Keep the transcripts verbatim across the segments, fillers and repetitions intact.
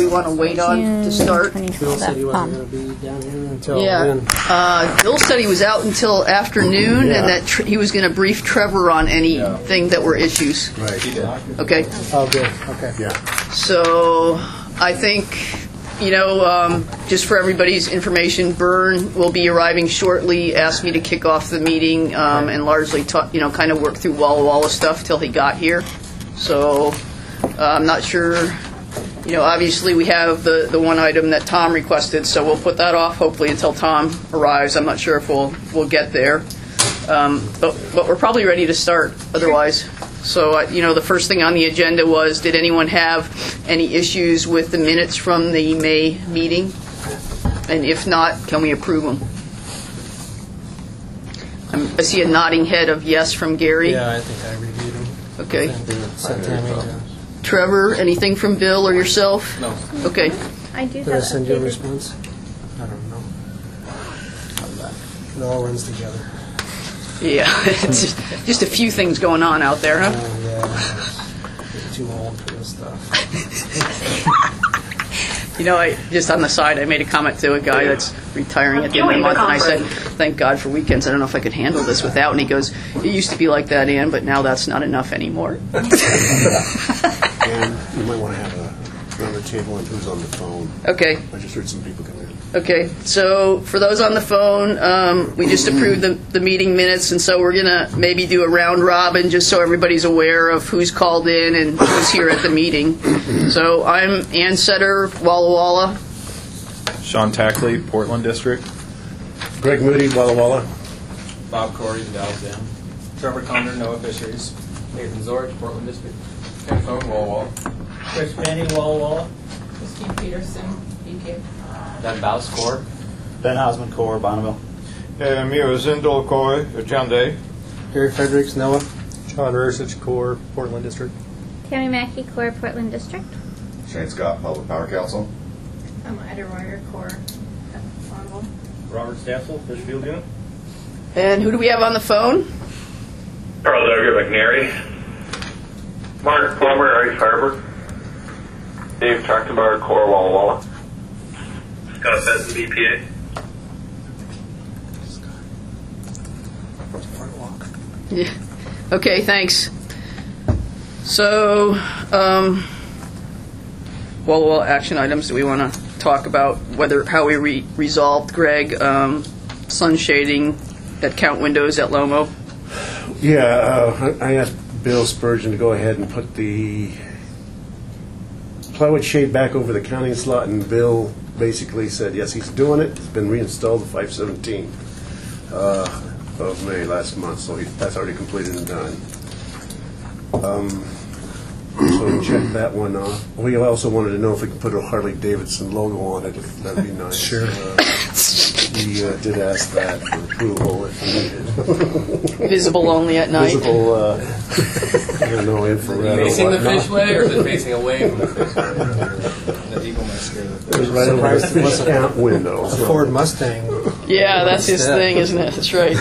want to wait on to start? Bill said he wasn't going to be down here until Yeah. then. Uh, Bill said he was out until afternoon, Yeah. and that tr- he was going to brief Trevor on anything that were issues. Right. Okay. Oh, good. Okay. Yeah. So I think, you know, um, just for everybody's information, Byrne will be arriving shortly, asked me to kick off the meeting um, and largely, ta- you know, kind of work through Walla Walla stuff till he got here. So uh, I'm not sure, you know, obviously we have the, the one item that Tom requested, so we'll put that off hopefully until Tom arrives. I'm not sure if we'll, we'll get there. Um, but, but we're probably ready to start otherwise. So, uh, you know, the first thing on the agenda was, did anyone have any issues with the minutes from the May meeting? And if not, can we approve them? Um, I see a nodding head of yes from Gary. Yeah, I think I reviewed them. Okay. And, uh, sent them in. Trevor, anything from Bill or yourself? No. Okay. I do Did I have send you a updated- response? I don't know. It all runs together. Yeah, it's just, just a few things going on out there, huh? Oh, yeah. I'm too old for this stuff. You know, I just on the side, I made a comment to a guy that's retiring at the end of the month, and I said, thank God for weekends. I don't know if I could handle this without. And he goes, it used to be like that, Ann, but now that's not enough anymore. And you might want to have a another table on who's on the phone. Okay. I just heard some people come in. Okay, so for those on the phone, um, we just approved the, the meeting minutes, and so we're going to maybe do a round robin just so everybody's aware of who's called in and who's here at the meeting. So I'm Ann Setter, Walla Walla. Sean Tackley, Portland District. Greg Moody, Walla Walla. Bob Corey, the Dallas Dam. Trevor Condor, Noah Fisheries. Nathan Zorich, Portland District. Ken Fogg, Walla Walla. Chris Manning, Walla Walla. Christine Peterson, B K. Dan Baus, Core. Ben Osmond, Core, Bonneville. Uh, Mira Zindel, Core, Jande. Gary Fredericks, Noah. John Ursich, Core, Portland District. Tammy Mackey, Core, Portland District. Shane Scott, Public Power Council. I'm Ida Royer, Core, Bonneville. Robert Staffel, Fishfield Unit. And who do we have on the phone? Carl Duggar, McNary. Mark Plummer, Ice Harbor. Dave Trachtenbauer, Core, Walla Walla. Scott Benson, B P A. Yeah. Okay, thanks. So, um, Walla Walla action items. Do we want to talk about whether how we re- resolved, Greg, um, sun shading at count windows at Lomo? Yeah, uh, I I asked Bill Spurgeon to go ahead and put the plywood shade back over the counting slot, and Bill basically said, yes, he's doing it. It's been reinstalled the five seventeen uh, of May last month, so he, that's already completed and done. Um, so we checked that one off. We also wanted to know if we could put a Harley Davidson logo on it. If that'd be nice. Sure. Uh, we uh, did ask that for approval if needed. Visible only at night. Visible, uh, I don't know, infrared. Facing or the whatnot. fish way, or is it facing away from the fish way? The eagle might scare the It fish. was right over the fish count window. A Ford Mustang. Yeah, that's his thing, isn't it? That's right.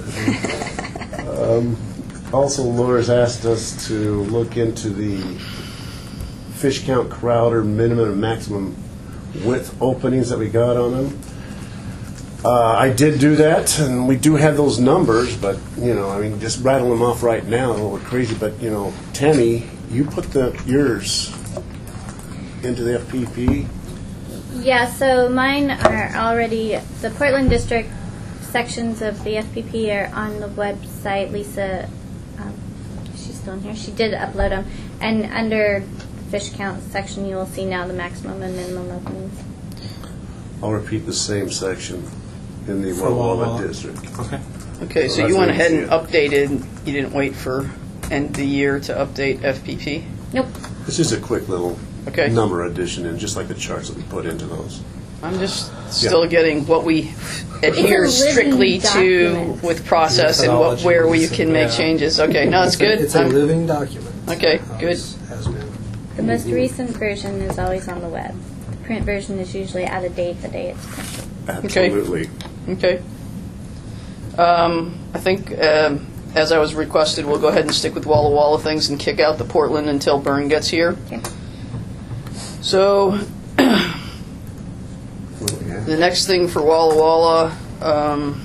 Um, also, Laura's asked us to look into the fish count crowder minimum and maximum width openings that we got on them. Uh, I did do that, and we do have those numbers, but, you know, I mean, just rattle them off right now, we're crazy, but, you know, Tammy, you put the yours into the F P P. Yeah, so mine are already, the Portland District sections of the F P P are on the website. Lisa, um, she's still in here, she did upload them. And under the fish count section, you will see now the maximum and minimum openings. I'll repeat the same section in the For Walla Walla Walla Walla. district. Okay. Okay, so that's you went what I ahead see and it. updated. You didn't wait for end of the year to update F P P? Nope. It's just a quick little Okay. number addition, and just like the charts that we put into those. I'm just still getting what we adhere It's a living strictly to document. with process and what, where we can make Yeah. changes. Okay, no, it's It's a- good. It's a I'm- living document. Okay, good. Has has been. The most recent version is always on the web. The print version is usually out of date the day it's printed. Absolutely. Okay. Um, I think, um, as I was requested, we'll go ahead and stick with Walla Walla things and kick out the Portland until Byrne gets here. Okay. So, The next thing for Walla Walla, um,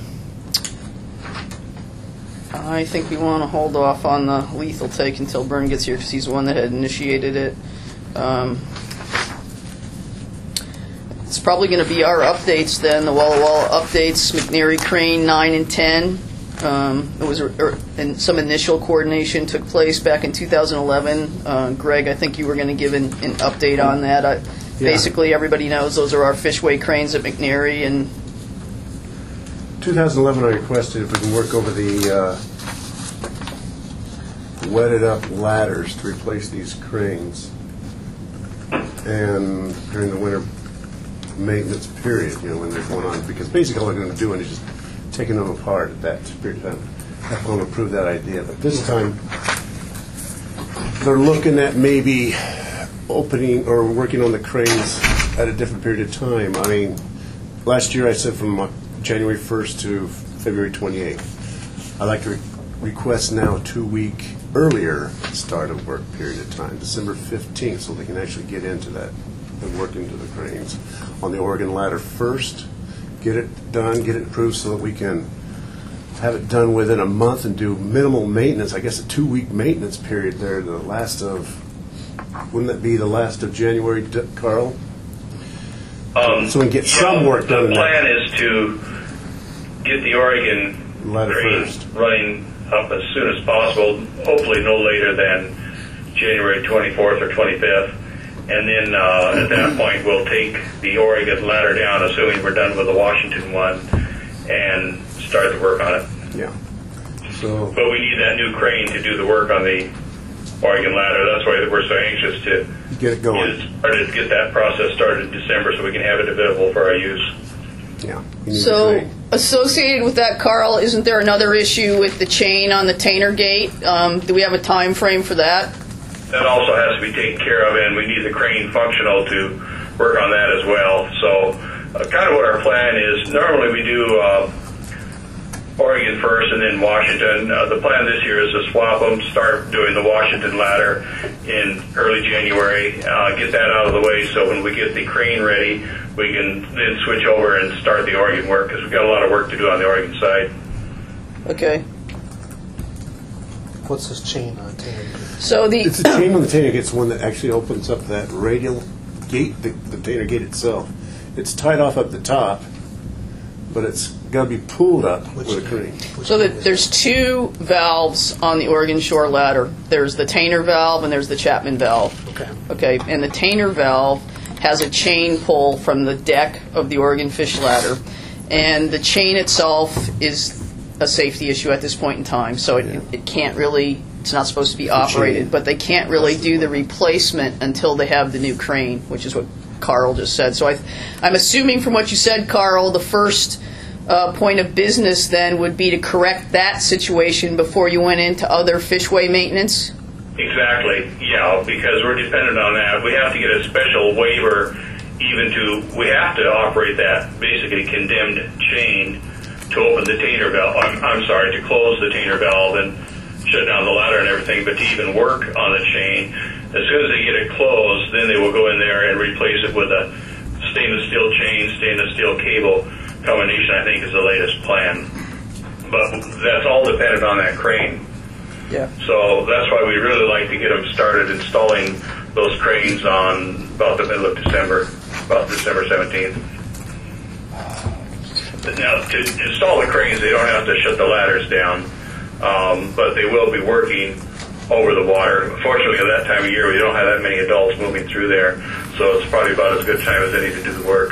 I think we want to hold off on the lethal take until Byrne gets here because he's the one that had initiated it. Um, it's probably going to be our updates then, the Walla Walla updates, McNary Crane nine and ten. Um, it was, er, and some initial coordination took place back in two thousand eleven. Uh, Greg, I think you were going to give an, an update on that. I, Yeah. Basically, everybody knows those are our fishway cranes at McNary, and two thousand eleven, I requested if we can work over the uh, wetted up ladders to replace these cranes, and during the winter maintenance period, you know, when they're going on, because basically all they're going to be doing is just taking them apart at that period of time. I'm going to approve that idea, but this time they're looking at maybe opening or working on the cranes at a different period of time. I mean, last year I said from uh, January first to February twenty-eighth. I'd like to re- request now a two-week earlier start of work period of time, December fifteenth, so they can actually get into that and work into the cranes on the Oregon ladder first, get it done, get it approved so that we can have it done within a month and do minimal maintenance. I guess a two-week maintenance period there, the last of, wouldn't that be the last of January, D- Carl? Um, So we can get yeah, some work done. The plan is to get the Oregon Ladder crane first. running up as soon as possible, hopefully no later than January twenty-fourth or twenty-fifth. And then uh, at that point, we'll take the Oregon ladder down, assuming we're done with the Washington one, and start the work on it. Yeah. So, But we need that new crane to do the work on the Oregon ladder. That's why we're so anxious to get it going. get, it started, get that process started in December so we can have it available for our use. Yeah. You need the so crane. associated with that, Carl, isn't there another issue with the chain on the Tainer gate? Um, do we have a time frame for that? That also has to be taken care of, and we need the crane functional to work on that as well. So uh, kind of what our plan is, normally we do uh, Oregon first and then Washington. Uh, the plan this year is to swap them, start doing the Washington ladder in early January, uh, get that out of the way so when we get the crane ready, we can then switch over and start the Oregon work because we've got a lot of work to do on the Oregon side. Okay. What's this chain on Tainer? So the It's the chain on the Tainer gate's one that actually opens up that radial gate, the, the Tainer gate itself. It's tied off up the top, but it's got to be pulled up Which with a gate? crane. Which So gate that is there's two valves on the Oregon Shore ladder. There's the Tainer valve and there's the Chapman valve. Okay. Okay, and the Tainer valve has a chain pull from the deck of the Oregon fish ladder, and the chain itself is a safety issue at this point in time. So it, it can't really. It's not supposed to be operated, but they can't really do the replacement until they have the new crane, which is what Carl just said. So I, I'm assuming from what you said, Carl, the first uh, point of business then would be to correct that situation before you went into other fishway maintenance? Exactly, yeah, because we're dependent on that. We have to get a special waiver even to, we have to operate that basically condemned chain to open the Tainer valve, I'm, I'm sorry, to close the Tainer valve and shut down the ladder and everything, but to even work on the chain, as soon as they get it closed, then they will go in there and replace it with a stainless steel chain, stainless steel cable combination, I think is the latest plan. But that's all dependent on that crane. Yeah. So that's why we really like to get them started installing those cranes on about the middle of December, about December seventeenth. Now, to install the cranes, they don't have to shut the ladders down. Um, but they will be working over the water. Fortunately, at that time of year, we don't have that many adults moving through there, so it's probably about as good time as any to do the work.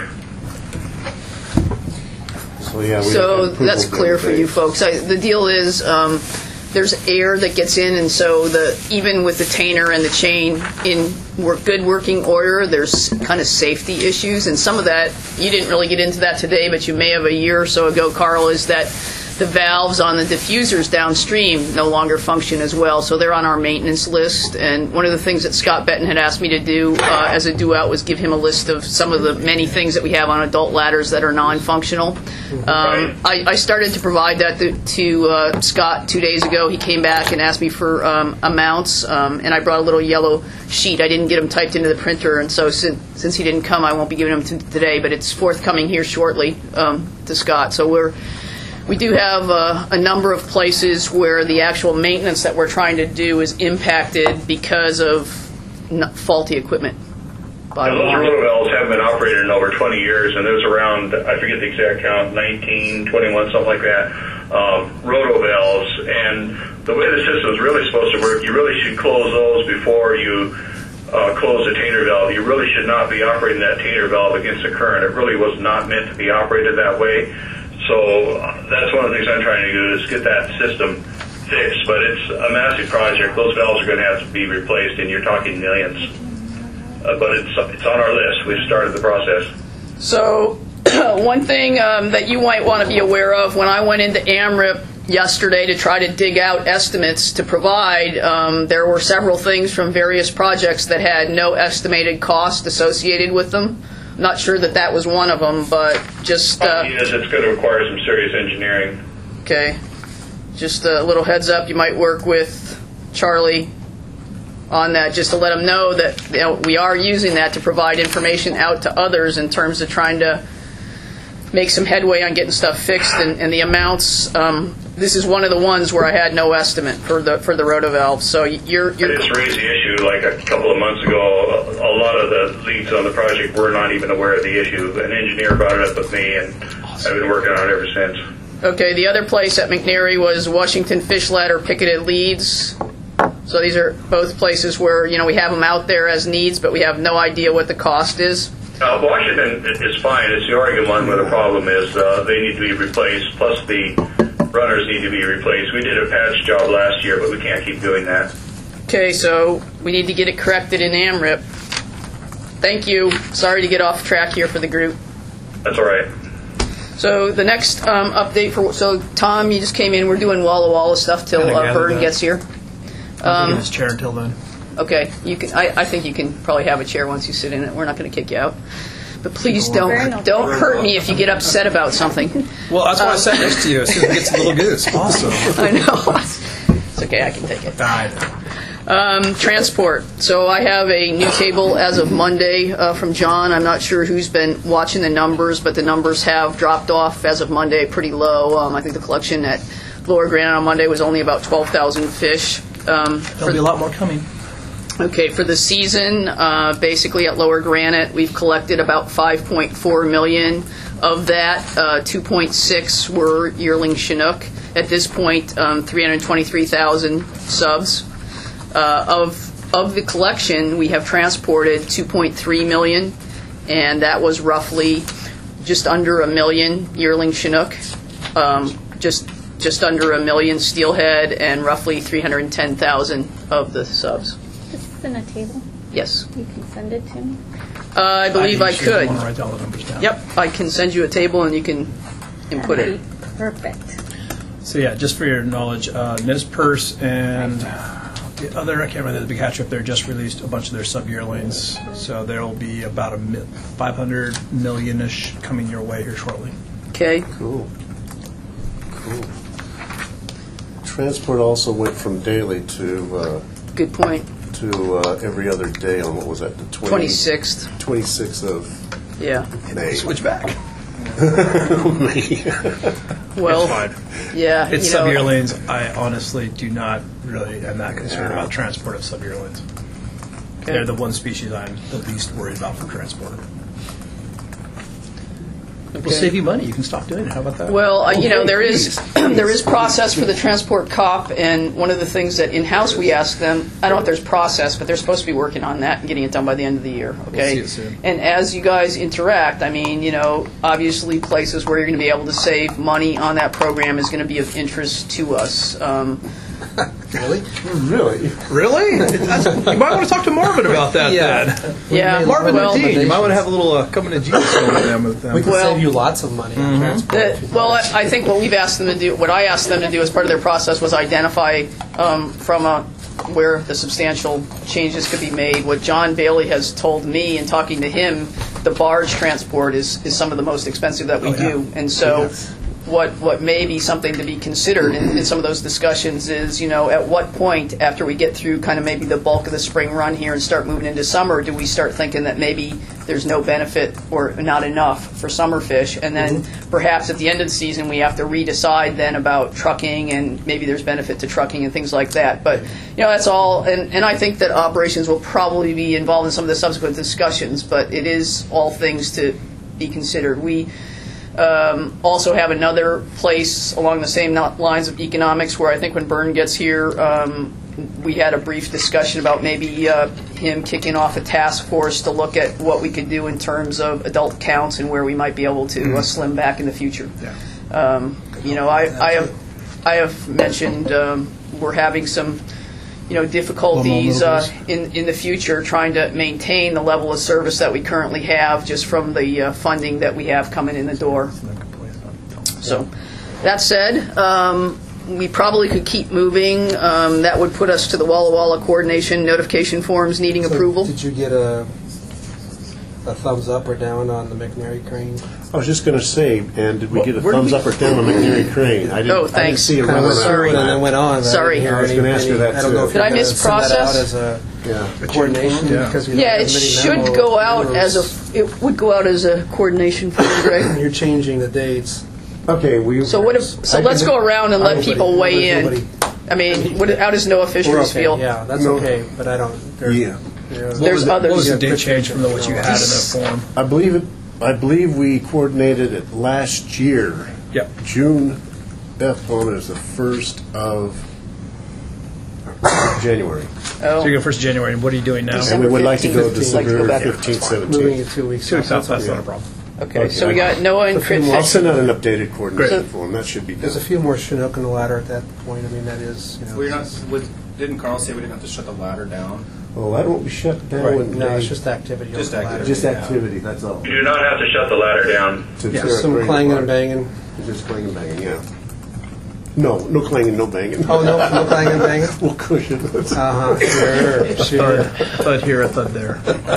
So yeah, we So have approval that's of clear for you everything. folks. I, the deal is um, there's air that gets in, and so the even with the Tainer and the chain in work, good working order, there's kind of safety issues, and some of that you didn't really get into that today, but you may have a year or so ago, Carl, is that the valves on the diffusers downstream no longer function as well, so they're on our maintenance list. And one of the things that Scott Benton had asked me to do uh, as a do-out was give him a list of some of the many things that we have on adult ladders that are non-functional. Um, I, I started to provide that to, to uh, Scott two days ago. He came back and asked me for um, amounts, um, and I brought a little yellow sheet. I didn't get them typed into the printer, and so since, since he didn't come, I won't be giving them to today, but it's forthcoming here shortly um, to Scott. So we're We do have uh, a number of places where the actual maintenance that we're trying to do is impacted because of n- faulty equipment. Now, those rotovalves haven't been operated in over twenty years, and there's around, I forget the exact count, nineteen, twenty-one, something like that, um, rotovalves. And the way the system is really supposed to work, you really should close those before you uh, close the tainter valve. You really should not be operating that tainter valve against the current. It really was not meant to be operated that way. So uh, that's one of the things I'm trying to do is get that system fixed. But it's a massive project. Those valves are going to have to be replaced, and you're talking millions. Uh, but it's it's on our list. We've started the process. So one thing um, that you might want to be aware of, when I went into AMRIP yesterday to try to dig out estimates to provide, um, there were several things from various projects that had no estimated cost associated with them. I'm not sure that that was one of them, but just... Uh, yes, it's going to require some serious engineering. Okay. Just a little heads up, you might work with Charlie on that, just to let them know that, you know, we are using that to provide information out to others in terms of trying to make some headway on getting stuff fixed, and, and the amounts. Um, this is one of the ones where I had no estimate for the for the rotovalve. So you're, you're I just raised the issue like a couple of months ago. A, a lot of the leads on the project were not even aware of the issue. An engineer brought it up with me, and I've been working on it ever since. Okay, the other place at McNary was Washington Fish Ladder picketed leads. So these are both places where, you know, we have them out there as needs, but we have no idea what the cost is. Uh, Washington is fine. It's the Oregon one where the problem is uh, they need to be replaced, plus the runners need to be replaced. We did a patch job last year, but we can't keep doing that. Okay, so we need to get it corrected in AMRIP. Thank you. Sorry to get off track here for the group. That's all right. So the next um, update for so Tom, you just came in. We're doing Walla Walla stuff till uh, Vern gets here. I'm in his chair until then. Okay, you can. I, I think you can probably have a chair once you sit in it. We're not going to kick you out, but please don't don't hurt me if you get upset about something. Well, that's why um, I sat next to you. As soon as it gets a little goose. Awesome. I know. It's okay. I can take it. Um, transport. So I have a new table as of Monday uh, from John. I'm not sure who's been watching the numbers, but the numbers have dropped off as of Monday pretty low. Um, I think the collection at Lower Granite on Monday was only about twelve thousand fish. Um, There'll be a lot more coming. Okay, for the season, uh, basically at Lower Granite, we've collected about five point four million. Of that, uh, two point six were yearling Chinook. At this point, um, three hundred twenty-three thousand subs. Uh, of of the collection, we have transported two point three million, and that was roughly just under a million yearling Chinook, um, just just under a million steelhead, and roughly three hundred ten thousand of the subs. This is in a table? Yes. You can send it to me? Uh, I believe I, I could. want to write all the numbers down. Yep, I can send you a table and you can input That'd it. be perfect. So yeah, just for your knowledge, uh, Miz Purse and the other, I can't remember the big hatch up there, just released a bunch of their sub-yearlings. So there will be about a mi- five hundred million-ish coming your way here shortly. Okay. Cool. Cool. Transport also went from daily to uh, Good point. to uh, every other day on what was that, the twenty twenty-sixth. twenty-sixth of Yeah. May. Switch back. Well, It's fine. yeah. It's you know, sub-yearlings. I honestly do not really am that concerned about transport of sub-yearlings. They're the one species I'm the least worried about for transport. We'll save you money. You can stop doing it. How about that? Well, uh, you know, there is there is process for the transport cop, and one of the things that in-house we ask them, I don't know if there's process, but they're supposed to be working on that and getting it done by the end of the year, okay? We'll see it soon. And as you guys interact, I mean, you know, obviously places where you're going to be able to save money on that program is going to be of interest to us. Um, Really? Really? Really? That's, you might want to talk to Marvin about that. Yeah. Then. Yeah, Marvin well, and Dean. You might want to have a little uh, coming to Jesus over them with them. We can Well- save you lots of money on transport. The- well, I I think what we've asked them to do, what I asked them to do as part of their process was identify um, from a, where the substantial changes could be made. What John Bailey has told me in talking to him, the barge transport is, is some of the most expensive that we Oh, yeah. do. And so what what may be something to be considered in, in some of those discussions is, you know, at what point after we get through kind of maybe the bulk of the spring run here and start moving into summer, do we start thinking that maybe there's no benefit or not enough for summer fish, and then perhaps at the end of the season we have to redecide then about trucking, and maybe there's benefit to trucking and things like that. But you know, that's all, and, and I think that operations will probably be involved in some of the subsequent discussions, but it is all things to be considered. We Um, also have another place along the same no- lines of economics where I think when Byrne gets here, um, we had a brief discussion about maybe uh, him kicking off a task force to look at what we could do in terms of adult counts and where we might be able to uh, slim back in the future. Um, you know, I, I have I have mentioned um, we're having some you know, difficulties uh, in in the future trying to maintain the level of service that we currently have just from the uh, funding that we have coming in the door. So, that said, um, we probably could keep moving. Um, that would put us to the Walla Walla coordination notification forms needing So approval. Did you get a, a thumbs up or down on the McNary crane? I was just going to say, and did we get a Where did thumbs we- up or down on McNary Crane? I didn't, Oh, I didn't thanks. see a Kind of run went around through it and then that. went on. but Sorry. I didn't hear I was any- gonna ask you any- that, I don't too. know if Did you're I gonna miss send that out process? as a Yeah. coordination Yeah. because we don't Yeah, have it many should memo go out memos. as a it would go out as a coordination form, Greg. You're changing the dates. Okay, we. So what if, so let's go around and let Nobody- people weigh in. nobody- I mean, what, how does Noah We're Fisheries okay, feel? yeah, that's No. okay, but I don't. there- Yeah. there- What There's was it- others. What was the Yeah, date change from the, what you had in the form? I believe it. I believe we coordinated it last year. Yep. June F on it is the first of January, So Oh, you go first of January, and what are you doing now? and we would like to go fifteenth. Like to go December back. fifteenth, Moving seventeenth. it two weeks. Two weeks off, off, that's okay. not a problem. okay. So we got Noah and Crit I'll Fish. send out an updated coordination Great. form. That should be There's a done. few more Chinook in the ladder at that point. I mean, that is, you know. We're not, would- didn't Carl say we didn't have to shut the ladder down? Oh, that won't be shut down. Right, when no, they- it's just activity. on Just the ladder. activity. just activity. That's all. You do not have to shut the ladder down. To Yeah, tear it some right clanging apart. and banging. Just clanging and banging. Yeah. No, no clanging, no banging. Oh, no, no clanging and banging? We'll cushion it. Uh-huh, sure, sure. Thud here, a thud there.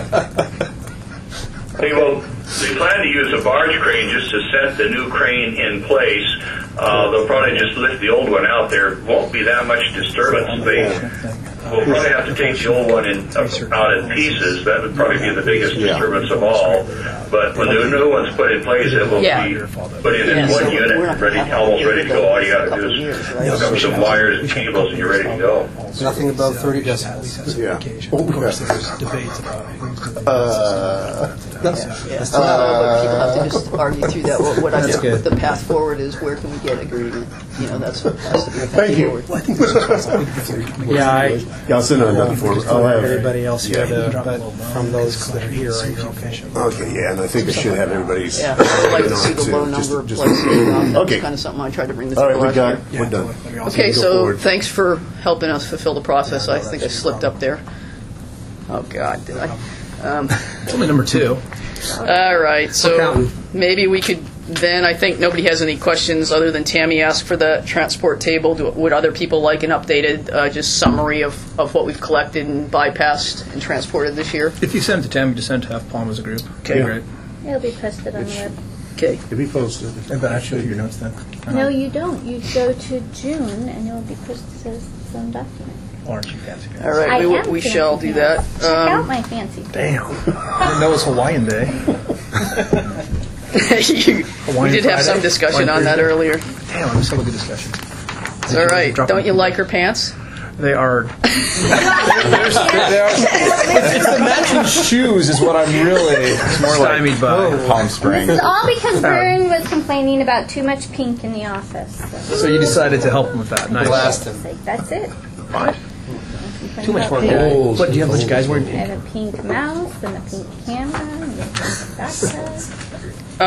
Hey, well, they plan to use a barge crane just to set the new crane in place. Uh, they'll probably just lift the old one out. There won't be that much disturbance. They will probably have to take the old one in, out in pieces. That would probably be the biggest disturbance of all. But when the new one's put in place, it will Yeah. be put in as one unit, ready, almost ready to go. All you got to do is hook up some wires and cables, and you're ready to go. Nothing above thirty decibels. Yeah. Of course, there's debates about who's going to Uh, Yeah, so, but people have to just argue through that. What, what I That's think good. the path forward is, where can we get agreement? You know, that's what has to be the path Thank you. forward. Yeah, I, Yeah, I'll send out another form. I'll have. everybody else here, to- but from those that are here, I know. Okay, yeah, and I think I should have everybody's. Yeah, I'd like to on see it, the too. low Just- number of just- places. That's Okay. kind of something I tried to bring this All right, we last got, year. we're done. Okay, Go so forward. thanks for helping us fulfill the process. I think I slipped up there. Oh, God, did I? Um, It's only number two. all right, so counting. maybe we could then, I think nobody has any questions other than Tammy asked for the transport table. Do, would other people like an updated uh, just summary of, of what we've collected and bypassed and transported this year? If you send it to Tammy, just send it to Half Palm as a group. Okay, Yeah. great. It'll be posted on the web. Okay. If he posted. I bet I should have your notes then. No, you don't. You go to June and you'll be posted as some document. Aren't you fancy? All right, I we, am we fancy shall do that. pants. Check out Um, my fancy pants. Damn. I didn't know it was Hawaiian Day. you- we did have some discussion on that earlier. Damn, I'm so good discussion. All right, don't you like her pants? They are. they are it's the matching shoes is what I'm really It's more like stymied by. Palm Springs. This is all because Vern was complaining about too much pink in the office. So, So you decided to help him with that. Nice. Blast him. it's like, that's it. Fine. Too much work. What, do you have a bunch of guys wearing I pink? have a pink mouse and a pink camera and a pink backpack.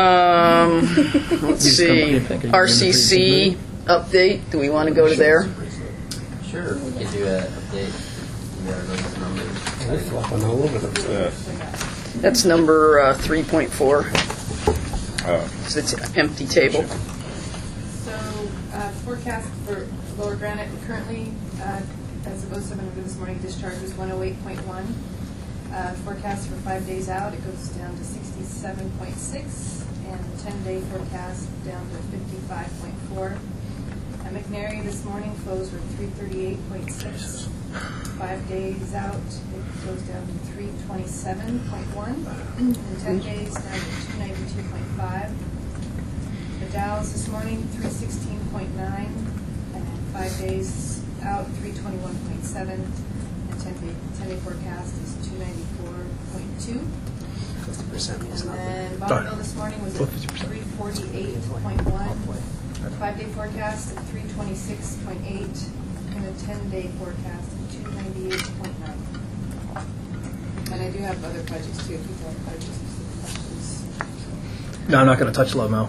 Um, let's see, R C C update, do we want to go to there? Sure, we could do an update. You got those numbers. They're flopping all over the place. That's number uh, three point four. Oh. It's the t- empty table. So, uh, forecast for Lower Granite currently, uh, as of oh seven hundred this morning, discharge was one oh eight point one. Uh, forecast for five days out, it goes down to sixty-seven point six, and ten-day forecast down to fifty-five point four. At McNary this morning, flows were three thirty-eight point six. Five days out, it goes down to three twenty-seven point one, and ten days down to two ninety-two point five. The Dow's this morning, three sixteen point nine, and five days out, three twenty-one point seven, and ten-day ten-day forecast is two ninety-four point two. fifty percent means And nothing. then Bonneville this morning was at three forty-eight point one. Five-day forecast at three twenty-six point eight, and a ten-day forecast at two ninety-eight point nine. And I do have other projects too, if people have projects questions. No, I'm not going to touch Lomo.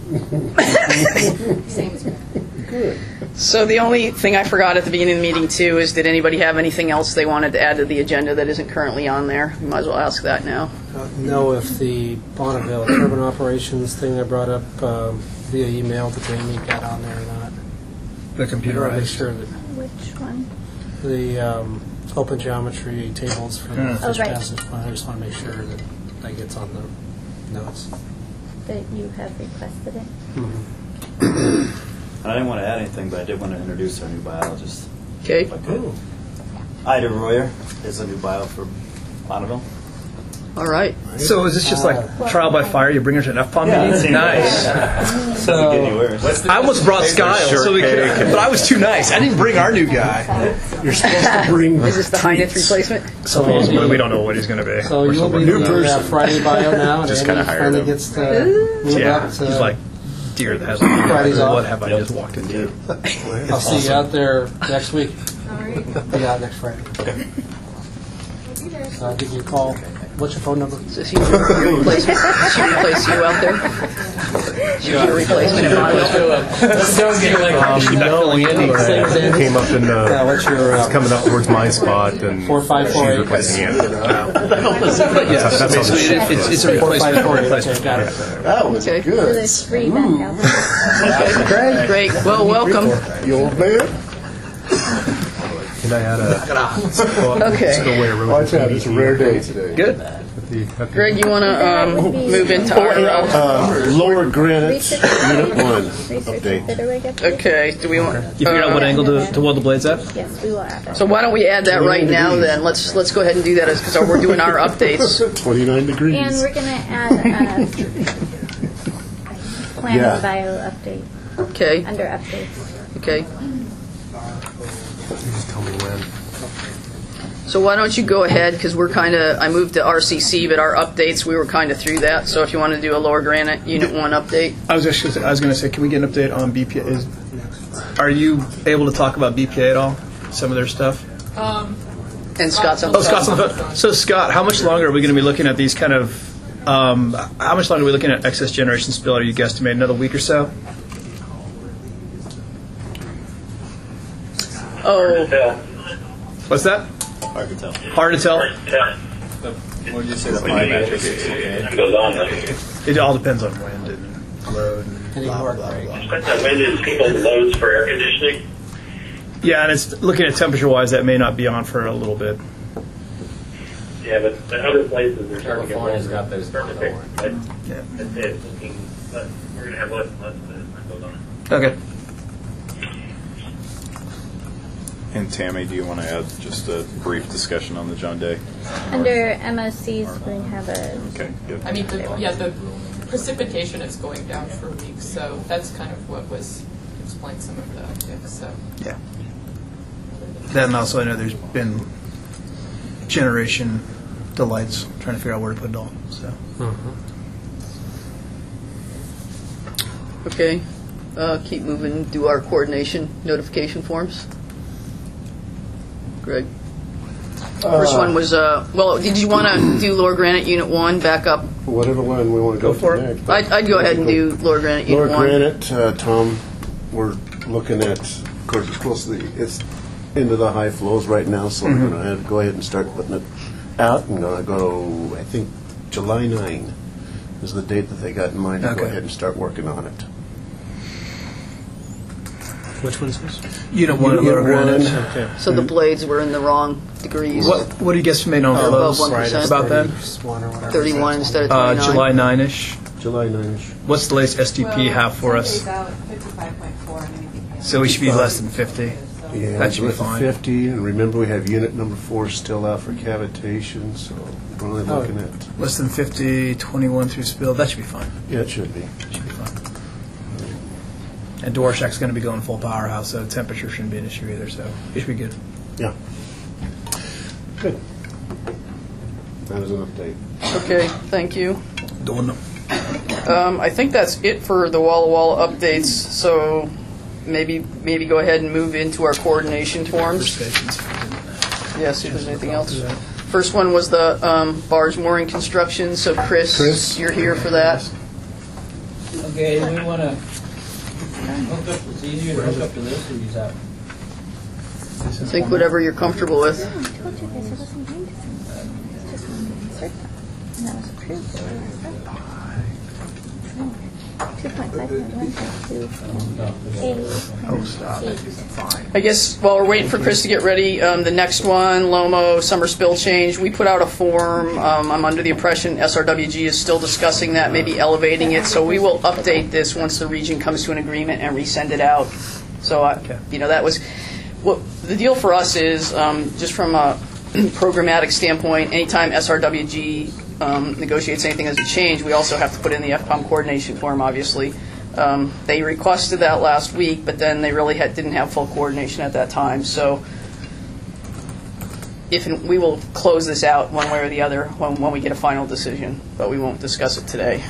Same as me. Good. So the only thing I forgot at the beginning of the meeting too is, did anybody have anything else they wanted to add to the agenda that isn't currently on there? We might as well ask that now. Uh, know if the Bonneville urban operations thing I brought up um, via email to Jamie got on there or not. The Make computerized. sure that Which one? the um, open geometry tables for the Hmm. fish Oh, right. passage plan. I just want to make sure that that gets on the notes. That you have requested it? I didn't want to add anything, but I did want to introduce our new biologist. Okay. If I could. Ida Royer is a new bio for Bonneville. All right. So is this just like trial by fire? You bring her to an F POM Yeah, meeting? same Nice. So getting worse. I almost brought Skyle, so we could, but I was too nice. I didn't bring our new guy. You're supposed to bring. Is this the Hyneth replacement? Supposedly, we don't know what he's going to be. So We're you'll still be working the on it. uh, Friday bio now, and Just Andy kinda hired finally him. gets to move Yeah, up to. he's like deer that has Fridays off. What have I just walked into? I'll see you out there next week. All right. Be out next Friday. We'll be there. So I'll give you a call. What's your phone number? So she your replacement? She replace you out there? She's your replacement in Bonneville? Um, no, Andy came up in, Yeah, uh, what's your it's uh, coming up towards my spot, and four five four she's eight? replacing Andy. But yeah, That's all the basically, shit. it's, it's a Four replacement. five four eight. replacement. Okay, got it. That was Okay. So good. there's three then now. Great. Great. Well, welcome. You old man. Can I add a Okay. spillway erosion? Watch out, it's a rare day today. Good. at the- at the- Greg, you want to um, move into our... Uh, Uh, Lower Granite, Research- Unit One Research update. Bitterwig update? okay. Do we want... You figured out what uh, angle to, to weld the blades at? Yes, we will add that. So why don't we add that right now then? Let's let's go ahead and do that because we're doing our updates. Twenty-nine degrees. And we're going to add a plan Yeah. of bio update Okay. under updates. Okay. You just tell me when. So why don't you go ahead because we're kind of I moved to R C C, but our updates we were kind of through that. So if you want to do a Lower Granite Unit One update, I was just gonna say, I was going to say, can we get an update on B P A? Is, are you able to talk about B P A at all? Some of their stuff? and Scott's on the Oh, Scott's on the phone. So, Scott, how much longer are we going to be looking at these kind of, um, how much longer are we looking at excess generation spill? Are you guesstimate another week or so? Oh, What's that? Hard to tell. Hard to tell? What did you say, the five metrics is okay? goes on then. It all depends on wind and load and Any blah, more blah, break? blah. But the wind is people's loads for air conditioning. Yeah, and it's looking at temperature-wise, that may not be on for a little bit. Yeah, but the other places are starting to get California's warmer. got those Starting to lower. pick, but Yeah. I'd say it's looking, but we're going to have less and less of it as time goes on. Okay. And Tammy, do you want to add just a brief discussion on the John Day? Under M O Cs, we have a, Okay, good. I mean, the, yeah, the precipitation is going down for weeks, so that's kind of what was explained some of the upticks. So Yeah. Then also, I know there's been generation delights, trying to figure out where to put it all. So. okay. Uh, keep moving. Do our coordination notification forms. Greg. First one was uh. Well, did you want to do Lower Granite Unit One back up? Whatever one we want to go, Go for to it. next. I'd, I'd go ahead and do Lower Granite Lower Unit One. Granite, uh, Tom, we're looking at, of course, it's supposed to be, it's into the high flows right now, so Mhm. we're going to have to go ahead and start putting it out. I'm going to go, I think, July ninth is the date that they got in mind to go Okay. ahead and start working on it. Which one's this? Unit one, Unit Lower Granite. one. Okay. So the blades were in the wrong degrees. What What do you guesstimate on Uh, flows above one percent. about that? thirty-one instead of Uh, twenty-nine. July nine-ish. July ninth-ish. What's the latest S T P Well, have for ten us? days out, fifty-five point four and anything else. So we should be less than fifty. Yeah, That should be with the fine. fifty, and remember we have unit number four still out for cavitation, so we're only Oh. looking at, Less than fifty, twenty-one through spill. That should be fine. yeah, it should be. Should be fine. And Dorshak's going to be going full powerhouse, so temperature shouldn't be an issue either. So it should be good. Yeah. Good. That was an update. Okay, thank you. Don't know. Um, I think that's it for the Walla Walla updates, so maybe, maybe go ahead and move into our coordination forms. Yes, if there's anything else. First one was the um, barge mooring construction, so Chris, Chris? you're here for that. Okay, we want to hook up, it's easier to hook up to this or use that? I think whatever you're comfortable with. I told you guys it wasn't going to send. It's just one circle. And that was approved. two point five point one point two. I guess while we're waiting for Chris to get ready, um, the next one, Lomo summer spill change, we put out a form. Um, I'm under the impression S R W G is still discussing that, maybe elevating it. So we will update this once the region comes to an agreement and resend it out. So, I, you know, that was what the deal for us is, um, just from a programmatic standpoint, anytime S R W G um, negotiates anything as a change, we also have to put in the F POM coordination form, obviously. Um, they requested that last week, but then they really had, didn't have full coordination at that time. So if we will close this out one way or the other when, when we get a final decision, but we won't discuss it today.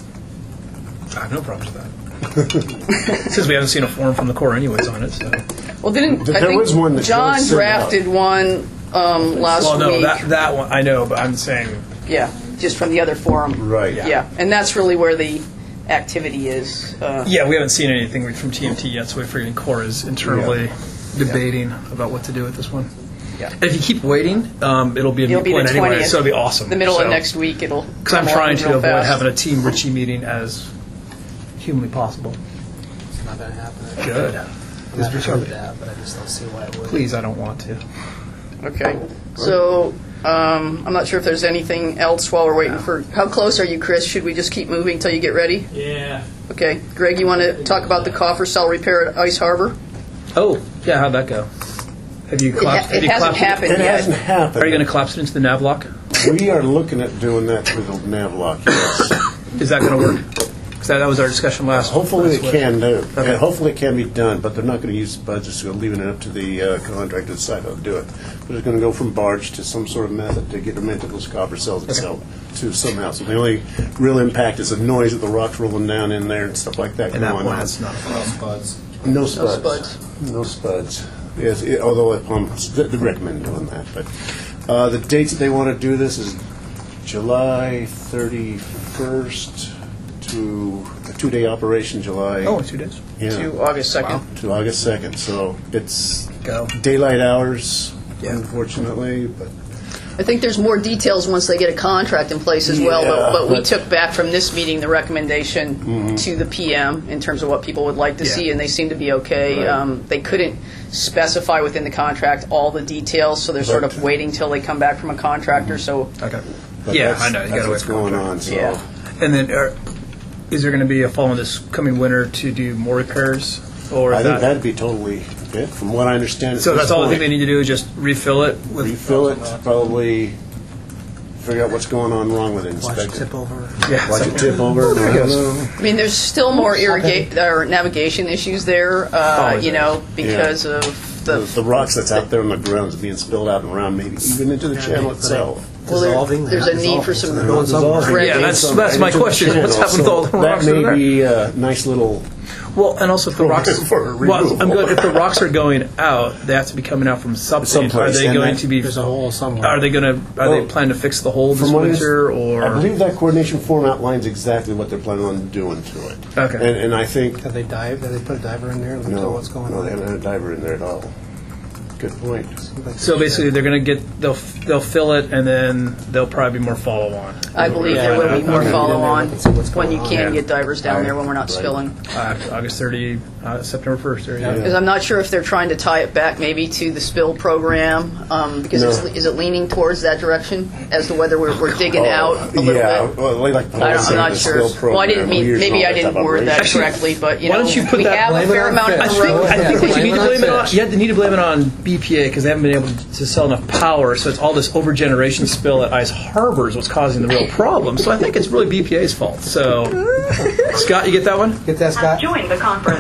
I have no problems with that. Since we haven't seen a form from the Corps anyways on it. So. Well, didn't There I think was one that John John sent drafted one um, last well, no, week? that, that one, I know, but I'm saying... Yeah, just from the other forum. Right. Yeah, yeah. And that's really where the activity is. Uh, Yeah, we haven't seen anything from T M T yet, so we're figuring Corps is internally Yeah. debating about what to do with this one. Yeah. And if you keep waiting, um, it'll be a It'll new be the point anyway, twentieth. so it'll be awesome. The middle so, of next week, it'll. Because I'm come trying along to real avoid fast. having a Team Richie meeting as humanly possible. It's not going to happen. Good. I'm not sure with that, but I just don't see why it would. Please, I don't want to. Okay. So um, I'm not sure if there's anything else while we're waiting for. How close are you, Chris? Should we just keep moving until you get ready? Yeah. Okay. Greg, you want to talk about the coffer cell repair at Ice Harbor? Oh, yeah, how'd that go? Have you It, collapsed? ha- have it you hasn't collapsed happened It yet. hasn't happened. Are you going to collapse it into the Navlock? We are looking at doing that through the Navlock, yes. Is that going to work? Because that, that was our discussion last. Hopefully last it week. can do. Okay. And hopefully it can be done, but they're not going to use budgets, so they're leaving it up to the uh, contractor to decide how to do it. But it's going to go from barge to some sort of method to get them into those copper cells itself to somehow. So the only real impact is the noise of the rocks rolling down in there and stuff like that And that going one, on. that's not a problem. Spuds. No spuds. spuds. No spuds. Yes, it, although I um, they recommend doing that. But uh, the dates that they want to do this is July thirty-first to a two-day operation. July. Oh, in two days. Yeah. To August second. To August second. So it's Go. daylight hours, Yeah. unfortunately. But I think there's more details once they get a contract in place as well, Yeah, but, but we but- took back from this meeting the recommendation Mhm. to the P M in terms of what people would like to Yeah. see, and they seem to be okay. Right. Um, they couldn't specify within the contract all the details, so they're sort of Right. waiting till they come back from a contractor, so Okay. but Yeah, that's, I know. You That's gotta what's wait for going contract. on. So. Yeah. And then, uh, is there going to be a following this coming winter to do more repairs, or is I think that? that'd be totally it, from what I understand. at So this that's all I think point. they need to do is just refill it with. Refill it, probably figure out what's going on wrong with it, Watch inspect it it. tip over. Yeah. Watch it tip over. I don't know. I mean, there's still more irrigate or navigation issues there, uh, Always you know, Yeah. because of The, the. the rocks that's out there on the ground is being spilled out and around, maybe even into the channel itself. Well, there- Dissolving. there's a need for some They're going somewhere. Dissolving. Yeah, that's Some- that's my into the question. What's channel, happened with so all the rocks That over may there? be a nice little. Well, and also if the rocks, For well, I'm removal. going, if the rocks are going out, they have to be coming out from something. Someplace, Are they and going that- to be? There's a hole somewhere. Are they going to? Are Well, they planning to fix the hole this From what I winter, I or? believe that coordination form outlines exactly what they're planning on doing to it. Okay. And, and I think Have they dive? Have they put a diver in there and no, tell what's going no, on? they haven't had a diver in there at all. Good point. So basically, they're going to get they'll they'll fill it, and then there'll probably be more follow on. I believe there will be more follow-on when you can get divers down Right. there when we're not spilling. Uh, August thirtieth, uh, September first. There you go. Because I'm not sure if they're trying to tie it back maybe to the spill program, um, because No. it's, is it leaning towards that direction as to whether we're, we're digging out a little yeah, bit? well, like the I don't, I'm saying not the sure. spill Well, I didn't program, mean, we're maybe using I all didn't that word that Actually, correctly, but you why know, don't you put we that- have a blame it fair on amount of fish. I think, road. I think what you Blame need it to on blame it on, fish. you have to need to blame it on B P A because they haven't been able to sell enough power. So it's all this overgeneration spill at Ice Harbor is what's causing the real problem. So I think it's really B P A's fault. So, Scott, you get that one? Get that, Scott? Join the conference.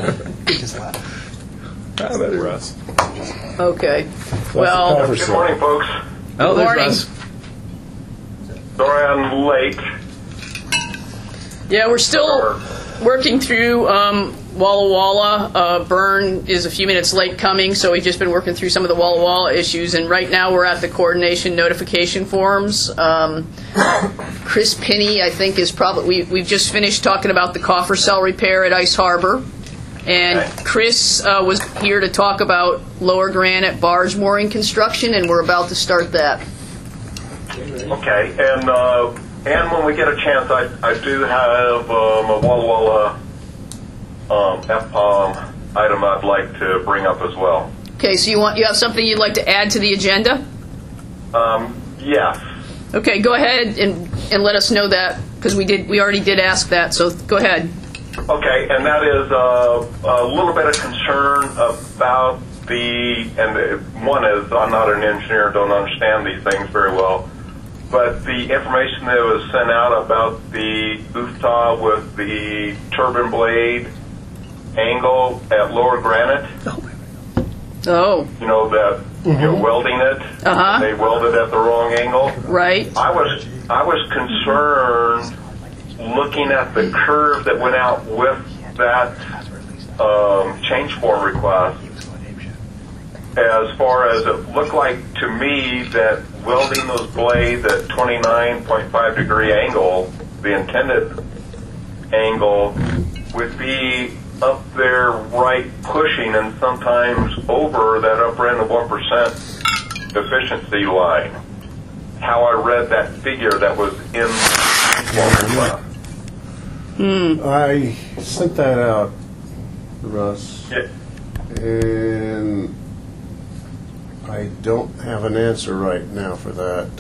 Russ. Okay. Well, Good morning, folks. Oh, there's morning. Russ. Sorry I'm late. yeah, we're still working through um, Walla Walla. Uh, Byrne is a few minutes late coming, so we've just been working through some of the Walla Walla issues, and right now we're at the coordination notification forms. Um, Chris Pinney, I think, is probably, we, we've just finished talking about the coffer cell repair at Ice Harbor, and Chris uh, was here to talk about Lower Granite barge mooring construction, and we're about to start that. Okay, and uh, and when we get a chance, I, I do have um, a Walla Walla um, F POM item I'd like to bring up as well. Okay, so you want you have something you'd like to add to the agenda? Um, yes. Okay, go ahead and, and let us know that, because we did we already did ask that, so go ahead. Okay, and that is uh, a little bit of concern about the, and the, one is I'm not an engineer, don't understand these things very well, but the information that was sent out about the UFTA with the turbine blade angle at Lower Granite, Oh, you know, that you're welding it, Uh-huh. they welded at the wrong angle. right. I was I was concerned looking at the curve that went out with that um, change form request. As far as it looked like to me that welding those blades at twenty-nine point five degree angle, the intended angle, would be up there right pushing and sometimes over that upper end of one percent efficiency line. How I read that figure that was in the Hmm. I sent that out, Russ, yeah. and I don't have an answer right now for that.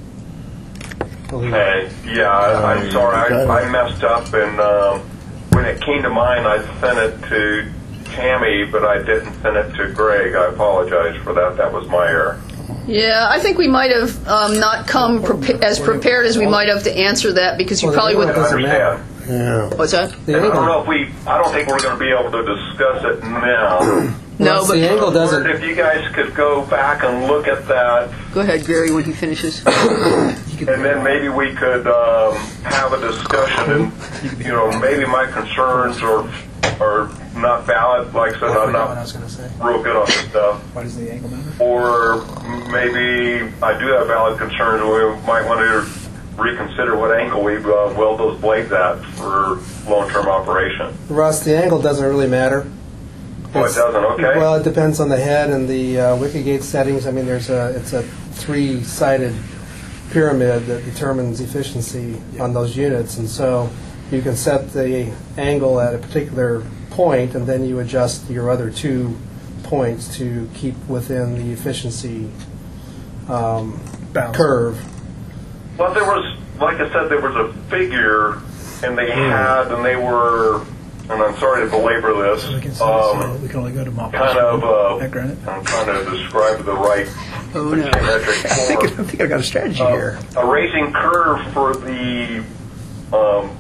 Okay, yeah, I, I'm sorry, I, I messed up, and um, when it came to mind, I sent it to Tammy, but I didn't send it to Greg. I apologize for that. That was my error. Yeah, I think we might have um, not come prepa- as prepared as we might have to answer that, because you probably would. I understand. Yeah. What's that? I don't know if we. I don't think we're going to be able to discuss it now. No, but the angle doesn't. If you guys could go back and look at that, go ahead, Gary, when he finishes. and then maybe we could um, have a discussion. And you know, maybe my concerns are are not valid. Like I said, I'm not real good on this stuff. What is the angle number? Or maybe I do have valid concerns. We might want to reconsider what angle we uh, weld those blades at for long-term operation. Russ, the angle doesn't really matter. Oh, it doesn't. Okay. Well, it depends on the head and the uh, Wikigate settings. I mean, there's a it's a three-sided pyramid that determines efficiency on those units, and so you can set the angle at a particular point, and then you adjust your other two points to keep within the efficiency um, curve. Well, there was, like I said, there was a figure, and they had, and they were, and I'm sorry to belabor this, um, We can only go to Mont kind of, uh, at Granite. I'm trying to describe the right Oh, no. geometric I think, I form. think I got a strategy Uh, here. A raising curve for the, um,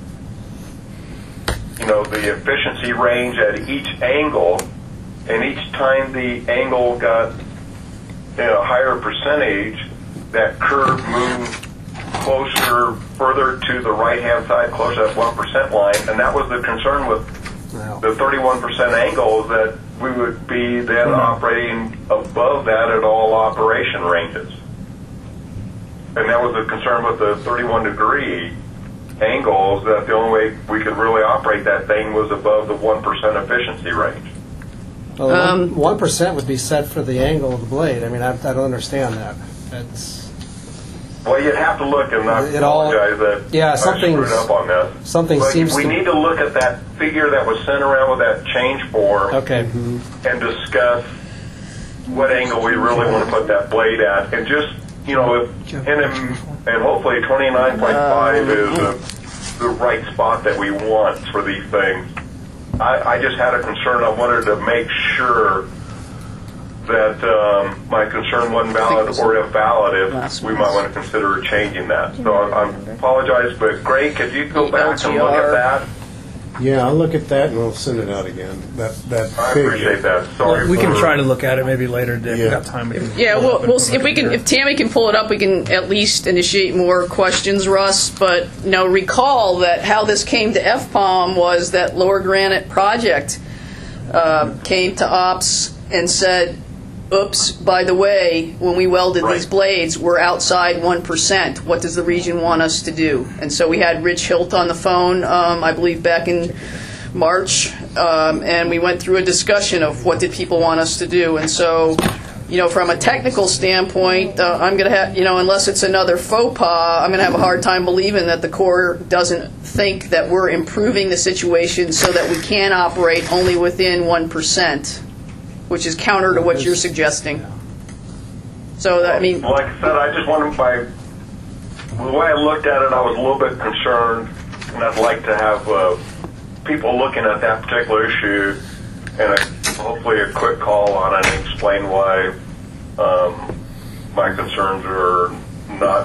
you know, the efficiency range at each angle, and each time the angle got, you know, a higher percentage, that curve moved closer, further to the right-hand side, closer to that one percent line, and that was the concern with the thirty-one percent angle, that we would be then operating above that at all operation ranges. And that was the concern with the thirty-one degree angles, that the only way we could really operate that thing was above the one percent efficiency range. Well, Um, one percent would be set for the angle of the blade. I mean, I, I don't understand that. It's Well, you'd have to look, and I It all- apologize that yeah, I something's- screwed up on this. something but seems we to- need to look at that figure that was sent around with that change form okay. and discuss what angle we really want to put that blade at, and just you know, if, and and and hopefully twenty-nine point five is a, the right spot that we want for these things. I, I just had a concern. I wanted to make sure that um, my concern wasn't valid, or if valid, if we might want to consider changing that. So I, I apologize, but Greg, could you go back and look at that? Yeah, I'll look at that and we'll send it out again. That that I figure. appreciate that. Sorry. We can for- try to look at it maybe later if Yeah. we've got time. We can Yeah, pull it well, up and we'll put see it if we can. here. If Tammy can pull it up, we can at least initiate more questions, Russ. But you know, recall that how this came to F POM was that Lower Granite Project uh, came to Ops and said, "Oops, by the way, when we welded these blades, we're outside one percent. What does the region want us to do?" And so we had Rich Hilt on the phone, um, I believe, back in March, um, and we went through a discussion of what did people want us to do. And so, you know, from a technical standpoint, uh, I'm going to have, you know, unless it's another faux pas, I'm going to have a hard time believing that the Corps doesn't think that we're improving the situation so that we can operate only within one percent, which is counter to what you're suggesting. So, that, I mean... Like I said, I just wanted, by the way I looked at it, I was a little bit concerned, and I'd like to have uh, people looking at that particular issue and a, hopefully a quick call on it and explain why um, my concerns are not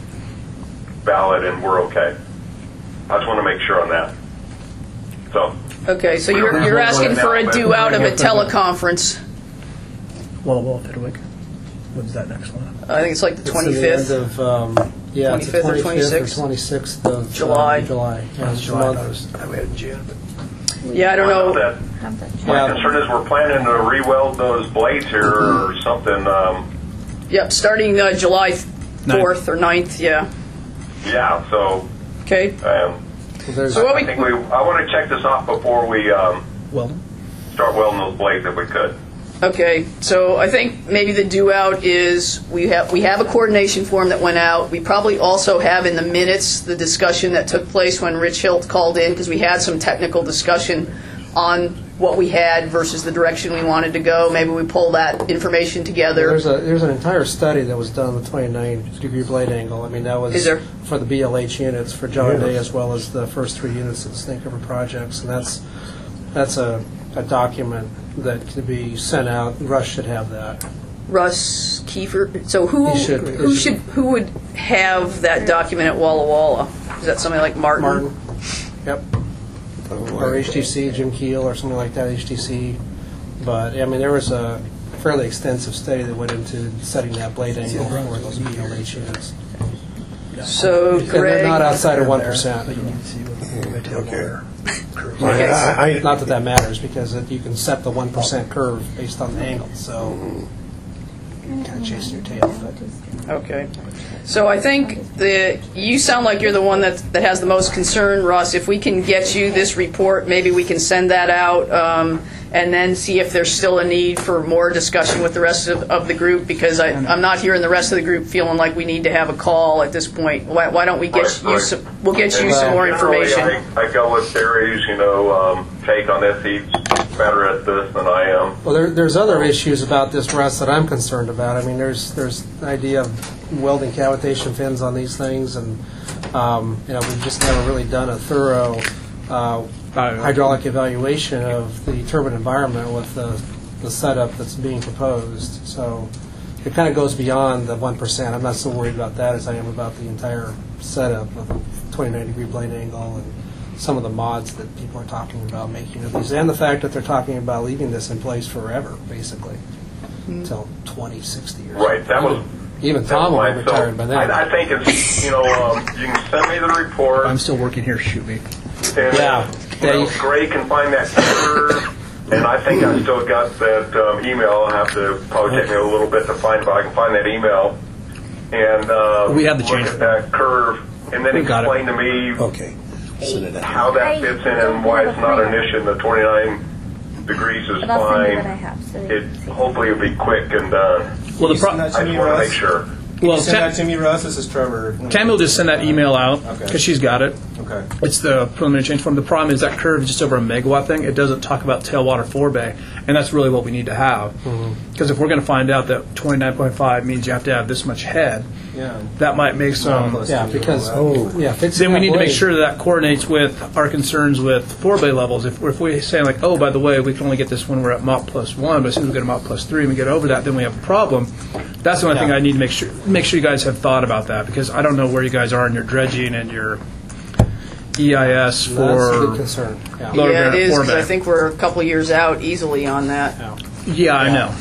valid and we're okay. I just want to make sure on that. So. Okay, so you're, you're asking for a due out of a teleconference. Walla Walla Pitterwick. When's that next one? I think it's like the It's at twenty-fifth. the end of, um, yeah, it's the twenty-fifth or twenty-fifth or twenty-sixth? twenty-sixth of uh, July. July. Yeah, it's a July. I month. thought it was- I thought we had in June. But Yeah, I don't know. That, my Yeah. concern is we're planning to re-weld those blades here or something. Um, Yep, starting uh, July fourth or ninth, yeah. yeah, so Okay. um, There's, So what I we- think we. I want to check this off before we um, Weldon? start welding those blades if we could. Okay, so I think maybe the due out is we have we have a coordination form that went out. We probably also have in the minutes the discussion that took place when Rich Hilt called in, because we had some technical discussion on what we had versus the direction we wanted to go. Maybe we pull that information together. There's a there's an entire study that was done on the twenty-nine degree blade angle. I mean, that was Is there? for the B L H units for John Yeah. Day as well as the first three units of the Snake River projects, and that's that's a, a document that can be sent out. Russ should have that. Russ Kiefer. So who He should- who he should who would have that document at Walla Walla? Is that somebody like Martin? Martin. Yep. Or H T C, Jim Keel, or something like that, H T C. But, I mean, there was a fairly extensive study that went into setting that blade angle for those B L H units. So And they're Greg. not outside of one percent. But you need to see what the Okay. curve. Okay. I, I, Not that that matters, because it- you can set the one percent curve based on the angle, so kind of chasing your tail. But Okay. So I think the you sound like you're the one that that has the most concern, Russ. If we can get you this report, maybe we can send that out um, and then see if there's still a need for more discussion with the rest of, of the group, because I, I'm not hearing the rest of the group feeling like we need to have a call at this point. Why, why don't we get Right, you right. some, we'll get you And, some uh, more generally, information. I, I go with Barry's, you know, um, take on this. He's better at this than I am. Well, there, there's other issues about this, Russ, that I'm concerned about. I mean, there's there's the idea of welding cavitation fins on these things, and um, you know, we've just never really done a thorough uh, hydraulic evaluation of the turbine environment with the, the setup that's being proposed. So it kind of goes beyond the one percent. I'm not so worried about that as I am about the entire setup of a twenty-nine degree blade angle and some of the mods that people are talking about making of these, and the fact that they're talking about leaving this in place forever, basically, until twenty sixty years. Right. That was. Even that Tom will was be my- retired so by then. I, I think it's, you know, um, you can send me the report. I'm still working here. Shoot me. And, Yeah. You know, Gray can find that paper, and I think I still got that um, email. I'll have to probably take me a little bit to find, but I can find that email. And uh, We have the look change at that curve, and then We got it. explain to me okay. Send it out. how that fits in and why it's not an issue in the twenty-nine degrees is But I'll send you fine. what I have. So It hopefully will be quick and done. Well, the Can you pro- send that to I me, just want to Russ? make sure. Can Well, you send Tam- that to me, Russ? This is Trevor. Tammy will just send that email out Okay. because she's got it. Okay. It's the preliminary change form. The problem is that curve is just over a megawatt thing. It doesn't talk about tailwater forebay, and that's really what we need to have. Because if we're going to find out that twenty-nine point five means you have to have this much head, Yeah. that might make some. Yeah, because, yeah, fixing Then we that need to make blade- sure that coordinates with our concerns with forebay levels. If, if we say like, oh, by the way, we can only get this when we're at Mach plus one, but as soon as we get to Mach plus three and we get over that, then we have a problem. That's the only thing Yeah. I need to make sure make sure you guys have thought about that, because I don't know where you guys are in your dredging and your E I S for That's a good concern. Yeah. lower Yeah, it granite is, 'cause forebay. I think we're a couple years out easily on that. Yeah, I know.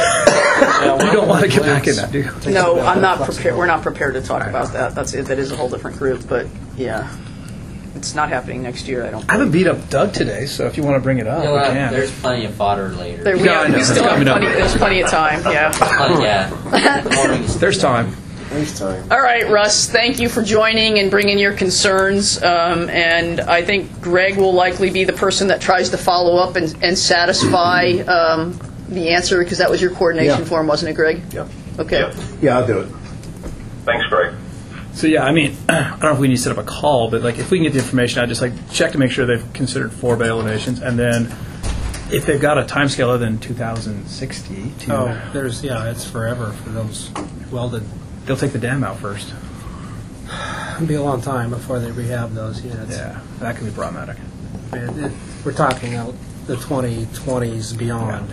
You don't want to get back in that, do you? No, I'm not prepared, we're not prepared to talk about that. That's it, that is a whole different group, but yeah. It's not happening next year, I don't I haven't beat up Doug today, so if you want to bring it up, You know we what? can. There's plenty of fodder later. There, we, Yeah, I have, know. we still It's have coming up. plenty, there's plenty of time, yeah. Plenty, yeah. The morning's There's time. Nice time. All right, Russ, thank you for joining and bringing your concerns. Um, and I think Greg will likely be the person that tries to follow up and, and satisfy um, the answer, because that was your coordination Yeah. form, wasn't it, Greg? Yep. Okay. Yep. Yeah, I'll do it. Thanks, Greg. So yeah, I mean, I don't know if we need to set up a call, but like if we can get the information, I'd just like check to make sure they've considered forebay elevations, and then if they've got a time scale other than two thousand sixty, to, Oh, there's, yeah, it's forever for those welded. they'll take the dam out first. It'll be a long time before they rehab those units. Yeah, that could be problematic. It- it- We're talking out the twenty twenties beyond.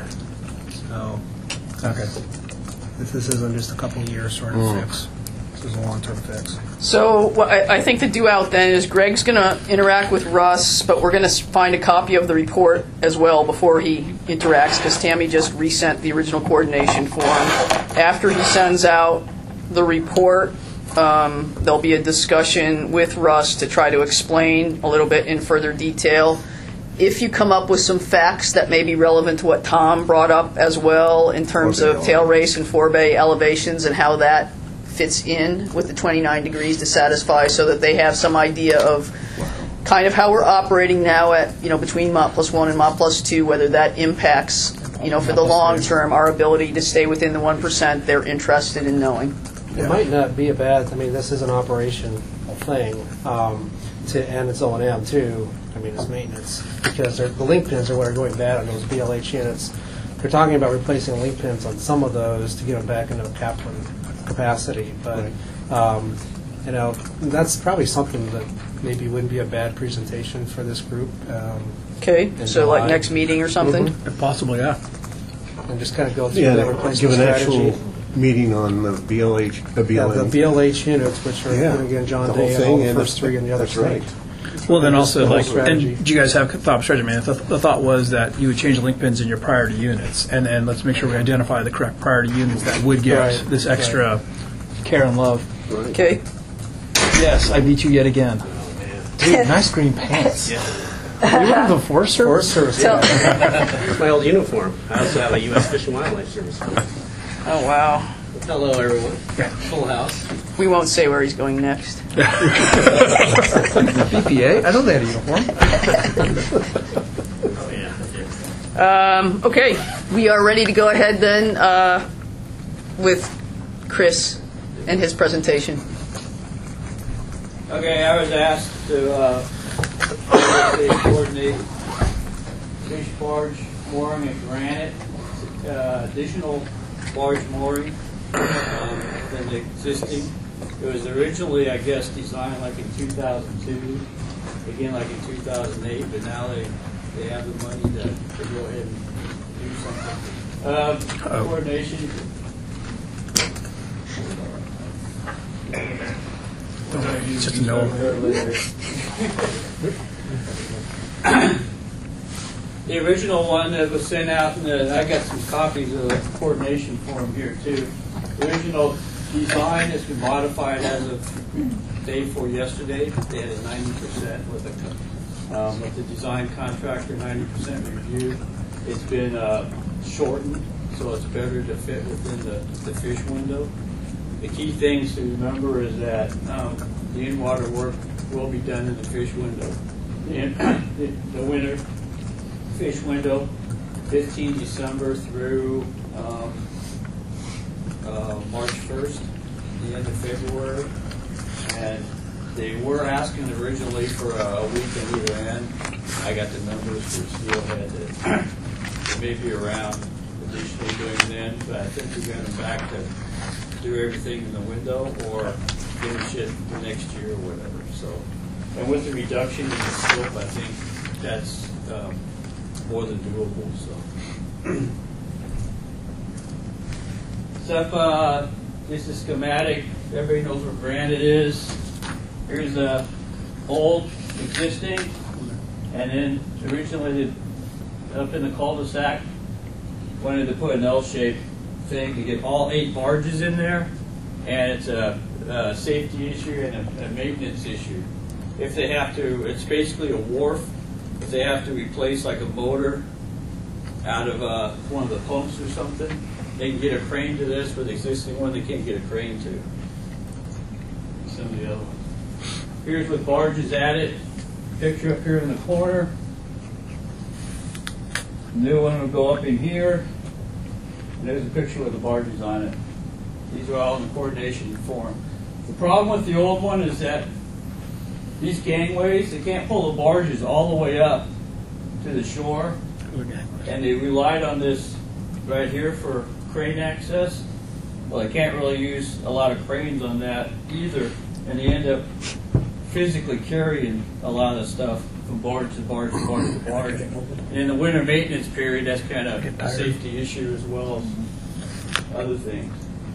So, Okay. this this isn't just a couple of years sort of Mm. fix. This is a long-term fix. So what I, I think the do out then is Greg's going to interact with Russ, but we're going to find a copy of the report as well before he interacts, because Tammy just resent the original coordination form. After he sends out the report, um, there'll be a discussion with Russ to try to explain a little bit in further detail. If you come up with some facts that may be relevant to what Tom brought up as well in terms Forebay of tail race and forebay elevations and how that fits in with the twenty-nine degrees to satisfy, so that they have some idea of kind of how we're operating now at, you know, between Mach plus one and Mach plus two, whether that impacts, you know, for the long term, our ability to stay within the one percent they're interested in knowing. It might not be a bad, I mean, this is an operational thing, um, to, and it's O and M too, I mean, it's maintenance, because they're- the link pins are what are going bad on those B L H units. They're talking about replacing link pins on some of those to get them back into Kaplan capacity, but, um, you know, that's probably something that maybe wouldn't be a bad presentation for this group. um, Okay, in so like July. next meeting or something? If possible, yeah. And just kind of go through Yeah, that give replacement an strategy. actual meeting on the B L H, the Yeah, B L the N. B L H units, which are, Yeah, again, John the whole Day and all thing, the and first three in the other that's right. state. Well, then Just also, the whole like, strategy. and do you guys have thought strategy? I mean, the, the thought was that you would change the link pins in your priority units, and then let's make sure we identify the correct priority units that would get Right, this extra care and love. Okay. Yes, I beat you yet again. Dude, nice green pants. You were the Forest Service? Forest Service, Tell- That's my old uniform. I also have a U S Fish and Wildlife Service. Oh, wow. Hello, everyone. Full house. We won't say where he's going next. B P A? I know they had a uniform. Oh, yeah. Um, okay, we are ready to go ahead then uh, with Chris and his presentation. Okay, I was asked to uh, coordinate fish barge mooring at Granite, uh, additional barge mooring um, than the existing. It was originally, I guess, designed like in two thousand two, again like in two thousand eight, but now they, they have the money to, to go ahead and do something. Um, coordination. It's just a no. The original one that was sent out, and the, I got some copies of the coordination form here too. The original design has been modified as of day before yesterday. They had a ninety percent with the um, with the design contractor, ninety percent review. It's been uh, shortened, so it's better to fit within the, the fish window. The key things to remember is that um, the in-water work will be done in the fish window in the, the winter. fish window, fifteenth December through um, uh, March first, the end of February. And they were asking originally for a week on either end. I got the numbers for Steelhead that it may be around additionally doing then, but I think we're going back to do everything in the window or finish it the next year or whatever. So, and with the reduction in the scope, I think that's um, more than doable. So, stuff. Uh, this is schematic. Everybody knows where Granite is. Here's a old existing, and then originally they, up in the cul-de-sac, wanted to put an L-shaped thing to get all eight barges in there, and it's a, a safety issue and a, a maintenance issue. If they have to, it's basically a wharf. If they have to replace like a motor out of uh, one of the pumps or something, they can get a crane to this. With the existing one, they can't get a crane to. Some of the other ones. Here's with barges at it. Picture up here in the corner. New one will go up in here. And there's a picture with the barges on it. These are all in coordination form. The problem with the old one is that these gangways, they can't pull the barges all the way up to the shore. And they relied on this right here for crane access. Well, they can't really use a lot of cranes on that either. And they end up physically carrying a lot of stuff from barge to barge to barge to barge. And in the winter maintenance period, that's kind of a safety issue as well as other things.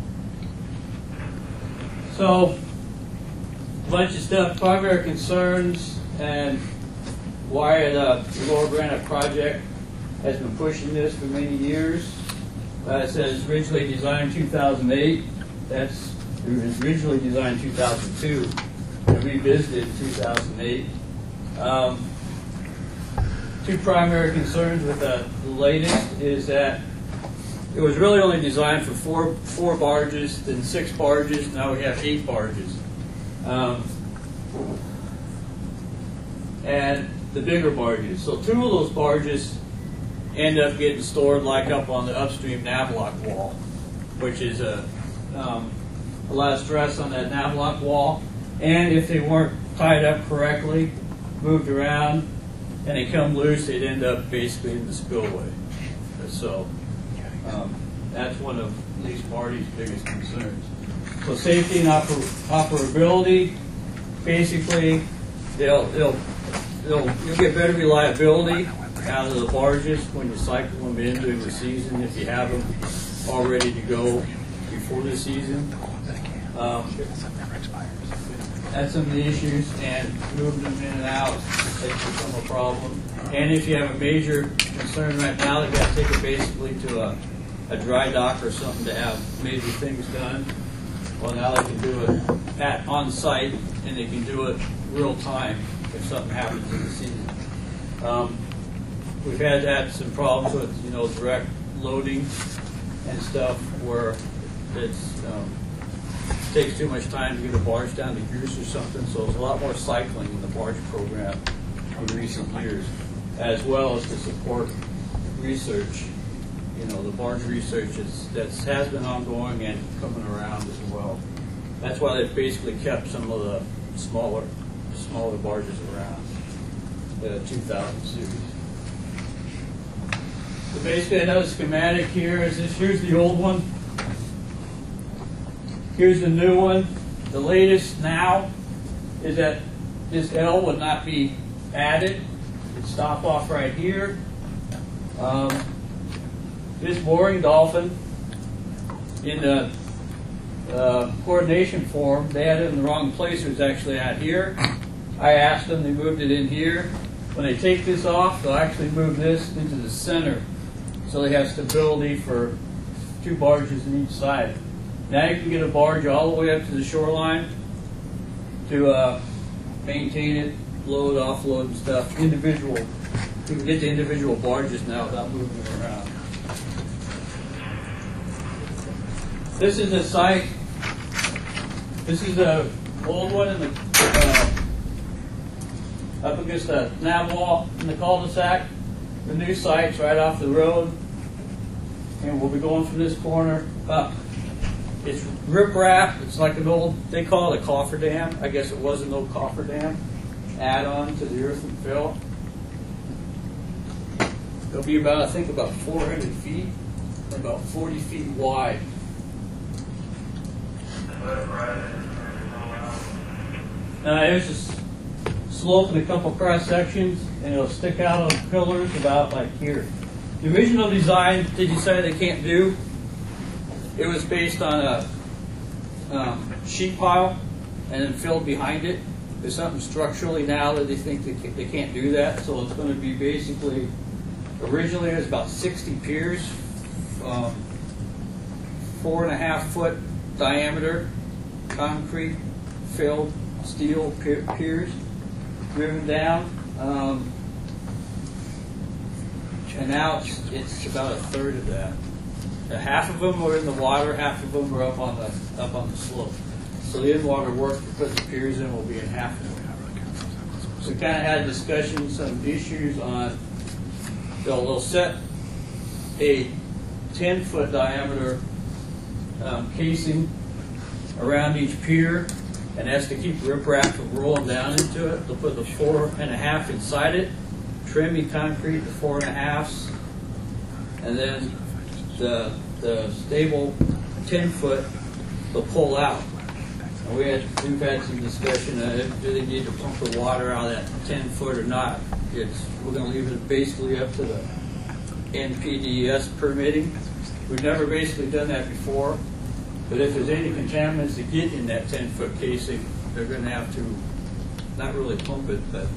So, a bunch of stuff, primary concerns, and why the Lower Granite project has been pushing this for many years. Uh, it says originally designed two thousand eight. That's it was originally designed two thousand two. And revisited in two thousand eight. Um, two primary concerns with the, the latest is that it was really only designed for four four barges, then six barges. Now we have eight barges, um, and the bigger barges. So two of those barges end up getting stored like up on the upstream navlock wall, which is a um, a lot of stress on that navlock wall. And if they weren't tied up correctly, moved around, and they come loose, they'd end up basically in the spillway. So um, that's one of these parties' biggest concerns. So safety and oper operability, basically, they'll, they'll, they'll, you'll get better reliability out of the barges when you cycle them in during the season, if you have them all ready to go before the season. Um, That's some of the issues, and moving them in and out has become a problem. And if you have a major concern right now, they've got to take it basically to a, a dry dock or something to have major things done. Well, now they can do it at on site, and they can do it real time if something happens in the season. Um, we've had had some problems with you know direct loading and stuff where it's um, takes too much time to get a barge down to Goose or something, so there's a lot more cycling in the barge program in recent years, as well as to support research. You know, the barge research is, that has been ongoing and coming around as well. That's why they've basically kept some of the smaller, smaller barges around, the two thousand series. So basically, another schematic here is this. Here's the old one. Here's the new one. The latest now is that this L would not be added. It'd stop off right here. Um, this boring dolphin in the uh, coordination form, they had it in the wrong place. It was actually out here. I asked them, they moved it in here. When they take this off, they'll actually move this into the center, so they have stability for two barges on each side. Now you can get a barge all the way up to the shoreline to uh, maintain it, load, offload, and stuff. Individual, you can get the individual barges now without moving them around. This is a site. This is a old one in the uh, up against the nav wall in the cul-de-sac. the new site's right off the road, and we'll be going from this corner up. It's riprap. It's like an old, they call it a cofferdam. I guess it was an old cofferdam add-on to the earth and fill. It'll be about, I think, about four hundred feet and about forty feet wide. Now, there's this slope in a couple cross sections, and it'll stick out on pillars about like here. The original design, did you say they can't do? It was based on a um, sheet pile and then filled behind it. There's something structurally now that they think they can't, they can't do that, so it's going to be basically, originally it was about sixty piers, um, four and a half foot diameter, concrete filled steel pier, piers driven down, um, and now it's, it's about a third of that. Uh, half of them were in the water, half of them were up on the up on the slope. So the in-water work to put the piers in will be in half of it. So we kind of had discussions, some issues on, they'll, they'll set a ten foot diameter um, casing around each pier, and that's to keep riprap from rolling down into it. They'll put the four and a half inside it, trimming concrete the four and a halves, and then the the stable ten foot they'll pull out. And we had we've had some discussion on uh, do they need to pump the water out of that ten foot or not. It's we're going to leave it basically up to the N P D E S permitting. We've never basically done that before, but if there's any contaminants that get in that ten foot casing, they're going to have to not really pump it, but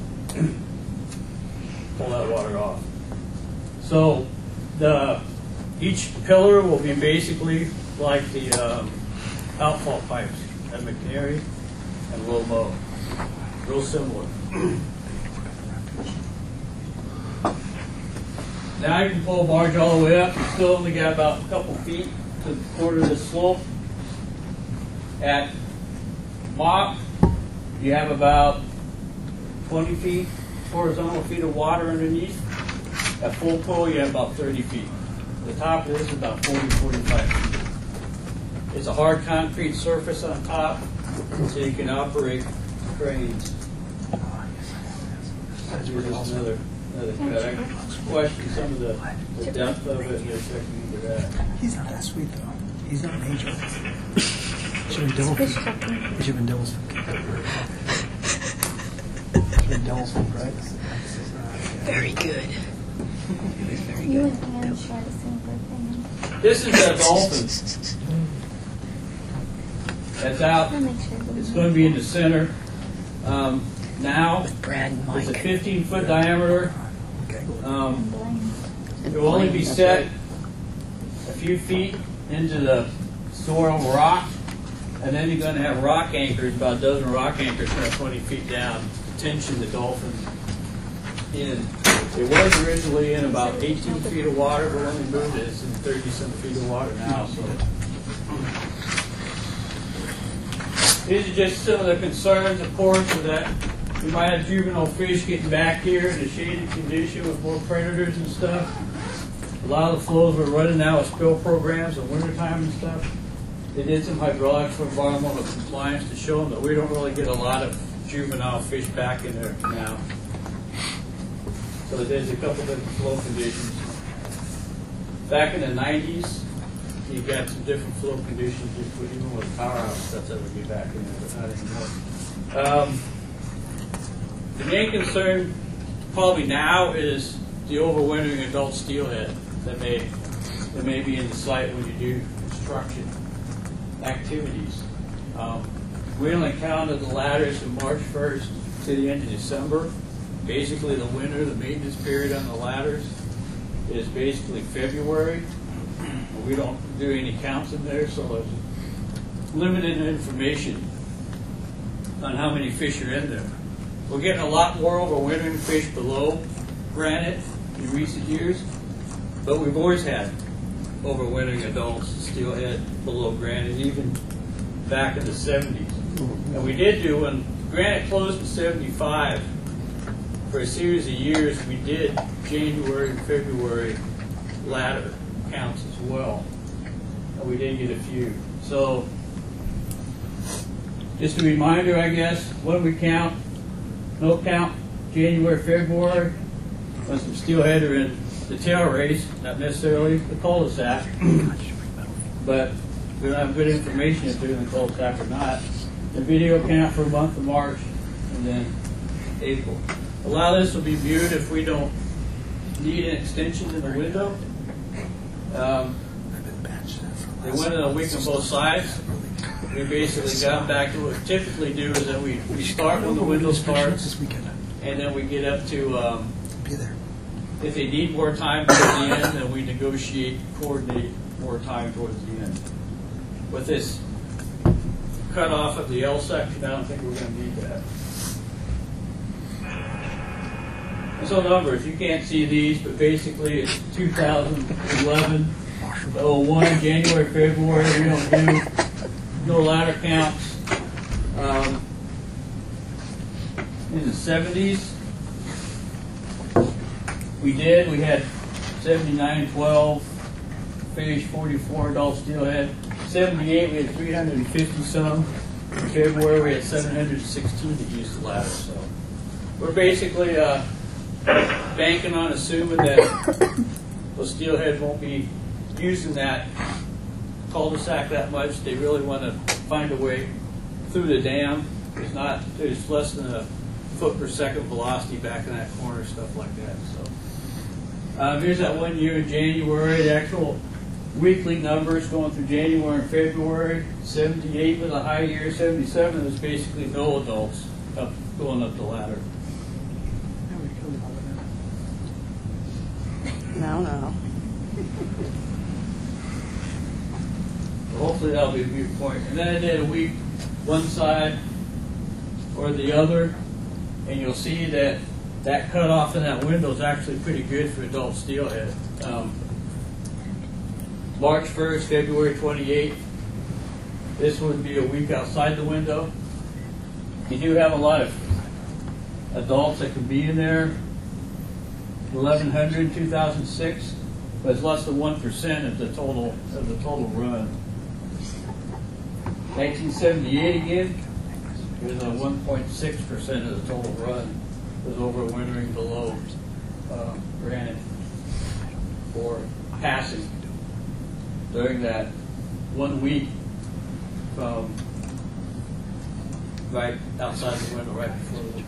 pull that water off. So the each pillar will be basically like the um, outfall pipes at McNary and Low Mo. Real similar. Now you can pull a barge all the way up. You still only got about a couple feet to the corner of the slope. At mop, you have about twenty feet, horizontal feet of water underneath. At full pull, you have about thirty feet. The top of this is about forty, forty-five feet. It's a hard concrete surface on top, so you can operate cranes. Here's another, another cut. I can question some of the, the depth of it and they're checking into that. He's not that sweet, though. He's not an angel. Should have been devil's food. It should have been devil's food. Should have been devil's food, right? Very good. You and Ann share the same birthday. This is a dolphin that's out. It's going to be in the center. Um, now, it's a fifteen foot diameter. Um, it will only be set a few feet into the soil rock, and then you're going to have rock anchors, about a dozen rock anchors, kind of twenty feet down, to tension the dolphin in. It was originally in about eighteen feet of water, but when we moved it, it's in thirty-some feet of water now. So these are just some of the concerns, of course, with that. We might have juvenile fish getting back here in a shaded condition with more predators and stuff. A lot of the flows we're running now with spill programs in wintertime and stuff. They did some hydraulics for environmental compliance to show them that we don't really get a lot of juvenile fish back in there now. So there's a couple different flow conditions. Back in the nineties, you got some different flow conditions, even with powerhouse stuff that would be back in there, but not anymore. Um, the main concern probably now is the overwintering adult steelhead that may that may be in the site when you do construction activities. Um, we only counted the ladders from March first to the end of December. Basically, the winter, the maintenance period on the ladders is basically February. We don't do any counts in there, so there's limited information on how many fish are in there. We're getting a lot more overwintering fish below granite in recent years, but we've always had overwintering adults, steelhead below granite, even back in the seventies. And we did do, when granite closed in seventy-five, for a series of years, we did January and February ladder counts as well. And we did get a few. So, just a reminder, I guess, what do we count? No count January, February, when some steelhead are in the tail race, not necessarily the cul-de-sac. But we don't have good information if they're in the cul-de-sac or not. The video count for the month of March and then April. A lot of this will be viewed if we don't need an extension in the window. Um, they went in a week on both sides. We basically got back to what we typically do is that we, we start when the window starts, and then we get up to, um, if they need more time towards the end, then we negotiate, coordinate more time towards the end. With this cut off of the L section, I don't think we're going to need that. So numbers, you can't see these, but basically it's two thousand eleven, oh one, January, February, we don't do no ladder counts. Um, in the seventies, we did, we had seventy-nine, twelve, fish, forty-four adult steelhead. seventy-eight, we had three hundred fifty some. In February, we had seven hundred sixteen that used the ladder. So we're basically uh, banking on assuming that those steelhead won't be using that cul-de-sac that much. They really want to find a way through the dam. There's not, there's less than a foot per second velocity back in that corner, stuff like that. So um, here's that one year in January, the actual weekly numbers going through January and February. seventy-eight was a high year, seventy-seven was basically no adults up going up the ladder. No, no. Hopefully that'll be a viewpoint. And then I did a week one side or the other, and you'll see that that cutoff in that window is actually pretty good for adult steelhead. Um, March first, February twenty-eighth, this would be a week outside the window. You do have a lot of adults that can be in there. eleven hundred in two thousand six, but it's less than one percent of the total of the total run. nineteen seventy-eight again, it was a one point six percent of the total run was overwintering below uh, granite or passing during that one week from right outside the window, right before the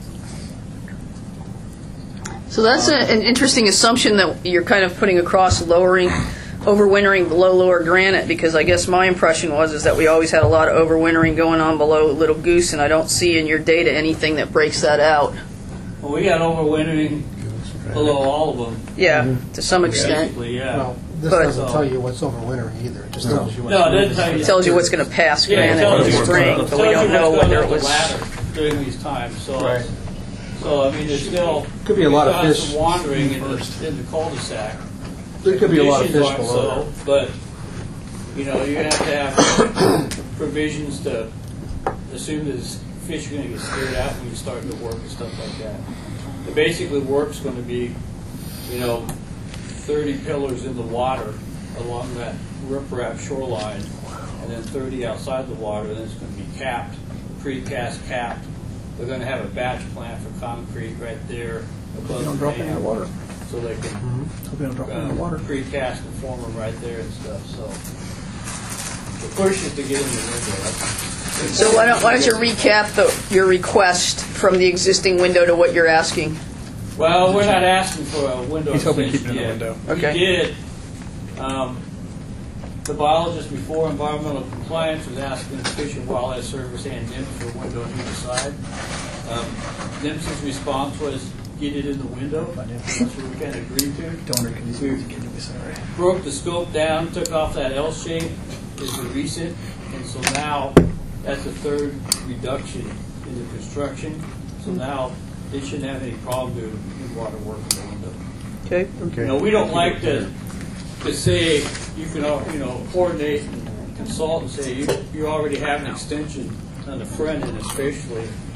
So that's a, an interesting assumption that you're kind of putting across, lowering, overwintering below lower granite, because I guess my impression was is that we always had a lot of overwintering going on below Little Goose, and I don't see in your data anything that breaks that out. Well, we got overwintering below all of them. Yeah, to some extent. Basically, yeah. Well, this But- doesn't tell you what's overwintering either. It just No. tells you what's No, it doesn't tell you. It tells you what's going to pass Yeah, it granite tells in you the spring, what's but we going- don't know tells you whether it what's was. going up the ladder during these times. So, Right. so I mean, there's still Could be a lot of we've got fish some wandering in the, in the cul-de-sac. There could be a lot of Conditions fish aren't below so, but you know, you have to have provisions to assume that this fish are going to get scared out when you start to work and stuff like that. The basically work's going to be, you know, thirty pillars in the water along that riprap shoreline, and then thirty outside the water. Then it's going to be capped, precast capped. They're going to have a batch plant for concrete right there above don't the drop any dam, water. so they can Hope you don't drop any uh, water. precast and form them right there and stuff. So the push is to get in the window. That's- So why don't, why don't you recap the, your request from the existing window to what you're asking? Well, we're not asking for a window He's hoping to keep extension it in the yet. window. Okay. We did. Um, the biologist before environmental compliance was asking the Fish and Wildlife Service and N I M S for a window on either side. Um, N I M S's response was get it in the window. That's what we kind of agreed to. Donor, can you We give me sorry. broke the scope down, took off that L shape, is the recent, and so now that's the third reduction in the construction. So now they shouldn't have any problem doing water work in the window. Okay. You know, we don't like to to say you can, uh, you know, coordinate and consult and say you you already have an extension on the front end, especially,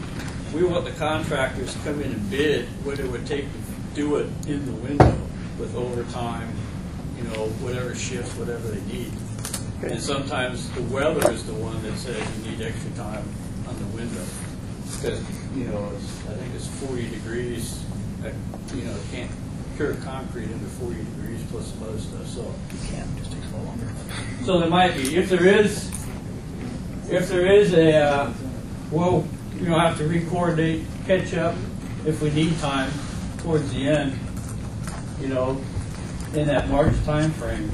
we want the contractors to come in and bid what it would take to do it in the window with overtime, you know, whatever shifts, whatever they need. And sometimes the weather is the one that says you need extra time on the window. Because, you know, it's, I think it's forty degrees, uh, you know, can't cure concrete under forty degrees plus some other stuff, so. You can, it just takes a little longer. So there might be, if there is, if there is a, uh, we'll, you know, have to re-coordinate, catch up if we need time towards the end, you know, in that March time frame.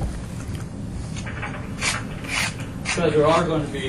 Because there are going to be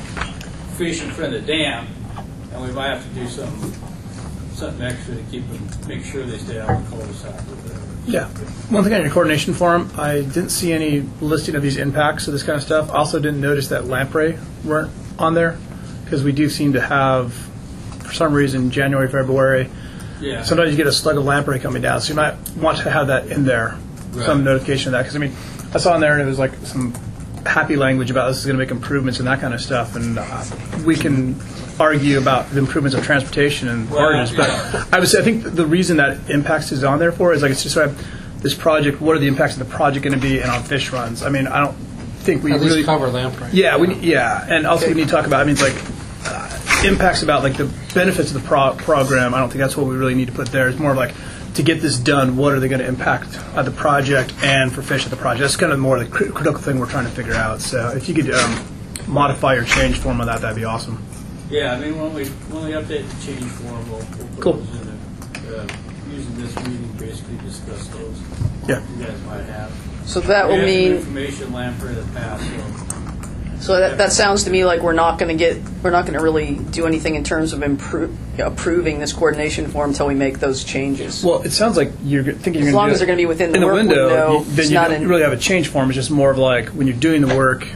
fish in front of the dam, and we might have to do something, something extra to keep them, make sure they stay out of the cul-de-sac or whatever. Yeah. One thing on your coordination form, I didn't see any listing of these impacts of this kind of stuff. I also didn't notice that lamprey weren't on there, because we do seem to have, for some reason, January, February, Yeah. sometimes you get a slug of lamprey coming down, so you might want to have that in there, Right. some notification of that. Because, I mean, I saw in there and it was like some happy language about this is going to make improvements and that kind of stuff, and uh, we can argue about the improvements of transportation and Well, barges, but yeah. I would say I think the reason that impacts is on there for is like it's just sort of this project. What are the impacts of the project going to be, and on fish runs? I mean, I don't think we At least really cover lamprey. Yeah, we yeah, and also we need to talk about. I mean, it's like uh, impacts about like the benefits of the pro- program. I don't think that's what we really need to put there. It's more of like to get this done. What are they going to impact uh, the project and for fish at the project? That's kind of more the cri- critical thing we're trying to figure out. So if you could um, modify or change form on that, that'd be awesome. Yeah, I mean, when we, when we update the change form, we'll, we'll put Cool. those in there. Uh, using this meeting, basically discuss those. Yeah. You guys might have. So that will We have some mean, information lamprey in the past, so. so that, that sounds to me like we're not going to get, we're not going to really do anything in terms of impro- approving this coordination form until we make those changes. Well, it sounds like you're g- thinking As you're long gonna as do it they're going to be within the in the work window. window, you- then it's you not don't in- really have a change form. It's just more of like when you're doing the work,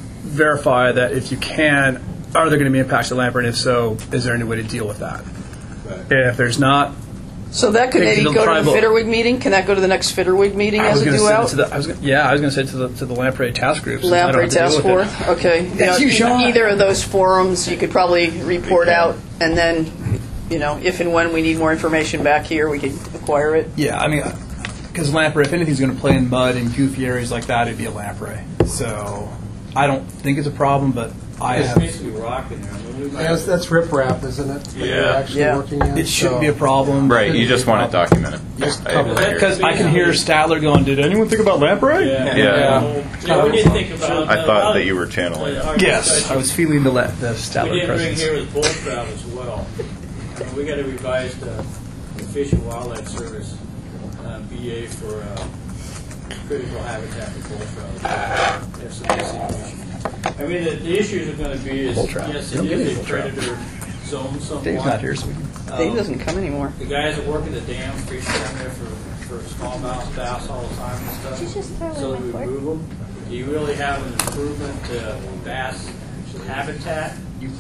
verify that if you can, are there going to be impacts to lamprey, and if so, is there any way to deal with that? If there's not, So that could Take maybe the go to tribal- the Fitterwig meeting? Can that go to the next Fitterwig meeting I as was a going to due send it out? to the. I was gonna, yeah, I was going to say to the to the lamprey task group. since I don't Lamprey have to deal Task with it. Force? Okay. That's You you, know, Sean. Either of those forums, you could probably report out, and then, you know, if and when we need more information back here, we could acquire it. Yeah, I mean, because lamprey, if anything's going to play in mud and goofy areas like that, it'd be a lamprey. So I don't think it's a problem, but I It's have. basically rock in there. I mean, we might- Yeah, that's, that's riprap, isn't it? that Yeah. you're actually Yeah. working in. It shouldn't so- be a problem. Right, you just want it documented. Just I- cover it. Because I can hear Stadler going, "Did anyone think about lamprey?" Yeah. Yeah. Yeah, we did think about. I thought that you were channeling it. Our Yes, discussion. I was feeling the la- the We Stadler did bring presence. here with bull trout as well. I mean, we got to revise the Fish and Wildlife Service uh, B A for uh, critical habitat for bull trout. Have some missing issues. I mean, the, the issues are going to be is Bull trout. yes, You don't it get any is a bull trout. predator zone somewhat. Dave's not here, so we can. Dave Um, doesn't come anymore. The guys that work at the dam fish down there for, for smallmouth bass all the time and stuff. Did you just throw So away we my fork? move them. Do you really have an improvement to bass habitat?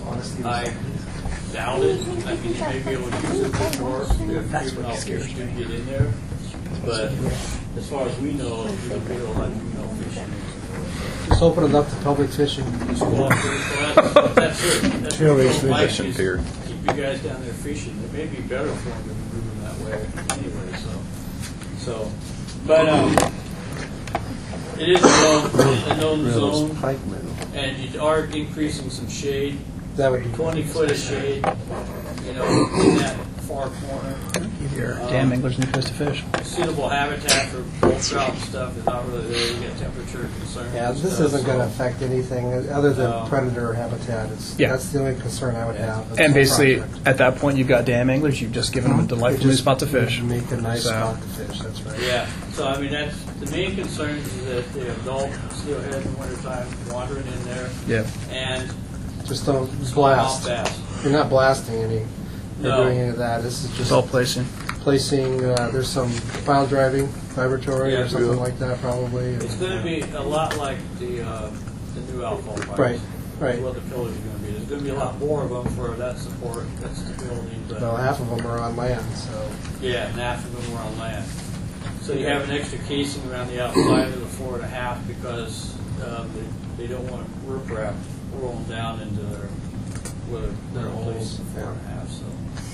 I doubt it. I mean, you may be able to use it before if That's juvenile what scares fish do me. get in there. But as far as we know, we don't get a lot of juvenile fish in there. Just open it up to public fishing. Well, that's, that's it. That's Sure, what it's we like fishing is pier. keep you guys down there fishing. It may be better for them to move them that way anyway, so. So, but, um, it is a known, a known zone, Pikemen. and you are increasing some shade, That would be twenty foot of shade, you know, in that far corner. Your Um, damn anglers need a place to fish. Suitable habitat for bull trout and stuff is not really there. You got temperature concerns. Yeah, and this stuff, isn't going to so- affect anything other than No. predator habitat. It's, Yeah. That's the only concern I would have. with And the basically, project. at that point, you've got damn anglers. You've just given them a delightful new Just spot to fish. Make a nice So- spot to fish, that's right. Yeah, so I mean, that's, the main concern is that the adult steelhead in the wintertime wandering in there, Yeah. and Just don't smallmouth blast. bass. You're not blasting any, or No. doing any of that. This is Just just all placing. placing, uh, there's some pile driving vibratory Yeah. or something like that probably. It's gonna be a lot like the, uh, the new alcohol pipes. Right, right. Is what the pillars are gonna be. There's gonna be a lot more of them for that support, that stability, but. Well, half of them are on land, so. Yeah, and half of them were on land. So you have an extra casing around the outside of the four and a half because um, they, they don't want riprap rolling down into their, where their holes in the four and a half, so.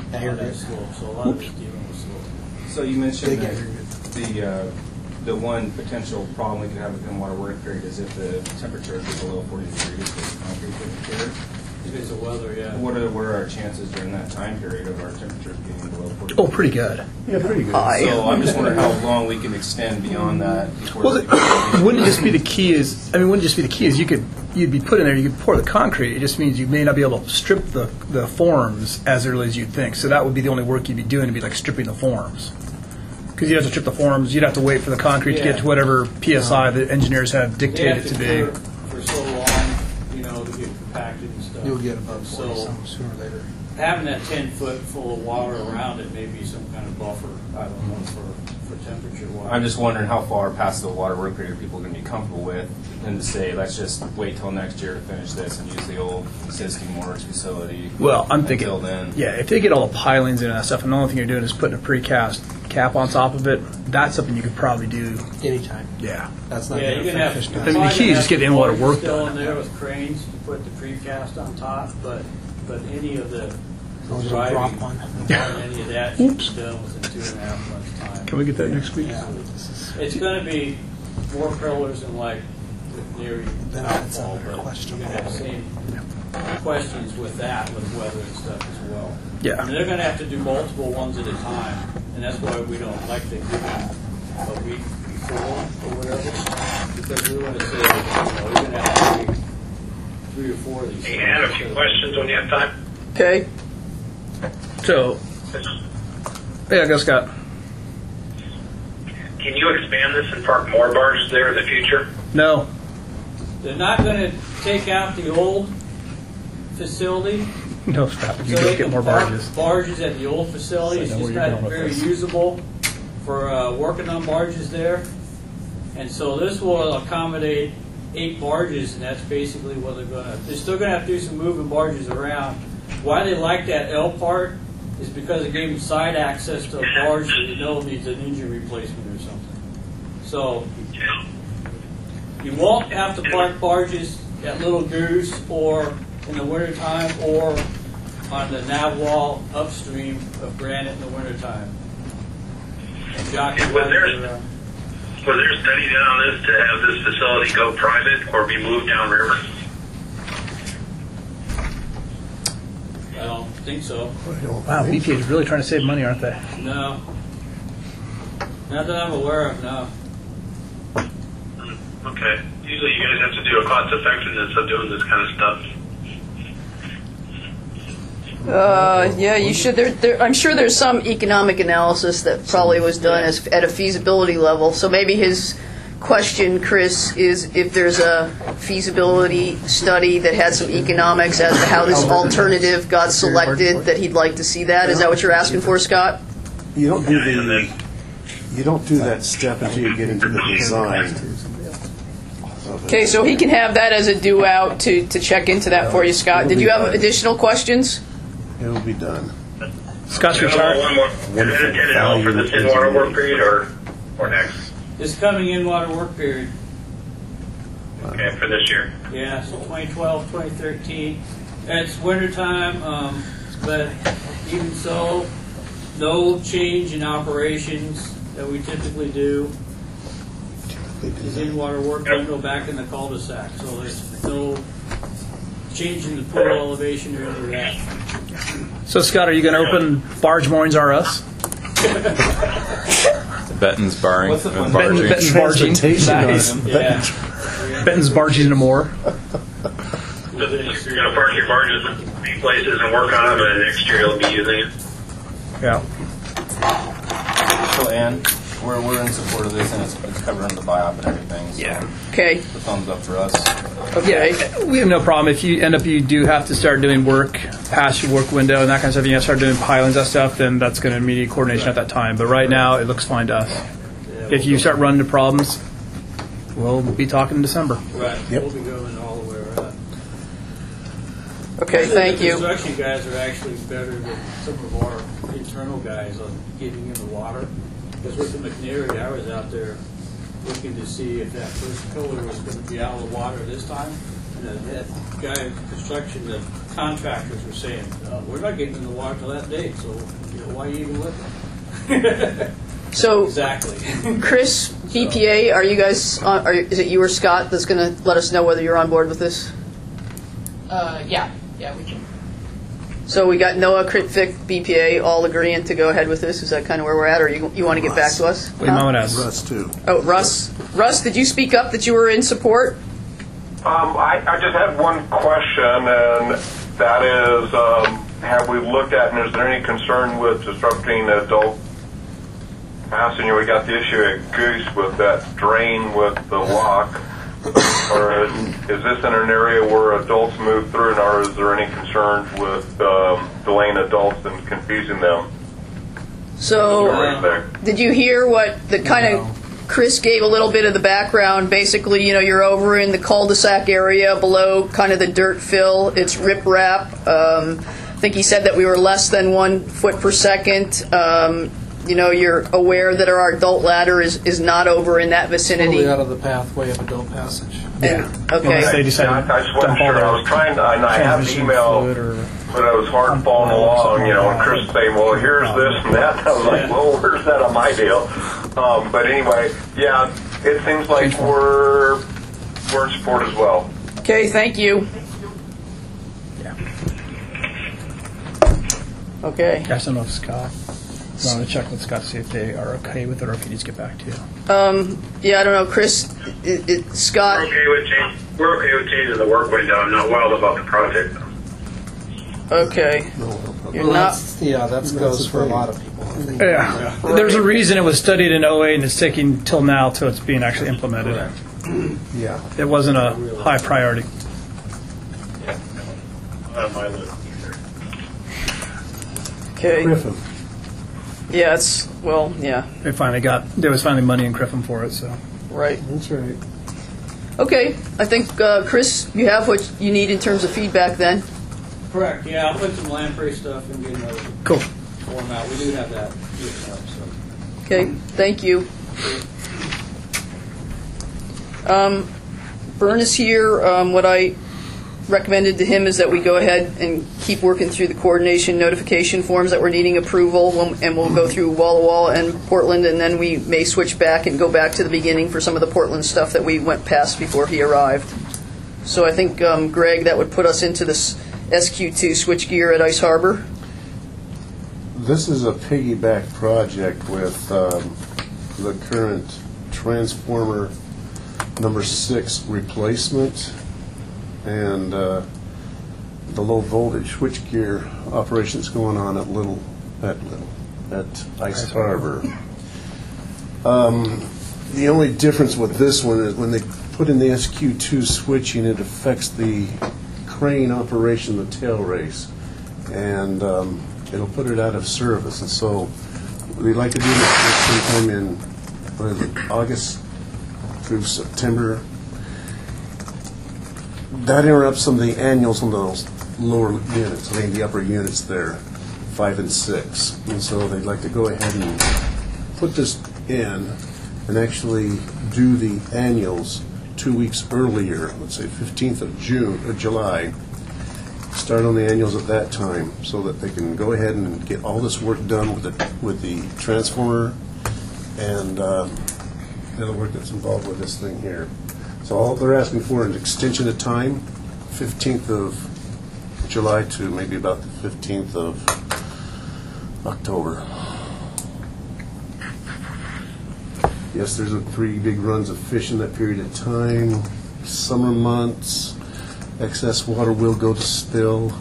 on that slope, so a lot of it's dealing with slope. So you mentioned Big that the, uh, the one potential problem we could have within water work period is if the temperature is below forty degrees with concrete getting cured. If it's the weather, yeah. What are, what are our chances during that time period of our temperatures being below forty? Oh, pretty good. Yeah, pretty good. So I'm just wondering how long we can extend beyond that. Before Well, the, wouldn't it just be the key is, I mean, wouldn't it just be the key is you could, you'd be put in there, you could pour the concrete. It just means you may not be able to strip the, the forms as early as you'd think. So that would be the only work you'd be doing, to be like stripping the forms. Because you'd have to strip the forms, you'd have to wait for the concrete to Yeah. get to whatever P S I the engineers have They dictated have to to be. cure for so long, you know, to get compacted and stuff. You'll get above forty So some sooner or later. having that ten foot full of water around it may be some kind of buffer, I don't know, for, for temperature wise. I'm just wondering how far past the water work period people are going to be comfortable with, and to say, let's just wait till next year to finish this and use the old existing mortgage facility. Well, I'm thinking, until then. yeah, if they get all the pilings in and that stuff, and the only thing you're doing is putting a precast cap on top of it, that's something you could probably do. Anytime. Yeah. That's not Yeah, gonna you're gonna affect have. fish I mean, the probably key is gonna just get have the in-water some work still done. in there with cranes to put the precast on top, but, but any of the long as you driving, drop one. any of that should be done within two and a half months' time. Can we get that next week? Yeah. It's gonna be more pillars than like the Neary Then that's Fall, another but question. you're gonna have the same questions with that, with weather and stuff as well. Yeah. And they're gonna have to do multiple ones at a time, and that's why we don't like to give them a week before or whatever, because we want to say, you know, we're gonna have three, three or four of these. You had a few questions when you have time. Okay. So, yeah, go Scott. Can you expand this and park more barges there in the future? No. They're not gonna take out the old facility, No, Scott. You so go they get can more park barges. barges at the old facility. It's I know just where you're not going with very this. usable for uh, working on barges there. And so this will accommodate eight barges, and that's basically what they're gonna, they're still gonna have to do some moving barges around. Why they like that L part is because it gave them side access to a barge that you know needs an engine replacement or something. So you won't have to park barges at Little Goose or in the wintertime or on the nav wall upstream of Granite in the wintertime. And jockey Was there- barges around. Was there a study done on this to have this facility go private or be moved downriver? I don't think so. Wow, B P A is really trying to save money, aren't they? No. Not that I'm aware of, no. Okay. Usually you guys have to do a cost effectiveness of doing this kind of stuff. Uh, yeah, you should. There, there, I'm sure there's some economic analysis that probably was done as, at a feasibility level. So maybe his question, Chris, is if there's a feasibility study that had some economics as to how this alternative got selected, that he'd like to see that. Is that what you're asking for, Scott? You don't do the, you don't do that step until you get into the design. Okay, so he can have that as a due out to, to check into that for you, Scott. Did you have additional questions? It'll be done. Scott's One retired. more. Is it intended out for this in-water work period or, or next? This coming in water work period. Okay, for this year. Yeah, so twenty twelve, twenty thirteen. It's wintertime, um, but even so, no change in operations that we typically do. Is in water work, don't go back in the cul-de-sac, so there's no change in the pool elevation or any of that. So, Scott, are you going to open Barge Moorings R Us? Benton's barring. What's the fun barging. Benton, Benton's barging. Transportation Nice. on them. Yeah. Benton's barging into more. So you're going to park your barges in these places and work on them, and next year you'll be using it. Yeah. So, Ann, we're, we're in support of this, and it's, it's covered under the B I O P and everything. So Yeah. Okay. the thumbs up for us. Okay. Yeah, we have no problem. If you end up, you do have to start doing work past your work window and that kind of stuff, you have to start doing pilings, that stuff, then that's going to immediate coordination at that time. But right now, it looks fine to us. If you start running into problems, we'll be talking in December. Right, Yep. we'll be going all the way around. Okay, thank The you. construction guys are actually better than some of our internal guys on getting in the water. Because with the McNary, I was out there looking to see if that first pillar was going to be out of the water this time. the that guy in construction, the contractors were saying, oh, we're not getting in the water till that date, so you know, why are you even looking? So, exactly. Chris, B P A, are you guys, on, are, is it you or Scott that's going to let us know whether you're on board with this? Uh, yeah, yeah, we can. So we got Noah, Critvic, B P A all agreeing to go ahead with this. Is that kind of where we're at, or you, you want to get back to us? Wait, Mom has. Russ, too. Oh, Russ. Russ, did you speak up that you were in support? Um, I, I just had one question, and that is, um, have we looked at, and is there any concern with disrupting adult passing? We got the issue at Goose with that drain with the lock. Or is, is this in an area where adults move through, or is there any concerns with um, delaying adults and confusing them? So, Uh, did you hear what the kind of Chris gave a little bit of the background? Basically, you know, you're over in the cul-de-sac area below kind of the dirt fill. It's riprap. Um, I think he said that we were less than one foot per second. Um, you know, you're aware that our adult ladder is, is not over in that vicinity. Totally out of the pathway of adult passage. Yeah. Okay. I, I just wasn't sure. I was trying to, and I have the email, but I was hard following along, you know, and Chris saying, well, here's this and that. I was like, well, where's that on my deal? Um, but anyway, yeah, it seems like we're, we're in support as well. Okay, thank you. Okay. I don't know if Scott. I want to check with Scott to see if they are okay with it or if he needs to get back to you. Um, yeah, I don't know, Chris. It, it, Scott. We're okay with change, We're okay with changing the work window. I'm not wild about the project. Okay. You're Well, not. that's, yeah, that goes for a lot of people. I think. Yeah. There's a reason it was studied in oh eight and it's taking till now till it's being actually implemented. Yeah. It wasn't a high priority. Yeah. On my list either. Okay. Griffin. Yeah, it's well, yeah. They finally got. There was finally money in Griffin for it, so. Right. That's right. Okay, I think uh, Chris, you have what you need in terms of feedback. Then. Correct. Yeah, I'll put some Lamprey stuff and get another Cool. format. We do have that. So. Okay. Thank you. Um, Bern is here. Um, what I recommended to him is that we go ahead and keep working through the coordination notification forms that we're needing approval, and we'll go through Walla Walla and Portland, and then we may switch back and go back to the beginning for some of the Portland stuff that we went past before he arrived. So I think, um, Greg, that would put us into this S Q two switchgear at Ice Harbor. This is a piggyback project with um, the current transformer number six replacement and uh, the low voltage switchgear operations going on at Little at Little at Ice Harbor. Um, the only difference with this one is when they put in the S Q two switching, it affects the crane operation, the tail race, and um, it'll put it out of service. And so we'd like to do this sometime in what is it, August through September. That interrupts some of the annuals on those lower units, I mean the upper units there, five and six. And so they'd like to go ahead and put this in and actually do the annuals two weeks earlier, let's say fifteenth of June, or July. Start on the annuals at that time so that they can go ahead and get all this work done with the, with the transformer and uh, the other work that's involved with this thing here. So all they're asking for is an extension of time, fifteenth of July to maybe about the fifteenth of October. Yes, there's a three big runs of fish in that period of time. Summer months, excess water will go to spill.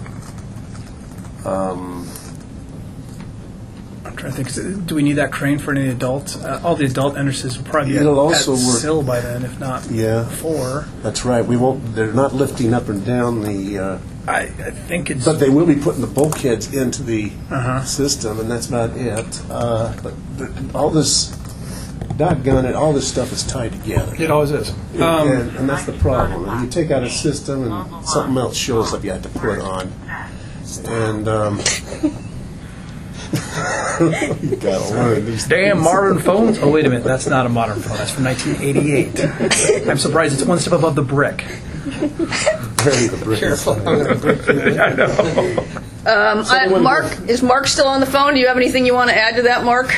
Um, I'm trying to think. Do we need that crane for any adults? Uh, all the adult entrances will probably be at, It'll also at work- sill by then, if not yeah, before. that's right. We won't. They're not lifting up and down the. Uh, I, I think it's. But they will be putting the bulkheads into the Uh-huh. system, and that's about it. Uh, but th- all this, doggone it, all this stuff is tied together. It always is. And, Um, and, and that's the problem. And you take out a system, and something else shows up you have to put on. And um, you gotta learn these Damn things. modern phones. Oh, wait a minute. That's not a modern phone. That's from nineteen eighty-eight. I'm surprised it's one step above the brick. Carry the bricks. I know. Um, I, Mark, is Mark still on the phone? Do you have anything you want to add to that, Mark?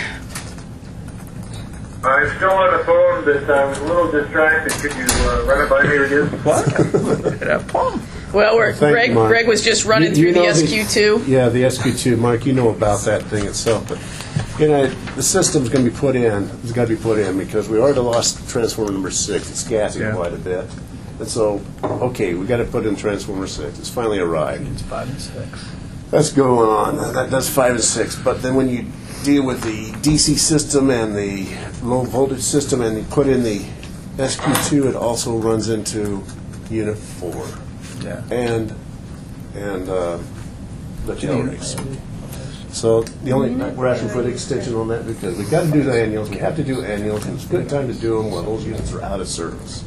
I'm still on the phone, but I was a little distracted. Could you uh, run it by me again? What? Well, we're, Thank Greg, you, Mark. Greg was just running You- through you the know S Q two. Yeah, the S Q two, Mark, you know about that thing itself, but, you know, the system's going to be put in, it's got to be put in, because we already lost transformer number six, it's gassing Yeah. quite a bit. And so, okay, we got to put in transformer six, it's finally arrived. It's five and six. That's going on, that, that's five and six, but then when you deal with the D C system and the low voltage system, and you put in the S Q two, it also runs into unit four. Yeah. And, and uh, the tail race. So the only, we're asking for the extension on that because we've got to do the annuals, we have to do annuals, and it's a good time to do them when those units are out of service.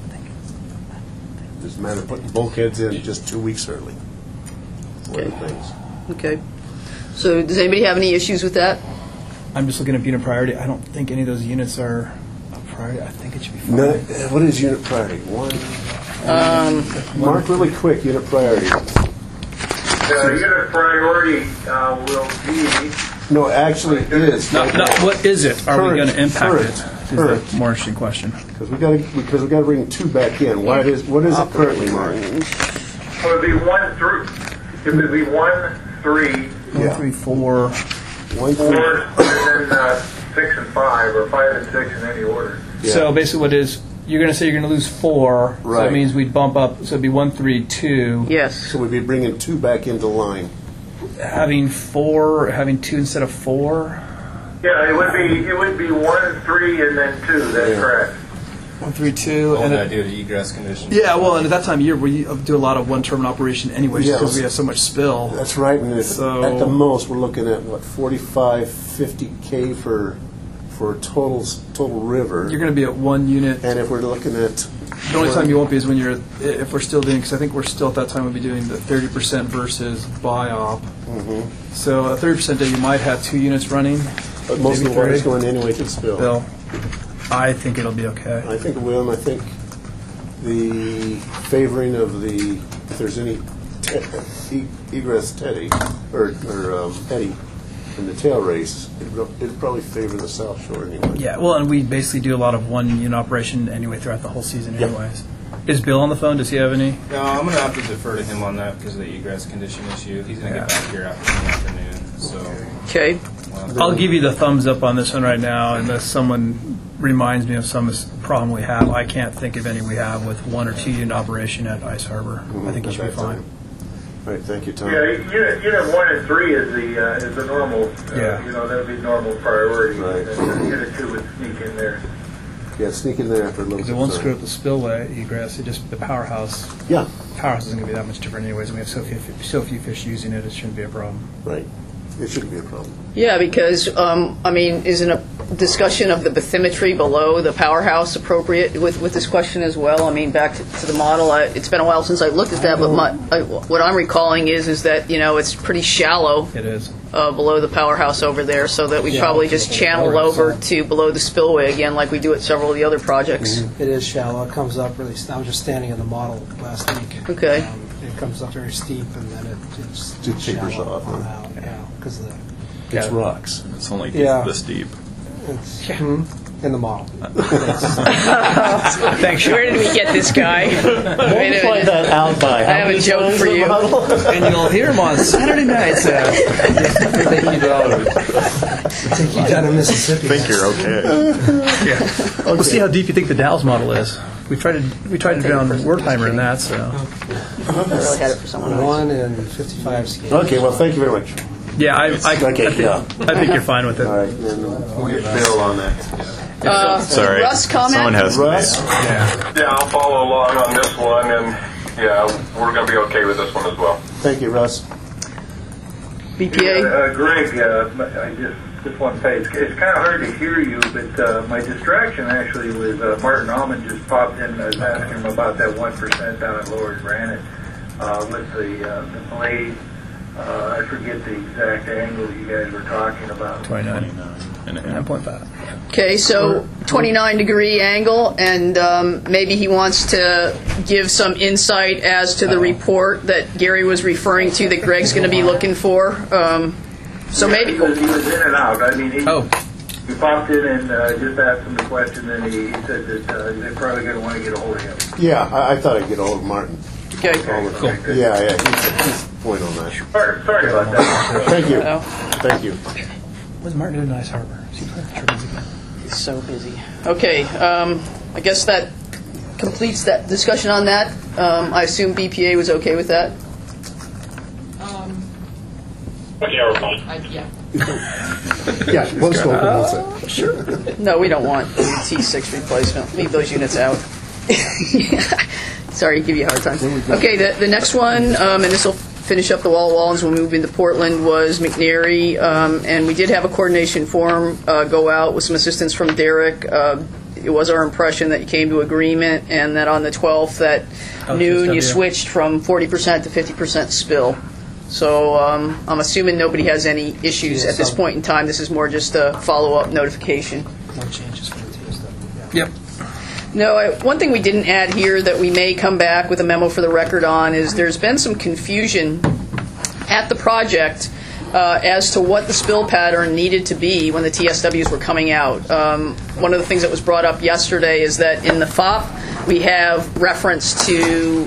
Just a matter of putting bulkheads in just two weeks early. One of the things. Okay. So does anybody have any issues with that? I'm just looking at unit priority. I don't think any of those units are a priority. I think it should be fine. No, what is unit priority? One. Um, Mark, really quick, unit priority. The unit priority uh, will be. No, actually, it is. Not, not what is it? Are we Current, going to impact current, it? Is current. the more interesting question. Because we got to because we got to bring two back in. Why it is what is it currently, Mark? It would be one through. It would be one, three, One, Yeah. three, four. One, four, and then uh, six and five, or five and six in any order. Yeah. So basically, what is you're going to say you're going to lose four? So Right. that means we'd bump up. So it'd be one, three, two. yes. So we'd be bringing two back into line. Having four, having two instead of four. Yeah, it would be it would be one, three, and then two. That's Yeah. correct. One, three, two, All and that it, due to egress conditions. yeah. Well, and at that time of year, we do a lot of one turbine operation anyways Yes. because we have so much spill. That's right. And if, So- at the most, we're looking at what forty-five, fifty K for for total total river. You're going to be at one unit. And if we're looking at The only time you won't be is when you're, if we're still doing, because I think we're still at that time we'll be doing the thirty percent versus biop. Mhm. So a thirty percent day, you might have two units running. But most maybe of the water's three. going anyway to the spill. Bill, I think it'll be okay. I think it will, and I think the favoring of the, if there's any te- e- egress teddy, or, or um, eddy in the tail race, it'd pro- it'd probably favor the South Shore anyway. Yeah, well, and we basically do a lot of one unit operation anyway throughout the whole season Yep. anyways. Is Bill on the phone? Does he have any? No, I'm going to have to defer to him on that because of the egress condition issue. He's going to Yeah. get back here after the afternoon. So, Okay. well, I'll give you the thumbs up on this one right now, unless someone reminds me of some problem we have. I can't think of any we have with one or two unit operation at Ice Harbor. I think it At should be that fine. time. All right, thank you, Tom. Yeah, unit, unit one and three is the uh, is the normal. Uh, Yeah. You know, that would be normal priority. Right. And uh, unit two would sneak in there. Yeah, sneak in there after a little Because bit it won't of screw time. up the spillway egress. It just the powerhouse. Yeah, Powerhouse isn't going to be that much different anyways. And we have so few, so few fish using it. It shouldn't be a problem. right. It shouldn't be a problem. Yeah, because, um, I mean, isn't a discussion of the bathymetry below the powerhouse appropriate with, with this question as well? I mean, back to, to the model, I, it's been a while since I looked at that, but my, I, what I'm recalling is is that, you know, it's pretty shallow It is. uh, below the powerhouse over there, so that we Yeah, probably to the just whole channel powerhouse over side. to below the spillway again, like we do at several of the other projects. It is shallow. It comes up really. I was just standing in the model last week. Okay. Um, it comes up very steep, and then it it's It tapers shallow off, on huh? out. Yeah, because of the It's rocks. It's only Yeah. this deep. it's hmm, in the model. Thanks, Where did we get this guy? Wait a Multiply minute. that out by I how have a many joke times for the you. model? And you'll hear him on Saturday nights. Uh, Take you down to Mississippi. I think you're okay. yeah. We'll see how deep you think the Dow's model is. We tried to we tried to drown Wertheimer in that. So I really had it for someone else. One and fifty-five scale. Okay, well, thank you very much. yeah, I I, I, Okay, think, yeah. I think you're fine with it. All right, then we'll get Bill on that. Uh, Sorry. Russ, comment? Someone has Russ? Yeah. Yeah, I'll follow along on this one, and yeah, we're going to be okay with this one as well. Thank you, Russ. B P A? Yeah, uh, Greg, uh, I just just want to say it's, it's kind of hard to hear you, but uh, my distraction actually was uh, Martin Almond just popped in. I was asking him about that one percent down at Lower Granite uh, with the uh, the blade. Uh, I forget the exact angle you guys were talking about. twenty-nine. and a nine point five. Okay, so twenty-nine degree angle, and um, maybe he wants to give some insight as to the report that Gary was referring to that Greg's going to be looking for. Um, so yeah, maybe he was, he was in and out. I mean, he, Oh. he popped in and uh, just asked him the question, and he, he said that uh, they're probably going to want to get a hold of him. Yeah, I, I thought I'd get a hold of Martin. Okay. Cool. Yeah, yeah, he's, he's the point on that. Sorry, sorry about that. Thank you. Oh. Thank you. What's Martin doing in Ice Harbor? Is he playing for Turbines again? He's so busy. Okay, um, I guess that completes that discussion on that. Um, I assume B P A was okay with that. Um, Yeah, we're fine. I, yeah. Yeah, one scope and that's it. Sure. No, we don't want T six replacement. Leave those units out. Sorry to give you a hard time. Okay, the, the next one, um, and this will finish up the wall walls when we move into Portland, was McNary, um, and we did have a coordination forum uh, go out with some assistance from Derek. Uh, it was our impression that you came to agreement, and that on the twelfth at Oh, noon you T S W. switched from forty percent to fifty percent spill. So um, I'm assuming nobody has any issues Yeah, at this so- point in time. This is more just a follow-up notification. No changes for the T S W. Yeah. Yep. No, I, one thing we didn't add here that we may come back with a memo for the record on is there's been some confusion at the project uh, as to what the spill pattern needed to be when the T S Ws were coming out. Um, one of the things that was brought up yesterday is that in the F O P we have reference to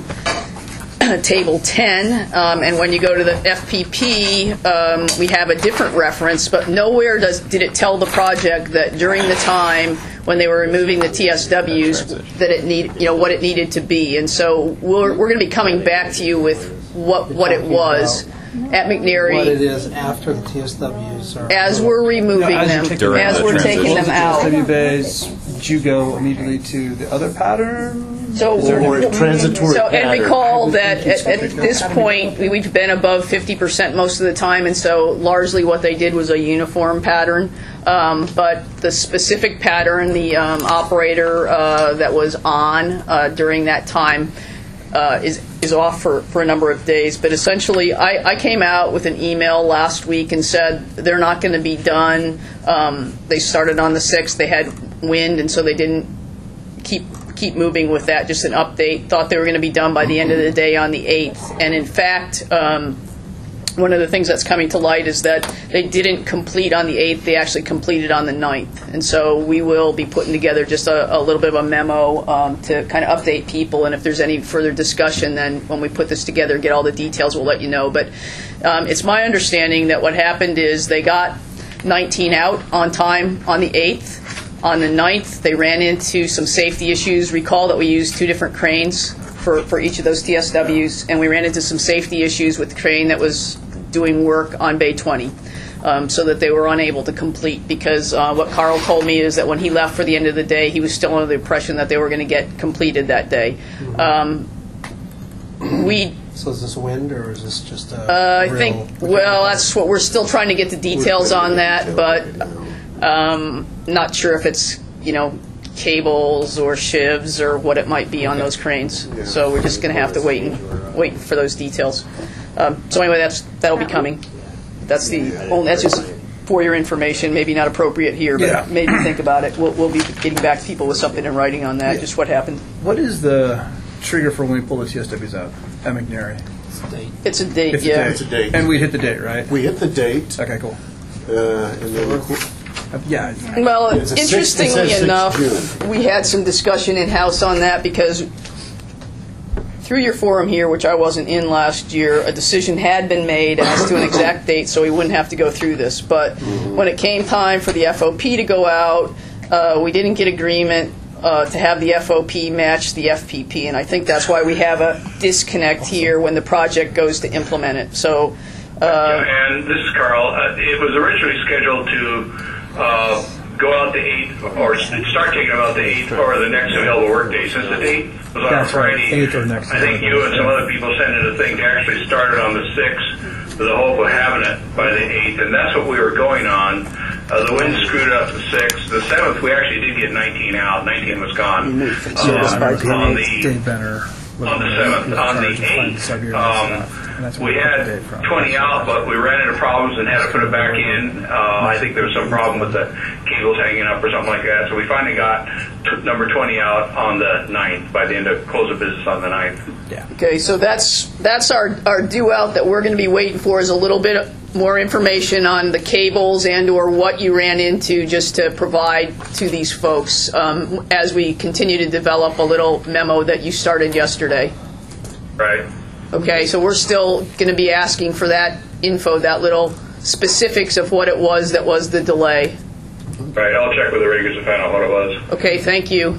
Table ten, um, and when you go to the F P P, um, we have a different reference, but nowhere does did it tell the project that during the time when they were removing the T S Ws that it need, you know, what it needed to be. And so we're we're going to be coming back to you with what what it was at McNary What it is after the T S Ws are... as we're removing No, as them, you take During as the we're taking transition. them out. T S W bays, did you go immediately to the other pattern? So, Or a transitory so and pattern. recall that at, at this point we- we've been above fifty percent most of the time, and so largely what they did was a uniform pattern. Um, but the specific pattern, the um, operator uh, that was on uh, during that time uh, is is off for, for a number of days. But essentially, I, I came out with an email last week and said they're not going to be done. Um, they started on the sixth. They had wind, and so they didn't keep keep moving with that. Just an update. Thought they were going to be done by the end of the day on the eighth. And in fact, um, one of the things that's coming to light is that they didn't complete on the eighth. They actually completed on the ninth. And so we will be putting together just a, a little bit of a memo um, to kind of update people. And if there's any further discussion, then when we put this together, get all the details, we'll let you know. But um, it's my understanding that what happened is they got nineteen out on time on the eighth. On the ninth, they ran into some safety issues. Recall that we used two different cranes for, for each of those T S Ws, and we ran into some safety issues with the crane that was doing work on Bay twenty, um, so that they were unable to complete, because uh, what Carl told me is that when he left for the end of the day, he was still under the impression that they were going to get completed that day. Um, we So is this wind, or is this just a uh, I real- think, well, that's what we're still trying to get the details on that, but um, not sure if it's, you know, cables or shivs or what it might be on those cranes. So we're just going to have to wait and wait for those details. Um, so anyway, that's that'll be coming. That's the only, that's just for your information. Maybe not appropriate here, but Yeah. maybe think about it. We'll, we'll be getting back to people with something in writing on that. Yeah. Just what happened. What is the trigger for when we pull the T S Ws out at McNary? It's a date. It's a yeah. date. It's a date. And we hit the date, right? We hit the date, Okay, cool. uh, and then we Uh, Yeah. Well, It's a six- it interestingly says six enough, June. we had some discussion in-house on that, because through your forum here, which I wasn't in last year, a decision had been made as to an exact date, so we wouldn't have to go through this. But when it came time for the F O P to go out, uh, we didn't get agreement uh, to have the F O P match the F P P, and I think that's why we have a disconnect here when the project goes to implement it. So. Uh, and this is Carl. Uh, it was originally scheduled to uh, go out the eighth, or start taking them out the eighth, or the next available work day. Since the date was on That's a right, Friday, eighth or next I think you and some other people sent in a thing to actually start it on the sixth, with the hope of having it by the eighth, and that's what we were going on. Uh, the wind screwed up the sixth. The seventh, we actually did get nineteen out. nineteen was gone. Uh, on the Dave Benner. on the seventh. On the eighth, um, we had twenty out, but we ran into problems and had to put it back in. Uh, I think there was some problem with the cables hanging up or something like that. So we finally got t- number twenty out on the ninth, by the end of close of business on the ninth. Yeah. Okay, so that's that's our, our due out that we're going to be waiting for is a little bit more information on the cables and or what you ran into, just to provide to these folks um, as we continue to develop a little memo that you started yesterday. Right. Okay, so we're still going to be asking for that info, that little specifics of what it was that was the delay. Right, I'll check with the riggers to find out what it was. Okay, thank you.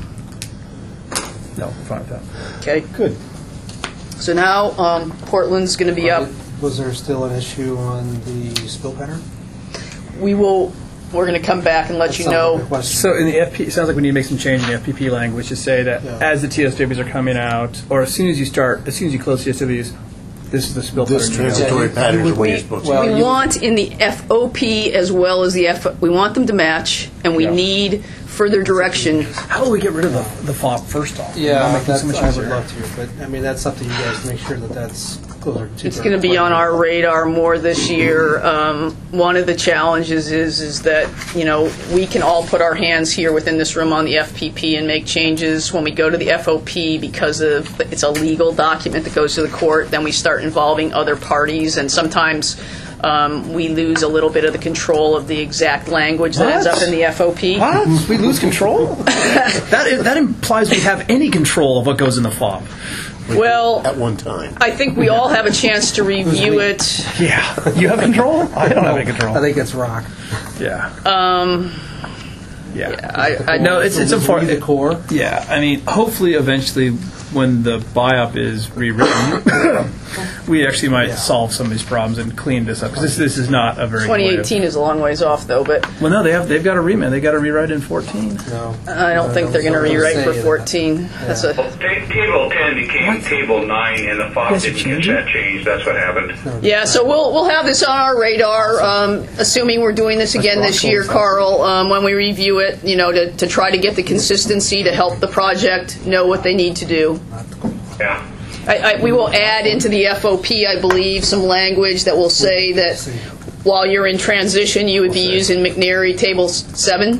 No, fine with that. Okay. Good. So now um, Portland's going to be up. Was there still an issue on the spill pattern? We will. We're going to come back and let That you sounds know. like a question. So in the F P, it sounds like we need to make some change in the F P P language to say that Yeah. as the T S Ws are coming out, or as soon as you start, as soon as you close T S Ws, this is the spill This pattern. transitory pattern is the way We, you're supposed to. well, we you- want in the F O P as well as the F. We want them to match, and we Yeah. need further direction. How do we get rid of the, the fop first off? That'll Yeah, make it that's, so much I would easier. love to, but I mean, that's up to you guys to make sure that that's, those are two. It's going to be on our radar more this year. Um, one of the challenges is is that you know we can all put our hands here within this room on the F P P and make changes. When we go to the F O P, because of it's a legal document that goes to the court, then we start involving other parties, and sometimes um, we lose a little bit of the control of the exact language that ends What? up in the F O P. What? We lose control? that, that implies we have any control of what goes in the fop. Well, At one time. I think we all have a chance to review it. Yeah. You have control? I don't have any control. I think it's rock. Yeah. Um, Yeah. I, I No, it's it's So we important. leave the core. Yeah, I mean, hopefully, eventually, when the buy-up is rewritten, we actually might solve some of these problems and clean this up, because this, this is not a very good way twenty of- eighteen is a long ways off, though, but Well, no, they have they've got a remand. They got to rewrite in fourteen. No. I don't think they're going to rewrite for fourteen. That's a Well, ta- table ten became table nine, and the F O P Yes, it didn't get changed that changed. That's what happened. yeah. So we'll we'll have this on our radar, um, assuming we're doing this again this year, Carl. Um, when we review it, you know, to, to try to get the consistency to help the project know what they need to do. Yeah. I, I, we will add into the F O P, I believe, some language that will say that while you're in transition, you would be using McNary Table seven,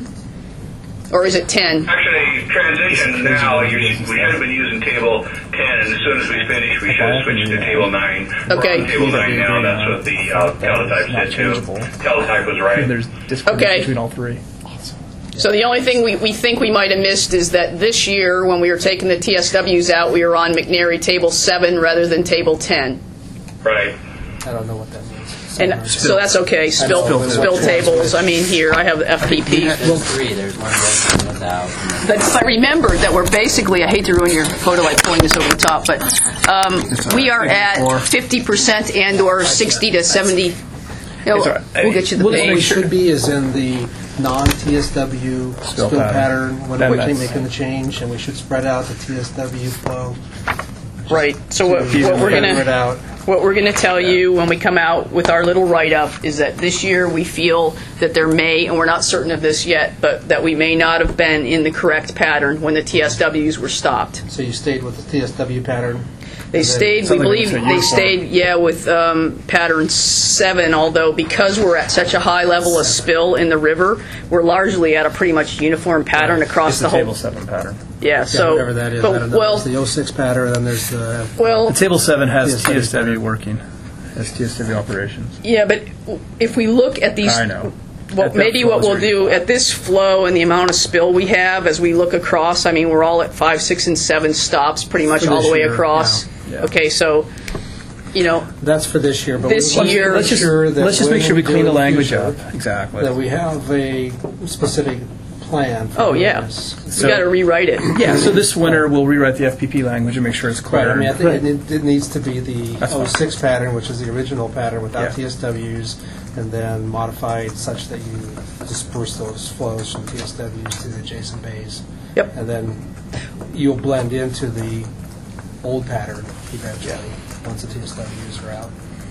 or is it ten? Actually, transition now, you're, we haven't been using table ten, and as soon as we finish, we should switch to table nine. Okay. We're on table nine now, that's what the uh, teletype said too. Teletype was right. There's disagreement Okay. between all three. So the only thing we, we think we might have missed is that this year, when we were taking the T S Ws out, we were on McNary Table seven rather than Table ten. Right. I don't know what that means. And so that's okay. Spill, Spill. spill tables. I mean, here, I have the F P P. There's three. There's one with and without. But, but remember that we're basically, I hate to ruin your photo by pulling this over the top, but um, we are at fifty percent and or sixty to seventy. You know, It's all right. we'll get you the What it page. should be is in the non-T S W spill pattern. pattern, when Then we're that's- making the change, and we should spread out the T S W flow. Right. So what, to what we're figure going it to out. what we're going to tell you when we come out with our little write-up is that this year we feel that there may, and we're not certain of this yet, but that we may not have been in the correct pattern when the T S Ws were stopped. So you stayed with the T S W pattern? They And then- stayed, we Something believe, that's a they uniform. stayed, yeah, with um, pattern seven, although because we're at such a high level of spill in the river, we're largely at a pretty much uniform pattern across It's the the whole... table seven pattern. Yeah, Yeah, so... whatever that is. I but, don't know. well, There's the oh six pattern, then there's the... well, The table seven has T S W T S W working, has T S W operations. yeah, but if we look at these... I know. Well, At that maybe what flow we'll is do at this flow and the amount of spill we have as we look across, I mean, we're all at five, six, and seven stops pretty much For all this the way year, across. yeah. Yeah. Okay, so, you know, That's for this year, but This we want to year- make Let's just, sure that let's just when make sure we do clean it the in the language future, up. Exactly. that we have a specific plan. For oh, doing yeah, this. we got to rewrite it. Yeah, so this winter we'll rewrite the F P P language and make sure it's clear. Right, I mean, I think it, it needs to be the That's fine. oh six pattern, which is the original pattern without Yeah. T S Ws, and then modified such that you disperse those flows from T S Ws to the adjacent bays. Yep. And then you'll blend into the old pattern eventually, once the T S Ws are out.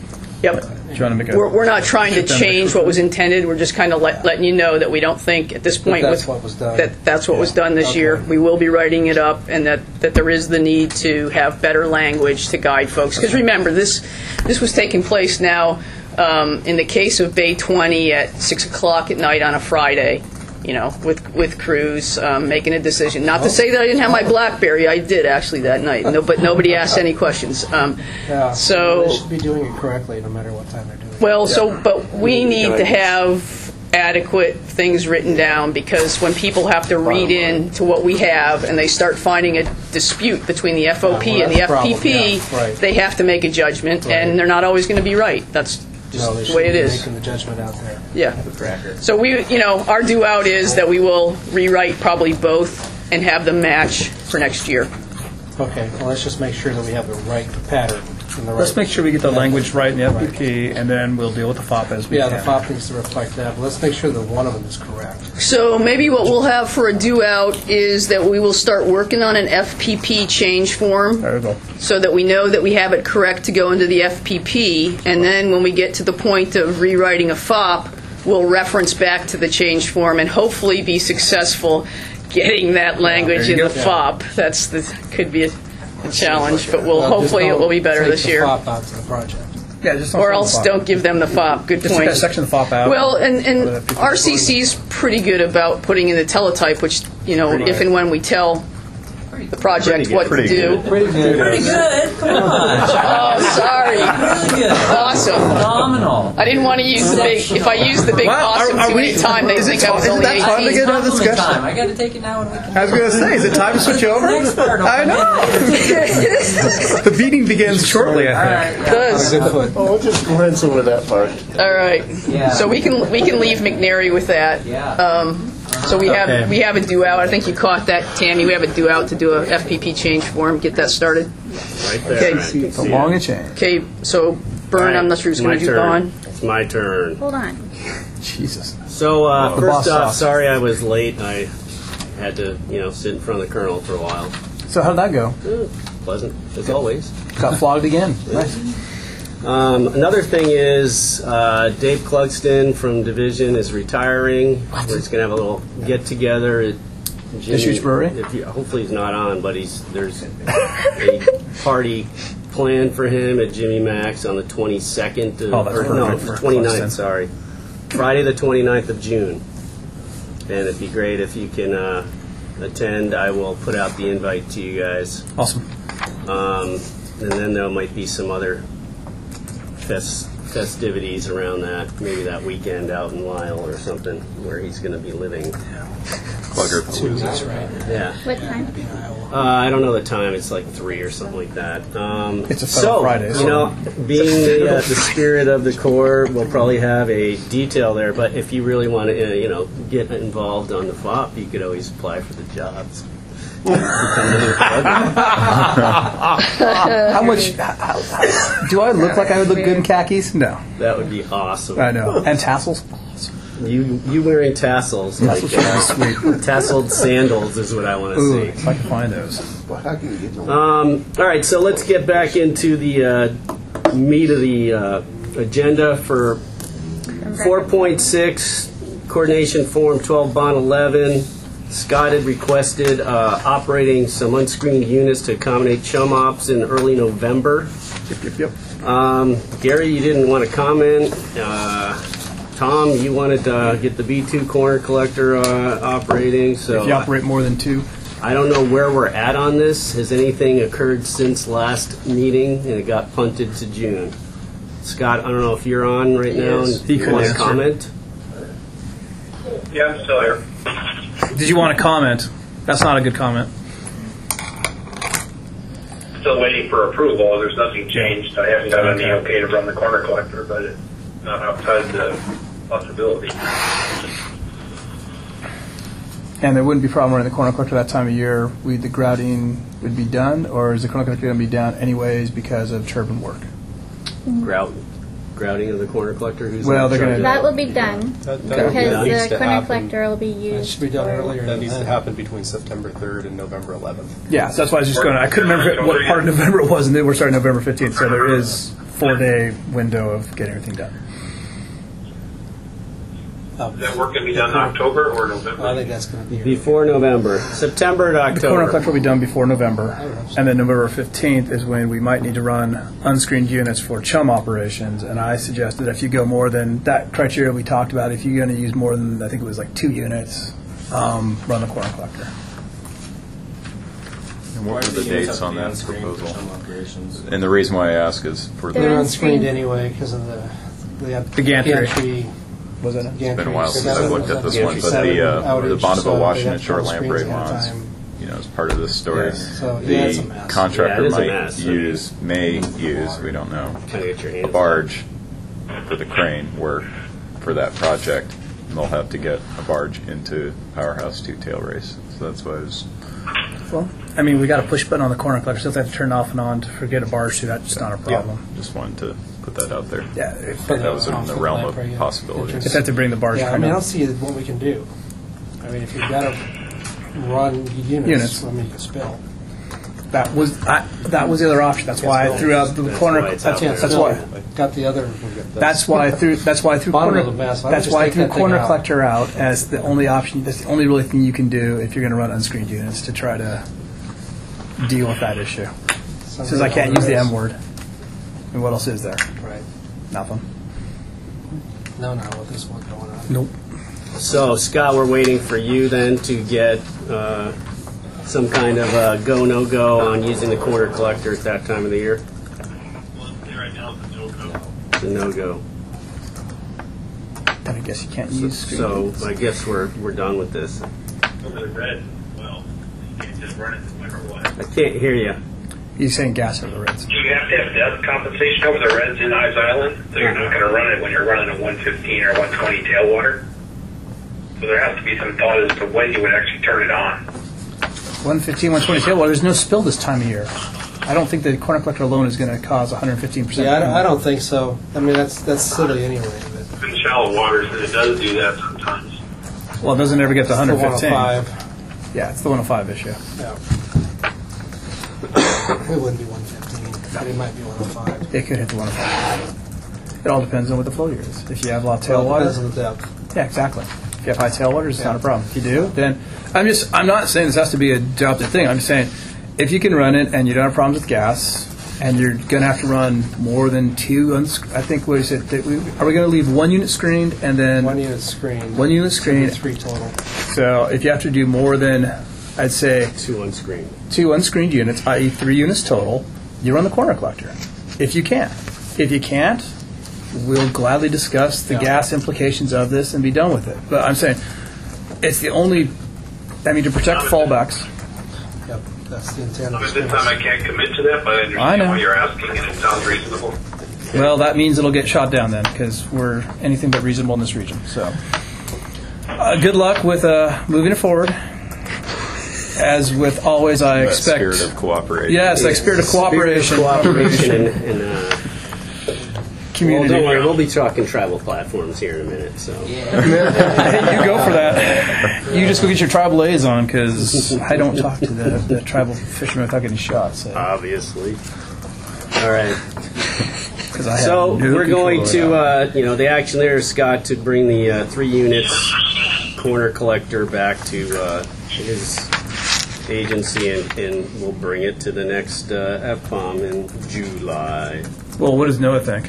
Yep. Do you want to make a? We're, we're not trying to shoot them change next what was intended. We're just kind of let, letting you know that we don't think at this point that's with- what was done. that that's what was done this Okay. year. We will be writing it up, and that, that there is the need to have better language to guide folks. Because remember, this this was taking place now um, in the case of Bay twenty at six o'clock at night on a Friday. You know, with with crews um, making a decision. Not to say that I didn't have my BlackBerry. I did actually that night. No, but nobody asked any questions. Um, Yeah, so they should be doing it correctly no matter what time they're doing it. well, so, but we need to have adequate things written down, because when people have to read in to what we have and they start finding a dispute between the F O P Yeah, well, and the that's the F P problem, P, yeah, right. they have to make a judgment, and they're not always going to be right. That's just No, they the way it shouldn't be is. making the judgment out there. Yeah. So we, you know, our due out is that we will rewrite probably both and have them match for next year. Okay, well, let's just make sure that we have the right pattern. And the right Let's make sure we get the language right in the F P P, and then we'll deal with the F O P as we Yeah, can. the F O P needs to reflect that, but let's make sure that one of them is correct. So maybe what we'll have for a due out is that we will start working on an F P P change form. There we go. So that we know that we have it correct to go into the F P P, and then when we get to the point of rewriting a F O P, we'll reference back to the change form and hopefully be successful getting that language in you the go. F O P. That's the could be a, a challenge, but we'll Well, just hopefully it don't will be better take this the year. F O P out to the project. Yeah, just Or else don't give them the F O P. Good Just point. take that section of the F O P out. Well, and, Put it and at R C C's pretty good about putting in the teletype, which, you know, if and when we tell the project what to Pretty do. good. Pretty good. Pretty good. Come on. Oh, sorry. Really good. Awesome. Phenomenal. I didn't want to use the big, if I use the big Wow, are- awesome are too we- many times, they is it think I time- was isn't only that time to eighteen. get out of Compliment discussion? time. I got to take it now when we can. I was going to say, is it time to switch over? Next part, I know. The meeting begins shortly, All I think. right. Yeah. Does. Good foot. Oh, we'll just glance over that part. All right. Yeah. So we can we can leave McNary with that. Yeah. Um, so we have Okay. we have a due out. I think you caught that, Tammy. We have a due out to do a F P P change form. Get that started. Right there. Okay. I can see Long it. and chain. Okay. So Bern, I'm not sure who's My going to do turn. Bond. It's my turn. Hold on. Jesus. So uh, The first boss off, sauce. sorry I was late. I had to, you know, sit in front of the colonel for a while. So how'd that go? Eh, Pleasant as always. Got flogged again. Nice. Um, another thing is uh, Dave Clugston from Division is retiring. We're just gonna have a little get together at Jimmy, Issues Brewery? If you, hopefully he's not on, but he's there's a party planned for him at Jimmy Mac's on the twenty-second. Of, Oh, that's or, no, perfect for twenty-ninth. Clugston. Sorry, Friday the twenty-ninth of June. And it'd be great if you can uh, attend. I will put out the invite to you guys. Awesome. Um, and then there might be some other fest, festivities around that, maybe that weekend out in Lyle or something, where he's going to be living. Plugger. That's right. Yeah. What time? Uh, I don't know the time. It's like three or something like that. Um, It's a federal so, Friday, so- you know, being the, uh, the spirit of the Corps, we'll probably have a detail there. But if you really want to, uh, you know, get involved on the F O P, you could always apply for the jobs. How much? How, how, do I look like I would look good in khakis? No. That would be awesome. I know. And tassels? You you wearing tassels, like Tassels would be uh, tasseled sandals is what I want to Ooh, see. if I can find those. Well, how can you get no? Um, all right, so let's get back into the uh, meat of the uh, agenda for four point six, coordination form twelve bond eleven. Scott had requested uh, operating some unscreened units to accommodate chum ops in early November. Yep, yep, yep. Um, Gary, you didn't want to comment. Uh, Tom, you wanted to uh, get the B two corner collector uh, operating. So If you operate more than two. I don't know where we're at on this. Has anything occurred since last meeting? And it got punted to June. Scott, I don't know if you're on right now. Yes. And He you could want to answer. comment? Yeah, I'm still here. Did you want to comment? That's not a good comment. Still waiting for approval. There's nothing changed. I haven't got any okay to run the corner collector, but it's not outside the possibility. And there wouldn't be a problem running the corner collector that time of year. We, the grouting would be done, or is the corner collector going to be down anyways because of turbine work? Grout, grouting of the corner collector? Who's Well, in they're charge gonna- of That will be done That, because that needs the to corner happen. collector will be used. It should be done for- earlier. That than needs to that. happen between September third and November eleventh. Yeah, so that's why I was just going. I couldn't remember what part of November it was, and then we're starting November fifteenth. So there is four-day window of getting everything done. Oh. Is that work going to be done in October or November? I think that's going to be Before November. September to The corner October. collector will be done before November, and then November fifteenth is when we might need to run unscreened units for chum operations. And I suggested if you go more than that criteria we talked about, if you're going to use more than, I think it was like two units, um, run the corner collector. And what were the dates on that proposal? Operations. And the reason why I ask is for the. They're unscreened anyway because of the the, The gantry. gantry. Was it? It's been a while since I've looked at this one, but the uh, the Bonneville, Washington Short Lamprey ones, you know, as part of this story, Yes. So, yeah, it's a the mess. contractor Yeah, it is a might mess. use, may use, we don't know, Kinda get your a hands barge for the crane work for that project. And they'll have to get a barge into Powerhouse two tail race. So that's why I was. Well, I mean, we got a push button on the corner collector, so if they have to turn it off and on to forget a barge to, that's not a problem. Yeah, just wanted to put that out there. Yeah, if that was in the realm of possibilities. Just have to bring the barge Yeah, I crane mean, I up. don't see what we can do. I mean, if you've got to run units, Units. I mean, you can spill. That was I, that was the other option. That's why I threw out the That's corner. why it's That's, out there. that's why. Got the other. That's why I threw. That's why I threw Bottom corner. of the mess. I would That's just why I take threw that thing corner out. collector out as the only option. That's the only really thing you can do if you're going to run unscreened units to try to deal with that issue. Says I can't use the M word. And what else is there? Right. Nothing. No, no, with this one going on. Nope. So, Scott, we're waiting for you then to get uh, some kind of uh, go, no go on using the corner collector at that time of the year. Right now, it's a no-go. It's a no go. Then I guess you can't use screen So, units. I guess we're we're done with this. Over the red, well, you can't just run it no matter what. I can't hear you. He's saying gas over the Reds. You have to have depth compensation over the reds in Ives Island, so you're not going to run it when you're running a one fifteen or one twenty tailwater. So there has to be some thought as to when you would actually turn it on. one fifteen, one twenty tail. Well, there's no spill this time of year. I don't think the corner collector alone is going to cause one hundred fifteen percent. Yeah, I don't, I don't think so. I mean, that's that's silly anyway. But In shallow waters, and it does do that sometimes. Well, it doesn't ever get to It's one the hundred fifteen. one oh five. Yeah, it's the one oh five issue. Yeah. It wouldn't be one fifteen, but it might be one oh five. It could hit the one oh five. It all depends on what the flow year is. If you have a lot of Well, it tailwater, depends on the depth. yeah, exactly. If you have high tailwaters, it's not a problem. If you do, then I'm just I'm not saying this has to be a adopted thing. I'm just saying if you can run it and you don't have problems with gas, and you're going to have to run more than two. Uns- I think what he said. That we, are we going to leave one unit screened and then One unit screened. one unit screened? Three total. So if you have to do more than, I'd say Two unscreened. two unscreened units, that is three units total, you run the corner collector. If you can. If you can't, we'll gladly discuss the Yeah. gas implications of this and be done with it. But I'm saying it's the only, I mean, to protect fallbacks. Yep, that's the intent of At the this time, I can't commit to that, but I I understand know. why you're asking, and it sounds reasonable. Well, that means it'll get shot down then, because we're anything but reasonable in this region. So, uh, good luck with uh, moving it forward. As with always, I That expect spirit of cooperation. Yes, like spirit of cooperation, Spirit of cooperation and, and uh, community. Well, don't worry, we'll be talking tribal platforms here in a minute. So Hey, you go for that. You just go get your tribal liaison, because I don't talk to the, the tribal fishermen without getting shot. So. obviously. All right. 'Cause I have So no we're going control to, over uh, you know, the action there is Scott to bring the uh, three units corner collector back to uh, his agency, and, and we'll bring it to the next uh, F POM in July. that. Well, what does Noah think?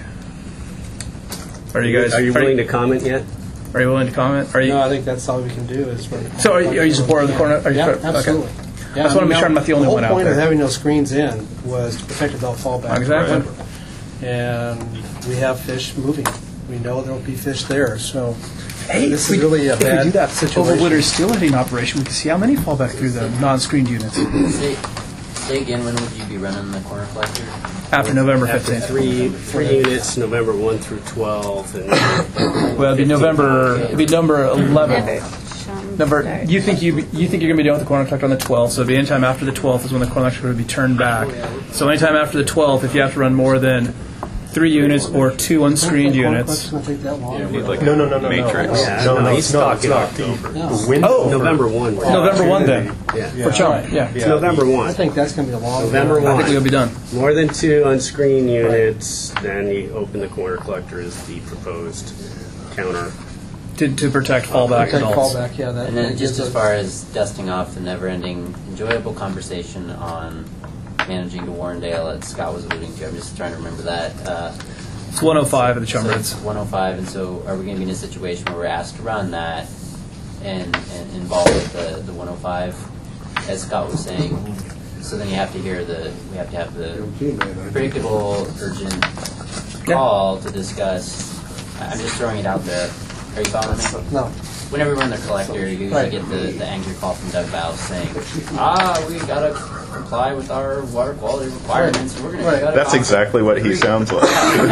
Are you guys? Are you willing to comment yet? Are you willing to comment? Are you? No, I think that's all we can do is run the So are you, are you supportive of the corner? Are you Yeah, okay. absolutely. I just want to be sure I'm not the only one The out whole point of there. having those screens in was to protect adult fallback. Exactly. Remember. And we have fish moving. We know there will be fish there, so Hey, this if is we, really a if we bad do that situation. over winter steelheading operation, we can see how many fall back through the non-screened units Say, say again, when would you be running the corner collector? after November After fifteenth. three three units, November one through twelve, and Well, it'd be November. It'd be number eleven. Number. You think you you think you're gonna be done with the corner collector on the twelfth? So it'd be anytime after the twelfth is when the corner collector would be turned back. So anytime after the twelfth, if you have to run more than three units or two unscreened units. Going to take that long? You need like No, a no, no, no, no. matrix. Yeah, No, no, no, he's it's not. It's talking not. October. The, the window Oh, for- November one. for November one then. opportunity. Yeah. For Chumley, yeah. It's November I one. think that's going to be a long. November I one. think we'll be done. More than two unscreened units, then you open the corner collector as the proposed counter. To, to protect fallback Take adults. fallback, yeah. That, And that then just gives as us- far as dusting off the never-ending, enjoyable conversation on managing to Warrendale that Scott was alluding to, I'm just trying to remember that. Uh, It's one oh five at the so Chumreds. it's one oh five, and so are we going to be in a situation where we're asked to run that and, and involve the, the one oh five, as Scott was saying? So then you have to hear the, we have to have the predictable, urgent call to discuss. I'm just throwing it out there. Are you following me? No. Whenever we're in the collector, you usually Right. get the, the angry call from Doug Bowles saying, ah, we gotta comply with our water quality requirements. We're gonna Right. shut it That's off." exactly what he sounds like.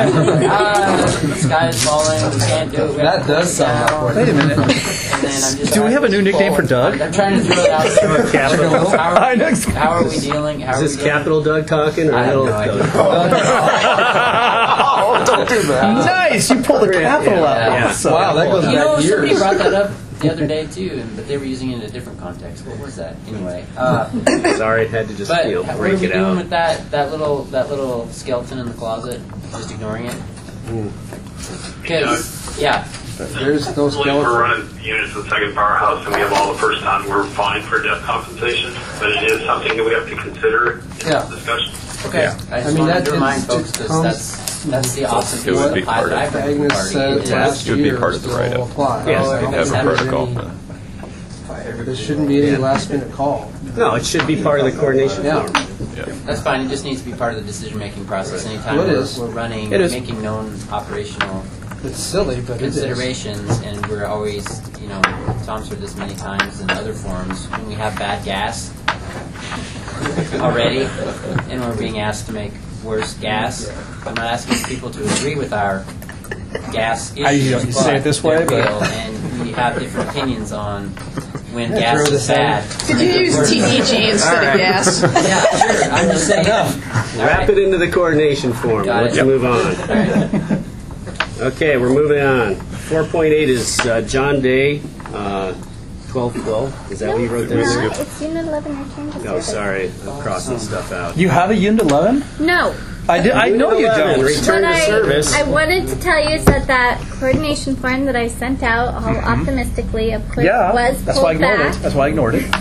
ah, the sky is falling. We can't do it. We have That to does close sound down." like Wait a minute. And then I'm just Do we have a new nickname for Doug? I'm trying to throw it out there. Capital. How I are, know. how are we dealing? How Is are this we dealing? Capital Doug talking or I have Little no idea. Doug? Oh, don't do that. Nice! You pulled the capital out. Yeah. Awesome. Wow, that goes You know, back somebody years. brought that up the other day too, and- but they were using it in a different context. What was that? Anyway, uh, Sorry, I had to just but you know, what are break we it doing out. with that that little that little skeleton in the closet? Just ignoring it? Because yeah, There's those Only if we're skeletons. running units of the second powerhouse and we have all the first time, we're fine for death compensation, but it is something that we have to consider in Yeah. this discussion. okay. Yeah. I just I mean, wanted that to remind is- folks it because comes- that's that's the awesome It piece would of be the pie part that of- I've heard from the Agnes party. said is- last It would be year part of the still write-up. apply. Yes, So I it don't Have a think there's protocol. any- There shouldn't be any last minute call. No, it should be part of the coordination Yeah. form. That's fine. It just needs to be part of the decision-making process. Anytime Well, it we're, is. we're running, It is. making known operational It's silly, but it is. considerations, and we're always, you know, Tom's heard this many times in other forums, when we have bad gas already, and we're being asked to make worse gas. I'm not asking people to agree with our gas issues, I usually don't say it this way, they're but- real, and we have different opinions on when Yeah, gas throw is this in. bad. Could you use T E G instead of gas? Yeah, sure. I'm just saying. Wrap it into the coordination form. Got Let's it. move on. Okay, we're moving on. four point eight is uh, John Day, uh, twelve twelve. Is that what you wrote No, there? it's Unit eleven return to No, service. sorry. I'm crossing stuff out. You have a Unit eleven? No. I, did, I know you eleven, don't. Return What to I, service. I wanted to tell you is that that coordination form that I sent out all optimistically, of course, Yeah, was that's why I pulled ignored back. it. That's why I ignored it.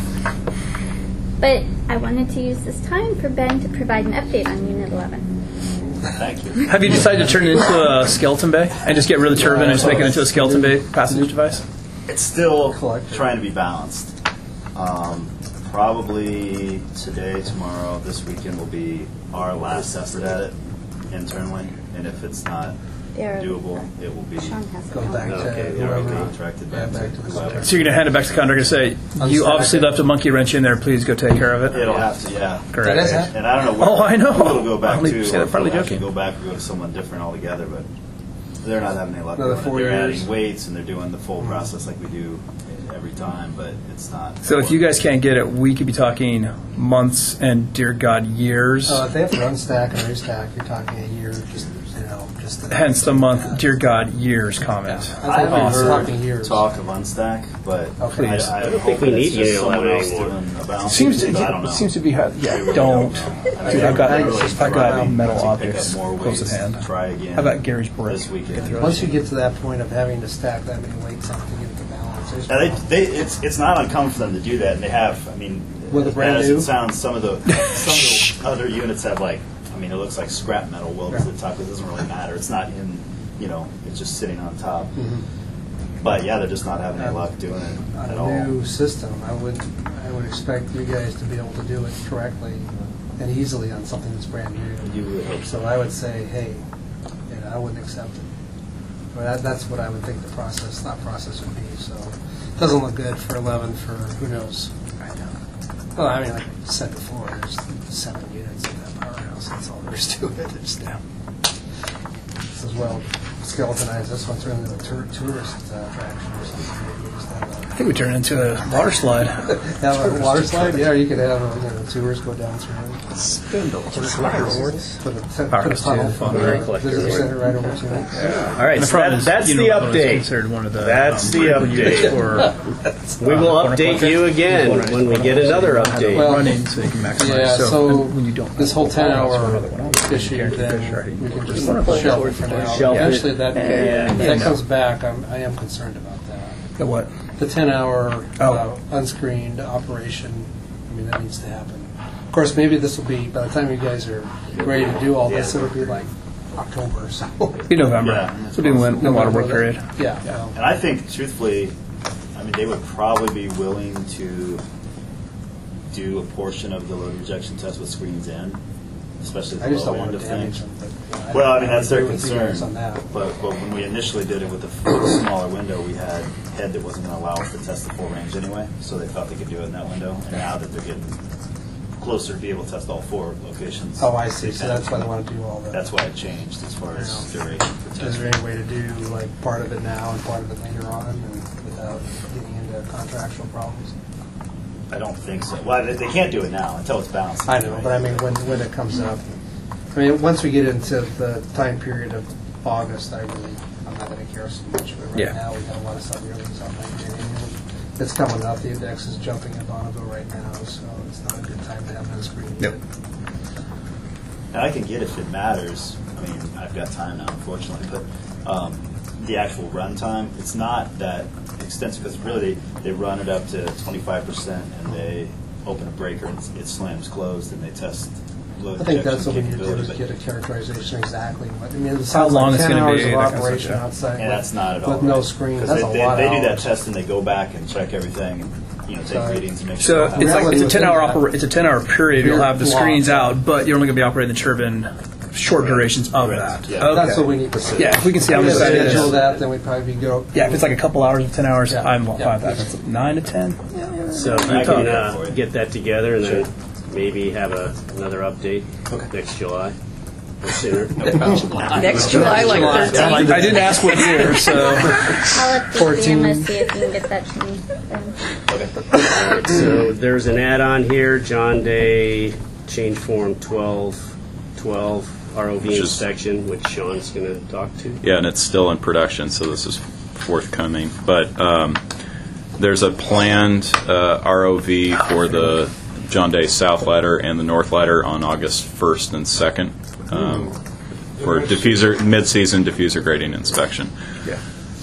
But I wanted to use this time for Ben to provide an update on Unit eleven. Thank you. Have you decided to turn it into a skeleton bay and just get rid of the turbine and just make it into a skeleton bay passage device? It's still trying to be balanced. Um, probably today, tomorrow, this weekend will be our last effort at it internally, and if it's not There- doable, it will be Sean has Go back to okay, whoever- contracted back to whoever. So you're going to hand it back to the contractor and say, you obviously left a monkey wrench in there, please go take care of it? It'll have to, yeah. Correct. That is hap- And I don't know where Oh, I know. it'll go back Only to. say that or if partly it'll actually joking. Go back or go to someone different altogether, but they're not having any luck. Another doing it. four They're years. adding weights and they're doing the full process like we do every time, but it's not. So if you guys can't get it, we could be talking months and, dear God, years. Uh, if they have to unstack and restack, you're talking a year, just, you know, just. to- Hence the month, dear God, years comment. I think I haven't Awesome. heard talking years. talk of unstack, but Okay. I, Please. I, I don't hope think we that it's need just Unit someone eleven else anymore. doing a balance. Seems to, but I don't know. it seems to be, ha- yeah, We really don't. know. I Dude, mean, I've got, I really I've got try metal to pick up objects more close at weights, hand. Try again. I've got Gary's brick. this weekend. Once you get to that point of having to stack that many weights on to get the balance, there's Now, they, they, it's it's not uncommon for them to do that, and they have. I mean, With a brand as new? it sounds, some of the some of the other units have like. I mean, it looks like scrap metal welded to the top. It doesn't really matter. It's not in. You know, it's just sitting on top. But yeah, they're just not having any luck doing it on at a all. new system, I would, I would expect you guys to be able to do it correctly and easily on something that's brand new. You would hope so. So I would say, hey, you know, I wouldn't accept it. But that, that's what I would think the process, not process would be. So it doesn't look good for eleven for who knows. Well, I mean, like I said before, there's seven units in that powerhouse. That's all there is to it. It's down. This is well skeletonized. This one turned into a tour, tourist uh, attraction or something. Maybe just have a I think we turn it into a water slide. Have a water slide? Yeah, or you could have uh, you know, tours go down through. Spindle. Put a sliders. Put a, put Power a tunnel too. from the visitor center right over to it. All right, And the so problem that, is, that's you the know, it's update. considered one of the, That's um, the critical units update. for, We will uh, update corner you project. again when we get another update. Well, running so you can maximize. Yeah, so, so and when you don't this whole ten have hour another one on, issue, you can't then fish, right? we can just One of those shelve it for now. Shelve it. Eventually, that, Yeah. if Yeah. that comes back, I'm, I am concerned about that. The what? The ten hour Oh. uh, unscreened operation, I mean, that needs to happen. Of course, maybe this will be, by the time you guys are ready to do all this, it'll be like October, so. Be November. Yeah. So it'll be when the water work period. Yeah. well, And I think, truthfully, I mean, they would probably be willing to do a portion of the load rejection test with screens in, especially I the just low don't want end to of damage things. them. But, yeah, Well, I mean, that's their agree with you concern. guys on that. But, but when we initially did it with the f- smaller window, we had head that wasn't going to allow us to test the full range anyway, so they thought they could do it in that window. And now that they're getting closer to be able to test all four locations. Oh, I see. they So kind that's of- why they want to do all that. That's why it changed as far as duration for testing. Is there any way to do like part of it now and part of it later on, and without getting into contractual problems? I don't think so. Well, they, they can't do it now until it's balanced. I know, but I mean, when when it comes up, I mean, once we get into the time period of August, I really, I'm not going to care so much. But right Yeah. now, we got a lot of sub-yearlings on nineteen. It's coming up. The index is jumping at Bonneville right now, so it's not a good time to have an unscreened. Yep. And I can get if it matters. I mean, I've got time now, unfortunately, but um, the actual run time, it's not that extensive because really they, they run it up to twenty-five percent and they open a breaker and it slams closed and they test load I think rejection that's what we need to do, capability, is but- get a characterization exactly. What, I mean, it How sounds long like it's ten gonna hours be, of that kind of stuff, operation yeah. outside. And with- that's not at all. With no right. screen. 'Cause That's they, a they, lot they of do that hours. test and they go back and check everything and you know take So- readings and make So sure. it's it like was it's a ten hour within opera, it's a ten hour period. You'll have the Period screens block. out, but you're only going to be operating the turbine short durations of Correct. that. Yeah. Okay. That's what we need to see. Yeah, if we can see how If we much that schedule is. that, then we'd probably go. Yeah, if it's like a couple hours of ten hours, Yeah. I'm fine Yeah. with that. If it's nine to ten. So if you I can can do that uh, for you. get that together and then maybe have a, another update next July or sooner. Next July, like thirteenth. I didn't ask what year, so I'll update the fourteen. M S C if you can get that to me. then. All right, so there's an add-on here, John Day, change form twelve twelve, R O V Which is- inspection, which Sean's going to talk to. Yeah, and it's still in production, so this is forthcoming. But um, there's a planned uh, R O V for the John Day South Ladder and the North Ladder on August first and second um, for diffuser mid-season diffuser grading inspection. Yeah.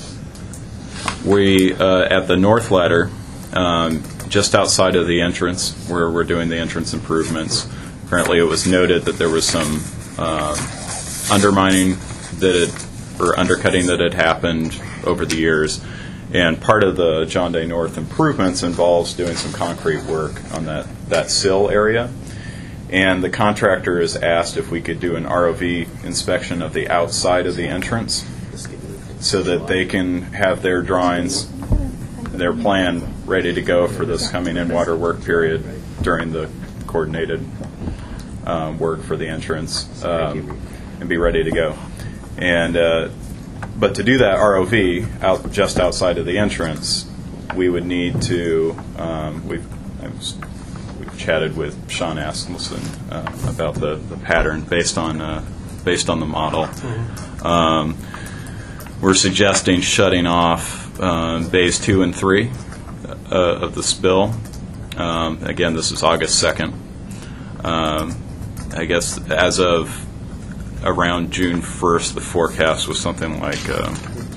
We uh, at the North Ladder, um, just outside of the entrance, where we're doing the entrance improvements. Apparently, it was noted that there was some um, undermining that had, or undercutting that had happened over the years, and part of the John Day North improvements involves doing some concrete work on that that sill area. And the contractor has asked if we could do an R O V inspection of the outside of the entrance, so that they can have their drawings, their plan ready to go for this coming in-water work period during the coordinated um, work for the entrance, um, and be ready to go. And uh, but to do that R O V out just outside of the entrance, we would need to. Um, we've I've, we've chatted with Sean Asmussen uh, about the, the pattern based on uh, based on the model. Um, We're suggesting shutting off uh, bays two and three uh, of the spill. Um, again, this is August second. Um, I guess as of around June first, the forecast was something like, uh,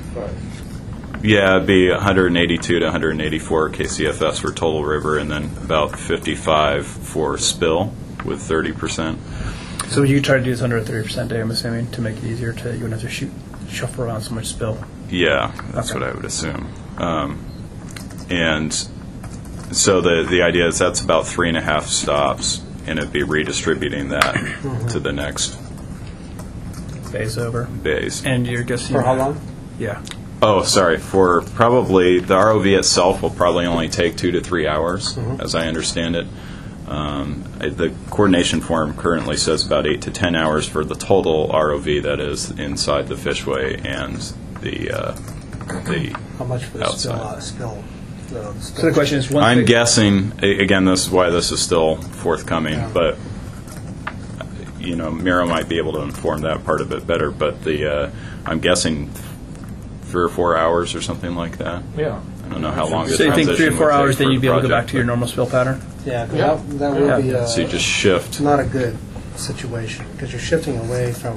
yeah, it'd be one eighty-two to one eighty-four K C F S for total river, and then about fifty-five for spill with thirty percent. So you try to do this under a thirty percent day, I'm assuming, to make it easier to you wouldn't have to shoot shuffle around so much spill. Yeah, that's Okay. what I would assume. Um, and so the the idea is that's about three and a half stops, and it'd be redistributing that to the next Phase over. bays. And you're guessing For how long? Yeah. Oh, sorry. For probably the R O V itself will probably only take two to three hours, as I understand it. Um, I- the coordination form currently says about eight to ten hours for the total R O V that is inside the fishway and the uh, the How much for the spill, outside. uh, spill the So the question is, once I'm they- guessing, a- again, this is why this is still forthcoming, Yeah. but, you know, Mira might be able to inform that part of it better, but the, uh, I'm guessing three or four hours or something like that. Yeah. I don't know how long the So you think three or transition four would take hours, then for you'd the be able to go project, back to your but- normal spill pattern? Yeah, 'cause Yeah. that, that would Yeah. be uh, So you just shift. it's not a good situation because you're shifting away from.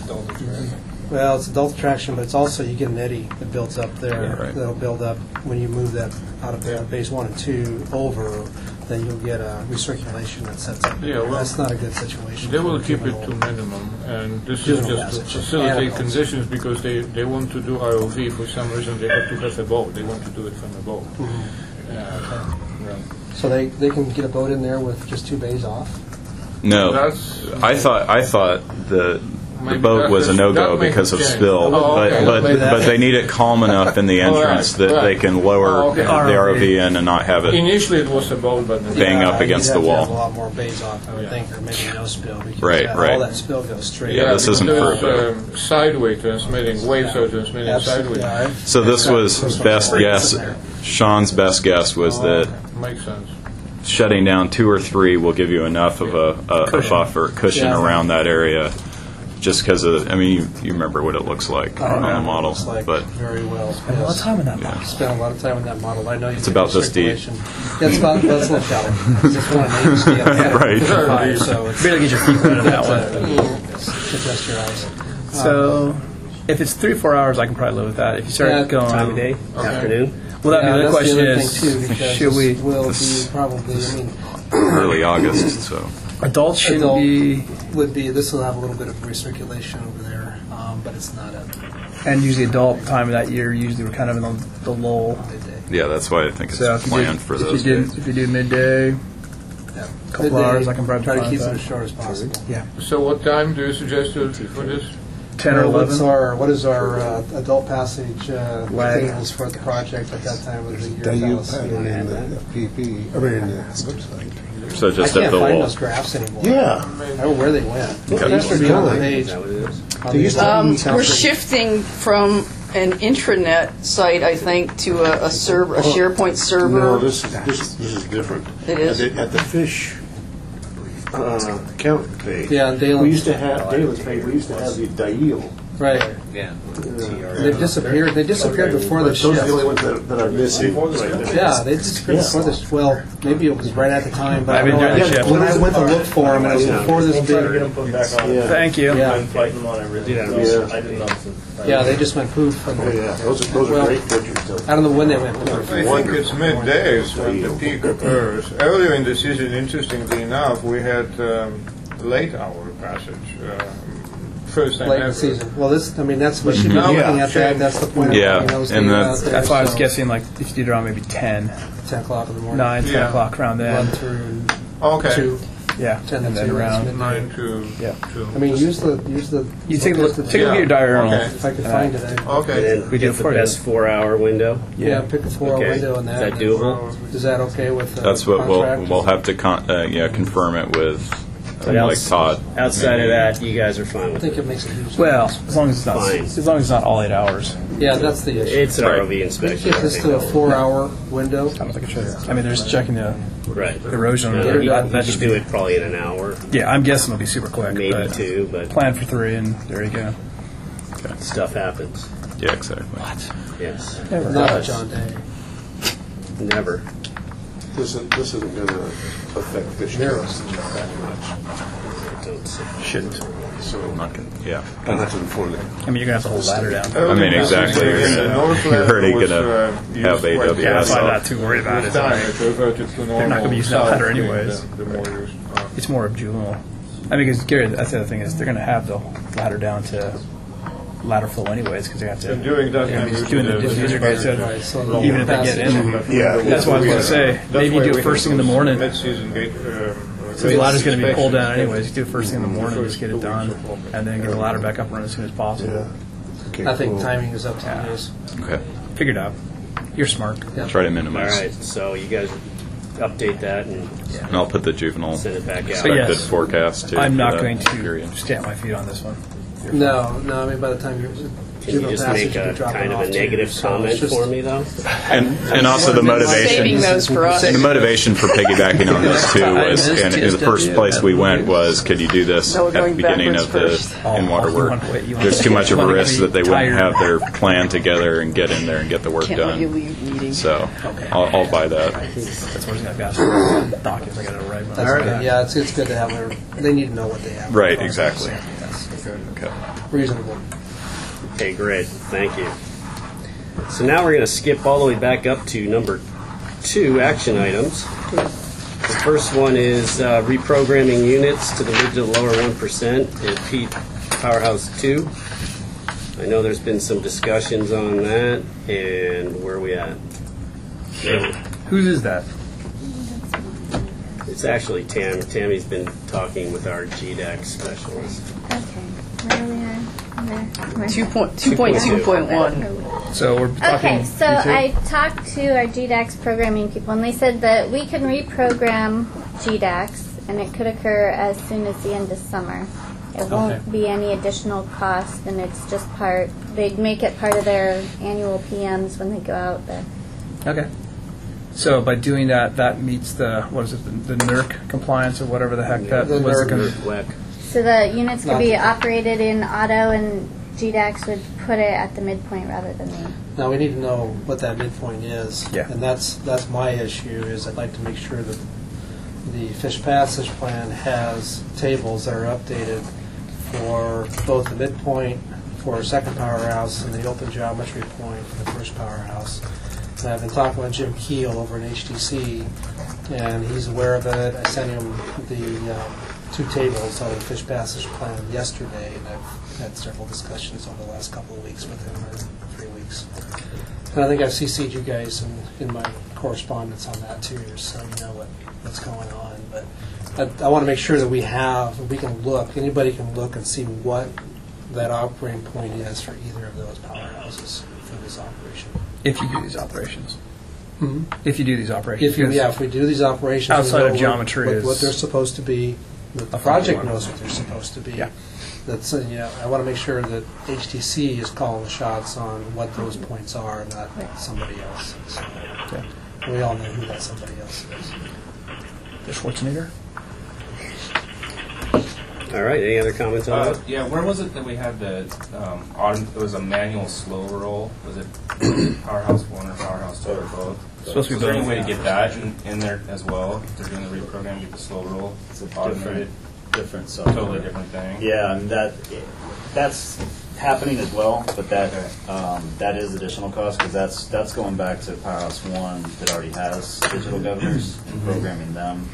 Well, it's adult attraction, but it's also you get an eddy that builds up there. Yeah, right. That'll build up when you move that out of uh, base one and two over. Then you'll get a recirculation that sets up. Yeah, well, that's not a good situation. They for will a keep it juvenile. to minimum, and this is Juvenile just to passage. facilitate Animals. conditions because they, they want to do R O V for some reason. They have to have a boat. They want to do it from a boat. Mm-hmm. Uh, yeah. So they, they can get a boat in there with just two bays off. No, That's- I thought, I thought the, the Maybe boat that was a is- no-go that may because of change. spill, Oh, but, okay. but, Maybe that- but they need it calm enough in the Oh, right, entrance that they right. can lower Oh, okay. the R O V in and not have it. Initially, it was a boat, but Bang Yeah, up against you'd the have to have wall. a lot more bays off, I would Yeah. think, or maybe no spill. Because Right, that, right. all that spill goes straight. Yeah, up. this isn't there's for- um, sideway transmitting. Waves are transmitting Absolutely. sideways. Yeah, I've- So this I've was got personal best experience guess, in there. Sean's best guess was Oh, that okay. Makes sense. shutting down two or three will give you enough of a, a, a buffer cushion Yeah. around that area. Just because of, I mean, you, you remember what it looks like I don't on know. the model, Looks like but very well. Spend a lot of time in that model. Spent a lot of time in that model. I know you It's get about this deep. recirculation. Yeah, it's about well, it's a little shallow. It's just one and eight scale. Right. fifty-five, so it's Barely get your feet wet in that one. adjust your eyes. So, if it's three or four hours, I can probably live with that. If you start Yeah, going Time of day, Okay. afternoon. well, that'd Yeah, be the that's question the other is, thing too, because should this we? will This- be probably. I mean, early August, so. Adults should adult be, would be. This will have a little bit of recirculation over there, um, but it's not a and usually adult time of that year. Usually we're kind of in the, the lull. midday. Yeah, that's why I think it's So if you planned did, for if those you did, days. if you do midday, Yeah. couple Midday, hours, I can probably try to find keep it that. as short as possible. yeah, So what time do you suggest to- for this? ten or Well, what's eleven. our what is our uh, adult passage uh, Lag. tables for the project at that time of the year? W Tell us. pattern in the F P P, I mean, in the website. So I just can't at the find wall. those graphs anymore. Yeah. I don't know where they went. They Okay. used to be on the page. Is that what it is? on They the used to- Um, town we're page. shifting from an intranet site, I think, to a, a server, a SharePoint server. No, this is, this is, this is different. It is? At the, at the fish, uh, count page. Yeah, and Dalen's- We used to have, Dalen's page, we used to have the dial. Right. Yeah. They've disappeared. They disappeared before the But those are the only shift. ones that, that are missing. Yeah, they disappeared Yeah. before this. Well, maybe it was right at the time, but I mean, know during the I- shift. when I went to look for them, and it was before this big. Yeah. Thank you. Yeah, Yeah. yeah, they just went poof. and- Oh, yeah, those are, those are Well, great pictures. though. I don't know when they went poof. I think it's middays when the peak occurs. Earlier in the season, interestingly enough, we had um, late hour passage. Uh, first time Late in ever. the season. Well, this, I mean, that's, we should be Mhm. looking Yeah. at that. That's the point of Yeah, having those and data that's- out there. That's why I was So, guessing like if you did around maybe ten, ten o'clock in the morning. nine, ten Yeah. o'clock around Run then. through Okay. two, Yeah, ten and to then two. around. midnight. Nine to Yeah. two. I mean, use the, use the. You take a look, focus take a look at your diurnal. Okay. If I could find it, I. Okay. And then We do get the for you. best four-hour window. Yeah, pick a four-hour Okay. window on Is that. that doable? Is that okay with the That's what we'll, contract? we'll have to con, uh, yeah, confirm it with, uh, But like outs- Todd. Outside of maybe. that, you guys are fine I with think it. it makes a huge Well, difference. as long as it's not, Fine. as long as it's not all eight hours. Yeah, that's the issue. It's an Right. R O V We inspection. get this to a four-hour window. I don't think it should. I mean, there's checking the Right. erosion. Uh, That- you, that you should should do be- it probably in an hour, Yeah, I'm guessing it'll be super quick. maybe but two, but Plan for three, and there you go. stuff happens. Yeah, exactly. Yes. Never Not a does. John Day. Never. This isn't, this isn't gonna affect fish counts that much. Don't say. Shouldn't. So, I'm not gonna, yeah. I'll have to inform them. I mean, you're gonna have to hold the ladder down. I mean, exactly. You're, In the gonna, Northland you're already was, gonna uh, have used quite A W Yeah, S that's why I'm off. not too worried about it. With time, it reverted to normal. They're not gonna be using that ladder south being anyways. The, the more used. Uh, It's more of juvenile. I mean, because Gary, that's the other thing is they're gonna have the ladder down to ladder flow anyways because they have to. And during that they're gonna time, be doing the usually diffuser the- grade, so Right, so even if they get in, Yeah. that's why I was gonna say That's maybe why you do we it first have thing in the those morning. Mid-season gate. Uh, So the ladder's going to be pulled down inspection. anyways. You do it first thing in the morning, just get it done, and then get the ladder back up and run as soon as possible. Yeah. Okay, I think cool. timing is up to you guys. Okay. Figured out. You're smart. Yeah. Try to All minimize. right, so you guys update that and And I'll put the juvenile send it back out. So expected yes, forecast too. I'm for not that going to period. stamp my feet on this one. No, no, I mean, by the time you're, Can you just make a kind of a negative comment for me, though? And and also the motivation. Saving those for us. The motivation for piggybacking on this too was, and the first place we went was, could you do this No, we're at the going beginning of the backwards in-water work? There's too much of a risk that they wouldn't have their plan together and get in there and get the work Can't let you done. leave meeting. So I'll, I'll buy that. That's what I've asked for. Documents, I got to write. That's good. Yeah, it's, it's good to have their, they need to know what they have. Right, exactly. Yes. Okay. Reasonable. Okay, great. Thank you. So now we're going to skip all the way back up to number two action items. The first one is uh, reprogramming units to the mid to lower one percent at Pete Powerhouse two. I know there's been some discussions on that, and where are we at? Whose is that? It's actually Tam. Tammy's been talking with our G D A C specialist. Okay. Where are we at? There. Two point two point two point one. So we're talking. Okay, so B two? I talked to our G D A C programming people, and they said that we can reprogram G D A C, and it could occur as soon as the end of summer. It won't Okay. be any additional cost, and it's just part, they'd make it part of their annual P Ms when they go out there. Okay. So by doing that, that meets the, what is it, the, the N E R C compliance or whatever the heck that The was. N E R C. gonna- So the units could Not be the- operated in auto, and G D A C would put it at the midpoint rather than the... Now, we need to know what that midpoint is. Yeah. And that's, that's my issue, is I'd like to make sure that the fish passage plan has tables that are updated for both the midpoint for a second powerhouse and the open geometry point for the first powerhouse. And I've been talking with Jim Keel over in H T C, and he's aware of it. I sent him the um, two tables out of the fish passage plan yesterday, and I've had several discussions over the last couple of weeks with him, or three weeks. And I think I've C C'd you guys in, in my correspondence on that too, so you know what, what's going on. But I, I want to make sure that we have, we can look, anybody can look and see what that operating point is for either of those powerhouses for this operation. If you do these operations. Mhm. If you do these operations. If you, because yeah, if we do these operations, we outside know of what- geometry what, is what they're supposed to be. The a project fine knows what they're supposed to be. Yeah. That's uh, yeah. I want to make sure that H T C is calling the shots on what those points are, not somebody else. So, Okay. and we all know who that somebody else is. The Schwarzenegger? All right, any other comments on Uh, that? yeah, where was it that we had the um, autom- it was a manual slow roll? Was it Powerhouse One or Powerhouse Two or both? Supposed to be Is there any both. way to get that in, in there as well? If they're doing the reprogram, get the slow roll It's a automated, different, different software. totally different thing. Yeah, and that that's happening as well, but that um, that is additional cost because that's that's going back to Powerhouse One that already has digital governors and programming them.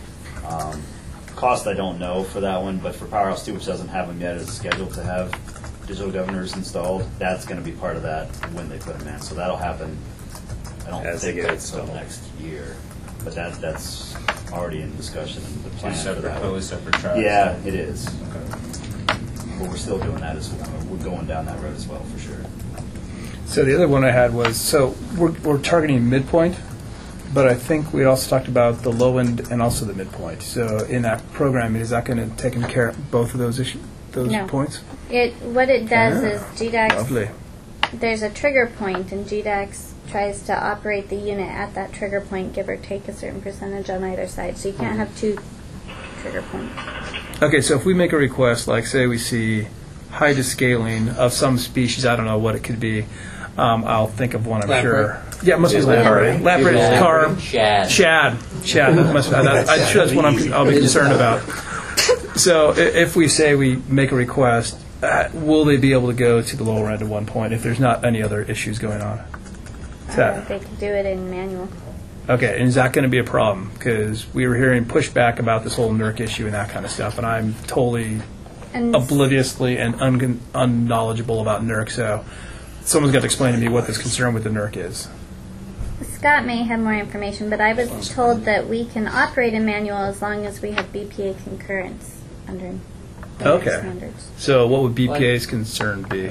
Um, cost I don't know for that one, but for Powerhouse Two, which doesn't have them yet, is scheduled to have digital governors installed. That's going to be part of that when they put them in. So that'll happen. I don't As they think get that's until installed. next year, but that that's already in discussion and the Two plan for separate, that. totally separate tracks. Yeah, it is. Okay. But we're still doing that as well. We're going down that road as well, for sure. So the other one I had was, so we're, we're targeting midpoint, but I think we also talked about the low end and also the midpoint. So in that program, is that going to take care of both of those issues, those No. points? It What it does Ah, is G D A C, Lovely. there's a trigger point, and G D A C tries to operate the unit at that trigger point, give or take a certain percentage on either side. So you can't have two trigger points. Okay, so if we make a request, like say we see high descaling of some species, I don't know what it could be. Um, I'll think of one, I'm Lamprey? sure. Yeah, it must be Yeah, lamprey. lamprey. Lamprey, Yeah. carp, Shad. shad, shad. That must, that, I'm sure that's what I'm, I'll be concerned about. So i- if we say we make a request, uh, will they be able to go to the lower end at one point if there's not any other issues going on? Is Uh, that- they could do it in manual. Okay, and is that going to be a problem? Because we were hearing pushback about this whole N E R C issue and that kind of stuff, and I'm totally And obliviously and un- unknowledgeable about N E R C, so someone's got to explain to me what this concern with the N E R C is. Scott may have more information, but I was told that we can operate in manual as long as we have B P A concurrence under the Okay. standards. So what would B P A's concern be?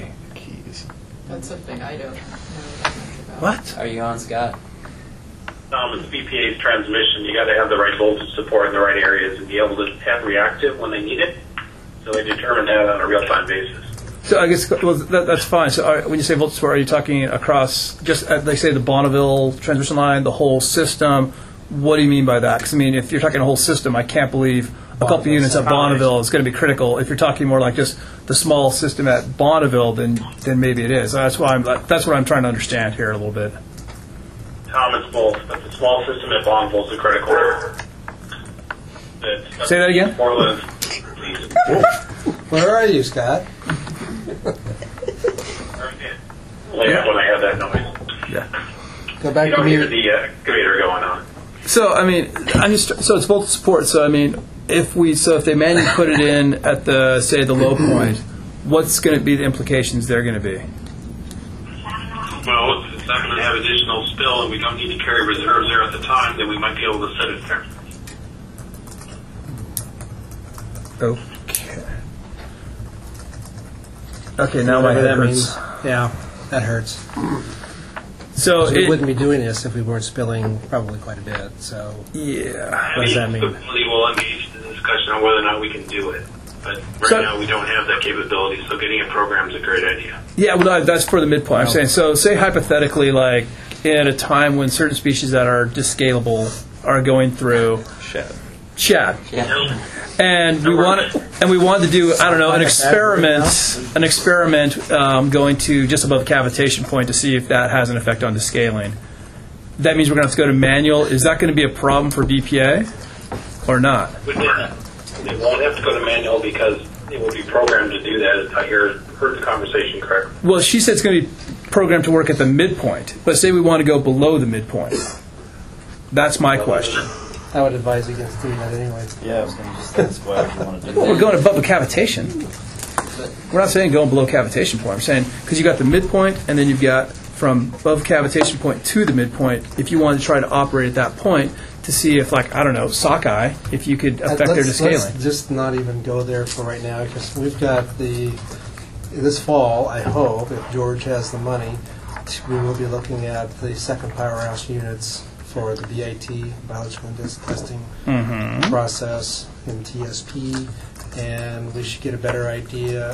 That's something I don't know much about. What? Are you on, Scott? Um, with B P A's transmission, you got to have the right voltage support in the right areas and be able to have reactive when they need it. So they determine that on a real-time basis. So I guess well, that, that's fine. So are, when you say voltage support, are you talking across just, uh, they say the Bonneville transmission line, the whole system? What do you mean by that? Because, I mean, if you're talking a whole system, I can't believe a couple units at Bonneville is going to be critical. If you're talking more like just the small system at Bonneville, then then maybe it is. That's why I'm that's what I'm trying to understand here a little bit. Tom, it's both, but the small system at Bonneville is the critical. It's, Say that again? More or less. Where are you, Scott? Yeah, when I have that noise. Yeah. Go back You to don't hear mute. the uh, excavator going on. So I mean, I'm just so it's voltage support. So I mean, if we so if they manually put it in at the say the low point, what's going to be the implications they're going to be? Well, if it's not going to have additional spill and we don't need to carry reserves there at the time, then we might be able to set it there. Okay. Okay, now my Whatever head that hurts. means. Yeah, that hurts. So we it- wouldn't be doing this if we weren't spilling probably quite a bit. So yeah, what does that mean? We will engage the discussion on whether or not we can do it. But right So- now we don't have that capability, so getting a program is a great idea. Yeah, well, no, that's for the midpoint. I'm saying, so say hypothetically, like in a time when certain species that are descalable are going through shad, shad, and we want and we want to do I don't know an experiment, an experiment um, going to just above the cavitation point to see if that has an effect on descaling. That means we're going to have to go to manual. Is that going to be a problem for B P A or not? We didn't. It won't have to go to manual because it will be programmed to do that. If I hear, heard the conversation correctly. Well, she said it's going to be programmed to work at the midpoint, but say we want to go below the midpoint. That's my question. I would advise against doing that anyway. Yeah, I was going to just ask why would you want to do Well, that. we're going above the cavitation. We're not saying going below cavitation point. I'm saying because you got the midpoint, and then you've got from above cavitation point to the midpoint. If you wanted to try to operate at that point to see if, like, I don't know, sockeye, if you could affect their let's, descaling. let's just not even go there for right now because we've got the this fall. I hope if George has the money, we will be looking at the second powerhouse units for the B I T, biological and disc testing Mhm. process in T S P, and we should get a better idea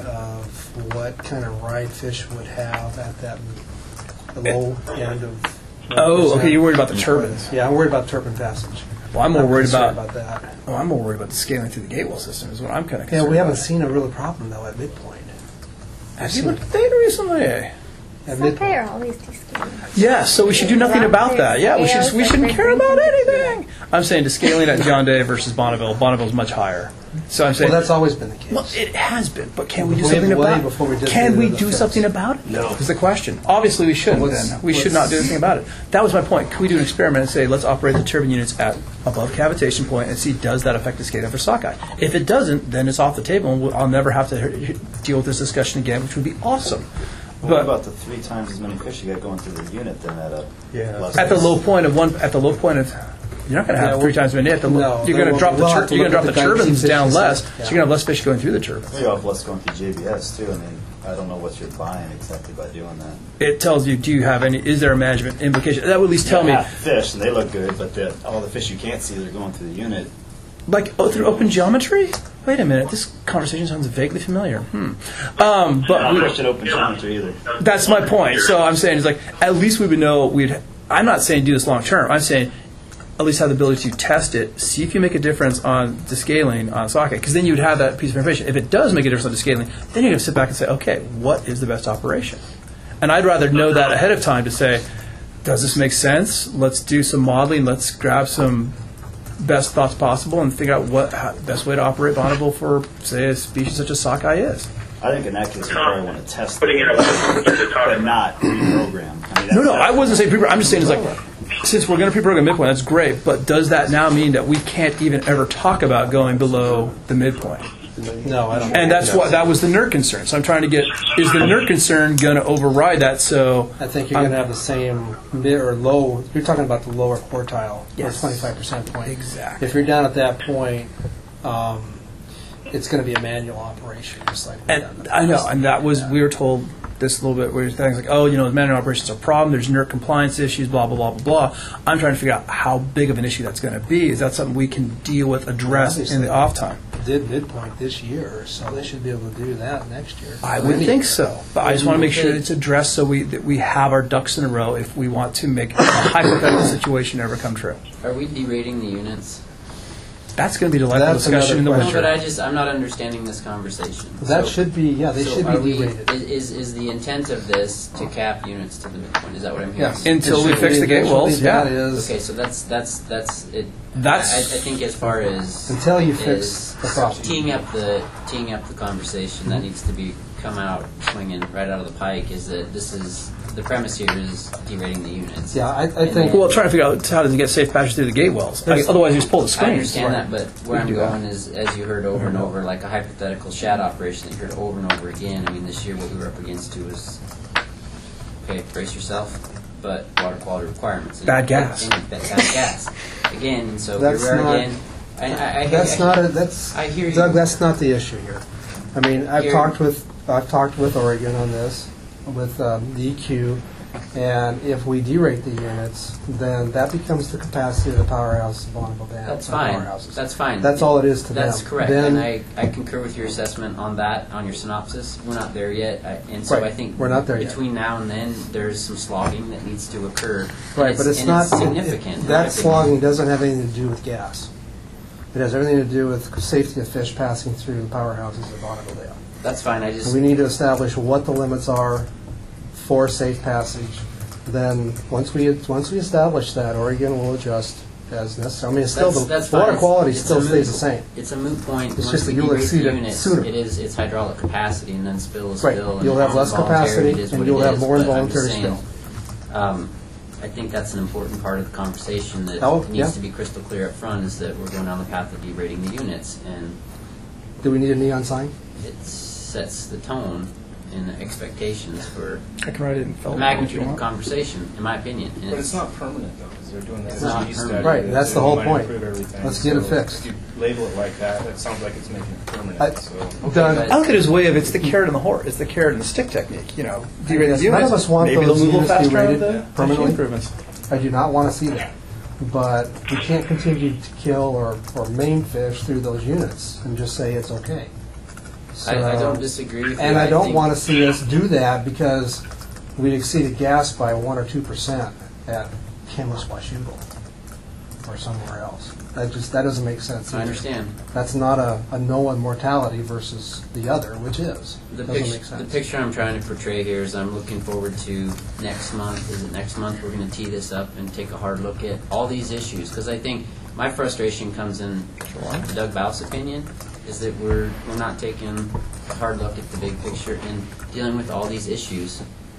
of what kind of ride fish would have at that the low end of. Oh, okay, you're worried about the turbines. Yeah, I'm worried about turbine passage. Well, I'm more I'm worried concerned about, about that. Oh, I'm more worried about the scaling through the gatewell system. Is what I'm kind of Yeah, concerned we haven't about. seen a real problem though at midpoint. Have you looked at data recently? At Sockeye are always descaling. Yeah, so we should do nothing about that. Yeah, we should. We shouldn't care about anything. I'm saying descaling at John Day versus Bonneville. Bonneville's much higher. So I'm saying Well, that's always been the case. Well, it has been, but can we do Way- something way about before we it? did Can the- we the do fence. something about it? No. Is the question. Obviously, we shouldn't. What's- Then we should not do anything about it. That was my point. Can we do an experiment and say, let's operate the turbine units at above cavitation point and see does that affect descaling for sockeye? If it doesn't, then it's off the table, and we'll- I'll never have to he- deal with this discussion again, which would be awesome. What But about the three times as many fish you got going through the unit then at a less at the space? low point of one, at the low point of. You're not going to have Yeah, three well, times as many. At the, no, you're going we'll- to drop the we'll tur- have to you're going to look drop the at the turbines guidance down efficiency. less, so Yeah. you're going to have less fish going through the turbines. You have less going through J B S too. I mean, I don't know what you're buying exactly by doing that. It tells you, do you have any, is there a management implication? That would at least tell You me, have fish and they look good, but the, all the fish you can't see that are going through the unit. like, oh, through open geometry? Wait a minute, this conversation sounds vaguely familiar. Hmm. Um, but Not we, fish at open geometry either. that's my point. So I'm saying, is like, at least we would know, we'd, I'm not saying do this long term. I'm saying at least have the ability to test it, see if you make a difference on the scaling on socket, because then you'd have that piece of information. If it does make a difference on the scaling, then you're going to sit back and say, okay, what is the best operation? And I'd rather know that ahead of time to say, does this make sense? Let's do some modeling. Let's grab some best thoughts possible and figure out what how, best way to operate Bonneville for, say, a species such as sockeye is. I think in that case you probably want to test Putting in a but not reprogram. I mean, No, no, that's- I wasn't saying pre-program. I'm just saying it's like, since we're going to pre-program midpoint, that's great, but does that now mean that we can't even ever talk about going below the midpoint? No, I don't. And that's what that was the NERC concern. So I'm trying to get, is the NERC concern going to override that? So I think you're going to have the same mid or low. You're talking about the lower quartile, Yes. or twenty-five percent point. Exactly. If you're down at that point, um, it's going to be a manual operation, just like. we've done in And the I know, past. and that was, we were told this a little bit, where things like, oh, you know, the manual operations are a problem, there's NERC compliance issues, blah, blah, blah, blah, blah. I'm trying to figure out how big of an issue that's going to be. Is that something we can deal with, address in the off time? did midpoint this year, so they should be able to do that next year. I would Any think year. so, but I just want to make sure it's addressed so we that we have our ducks in a row if we want to make a hypothetical situation ever come true. Are we derating the units? That's going to be a delightful That's discussion in the another No, winter. but I just I'm not understanding this conversation. That So- should be, yeah, they so should are be we- derated. Is is the intent of this to cap units to the midpoint? Is that what I'm hearing? Yes. Until It we should fix be. the gate Eventually walls, that yeah. is- Okay, so that's that's that's it. That's- I, I think as far as Until you is fix the problem. teeing up the teeing up the conversation that needs to be come out swinging right out of the pike is that this is the premise here is derating the units. Yeah, I, I And think. then- Well, trying to figure out how to get safe passage through the gate wells. Like, otherwise, you just pull the I screens. understand that, but where We I'm do that. going is, as you heard over and over, like a hypothetical shad operation that you heard over and over again. I mean, this year what we were up against too was, okay, brace yourself, but water quality requirements. And- Bad gas. and Bad gas. Again, and so That's here we are not- again. I, I, I, That's I, not a, that's, I hear you. Doug, that's not the issue here. I mean, I've Here- talked with, I've talked with Oregon on this, with um, the E Q, and if we derate the units, then that becomes the capacity of the powerhouse of Bonneville Dam. That's or fine. powerhouses. That's fine. That's all it is to them. That's correct, Then- and I, I concur with your assessment on that, on your synopsis. We're not there yet, I, and so Right. I think We're not there yet. between now and then, there's some slogging that needs to occur. Right, and but it's and not, significant. it- in my that opinion. slogging doesn't have anything to do with gas. It has everything to do with safety of fish passing through the powerhouses of Bonneville Dam. That's fine. I just We need to establish what the limits are for safe passage. Then, once we, once we establish that, Oregon will adjust as necessary. I mean, it's still, That's- the that's water fine. quality It's still a stays moot- the same. It's a moot point. It's Once just we that you'll derate exceed the it units, sooner. It is it's hydraulic capacity, and then spill is Right. spill. And You'll have less involuntary, capacity, it is and what you'll it have is, more but I'm just involuntary saying, spill. Um, I think that's an important part of the conversation that Oh, needs yeah. to be crystal clear up front. Is that we're going down the path of derating the units, and Do we need a neon sign? it sets the tone and the expectations for I can write it in the felt. magnitude of the conversation, in my opinion. And But it's not permanent though, because they're doing that It's as a not use permanent. study. Right, that's It the whole might point. improve everything. Let's get it So fixed. If you label it like that, it sounds like it's making it permanent. I- so. Doug, I look at it as a way of it's the carrot and the horse. It's the carrot and the stick technique. You know, derate Yes, the none units. of us want Maybe those they'll move a little units faster out of derated the permanently. improvements. I do not want to see that. But we can't continue to kill or, or maim fish through those units and just say it's okay. I, I So- don't disagree with you. And I don't think- want to see us do that because we exceeded gas by one or two percent at Camus Washougal or somewhere else. That just, that doesn't make sense I either. understand. That's not a, a no-one mortality versus the other, which is. The, Doesn't pic- make sense. the picture I'm trying to portray here is I'm looking forward to next month. Is it next month we're going to tee this up and take a hard look at all these issues? Because I think my frustration comes in Doug Baus's opinion is that we're we're not taking a hard look at the big picture and dealing with all these issues.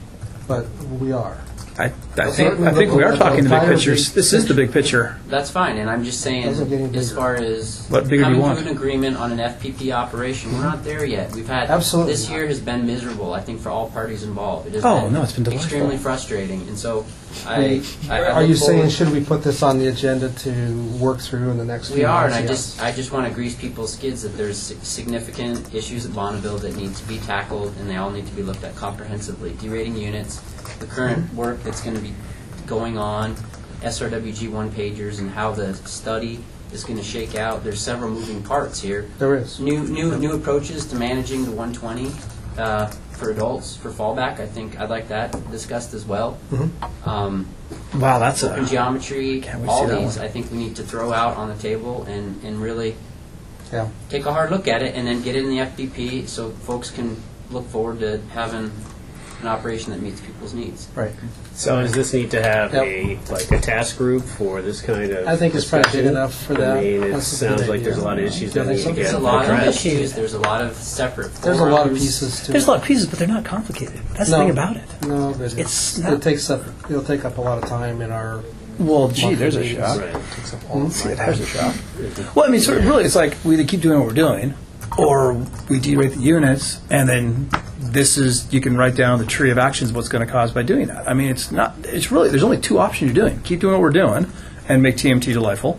But we are. I, I think I think we are talking the big pictures. This is the big picture. That's fine, and I'm just saying, Those are getting as bigger. far as What bigger do coming you want? to an agreement on an F P P operation, we're not there yet. We've had Absolutely this not. year has been miserable. I think for all parties involved, it has Oh, been, no, it's been delightful. extremely frustrating. And so, I, I, I Are look you saying, forward- should we put this on the agenda to work through in the next few we are? And months? I Yes. just I just want to grease people's skids that there's si- significant issues at Bonneville that need to be tackled, and they all need to be looked at comprehensively. Derating units, the current work that's going to be going on, S R W G one pagers, and how the study is going to shake out. There's several moving parts here. There is. New new new approaches to managing the one twenty uh, for adults for fallback. I think I'd like that discussed as well. Mhm. Um, Wow, that's open a geometry. Can't wait to All see that these, one. I think we need to throw out on the table and and really Yeah. take a hard look at it, and then get it in the F P P so folks can look forward to having an operation that meets people's needs. Right. So does this need to have Yep. a, like a task group for this kind of I think it's probably big discussion? enough for that. I mean, it That's a good sounds like there's a idea. lot of issues Yeah, that I need to think get There's a lot of addressed. issues. There's a lot of separate There's a lot of forums. pieces to There's it. a lot of pieces, but they're not complicated. That's the No. thing about it. No, but It's it's, not- it takes up, it'll take up a lot of time in our. Well, gee, there's a monthly shot. meetings. Right. Takes up all the time. There's a shot. Well, I mean, so really, it's like we either keep doing what we're doing, or we derate the units, and then this is you can write down the tree of actions what's going to cause by doing that. I mean, it's not. It's really there's only two options you're doing: keep doing what we're doing, and make T M T delightful,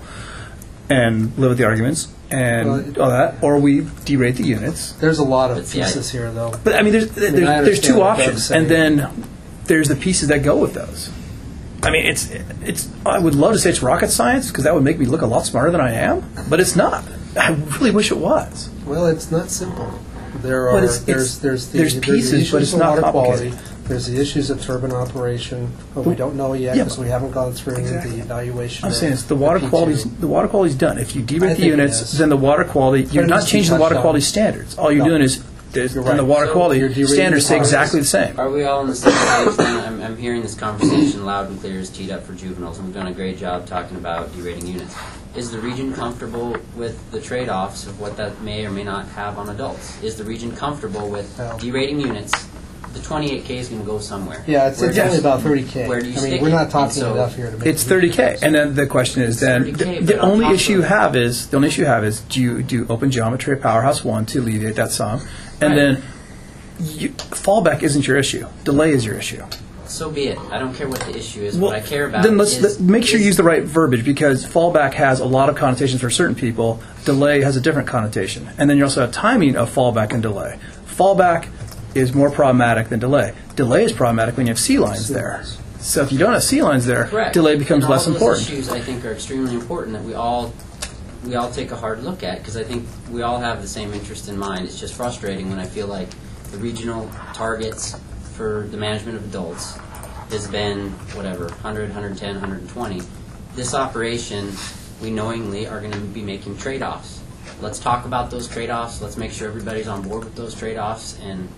and live with the arguments and Well, all that, or we derate the units. There's a lot of But see, I- pieces here, though. But I mean, there's there's, I there's understand two what Doug's options, saying. and then there's the pieces that go with those. I mean, it's it's. I would love to say it's rocket science because that would make me look a lot smarter than I am, but it's not. I really wish it was. Well, it's not simple. There But are it's- there's it's- there's the, there's the pieces, issues but it's of not water complicated. quality. There's the issues of turbine operation, but we don't know yet Yeah, because we haven't gone through Exactly. the evaluation. I'm of saying it's the water P two. quality's the water quality's done. If you I derate the think it units, is. then the water quality you're But it not needs to be changing the water touched on. quality standards. All you're No. doing is, is You're and the right. water So quality you're derating standards the stay process. exactly the same. Are we all on the same page then? I'm, I'm hearing this conversation loud and clear is teed up for juveniles, and we've done a great job talking about derating units. Is the region comfortable with the trade-offs of what that may or may not have on adults? Is the region comfortable with No. derating units? The twenty-eight K is going to go somewhere. Yeah, it's, Where it's do only you- about thirty K. Where do you I mean, stick we're it? not And talking so- enough here to make It's a thirty K, and then the question is then thirty K, the, the but on only top issue of you it- have is the only issue you have is do you do open geometry at Powerhouse One to alleviate that sum, and Right. then you, fallback isn't your issue. Delay is your issue. So be it. I don't care what the issue is. Well, what I care about then let's is let- make sure you is- use the right verbiage because fallback has a lot of connotations for certain people. Delay has a different connotation, and then you also have timing of fallback and delay. Fallback is more problematic than delay. Delay is problematic when you have sea lines there. So if you don't have sea lines there, Correct. delay becomes and less all those important. Issues I think are extremely important that we all we all take a hard look at because I think we all have the same interest in mind. It's just frustrating when I feel like the regional targets for the management of adults has been whatever one hundred, one ten, one twenty. This operation, we knowingly are going to be making trade-offs. Let's talk about those trade-offs. Let's make sure everybody's on board with those trade-offs and.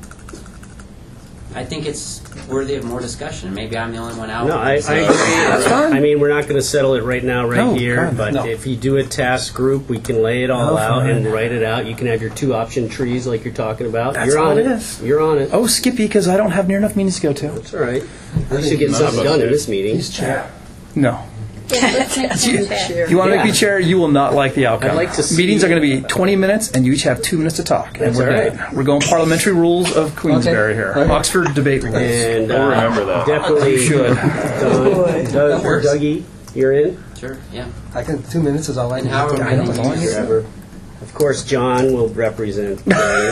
I think it's worthy of more discussion. Maybe I'm the only one out. No, I, I So- agree. That's fine. I mean, we're not going to settle it right now, right No, here. fine. But No. if you do a task group, we can lay it all No, out fine. and write it out. You can have your two option trees like you're talking about. That's you're all on it it. is. You're on it. Oh, Skippy, because I don't have near enough meetings to go to. That's all right. We should get something done in this meeting. He's chair. No. Yeah, let's make him chair. You want to make Yeah. me chair, you will not like the outcome. I'd like to see- Meetings are going to be twenty minutes, and you each have two minutes to talk. And That's we're all right. done. We're going parliamentary rules of Queensberry here. Okay. Oxford debate rules. And uh, I'll remember that. definitely You should. Doug, Doug, Dougie, you're in. Sure, yeah. I can, two minutes is all I And need. how are we I know, going as to long as use you're Forever. Of course, John will represent Brian.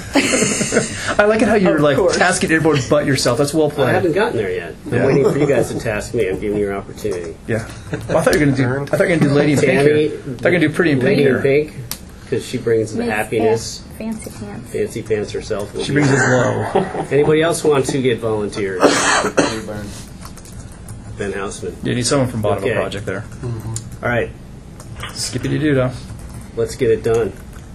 I like it how you're like tasking everyone but yourself. That's well I played. haven't gotten there yet. I'm Yeah. waiting for you guys to task me. I'm giving you your opportunity. Yeah. Well, I thought you were going to do. I thought you were going to do Lady in Pink Tammy, here. I thought you were going to do Pretty in Pink Lady in here. Pink, because she brings the Makes- happiness. yeah, fancy pants. Fancy pants herself. will She be brings us there. low. Anybody else want to get volunteered? Ben Houseman. You need someone from Bottom Okay. Project there. All right, Skippy doo dah. let's get it done.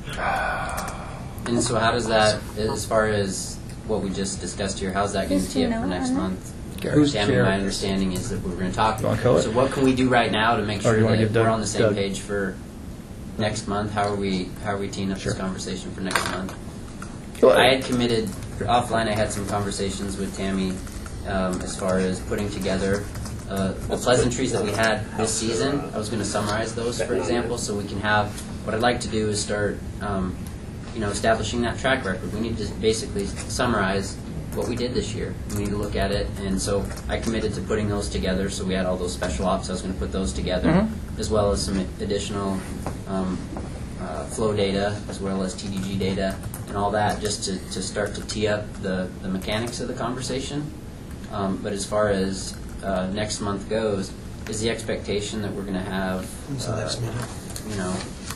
And so how does that, as far as what we just discussed here, how's that going to Who's tee up Gino for next on that? month? Who's Tammy, chair? my understanding is that we're going to talk. You wanna call it? So what can we do right now to make Or sure you wanna that give Doug- we're on the same Doug? page for next month? How are we, how are we teeing up Sure. this conversation for next month? Well, I had committed, offline I had some conversations with Tammy um, as far as putting together uh, the pleasantries that we had this season. I was going to summarize those, for example, so we can have, what I'd like to do is start, um, you know, establishing that track record. We need to basically summarize what we did this year. We need to look at it, and so I committed to putting those together, so we had all those special ops. I was going to put those together, Mhm. as well as some additional um, uh, flow data, as well as T D G data, and all that, just to, to start to tee up the, the mechanics of the conversation. Um, but as far as uh, next month goes, is the expectation that we're going to have, When's the next uh, meeting? you know,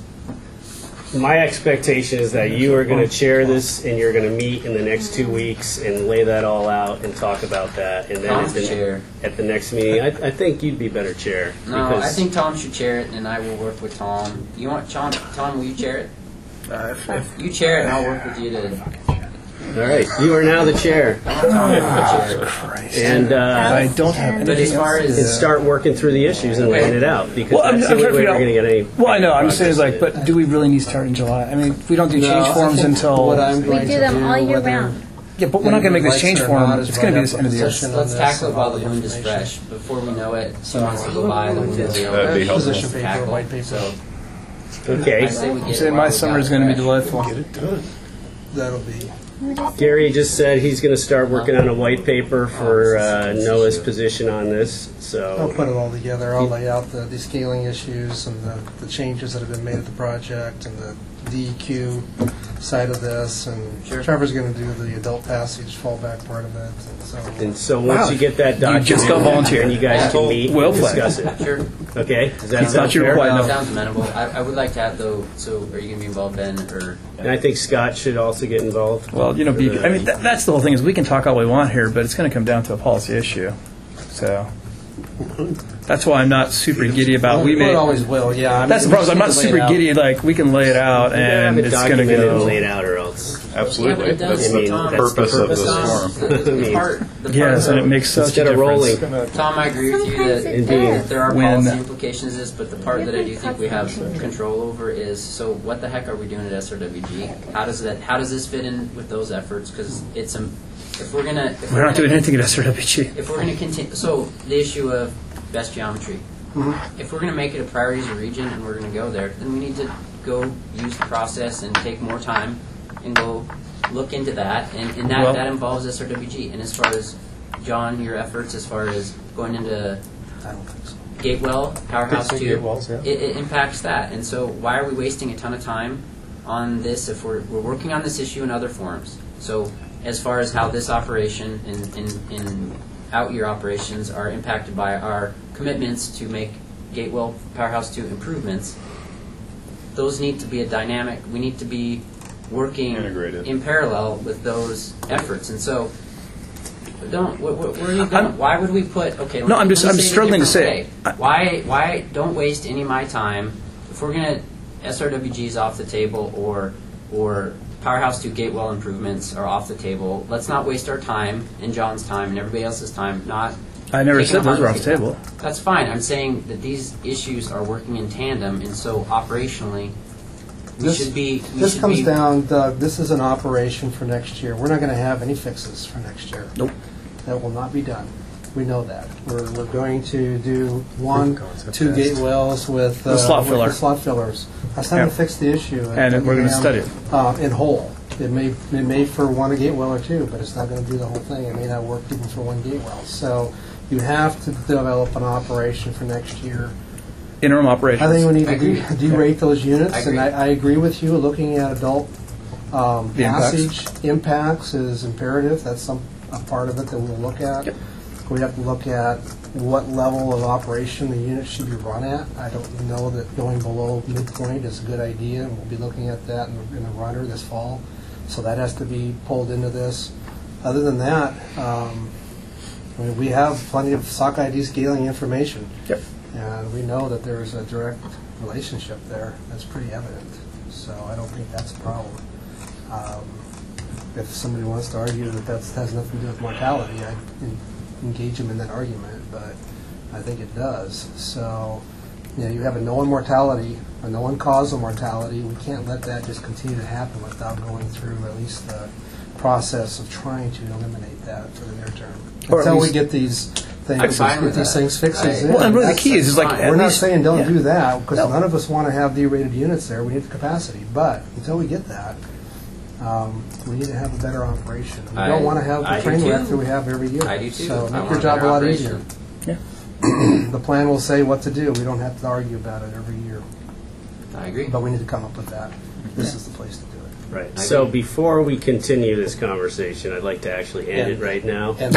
My expectation is that you are going to chair this and you're going to meet in the next two weeks and lay that all out and talk about that. And then Tom's at the, the chair. at the next meeting, I, I think you'd be better chair. No, I because- think Tom should chair it, and I will work with Tom. You want Tom? Tom, will you chair it? Uh, if, if, You chair it, and I'll work with you to. All right, you are now the chair. And uh, I don't have But anything as far else. as and start working through the issues and laying it out because Well, I'm, that's I'm the trying only to way figure we're out. going to get any. Well, I know. I'm just saying, is like, progress in but do we really need to start in July? I mean, we don't do No, change I forms think until. what I'm We going do to them do, all year whether round. Yeah, but we're not going to make this change Likes it or form. not is It's going to be write this up end of the year. a Let's, position on let's this tackle it and while all the the wind is information. fresh. Before we know it, two months will go by, the wind will be over. That'd be and helpful. we'll Position paper, tackle. white paper. So Okay. I say we I'm get it saying while my we summer got is it going to be fresh. delightful. Get it done. That'll be. Gary just said he's going to start working on a white paper for uh, Noah's position on this. I'll So put it all together. I'll lay out the descaling issues and the, the changes that have been made at the project and the D E Q side of this, and Trevor's going to do the adult passage fallback part of it. And so, And so once Wow. you get that You document, just got volunteer. and you guys can meet Well and played. discuss it. Sure. Okay? Does that He sound thought you were fair? quite enough. Sounds amenable. I, I would like to have though. So, are you going to be involved, Ben, or? And I think Scott should also get involved. Well, you know, be, I mean, that, that's the whole thing is we can talk all we want here, but it's going to come down to a policy issue. So that's why I'm not super giddy about. We Well, may it always will, yeah. I mean, That's the we problem. I'm just not need to lay super it out. giddy. Like we can lay it out, You gotta and have it it's going to documented and go. laid out, or else. Absolutely. Yeah, but it does- I mean, Tom, that's the purpose of purpose this of forum. this. I mean, The part, the part Yes, and it of- makes such Instead a of difference. rolling. Tom, I agree with you Sometimes that it Indeed. does. there are When- policy implications of this, but the part that I do think we have control over is, so what the heck are we doing at S R W G? How does that? How does this fit in with those efforts? Because it's a, if we're gonna, if We're not gonna- doing anything at S R W G. If we're gonna continue, so the issue of best geometry. If we're gonna make it a priority as a region and we're gonna go there, then we need to go use the process and take more time and go look into that, and, and that, Well- that involves S R W G. And as far as John, your efforts as far as going into I don't think so. Gatewell, Powerhouse Fixing two, Gatewells, yeah. it, it impacts that. And so why are we wasting a ton of time on this if we're, we're working on this issue in other forums? So as far as how this operation and, and, and out-year operations are impacted by our commitments to make Gatewell, Powerhouse two improvements, those need to be a dynamic, we need to be working Integrated. in parallel with those efforts. And so don't, wh- wh- where are you going? Why would we put, okay, let No, me- I'm just- let me I'm say it a struggling to different say it. way. Why, why, don't waste any of my time, if we're going to, S R W G's off the table, or, or Powerhouse two Gatewell improvements are off the table, let's not waste our time, and John's time, and everybody else's time, not I never taking said a those were hard off the table. That's fine. I'm saying that these issues are working in tandem, and so operationally, we This, should be. We this should comes be, down, Doug, this is an operation for next year. We're not going to have any fixes for next year. Nope. That will not be done. We know that. We're, we're going to do one, Concept two test. gate wells with. The uh, slot with filler. the slot fillers. That's not Yeah. going to fix the issue. And we're gonna Buckingham, study it. Uh, in whole. It may, it may for one gate well or two, but it's not going to do the whole thing. It may not work even for one gate well. So you have to develop an operation for next year. Interim operations. I think we need I to de- agree. derate those units, I and agree. I, I agree with you. Looking at adult um, The impacts. passage impacts is imperative. That's some a part of it that we'll look at. We have to look at what level of operation the unit should be run at. I don't know that going below midpoint is a good idea, and we'll be looking at that in the, in the runner this fall. So that has to be pulled into this. Other than that, um, I mean, we have plenty of sockeye descaling information. Yep. And we know that there's a direct relationship there that's pretty evident. So I don't think that's a problem. Um, if somebody wants to argue that that has nothing to do with mortality, I'd en- engage them in that argument, but I think it does. So, you know, you have a known mortality, a known cause of mortality. We can't let that just continue to happen without going through at least the process of trying to eliminate that for the near term. Or at Until we least- get these I'm things, fine get with these that. things fixes I- in. Well, and really the That's- key is, is like, fine. at We're not least- saying don't yeah. do that, because No. none of us want to have derated units there. We need the capacity. But until we get that, um, we need to have a better operation. We I- don't want to have I the do train wreck too. that we have every year. I do too. So I make want your a job a better lot operation. easier. Yeah. The plan will say what to do. We don't have to argue about it every year. I agree. But we need to come up with that. This is the place to do it. Right. I So agree. before we continue this conversation, I'd like to actually end it right now. And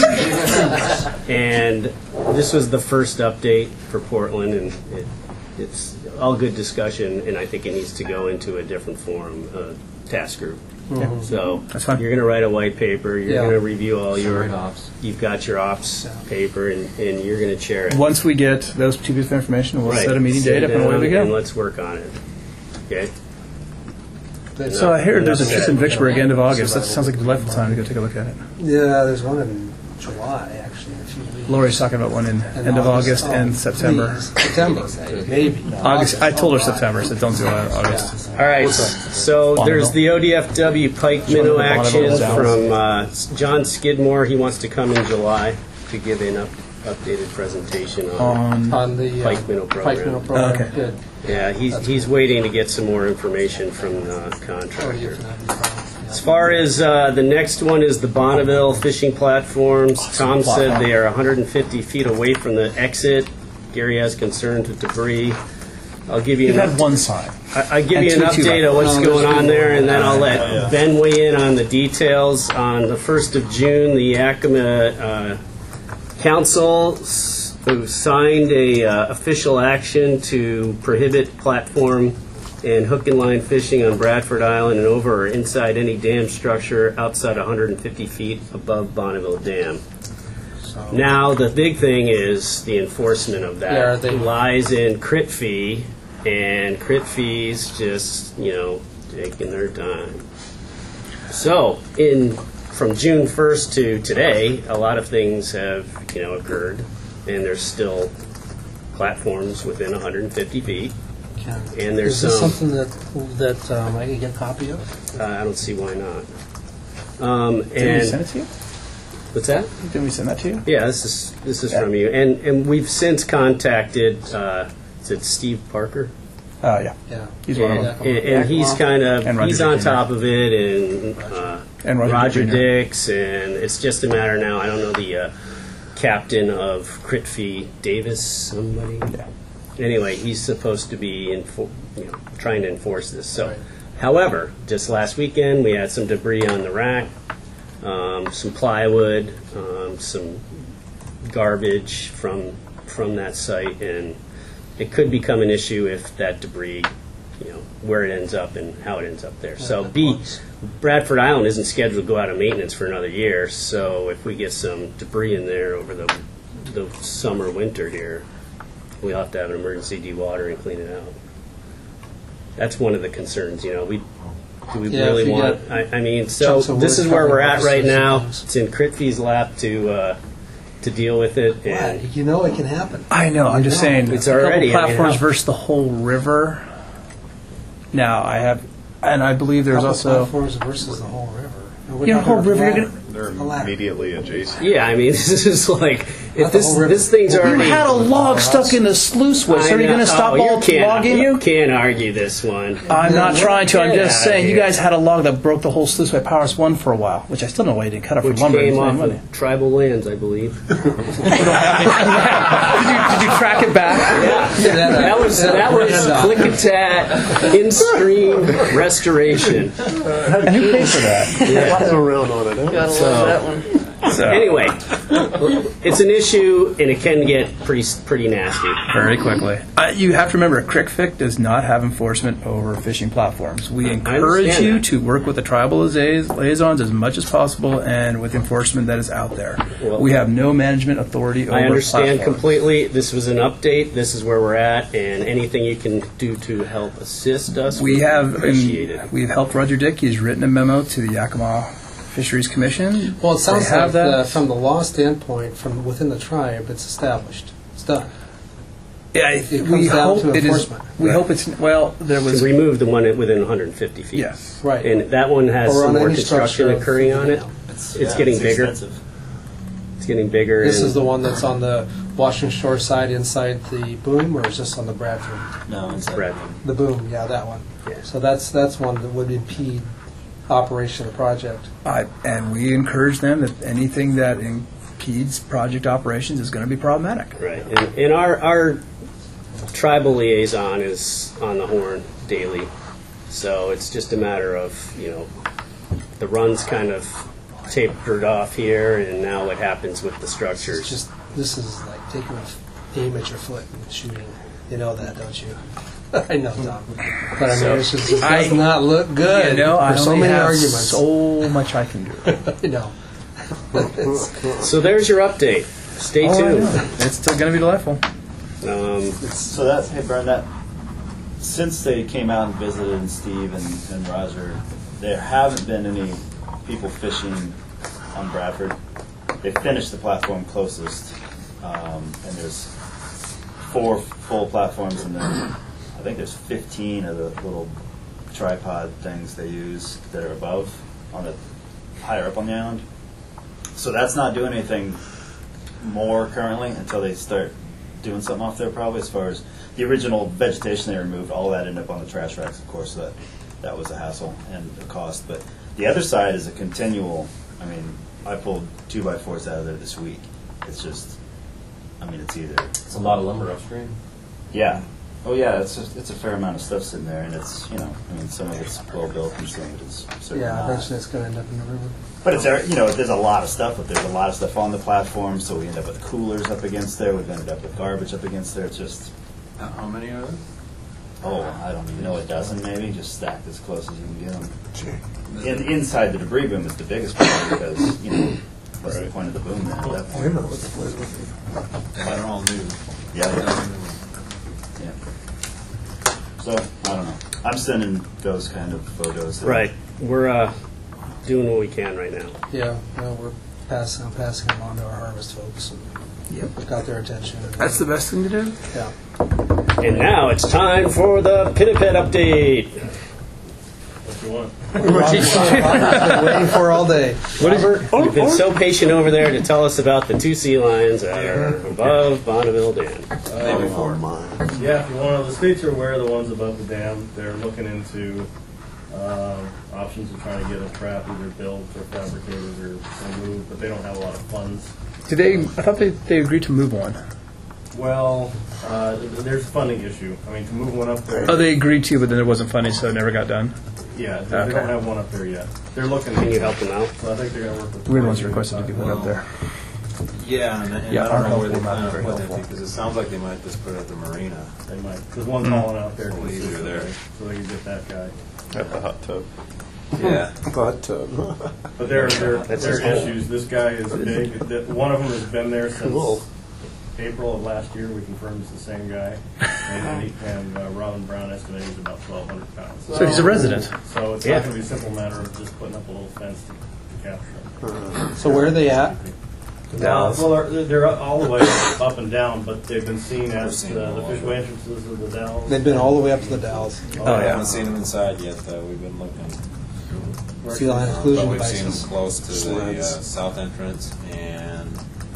And this was the first update for Portland, and it, it's all good discussion, and I think it needs to go into a different forum, uh, task group. Mhm. So That's fine. you're going to write a white paper. You're Yeah. going to review all your. Right ops. You've got your ops Yeah. paper, and, and you're going to chair it. Once we get those two pieces of information, we'll Right. set a meeting Sit date up and away down we And go. let's work on it. Okay. So I hear there's a trip in Vicksburg end of August. That Survival. sounds like a delightful time to go take a look at it. yeah, there's one in July, actually, in a few weeks. Lori's talking about one in And end of August Oh, and September. please. September, maybe. August. I told her September, so don't do it August. All right, so Bonneville. there's the O D F W Pike Which one Minnow of the action Bonneville from uh, John Skidmore. He wants to come in July to give an up, updated presentation on. On On the uh, Pike Minnow program. Pike Minnow program. Okay. Good. Yeah, he's That's he's waiting to get some more information from the contractor. As far as uh, the next one is the Bonneville fishing platforms. Tom said they are one hundred fifty feet away from the exit. Gary has concerns with debris. I'll give you We've an had one sign. I, I give And you an two- two update of what's No, going there's on two there, more. and then I'll let Oh, yeah. Ben weigh in on the details. On the first of June, the Yakima uh, Council s- who signed a uh, official action to prohibit platform and hook and line fishing on Bradford Island and over or inside any dam structure outside one hundred fifty feet above Bonneville Dam. Now, the big thing is the enforcement of that. Yeah, are they- lies in crit fee, and crit fees just, you know, taking their time. So, in from June first to today, a lot of things have, you know, occurred, and there's still platforms within one hundred fifty feet. And there's Is this some. something that, that um, I can get a copy of? Uh, I don't see why not. Um, and Did we send it to you? What's that? Did we send that to you? Yeah, this is this is Yeah. from you, and and we've since contacted. Uh, is it Steve Parker? Uh, yeah. Yeah. He's one of and, them. and, and he's kind of And Roger he's on Junior top of it, and, uh, And Roger Roger Junior Dix, and it's just a matter now. I don't know the uh, captain of Crit Fee Davis, somebody. Yeah. Anyway, he's supposed to be info- you know, trying to enforce this. So, however, just last weekend we had some debris on the rack, um, some plywood, um, some garbage from from that site, and it could become an issue if that debris, you know, where it ends up and how it ends up there. So, B, Bradford Island isn't scheduled to go out of maintenance for another year. So, if we get some debris in there over the the summer winter here, we'll have to have an emergency dewater and clean it out. That's one of the concerns, you know. We do we Yeah, really if you want? got I, I mean, so chunks of this wood is where we're covering at right houses and now. things. It's in Crit Fee's lap to uh, to deal with it, and What? You know it can happen. I know. I'm just You know. saying. It's a couple already- I mean, platforms how- versus the whole river. Now I have, and I believe there's Couple also. platforms versus the whole river. No, we're You know, talking whole river, about you're ladder. They're A ladder. immediately adjacent. yeah, I mean, this is like if Not the this whole river. this thing's You You already. had a log stuck in the sluice way, so are you I going know. to stop Oh, all you can't, logging? You can't argue this one. I'm not trying to. I'm Get just outta saying you here. guys had a log that broke the whole sluice by Powers One for a while, which I still don't know why you didn't cut it for Which lumber. came and off save money. of tribal lands, I believe. did, you, did you track it back? Yeah, that was that was Klickitat in-stream restoration. And who paid for that? Yeah. around on it. Huh? Gotta So- love that one. So, Anyway, it's an issue, and it can get pretty pretty nasty. very quickly, uh, you have to remember, CRICFIC does not have enforcement over fishing platforms. We encourage understand you that. to work with the tribal liais- liaisons as much as possible, and with enforcement that is out there. Well, we have no management authority over I understand platforms. completely. This was an update. This is where we're at, and anything you can do to help assist us, We have appreciate and it. we've helped Roger Dick. He's written a memo to the Yakima Fisheries Commission. Well, it sounds They have like that. uh, from the law standpoint, from within the tribe, it's established. It's done. Yeah, It we comes down hope to it is. enforcement. We hope it's well. There was To remove the one within one hundred fifty feet. yes. Right. And that one has Or some on more any construction structure of- occurring on it. Yeah. It's, Yeah, getting it's bigger. expensive. It's getting bigger. This and is the one that's on the Washington Shore side inside the boom, or is this on the Bradford? No, it's Brad. The boom, yeah, that one. Yeah. So that's that's one that would impede operation of the project. I, and we encourage them that anything that impedes project operations is going to be problematic. Right. And, and our, our tribal liaison is on the horn daily. So it's just a matter of, you know, the run's kind of tapered off here, and now what happens with the structures. It's just this is like taking a aim at your foot and shooting. You know that, don't you? I know, Tom. But I mean, So, it's just, it I- does not look good. You know, I There's so only many have arguments. so much I can do. you know. So there's your update. Stay Oh, I tuned. know. It's still going to be delightful. Um, So that's, hey, Brian, that, since they came out and visited, and Steve and, and Roger, there haven't been any people fishing on Bradford. They finished the platform closest, um, and there's four full platforms, and then I think there's fifteen of the little tripod things they use that are above, on the higher up on the island. So that's not doing anything more currently until they start doing something off there, probably, as far as the original vegetation they removed. All that ended up on the trash racks, of course. So that that was a hassle and a cost. But the other side is a continual. I mean, I pulled two by fours out of there this week. It's just, I mean, it's either It's a lot of lumber upstream. yeah, Oh yeah, it's a, it's a fair amount of stuff sitting there, and it's you know, I mean, some of it's well built and some of it is certainly Yeah, not. eventually it's going to end up in the river. But it's there, you know, there's a lot of stuff, but there's a lot of stuff on the platform, so we end up with coolers up against there. We've ended up with garbage up against there. It's just Uh, How many are there? oh, I don't even know, a dozen maybe, just stacked as close as you can get them. In, inside the debris boom is the biggest problem because you know what's the point of the boom then? At that point? They're all new. Yeah, yeah. Yeah. So, I don't know. I'm sending those kind of photos. Right. We're uh, doing what we can right now. Yeah, well, we're passing, I'm passing them on to our harvest folks. And yep. Got their attention. That's the best thing to do? Yeah. And now it's time for the Pinniped update. What you want? I've been waiting for all day. What is, you've been so patient over there to tell us about the two sea lions that are above Bonneville Dam. Maybe four mine. Yeah, if you want to, the states are aware of the ones above the dam. They're looking into uh, options of trying to get a trap either built or fabricated or removed, but they don't have a lot of funds. Did they? I thought they, they agreed to move one. Well, uh, th- there's a funding issue. I mean, to move one up there. Oh, they agreed to, but then there wasn't funding, so it never got done. Yeah, they, Okay. they don't have one up there yet. They're looking. Can you help them out? So I think they're going to work with. We're the ones who requested to get one up there. Yeah, and, and Yeah, I our don't know where help they will not plan be very on putting it helpful. because it sounds like they might just put it at the marina. They might. There's one Mm. calling out there. Well, easier consistently, there. So they can get that guy. At the hot tub. Yeah. Hot tub. But there, there, That's there are his hole. issues. This guy is big. That- One of them has been there since Cool. April of last year. We confirmed it's the same guy. And, he, and uh, Robin Brown estimated he's about twelve hundred pounds. So he's a resident. So it's Yeah. not going to be a simple matter of just putting up a little fence to, to capture him. So where are they at? Uh, well, they're, they're all the way up and down, but they've been seen at uh, the fishway entrances of the Dells. They've been all the way up to the Dalles. Oh, yeah. I haven't seen them inside yet, though. We've been looking. Sea lion But exclusion we've seen them devices. close to the uh, Sleds. south entrance and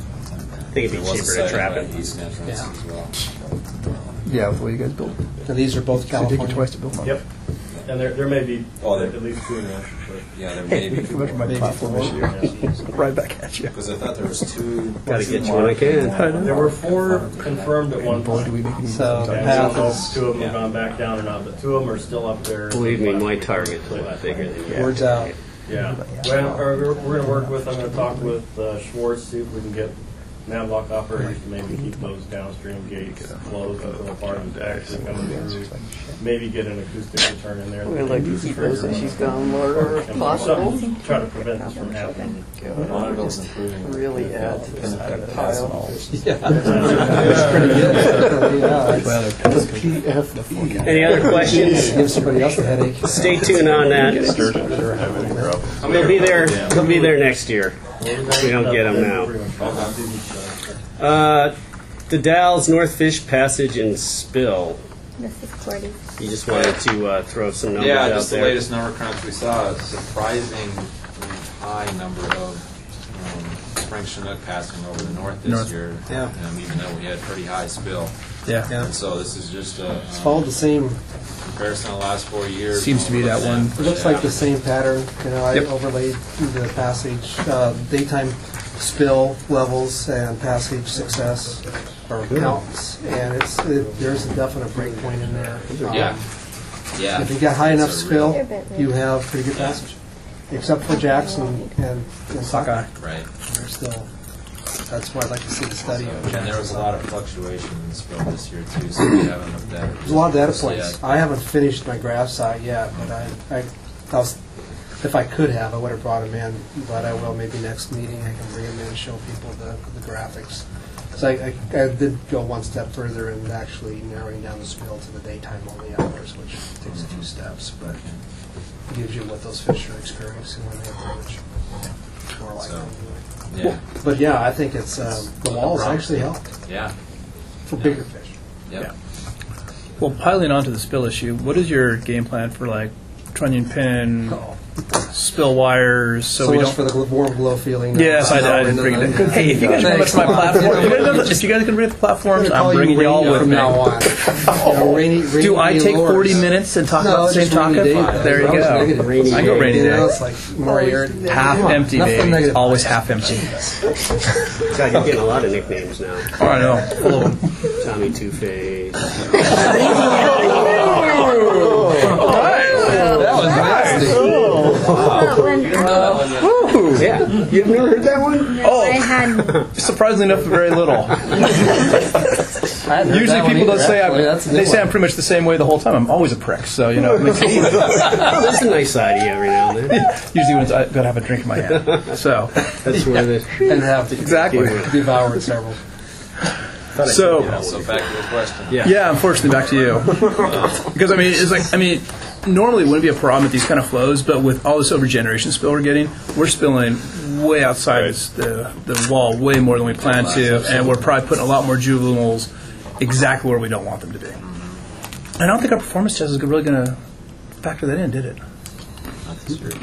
I think it'd be there was a cheaper to sighting trap by it. the east entrance Yeah. as well. Yeah, with the way you guys built. And these are both It take you California. twice to build one. Yep. And there, there may be Oh, there- at least two in there. Yeah, there may be Come back to my Maybe platform four. issue. Right back at you. because I thought there was two. Gotta get you when I can. I know. There were four confirmed at one Boy, do we point. make it easy. So And the I path don't know if is, two of them have Yeah. gone back down or not, but two of them are still up there. Believe me, my target is a lot bigger than yours. words out. Yeah. Well, or we're, we're going to work with, I'm going to talk with uh, Schwartz, see if we can get navlock operators to maybe keep those downstream gates closed until a part of the actually coming through. Maybe get an acoustic return in there. We'd like to keep those issues down lower if And possible. something to Try to prevent this from happening. Bonneville's improving. Really add to the pile. Yeah. That's pretty good. Yeah, Well, it's- they're The P F D. Any other questions? Give somebody else a headache. Stay tuned on that. Sturgeon are having problems. They'll be there. They'll be there next year. We don't get them now. Uh, the Dalles North Fish Passage and Spill. This is Cordy. You just wanted to uh, throw some numbers Yeah, out just the there. latest number crunch we saw, a surprising high number of um, spring Chinook passing over the north this North. year. Yeah. Um, even though we had pretty high spill. Yeah. Yeah. And so this is just a It's um, followed the same, comparison of the last four years. Seems to be that one. it looks like the same pattern. You know, I Yep. overlaid the passage, uh, daytime spill levels and passage success or counts. And it's, it, there's a definite break point in there. Um, Yeah. Yeah. If you got high enough It's a spill, They're a bit you have pretty good passage. Except for Jackson and, and Sockeye. Right. They're still, that's why I'd like to see the study of And there Jackson. was a lot of fluctuation in spill this year too, so we haven't looked at it. There's a lot of data closely points. yet. I haven't finished my graph site yet, but I, I, I was, if I could have, I would have brought them in, but I will maybe next meeting. I can bring them in and show people the, the graphics. So I, I, I did go one step further in actually narrowing down the spill to the daytime only hours, which takes a few steps, but it gives you what those fish are experiencing when they approach. More likely. So, yeah. But yeah, I think it's um, the walls actually help Yeah. for bigger fish. Yep. Well, piling onto the spill issue, what is your game plan for like trunnion pin, spill wires, so, So we much don't? for the gl- warm glow feeling. Yes, I, I didn't bring it in. Hey, if you guys come up to my platform, if you guys know that- if you guys can bring up the platforms, I'm bringing you all with from me. now on. You know, rainy, rainy Do I day take lures. forty minutes and talk No, about the same just rainy topic? day. There you Always go. negative. Rainy I go day. rainy You day. know, it's like more air. Half Come on, empty, nothing baby. negative. Always half empty. God, you're getting a lot of nicknames now. Oh, I know. Full of them. Tommy Two Face. That was nasty. Yeah, you've never heard that one? Oh, I hadn't. surprisingly enough, very little. Usually people don't say I'm, they say I'm pretty much the same way the whole time. I'm always a prick, so you know. It makes it easy. There's a nice side of you every now and then. Usually when it's, I gotta have a drink in my hand. So that's where the and have to exactly devour several. So, Yeah, so back to the question. Yeah. yeah, unfortunately, back to you. Because I mean, it's like I mean, normally it wouldn't be a problem with these kind of flows, but with all this overgeneration spill we're getting, we're spilling way outside Right. this- the the wall, way more than we planned to, and we're probably putting a lot more juveniles exactly where we don't want them to be. And I don't think our performance test is really going to factor that in, did it? That's true.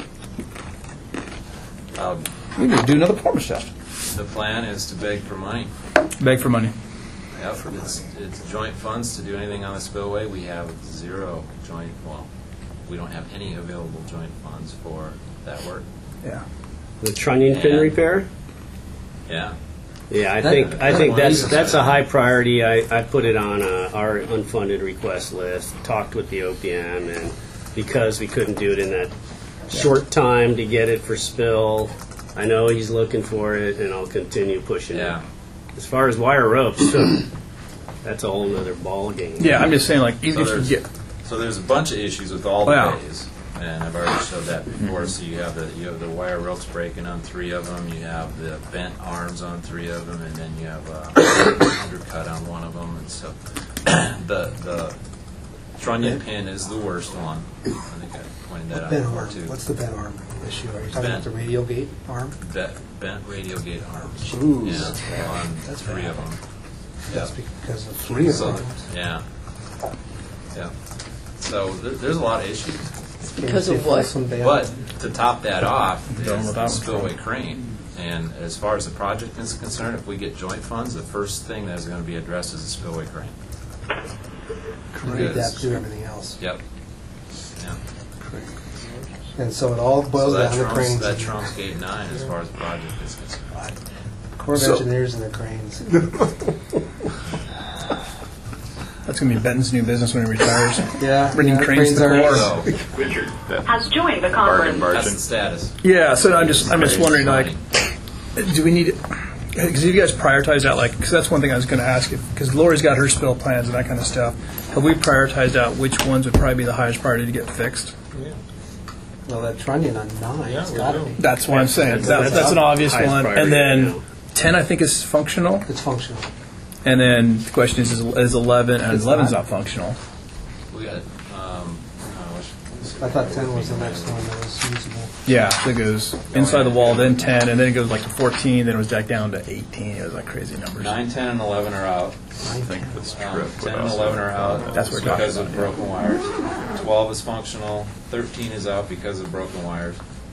Um, We need to do another performance test. the plan is to beg for money. Beg for money. Yep, it's, it's joint funds to do anything on the spillway. We have zero joint, well, we don't have any available joint funds for that work. Yeah. The trunnion fin And- repair? Yeah. Yeah, I That- think I that think one that's is- that's a high priority. I, I put it on uh, our unfunded request list. Talked with the O P M, and because we couldn't do it in that short time to get it for spill, I know he's looking for it, and I'll continue pushing Yeah. it. As far as wire ropes, that's a whole other ball game. Yeah, I'm just saying, like, if So you there's, get, so there's a bunch of issues with all the Wow. bays, and I've already showed that before. So you have the you have the wire ropes breaking on three of them, you have the bent arms on three of them, and then you have a undercut on one of them. And so the the trunnion pin is the worst one. I think I pointed that out Bent before arm. too. What's the bent arm issue? Are you talking Bent. about the radial gate arm? Bent, bent radial gate arms. Ooh. Yeah, That's bad. on That's three bad. of them. That's Yeah. because of three of So, them. yeah. Yeah. So th- there's a lot of issues. Because of what? But to top that off Done is without the them. spillway crane. And as far as the project is concerned, if we get joint funds, the first thing that is going to be addressed is the spillway crane. Create that Because- to do everything else. Yep. Yeah. And so it all So boils that down to trumps, cranes. that trumps gate nine as far as the project is concerned. Corps of So- Engineers and the cranes. that's going to be Benton's new business when he retires. Yeah, Bringing yeah, cranes to the cranes are- core. So Richard. Has joined the Bargain, conference. that's the bargain. status. Yeah, so I'm just I'm just wondering, like, do we need? Because you guys prioritize that, like, because that's one thing I was going to ask you. Because Lori's got her spill plans and that kind of stuff. Have we prioritized out which ones would probably be the highest priority to get fixed? Well, that trunnion on nine, Yeah, it's we got to do. be. That's what I'm saying. That's- That, that's that's an obvious highest one. priority And then right now. ten, I think, is functional. It's functional. And then the question is, is, is eleven, and It's eleven's not. not functional. We got, um, uh, which- I thought ten was the next one that was usable. Yeah, so it goes inside the wall, then ten, and then it goes like to fourteen, then it was back down to eighteen. It was like crazy numbers. nine, ten, and eleven are out. I think the strip Um, would ten and also- eleven are out That's what we're talking because of about, yeah. broken wires. twelve is functional. thirteen is out because of broken wires.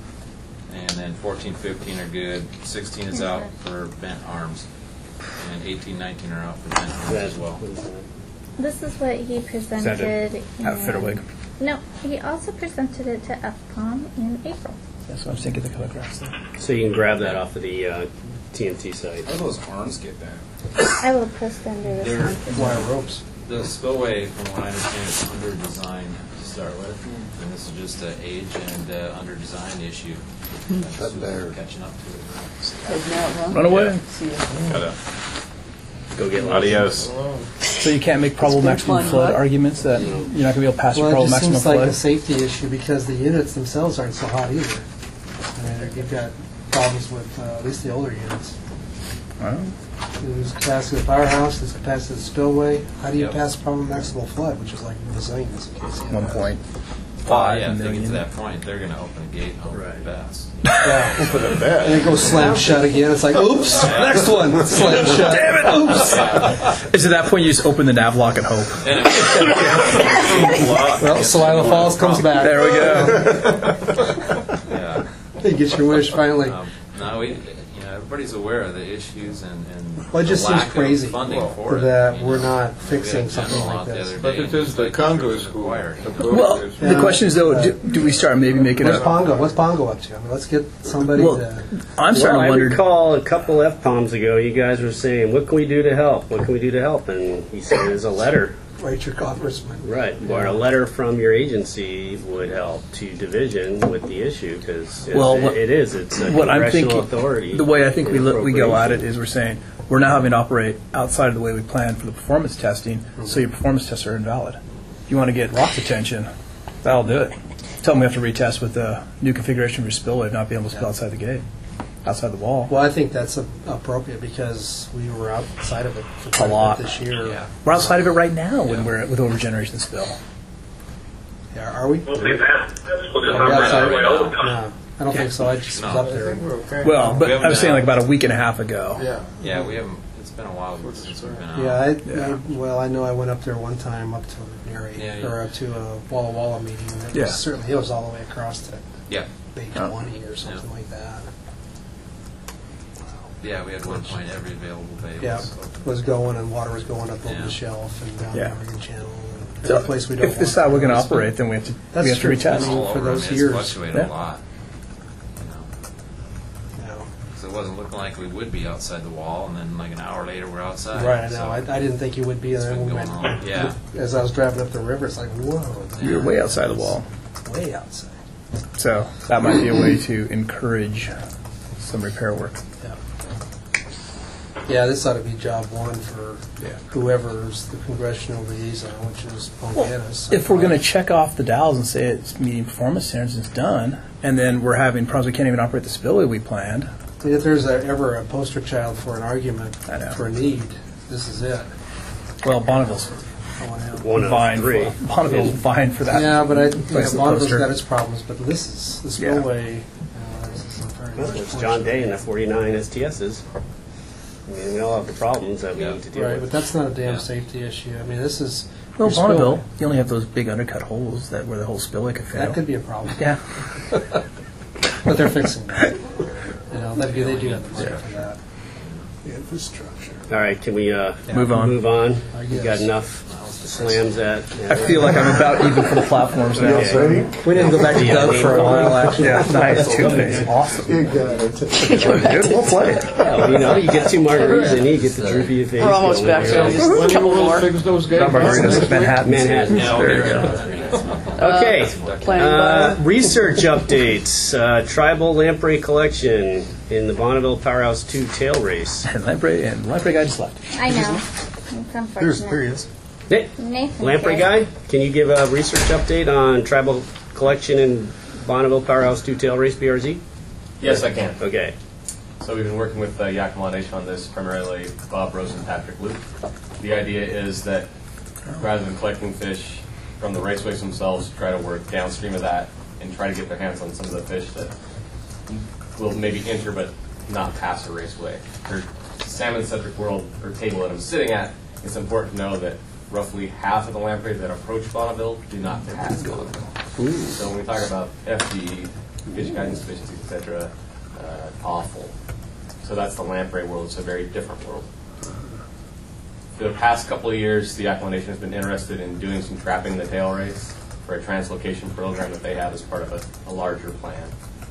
And then fourteen, fifteen are good. sixteen is out for bent arms. And eighteen, nineteen are out for bent arms as well. This is what he presented. At in- Fitterwig. No, he also presented it to F COM in April. That's what I'm thinking, the color graphs there. So you can grab that off of the uh, T N T site. How do those arms get back? I will post under this They're- one. Wire ropes. The spillway, from what I understand, is under design to start with. And this is just an age and uh, under design issue. That's what they're catching up to it. Run away. Gotta- Go get lost. Adios. So you can't make probable maximum fun, flood huh? arguments that you're not going to be able to pass your Well, it probable just maximum seems like flood? a safety issue because the units themselves aren't so hot either. I mean, you've got problems with uh, at least the older units. Well, There's capacity of the powerhouse, there's capacity of the spillway. How do you Yep. pass problem maximal flood, which is like resilience in case you have one that. point Well, five yeah, if they get million. to that point, they're going to open a gate and hope for the best. Yeah. Open a bed. And it goes slam shut again. It's like, oops, next one, slam shut. Damn it! Oops. It's at that point you just open the nav lock and hope. Well, Salina Falls comes back. There we go. Yeah. You get your wish finally. Um, no, we, you know, everybody's aware of the issues, and, and Well, it just the seems lack of crazy funding for it, that you we're know. not We fixing had a something general like out the this. other But day, it is the like, Congress who required. Well, the question is though, do, do we start maybe making What's a? Pongo? What's Pongo up to? I mean, let's get somebody Well, to. I'm starting well, to wonder. I recall a couple F POMs ago, you guys were saying, what can we do to help? What can we do to help? And he said, there's a letter. Write your congressman. Right, or a letter from your agency would help to division with the issue, because Well, it, what- it is, it's a what I'm congressional thinking, authority. the way I think we look, we go at it appropriation. is we're saying we're now having to operate outside of the way we planned for the performance testing, so your performance tests are invalid. You want to get Rock's attention, that'll do it. Tell them we have to retest with the new configuration of your spillway, not being able to spill outside the gate, outside the wall. Well, I think that's a, appropriate because we were outside of it for quite A lot. bit this year. Yeah. We're outside of it right now when we're with overgeneration spill. Yeah, are we? We'll see that. We'll just Are we operate outside that of way it? all the time. No, I don't think so. I just was No. up there. Well, but We I haven't was been saying out. like about a week and a half ago. Yeah. Yeah, we haven't. It's been a while since we've been out. Yeah, I, Yeah. I, well, I know I went up there one time up to near a, Yeah, yeah. or to a Walla Walla meeting. And it Yeah. was certainly, it was all the way across to Yeah, Bay Oh. twenty or something like that. yeah, we had one point every available bay. Yeah, was- was going and water was going up over Yeah. the shelf and down Yeah. the Oregon Channel. And So every place we don't if this is want how we're going to to operate, then we have to That's we have true. to retest. I mean, all for over. I those mean, it's years. fluctuated Yeah. a lot. You know, You know. so it wasn't looking like we would be outside the wall, and then like an hour later we're outside. Right, I So know. I, I didn't think you would be it's there. been when we going went- on. Yeah. As I was driving up the river, it's like, whoa. You're way outside the wall. Way outside. So that might be a way to encourage some repair work. Yeah. Yeah, this ought to be job one for whoever's the congressional liaison, which is Ponganis. If we're going to check off the dials and say it's meeting performance standards and it's done, and then we're having problems, we can't even operate the spillway we planned. If there's a, ever a poster child for an argument I know. for a need, this is it. Well, Bonneville's One of vying three. for, Bonneville's vying for that. Yeah, but I, yeah, place in the Bonneville's poster. got its problems, but this is, the Yeah. spillway, uh, this is very Well, much it's John Day and the forty-nine S T Ss. I mean, we all have the problems that we need to deal Right, with. but that's not a damn Yeah. safety issue. I mean, this is. Well, your Bonneville, spillway. you only have those big undercut holes that where the whole spillway could fail. That could be a problem. Yeah. But they're fixing that. You know, they do, they do have the money for that. Infrastructure. All right, can we uh, Move on. Move on. I We guess. got enough slams at. I feel like I'm about even for the platforms now. Okay. So. We didn't go back to Doug for a while, actually. Yeah, nice. Two-face. Awesome. You got it. Good. We'll play. Yeah, you know, you get two margaritas and you get the droopy face. We're almost going back there. to just a couple more. Fix those Not margaritas, Manhattan. Manhattan. There you go. Okay. Planning Uh, by- research updates. Uh, tribal lamprey collection in the Bonneville Powerhouse two tail race. And Lamprey and Lamprey guy just left. I know. It's unfortunate. There's, there he is. Hey, Nathan lamprey cares. guy, can you give a research update on tribal collection in Bonneville Powerhouse two tail race B R Z? Yes, I can. Okay. So we've been working with uh, Yakima Nation on this, primarily Bob Rose and Patrick Luke. The idea is that rather than collecting fish from the raceways themselves, try to work downstream of that and try to get their hands on some of the fish that will maybe enter but not pass a raceway. For salmon-centric world or table that I'm sitting at, it's important to know that roughly half of the lamprey that approach Bonneville do not pass Bonneville. So when we talk about F D E, fish guidance deficiencies, et cetera, uh, awful. So that's the lamprey world. It's a very different world. For the past couple of years, the Yakima Nation has been interested in doing some trapping in the tail race for a translocation program that they have as part of a, a larger plan.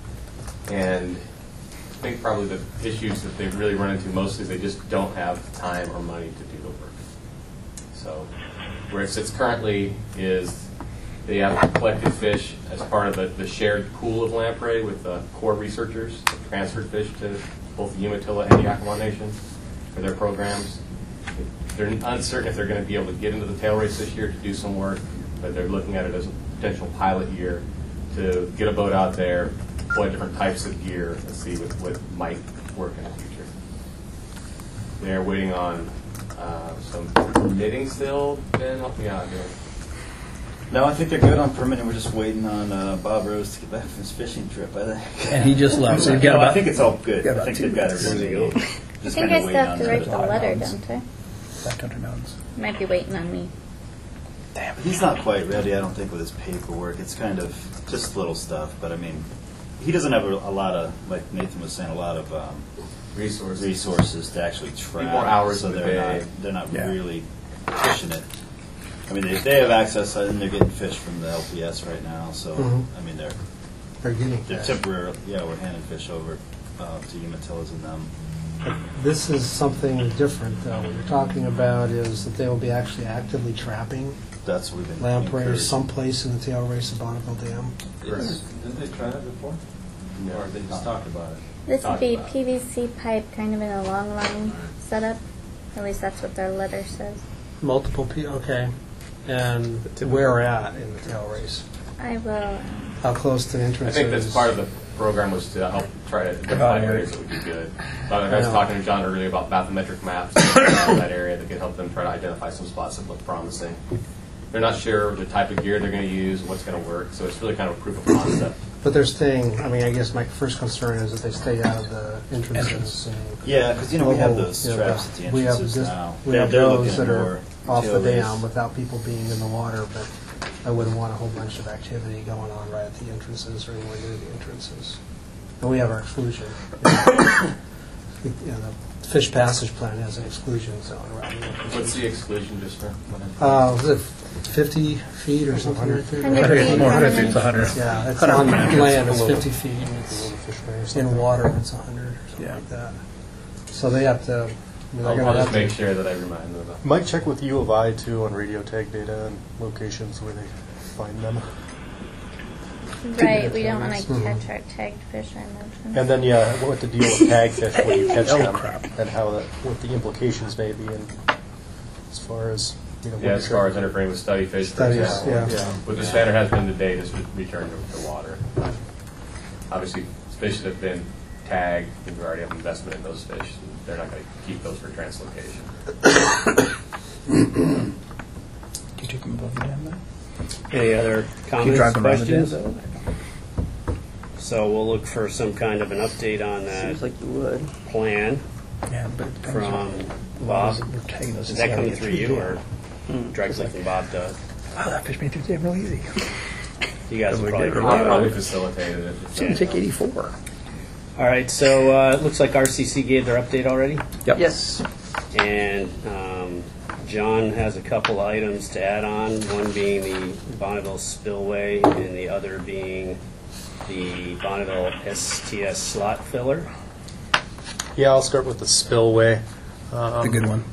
And I think probably the issues that they've really run into mostly is they just don't have time or money to do the work. So where it sits currently is they have collected fish as part of the, the shared pool of lamprey with the core researchers, transferred fish to both the Umatilla and the Yakima Nation for their programs. They're uncertain if they're going to be able to get into the tail race this year to do some work, but they're looking at it as a potential pilot year to get a boat out there, deploy different types of gear, and see what, what might work in the future. They're waiting on uh, some permitting still. Ben, help me out here. No, I think they're good on permitting. We're just waiting on uh, Bob Rose to get back from his fishing trip, I think. And he just left, so you've got No, about- I think it's all good. got I about think two they've got weeks. everything. There you go. I Just think kinda I still waiting have to on write them. the letter, don't I? Backcountry mountains. Might be waiting on me. He's not quite ready, I don't think, with his paperwork. It's kind of just little stuff, but I mean, he doesn't have a, a lot of, like Nathan was saying, a lot of um, resources resources to actually track. more hours so in the they're day. not they're not Yeah. really fishing it. I mean, they, they have access, and they're getting fish from the L P S right now. So Mhm. I mean, they're They're getting they're fish. temporarily, yeah, we're handing fish over uh, to Umatillas and them. This is something different, though. What you're talking about is that they will be actually actively trapping That's what we've been lampreys encouraged. someplace in the tail race of Bonneville Dam. Didn't they try that before? No. Or they just talked about it? This would Talk be about it. P V C pipe kind of in a long line setup. At least that's what their letter says. Multiple P, okay. And where at in the tail race? I will. How close to the I entrance think that's is? part of the program was to help try to identify Oh, areas that would be good. So I I was know. talking to John earlier about bathymetric maps in that area that could help them try to identify some spots that look promising. They're not sure the type of gear they're going to use, what's going to work, so it's really kind of a proof of concept. But they're staying, I mean, I guess my first concern is that they stay out of the entrances. and- Yeah, 'cause, you know, we have Local, those you know, traps at the we have entrances this- now. We They're- have they're those looking that at are more off the tail race. dam without people being in the water, but I wouldn't want a whole bunch of activity going on right at the entrances or anywhere near the entrances. And we have our exclusion. You know, the fish passage plan has an exclusion zone around the entrances. What's the exclusion just for? Uh, was it fifty feet or something? one hundred feet. one hundred feet, one hundred feet, it's one hundred. Yeah, it's one on hundred meters land, it's below. fifty feet, and it's in water, it's one hundred or something Yeah. like that. So they have to, I mean, they're I'll, gonna I'll have just to- make sure that I remind them about. Might check with U of I too on radio tag data and locations where they find them. Right, we don't want to Mhm. catch our tagged fish, I imagine. And then, yeah, what the deal with tag fish when you catch Oh, them, crap. and how that, what the implications may be, and as far as, you know. Yeah, what as far as interfering with study fish, for Studies, example. yeah. Yeah. What the standard has been to date is to return to the water. Obviously, fish that have been tagged, we already have investment in those fish. They're not going to keep those for translocation. Can you take them above the dam now? Any other Can you drive comments, them around the dam? questions? So we'll look for some kind of an update on that Seems like you would. plan Yeah, but it depends from on- Bob. We're tagging those Is that instead of coming get through through you the or dam. directly from Bob to, Wow, that fish made through the dam real easy. you guys will We probably. did it do right. that. Probably facilitated it. It's going to take eighty-four. All right, so uh, it looks like R C C gave their update already. Yep. Yes. And um, John has a couple items to add on, one being the Bonneville spillway and the other being the Bonneville S T S slot filler. Yeah, I'll start with the spillway. Um, The good one.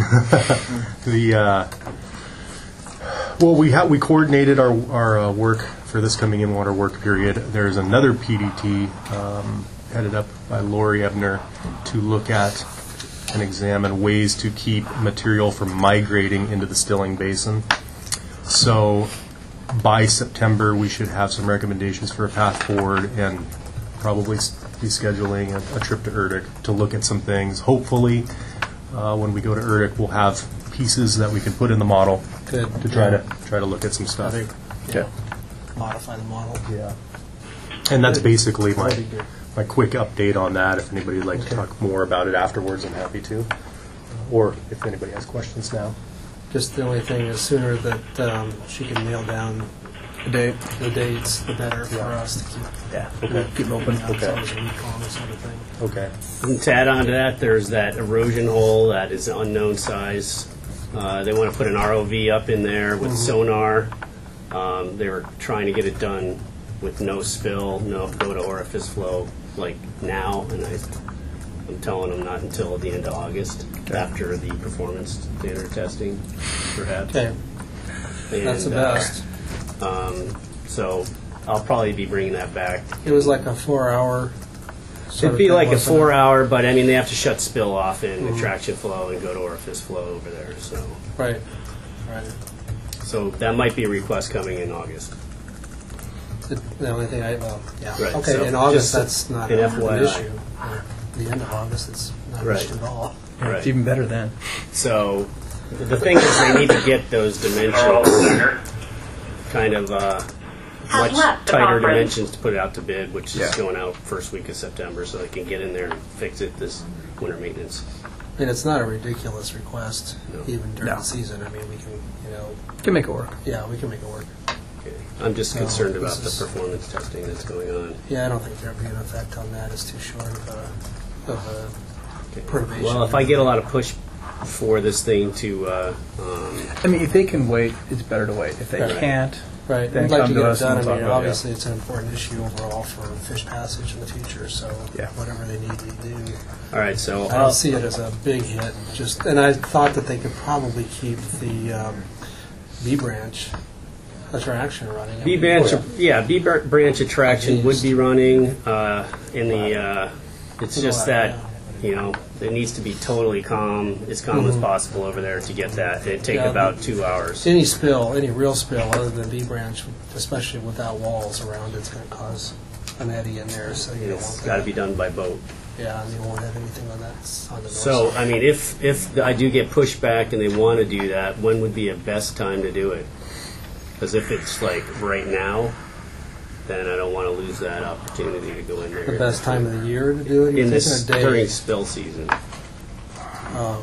the uh, well, we ha- we coordinated our our uh, work for this coming in water work period. There's another P D T um, headed up by Lori Ebner to look at and examine ways to keep material from migrating into the Stilling Basin. So by September, we should have some recommendations for a path forward and probably s- be scheduling a, a trip to Erdic to look at some things. Hopefully, uh, when we go to Erdic, we'll have pieces that we can put in the model Good. to try to try to look at some stuff. I think, yeah, modify the model. Yeah. And that's basically my That'd be good. my quick update on that. If anybody would like to talk more about it afterwards, I'm happy to. Or if anybody has questions now. Just the only thing is sooner that um, she can nail down The date. the dates, the better for us to keep, Yeah. Okay. Keep them open. it's always a week long sort of thing. Okay. And to add on to that, there's that erosion hole that is unknown size. Uh, they want to put an R O V up in there with sonar. Um, they were trying to get it done with no spill, no go to orifice flow, like now, and I, I'm telling them not until the end of August, after the performance standard testing, perhaps. Okay, And, that's the uh, best. Um, so I'll probably be bringing that back. It was like a four-hour. sort It'd of be thing, like a wasn't it? four-hour, but I mean they have to shut spill off and Mhm. attraction flow and go to orifice flow over there. So, Right. Right. so that might be a request coming in August. The, the only thing I, well, yeah. Right, Okay, so in August, just that's not an an F Y I. issue. Or the end of August, it's not an Right. issue at all. Yeah, Right. It's even better then. So the thing is, they need to get those dimensions kind of uh, much left the tighter conference. dimensions to put it out to bid, which Yeah. is going out first week of September, so they can get in there and fix it this winter maintenance. I mean, it's not a ridiculous request, No. even during No. the season. I mean, we can, you know, Can make it work. yeah, we can make it work. I'm just No, concerned about this the is- performance testing that's going on. Yeah, I don't think there'll be an effect on that. It's too short of a, of a perturbation. Well, if I get a lot of push for this thing to, uh, um, I mean, if they can wait, it's better to wait. If they Right. can't, Right, then we'd like come to to get it us and done. we'll I talk mean, about it. obviously, it's an important issue overall for fish passage in the future, so whatever they need to do. all right, so I I'll, don't see it as a big hit, just, and I thought that they could probably keep the um, B branch attraction running. B branch, yeah, B br- branch attraction would be running, uh, in the, uh, it's just that, you know, it needs to be totally calm, as calm as Mhm. possible over there to get that. It'd take Yeah, about two hours. Any spill, any real spill other than B branch, especially without walls around, it's going to cause an eddy in there, so you don't It's want got to that. be done by boat. Yeah, and you won't have anything on that, s- on the north So, side. I mean, if, if I do get pushback and they want to do that, when would be a best time to do it? Because if it's like right now, then I don't want to lose that opportunity to go in there. The best time of the year to do it? You're In this, thinking a day. during spill season. Um,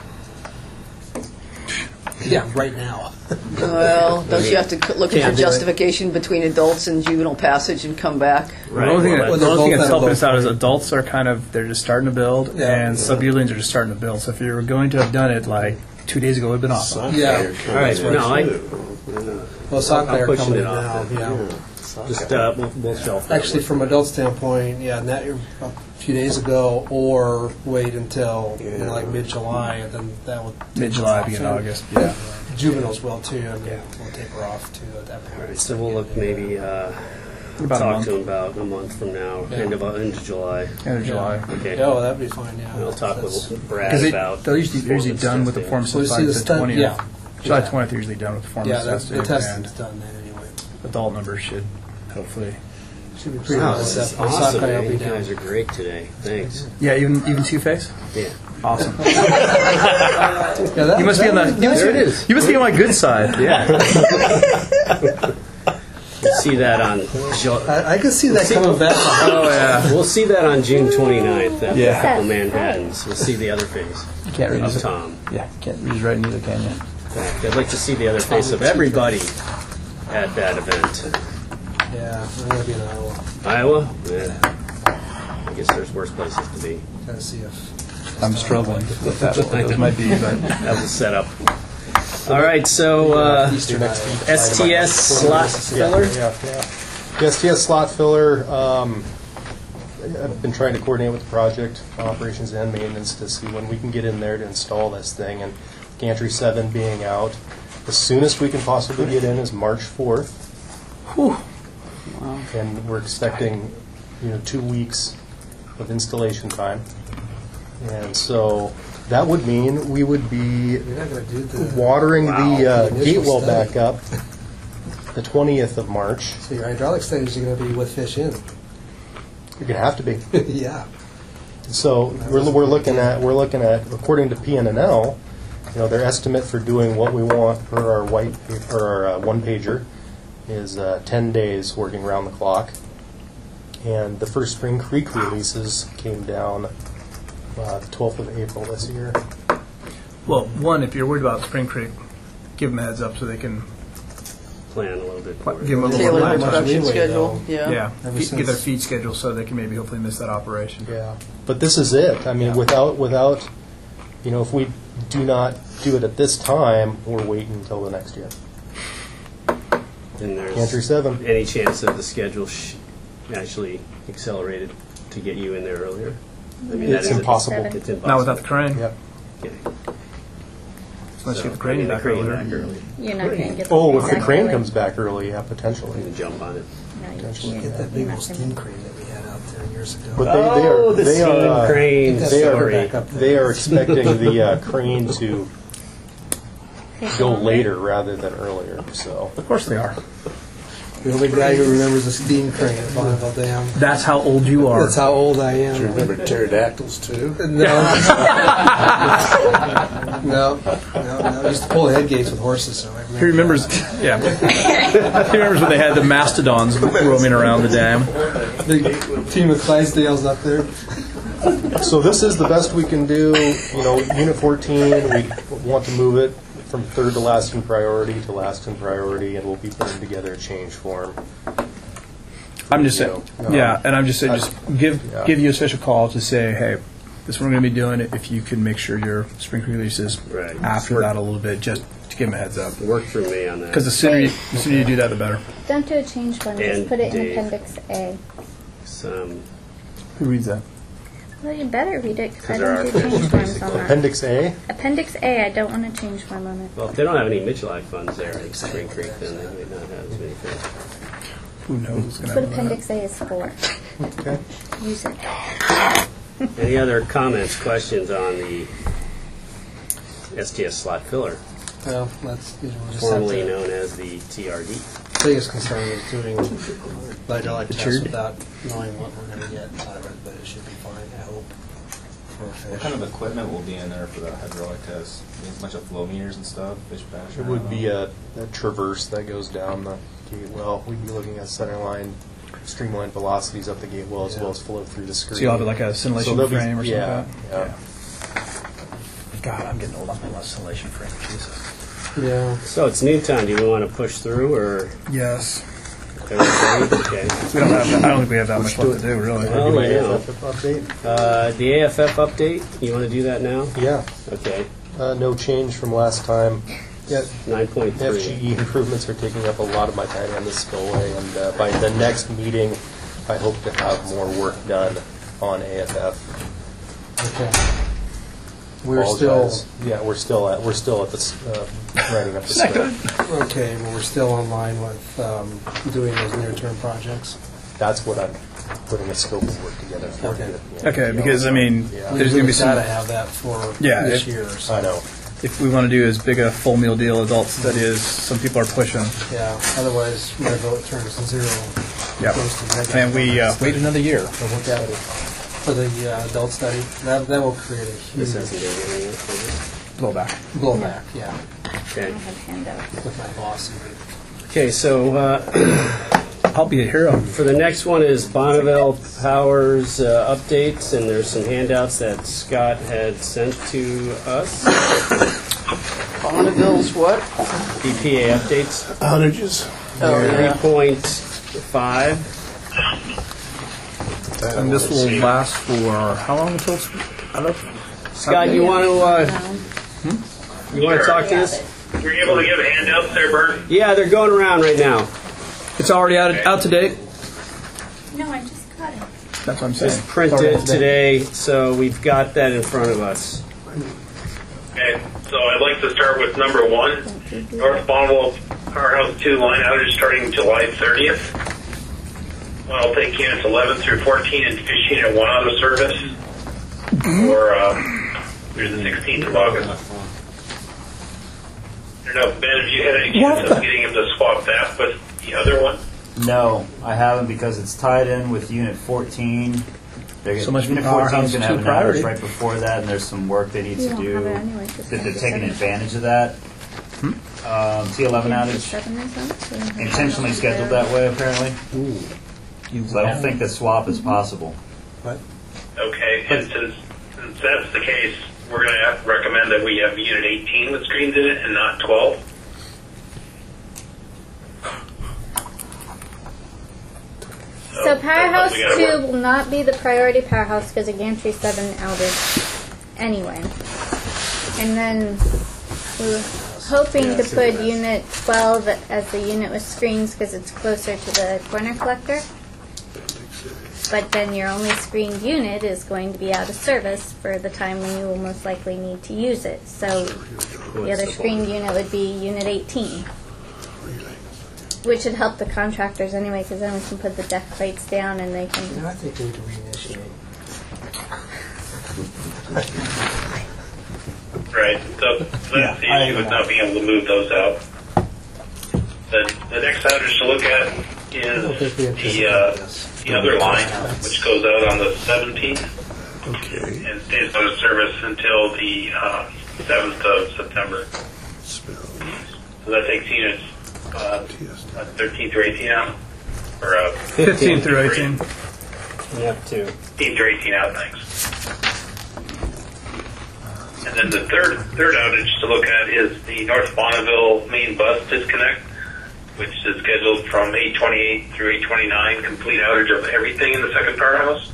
yeah, right now. Well, don't you have to c- look at Can't the do it. justification between adults and juvenile passage and come back? The only thing, that, Well, the they're only thing both that's at a helping low us out is point. adults are kind of, they're just starting to build, Yeah. and subulines are just starting to build. So if you were going to have done it like two days ago, it would have been awesome. Yeah. All right, no, I, Well, sock I'm are pushing coming it in off now, then. yeah. just, uh, we'll, we'll shelf that Actually, one. from adult standpoint, yeah, that, a few days ago, or wait until you know, like mid-July, and then that would taper Mid-July, off. beginning And of August, yeah. Juveniles will too, and we'll taper off too at that All right, point. so we'll look maybe, uh, About a talk month. to them about a month from now, Yeah. end of, end of July. End of July. Okay. Oh, that'd be fine, yeah. We'll talk That's- with Brad Because they, about. they're usually, they're usually performance done with the testing. performance Well, test see, by the the stud- twentieth. yeah. July Yeah. twentieth, they're usually done with Yeah, performance that, testing. the testing's and done then anyway. adult numbers should hopefully. Should be pretty Wow, well this set. is My awesome, sockeye will man. be You down. guys are great today. Thanks. Yeah, even even Two Face. Yeah. Awesome. Yeah, that- You must be on the. that was You must, nice. be, you must be on my good side. Yeah. We'll see that on. Ju- I, I can see that coming back. Oh yeah. We'll see that on June twenty-ninth after Yeah. a couple Manhattans. We'll see the other face You can't read of it. Tom. Yeah, can't read his writing either, can you? In fact, I'd like to see the other face of everybody at that event. Yeah, I'm going to be in Iowa. Iowa? Yeah. I guess there's worse places to be. Got to see if. I'm struggling with that. Those might be, but That was a setup. All right, so uh, Eastern Iowa. S T S slot filler. Yeah, yeah. The S T S slot filler, um, I've been trying to coordinate with the project, operations and maintenance, to see when we can get in there to install this thing. And Gantry seven being out, the soonest we can possibly get in is March fourth. And we're expecting, you know, two weeks of installation time. And so that would mean we would be You're not going to do the. watering Wow, the uh, the initial gate well study. back up the twentieth of March. So your hydraulic studies are going to be with fish in. You're going to have to be. Yeah. So we're, we're looking at, we're looking at, according to P N N L, you know, their estimate for doing what we want per our white, pa- or our uh, one pager is uh, ten days working round the clock. And the first Spring Creek releases came down uh, the twelfth of April this year. well, one, if you're worried about Spring Creek, give them a heads up so they can Plan a little bit for give them a little Tailor more their time. production leeway, schedule, though. yeah. Yeah, Ever fe- get their since- feed schedule so they can maybe hopefully miss that operation. Yeah. But this is it. I mean, Yeah. without, without, you know, if we do not do it at this time, we're waiting until the next year. And there's Gantry seven. any chance of the schedule sh- actually accelerated to get you in there earlier? I mean, that It's is a- impossible. It's impossible. Not without the crane. Yep. Okay. Unless you get the I crane mean, the back crane earlier. back early. You're not going to get the Oh, if the back crane early. comes back early, yeah, potentially. You can jump on it. No, you- Potentially. you're- Get that you're big not old gonna- steam crane that we had out there years ago. But they, they are, Oh, the they are, steam uh, crane Get that they sucker are, back up there. they are expecting the uh, crane to Take go longer. later rather than earlier. So Of course they are. The only guy who remembers a steam crane at Bonneville Dam. That's how old you are. That's how old I am. Do you remember pterodactyls too? No. no. No. No. I used to pull head gates with horses, so I remember. He remembers, yeah. He remembers when they had the mastodons roaming around the dam. Big team of Clydesdales up there. So this is the best we can do. You know, Unit fourteen, we want to move it from third to last in priority to last in priority, and we'll be putting together a change form. I'm just saying, You know, yeah, um, and I'm just saying, I- just give yeah. give you a special call to say, hey, this is what we're going to be doing. If you can make sure your spring releases Right. after that a little bit, just to give them a heads up. Work for me on that. Because the sooner you, the sooner you do that, the better. Don't do a change form, And just put it in Dave. Appendix A. Some, Who reads that? Well, you better read it, because I 'Cause there don't are do change forms on that. Appendix A? Appendix A, I don't want a change form on it. well, if they don't have any Michelak funds there at Spring Creek, then they might not have as many things. Who knows what's going What to happen? Appendix A is for. Okay. Use it. Any other comments, questions on the S T S slot filler, Well, that's, you know, just have formerly to- known as the T R D? biggest concern is doing hydraulic The tests tiered? without knowing what we're going to get out of it, but it should be fine, I hope, for a What fish. kind of equipment will be in there for the hydraulic test? I mean, a bunch of flow meters and stuff, fish bash. It would be a, a traverse that goes down the gate well. We'd be looking at center line, streamline velocities up the gate well, as well as flow through the screen. So you'll have like a scintillation there'll be- frame or something yeah, like that? yeah. God, I'm getting old. I'm going to scintillation frame. Jesus. Yeah. So it's noon time. Do we want to push through, or Yes. everybody? Okay. We don't have. That, I don't think we have that much left to do, really. Well, Give me yeah. an A F F update? Uh, the A F F update. You want to do that now? Yeah. Okay. Uh, no change from last time. Yeah, Nine point F three. G E improvements are taking up a lot of my time on this spillway, and uh, by the next meeting, I hope to have more work done on A F F. Okay. We're still, Apologize. Yeah, we're still at, we're still at this, uh, writing up the stuff. okay, well, we're still in line with um, doing those near-term projects. That's what I'm putting a scope of work together for. Okay. Yeah. Okay, because, I mean, Yeah. there's going to be some. Got to have that for Yeah, this if- year. So. I know. If we want to do as big a full meal deal adult study as some people are pushing. Yeah, otherwise my vote turns to zero. Yep. Goes to negative. And we uh, wait another year. So look at it. For the uh, adult study, that, that will create a huge This hasn't been getting it, has it? Blowback. blowback, yeah, Okay. I have handouts. with my boss. Okay. So uh, I'll be a hero. for the next one is Bonneville Powers uh, updates, and there's some handouts that Scott had sent to us. Bonneville's what? B P A updates. Outages. Oh, yeah. Three point five. And this will last for how long until it's out of? Scott, you want to uh, Hmm? you want to talk to us? Were you able to give handouts there, Bert? Yeah, they're going around right now. It's already out, out to date? No, I just got it. That's what I'm saying. Just printed today, so we've got that in front of us. Okay, so I'd like to start with number one. North Bonneville Powerhouse two line outage starting July thirtieth. I'll take units eleven through fourteen and fish unit one out of service. Or um, through the sixteenth of August. I don't know, Ben, if you had any chance of getting him to swap that with the other one? No, I haven't because it's tied in with Unit fourteen. They're So much for Unit Powerhouse fourteen is going to have two an outage priority. right before that, and there's some work they need You to don't do. have it anyway, 'cause That they're it's taking seven. advantage of that. Um, T eleven outage Seven is on, so you have intentionally to- scheduled that way, apparently. You So I don't think the swap is possible. Okay, and since, since that's the case, we're going to recommend that we have unit eighteen with screens in it and not twelve. So Powerhouse we gotta two work. will not be the priority powerhouse because of Gantry seven outage anyway. And then we were hoping to put unit twelve as the unit with screens because it's closer to the corner collector. But then your only screened unit is going to be out of service for the time when you will most likely need to use it. So the other screened unit would be unit eighteen. Which would help the contractors anyway, because then we can put the deck plates down and they can. I think we need to reinitiate. Right, so that's the issue with not being able to move those out. The, the next outage to look at is the, uh, the other line, which goes out on the seventeenth. Okay. And stays out of service until the uh, seventh of September. So that takes units uh, thirteen through eighteen out? Or uh, fifteen through eighteen. You have two. fifteen through eighteen out, thanks. And then the third third outage to look at is the North Bonneville main bus disconnect, which is scheduled from eight twenty-eight through eight twenty-nine, complete outage of everything in the second powerhouse.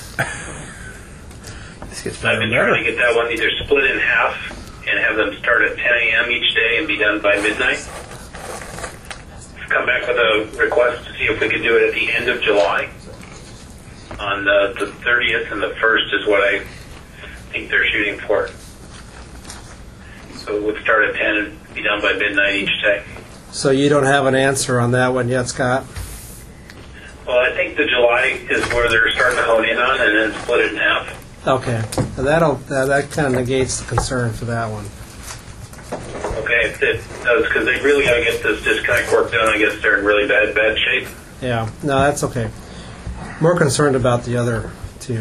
This gets I've been trying to get that one either split in half and have them start at ten a.m. each day and be done by midnight. Come back with a request to see if we could do it at the end of July. On the, the thirtieth and the first is what I think they're shooting for. So it would start at ten and be done by midnight each day. So you don't have an answer on that one yet, Scott? Well, I think the July is where they're starting to hone in on and then split it in half. Okay. Well, that'll, that, that kind of negates the concern for that one. Okay, if it does, because they really got to get this disconnect work done. I guess they're in really bad, bad shape. Yeah. No, that's okay. More concerned about the other two.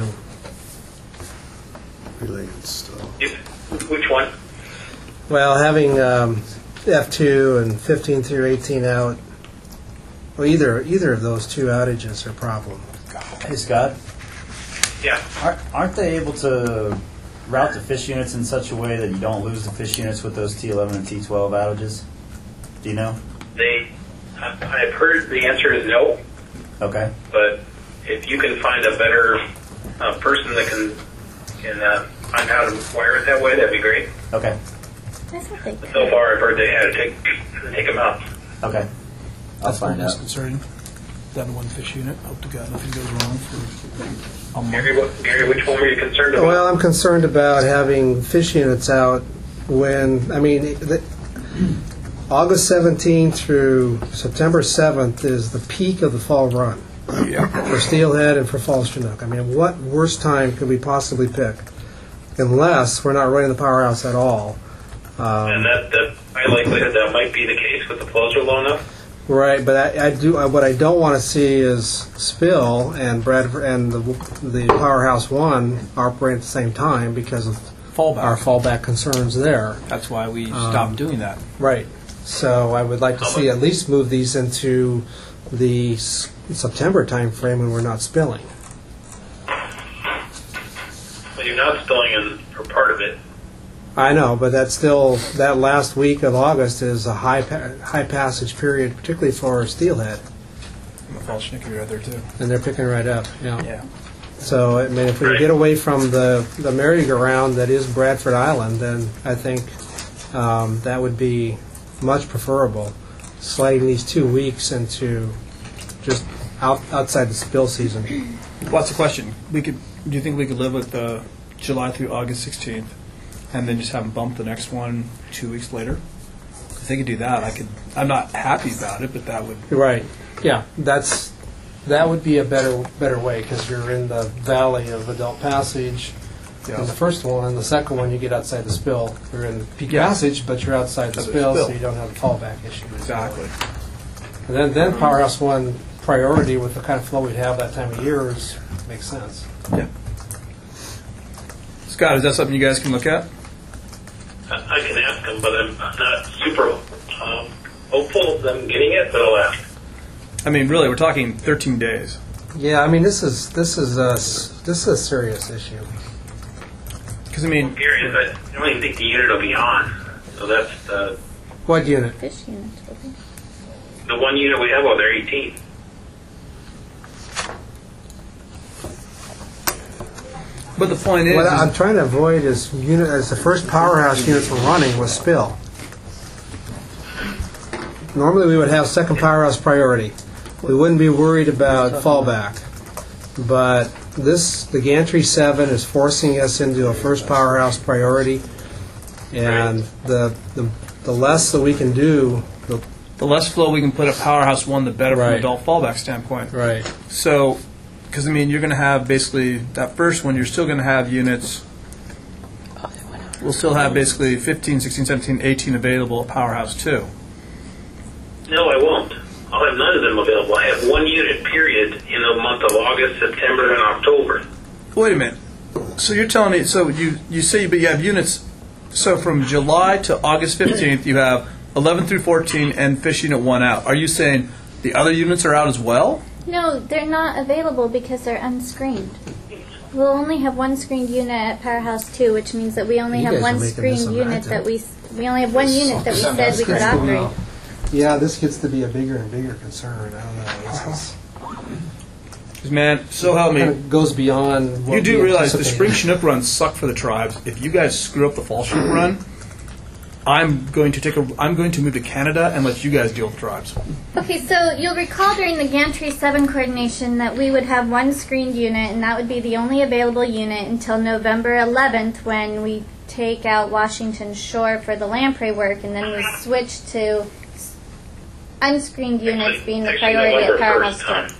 Related stuff. If, which one? Well, having um, F two and fifteen through eighteen out, well, either either of those two outages are a problem. Hey, Scott. Yeah. Aren't, aren't they able to route the fish units in such a way that you don't lose the fish units with those T eleven and T twelve outages? Do you know? They, I- I've heard the answer is no, Okay. but if you can find a better uh, person that can can uh, find how to wire it that way, that'd be great. Okay. I thought they But so far, I've heard they had to take take them out. Okay. I'll That's find what out. was concerning. That one fish unit. Hope to God nothing goes wrong for a month. Gary, what, Gary, which one were you concerned about? Well, I'm concerned about having fish units out when, I mean, the, August seventeenth through September seventh is the peak of the fall run for Steelhead and for Falls Chinook. I mean, what worse time could we possibly pick? Unless we're not running the powerhouse at all. Um, and that, that high likelihood that might be the case with the flows are low enough. Right, but I, I do. What I don't want to see is spill and Bradford and the the Powerhouse One operating at the same time because of Fallback. our fallback concerns there. That's why we Um, stopped doing that. Right. So I would like to see at least move these into the S- September timeframe when we're not spilling. But you're not spilling in for part of it. I know, but that's still that last week of August is a high pa- high passage period, particularly for steelhead, The Falls Chinook are right there too. and they're picking right up. Yeah. Yeah. So I mean, if we can get away from the the merry-go-round that is Bradford Island, then I think um, that would be much preferable. Sliding these two weeks into just out, outside the spill season. What's the question? We could. Do you think we could live with the July through August sixteenth, and then just have them bump the next one two weeks later? If they could do that, I could. I'm not happy about it, but that would. Right. Yeah, that's that would be a better better way because you're in the valley of Adult Passage. Yeah. In the first one, the second one you get outside the spill. You're in Peak Yeah. Passage, but you're outside the Outside the spill, spill. so you don't have a fallback issue. Exactly. And then then Powerhouse One priority with the kind of flow we'd have that time of year is makes sense. Yeah. Scott, is that something you guys can look at? I I can ask them, but I'm not super um, hopeful of them getting it, but I'll ask. I mean, really, we're talking thirteen days. Yeah, I mean this is this is a s- this is a serious issue. Because I mean, Gary, I don't even think the unit will be on. So that's the, What unit? Fish units. the one unit we have over there, eighteen. but the point is, What is I'm trying to avoid is unit as the first powerhouse units were running was spill. Normally we would have second powerhouse priority. We wouldn't be worried about fallback. But this, the Gantry seven is forcing us into a first powerhouse priority. And the, the, the less that we can do, the, the less flow we can put at Powerhouse One, the better from Right. an adult fallback standpoint. right. So, because I mean, you're going to have basically that first one. You're still going to have units. We'll still have basically fifteen, sixteen, seventeen, eighteen available at Powerhouse Two. No, I won't. I'll have none of them available. I have one unit, period, in the month of August, September, and October. Wait a minute. So you're telling me? So you you say, but you have units. So from July to August fifteenth, you have eleven through fourteen and fish unit one out. Are you saying the other units are out as well? No, they're not available because they're unscreened. We'll only have one screened unit at Powerhouse two, which means that we only You have guys are one making this screened a unit nightmare. that we, s- we only have one unit that we said we could operate. Yeah, this gets to be a bigger and bigger concern. I don't know. This is, 'Cause, man, so help kind me. of goes beyond what You do we realize the anticipated. spring Chinook runs suck for the tribes. If you guys screw up the fall Chinook run, I'm going to take a. I'm going to move to Canada and let you guys deal with the tribes. Okay, so you'll recall during the Gantry seven coordination that we would have one screened unit, and that would be the only available unit until November eleventh, when we take out Washington Shore for the lamprey work, and then we switch to s- unscreened units being the Actually, priority at November Powerhouse first time. two.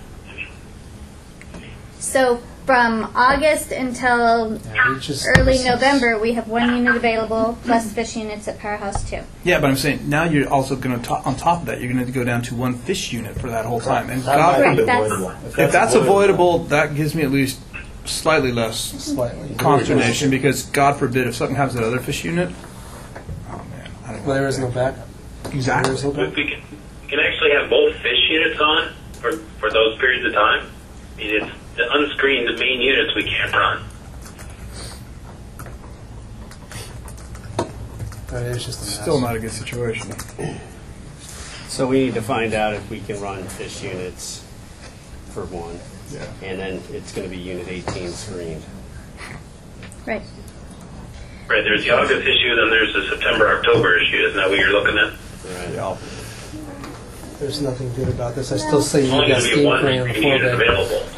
So from August until Yeah, we just- early November, we have one unit available, plus fish units at Powerhouse two. Yeah, but I'm saying now you're also going to, on top of that, you're going to go down to one fish unit for that whole time. And That God might be forbid, avoidable. if that's avoidable, that gives me at least slightly less Slightly. consternation, because God forbid if something happens to that other fish unit. Oh man, I don't know. Well, there is no backup. Exactly. There is no We backup. we can, we can actually have both fish units on for, for those periods of time. I mean, it's the unscreened, the main units we can't run. But it's just a mess. Still not a good situation. So we need to find out if we can run fish units for one. Yeah. And then it's going to be unit eighteen screened. Right. Right, there's the August issue, then there's the September, October issue. Isn't that what you're looking at? Right. There's nothing good about this. I still say As you long got as we steam have one clean on the screened unit floor bed. available.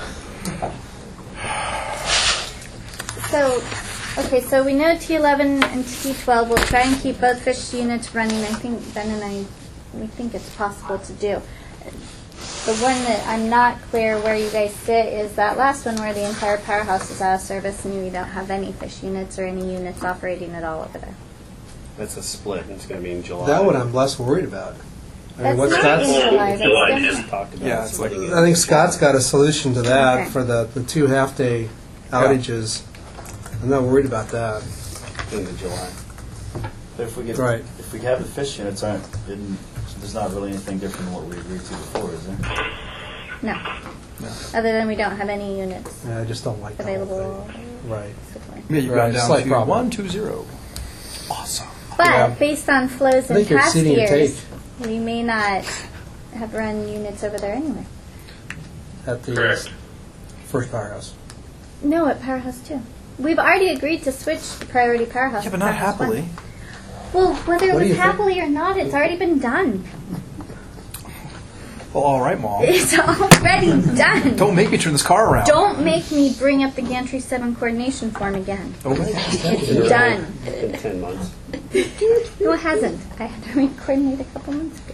So, okay, so we know T eleven and T twelve. We'll try and keep both fish units running. I think Ben and I, we think it's possible to do. The one that I'm not clear where you guys sit is that last one where the entire powerhouse is out of service and you don't have any fish units or any units operating at all over there. That's a split, and it's going to be in July. That one I'm less worried about. I mean, That's what's not Scott's? in July. That's July, done- yeah. Talked about Yeah, it's like- splitting it. I think Scott's got a solution to that Okay. for the, the two half-day outages. I'm not worried about that. into July. But if we get, Right. if we have the fish units, aren't, then there's not really anything different than what we agreed to before, is there? No. Other than we don't have any units Yeah, I just don't like the whole available. thing. Right. Yeah, you've Right, gone down slight to problem. one two zero. Awesome. But Yeah. based on flows I in think you're past exceeding your years, take. we may not have run units over there anyway. At the Correct. first powerhouse. No, at Powerhouse two. We've already agreed to switch to Priority Powerhouse. Yeah, to but not Powerhouse one. happily. Well, whether it What do was you think? happily or not, it's already been done. Well, all right, Mom. It's already done. Don't make me turn this car around. Don't make me bring up the Gantry seven coordination form again. Okay. It's done. It's been ten months. No, it hasn't. I had to re-coordinate a couple months ago.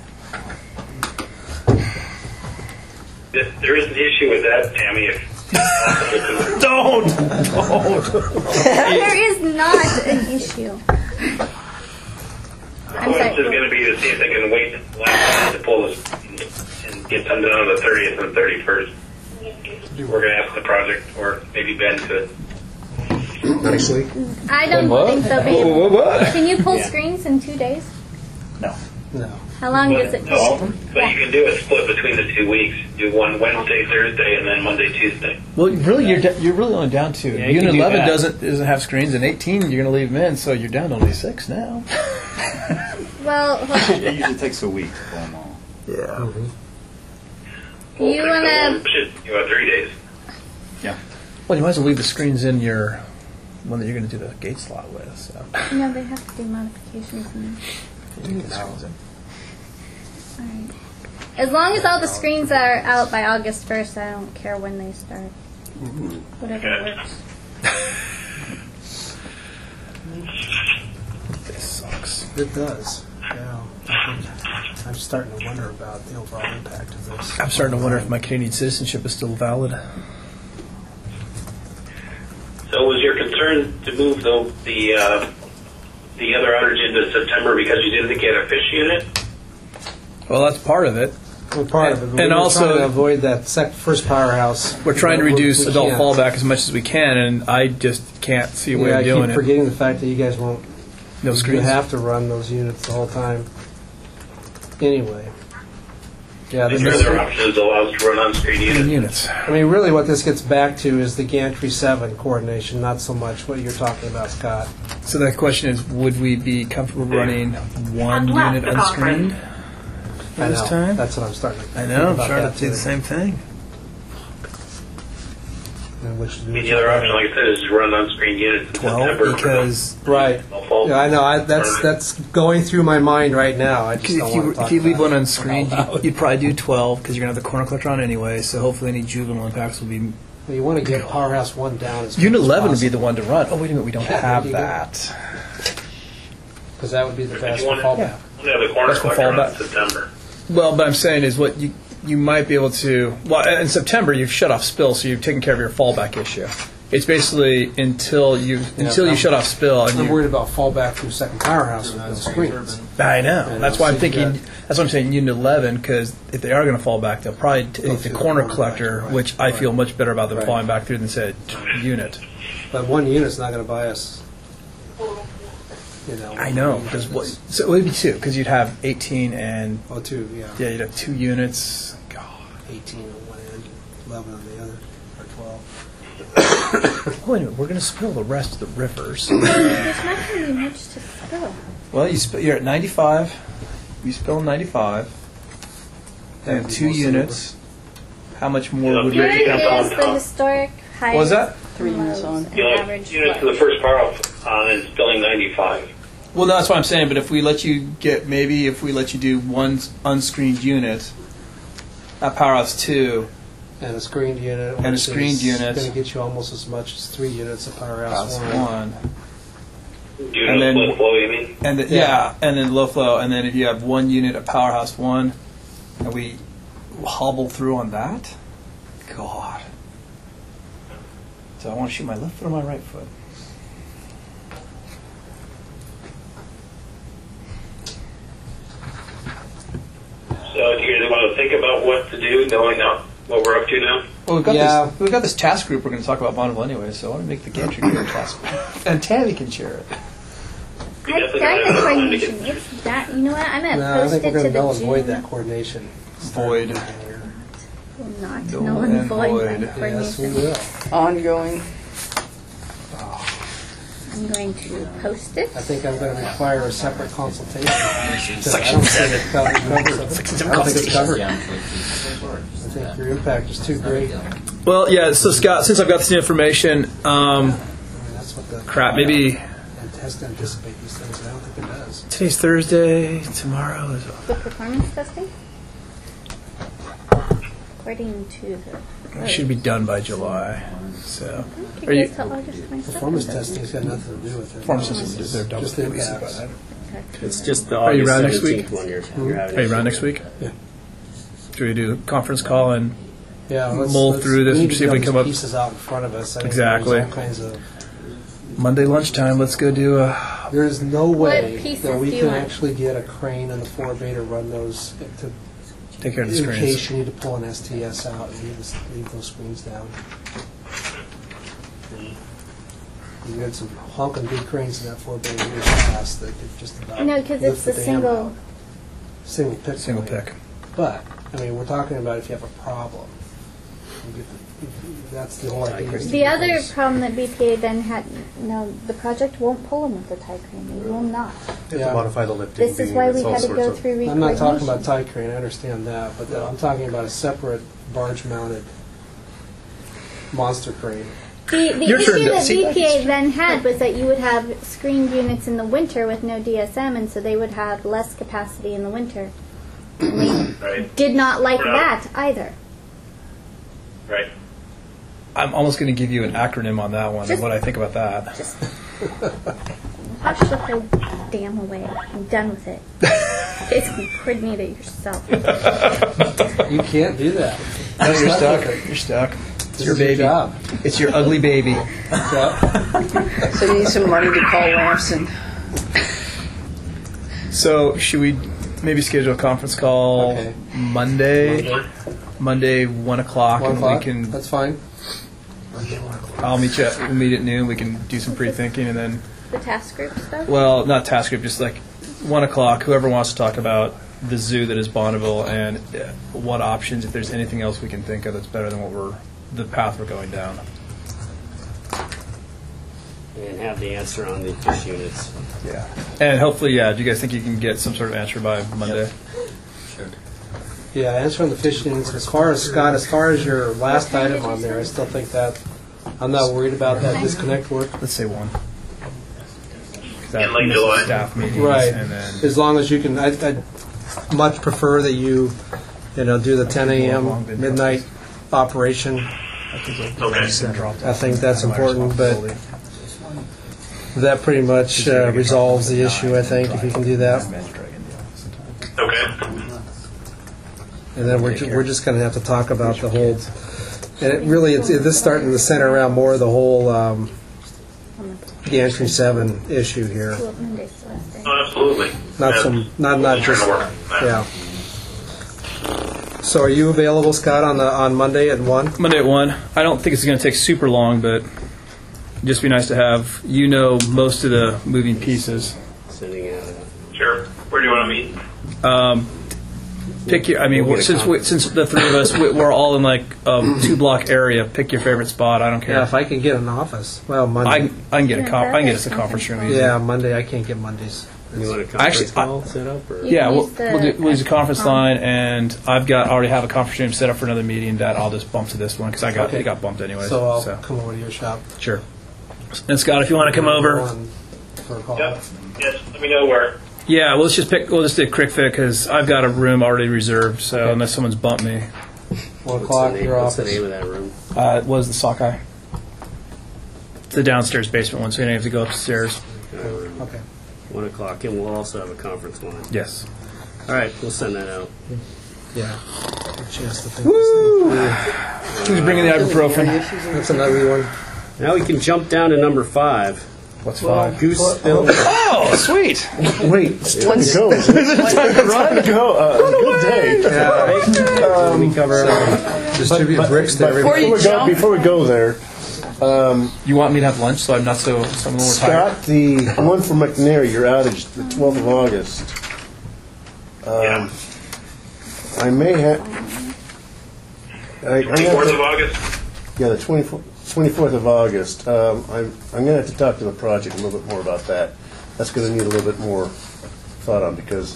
There there is an issue with that, Tammy. If, Don't. Don't. There is not an issue. I'm Well, it's just sorry. going to be to see if they can wait the last minute to pull this and get something done on the thirtieth and thirty-first. We're going to ask the project, or maybe Ben could. Nicely. I don't think they'll be able. Can you pull Yeah. screens in two days? No. No. How long does it No, take? but you can do a split between the two weeks. Do one Wednesday, Thursday, and then Monday, Tuesday. Well, really, you're da- you're really only down to Yeah, you unit can do eleven that. doesn't doesn't have screens, and eighteen you're going to leave them in, so you're down to only six now. Well, hold on. It usually takes a week to pull them all. Yeah. Well, You so wanna- Shit, you have three days. Yeah. Well, you might as well leave the screens in your one that you're going to do the gate slot with. So. No, they have to do modifications. And, Leave the screens in. all right. As long as all the screens are out by August first, I don't care when they start. Whatever Okay. works. This sucks. It does. Yeah. I think I'm starting to wonder about the overall impact of this. I'm starting to wonder if my Canadian citizenship is still valid. So was your concern to move the the uh, the other outage into September because you didn't get a fish unit? Well, that's part of it. Well, part of it. but And we're also- trying to avoid that sec- first powerhouse. We're trying to We- reduce we adult can't. fallback as much as we can, and I just can't see a way Yeah, I of doing keep it. forgetting the fact that you guys won't. No You screens. have to run those units the whole time. Anyway, Yeah, this The is- other option is allow us to run on-screen units. Units. I mean, really what this gets back to is the gantry seven coordination, not so much what you're talking about, Scott. So the question is, would we be comfortable running one Unless unit the conference- unscreened I this know. time? That's what I'm starting to I think know, I'm about starting that to do the too. same thing. And which, I mean, the other option, like I said, is to run on-screen units in September. because right. Yeah, I know. I, that's that's going through my mind right now. I just If don't you, want to talk if you leave about one it. unscreened, you- you'd probably do twelve because you're going to have the corner collector on anyway. So hopefully, any juvenile impacts will be. Well, you want to get Powerhouse one down as Unit quick as eleven would be possible. the one to run. Oh wait a minute, we don't Yeah, have there you go. that. Because that would be the best You for want to fallback. have the corner That's for collector on fallback. in September. Well, but I'm saying is what you you might be able to. Well, in September you've shut off spill, so you've taken care of your fallback issue. It's basically until you until you I'm- shut off spill. And I'm you, worried about fallback through second Powerhouse with no screens. I know. And That's why I'm so you thinking. got- That's why I'm saying Unit eleven because if they are going to fall back, they'll probably take the corner collector, which I feel much better about them Right. falling back through than say a unit. But one unit's not going to buy us. You know. I know because what? So it would be two because you'd have eighteen and Oh, two. Yeah. yeah, you'd have two units. God. eighteen on one end, eleven on the other, or twelve. Oh, wait a minute, we're going to spill the rest of the rivers. There's not going to be much to spill. Well, you sp- you're at ninety-five. You spill ninety-five. You have two units. How much more would Here we? is the historic height. What was that? Three units on. The only Average units flow. to the first power off on is billing ninety-five. Well, no, that's what I'm saying. But if we let you get, maybe if we let you do one unscreened unit at Powerhouse two, And a screened unit. And a screened unit. It's going to get you almost as much as three units at Powerhouse Powerhouse one. one, Do And no then- split flow, you mean? and then, yeah. and then low flow, and then if you have one unit at Powerhouse one, and we hobble through on that, God. So I want to shoot my left foot or my right foot. So do you guys want to think about what to do, knowing now what we're up to now? Well, we've got Yeah. this. We've got this task group. We're going to talk about Bonneville anyway, so I want to make the gantry group a task group, and Tammy can share it. We I've definitely done gotta the have time to coordination. get- It's that. You know what? I'm going to No, I post think it we're going to to the null and void June. that coordination. Void. Will not Null null and and void my void. Yes, we coordination. will. Ongoing. I'm going to post it. I think I'm going to require a separate consultation. Section seven. I don't think it's covered. I think your impact is too great. I mean, Well, yeah. So Scott, since I've got this information, um, that's what the crap. Maybe it has to anticipate these things. and I don't think it does. today's Thursday. Tomorrow is. The performance testing? According to the. It should be done by July. So, It are you? goes till August twenty-second. Performance testing's got nothing to do with it. Performance testing, they're done Just with the the lease impacts. by then. It's just the Are you August around next week? seventeenth one you're, you're having. Are you around next week? Yeah. Should we do a conference call and Yeah, let's, mull let's, through this we and need to see if get we these come up pieces out in front of us. I think Exactly. There's all kinds of. Monday lunchtime? Let's go do a. There is no What way pieces that we do you can want? actually get a crane and the four bay to run those to. Take care of the In screens. case you need to pull an S T S out and leave, this, leave those screens down. You had some honking big cranes in that four bay years past that could just about. No, because lift it's the a dam single. out. Single pick. Single crane. pick. But, I mean, we're talking about if you have a problem. You get the- That's the whole idea. is to The get other those- problem that B P A then had, no, the project won't pull them with the tie crane. They will not. They have Yeah. to modify the lifting. This is beam, why it's we all had to sorts go of- through I'm not talking recoordination. about tie crane, I understand that, but then I'm talking about a separate barge-mounted monster crane. The, the Your turn, issue that see? B P A then had was that you would have screened units in the winter with no D S M, and so they would have less capacity in the winter. And they Right. did not like Yeah. that either. Right. I'm almost going to give you an acronym on that one and what I think about that. Hush the whole damn away. I'm done with it. Basically, coordinate it yourself. You can't do that. No, you're Stuck stuck. with it. You're stuck. It's This your is your baby. job. It's your ugly baby. So you need some money to call Lamson. So should we maybe schedule a conference call Okay. Monday? Monday. Monday, one o'clock, One and o'clock? we can. That's fine. I'll meet you. At, we'll meet at noon. We can do some pre-thinking, and then, The task group stuff? well, not task group, just like one o'clock. Whoever wants to talk about the zoo that is Bonneville and uh, what options, if there's anything else we can think of that's better than what we're, the path we're going down. And have the answer on the fish units. Yeah. And hopefully, yeah, do you guys think you can get some sort of answer by Monday? Sure. Yeah, answering the fish units. As far as, Scott, as far as your last item on there, I still think that, I'm not worried about that disconnect work. Let's say one. In late July. Staff meetings. Right. And then As long as you can, I, I'd much prefer that you, you know, do the ten a.m. midnight operation. I think Okay. I think that's important, but that pretty much uh, resolves the issue, I think, if you can do that. Okay. And then we're, ju- we're just going to have to talk about the whole, and it really, it's, this is starting to center around more of the whole um, Gantry seven issue here. Oh, absolutely. Not some, not, not Trying just, to work. yeah. So are you available, Scott, on the, on Monday at one? Monday at one. I don't think it's going to take super long, but it'd just be nice to have, you know, most of the moving pieces. Sending out. Sure. Where do you want to meet? Um, pick your. I mean, We'll get a since we, since the three of us, we, we're all in like a two block area. Pick your favorite spot. I don't care. Yeah, if I can get an office. Well, I, Monday. can- I can get a con- I can get us a conference room. easy. Yeah, Monday, I can't get Mondays. You want a conference Actually, I- call set up? Or? Yeah, we'll, use the we'll, do, we'll use a conference com- line, and I've got already have a conference room set up for another meeting that I'll just bump to this one because I got Okay. it got bumped anyway. So I'll come over to your shop. Sure. And Scott, if you want to come over, One for a call. Yep. Yes. Let me know where. yeah, we'll let's just pick. We'll just do Crick Fit because I've got a room already reserved. So Okay. unless someone's bumped me, One What's o'clock, the name, your what's the office. name of that room? uh, it was the sockeye. It's the downstairs basement one, so you don't have to go upstairs. Okay. One o'clock, and we'll also have a conference line. Yes. All right, we'll send that out. Yeah. A chance to think this thing. Who's bringing the ibuprofen? That's an ugly one. Now we can jump down to number five. What's five? Goose. Oh, sweet! Wait, it's time to go. Is it? It's time to go. Uh, good day. Yeah. Let me cover everything. Distribute bricks to But everybody. before we go, before we go there, You want me to have lunch so I'm not so so I'm a little tired? Scott, the one from McNair, your outage, the twelfth of August. Um, I may have. I, I'm gonna have Fourth to- of August. Yeah, the twenty-fourth of August. Um, I'm, I'm going to have to talk to the project a little bit more about that. That's going to need a little bit more thought on because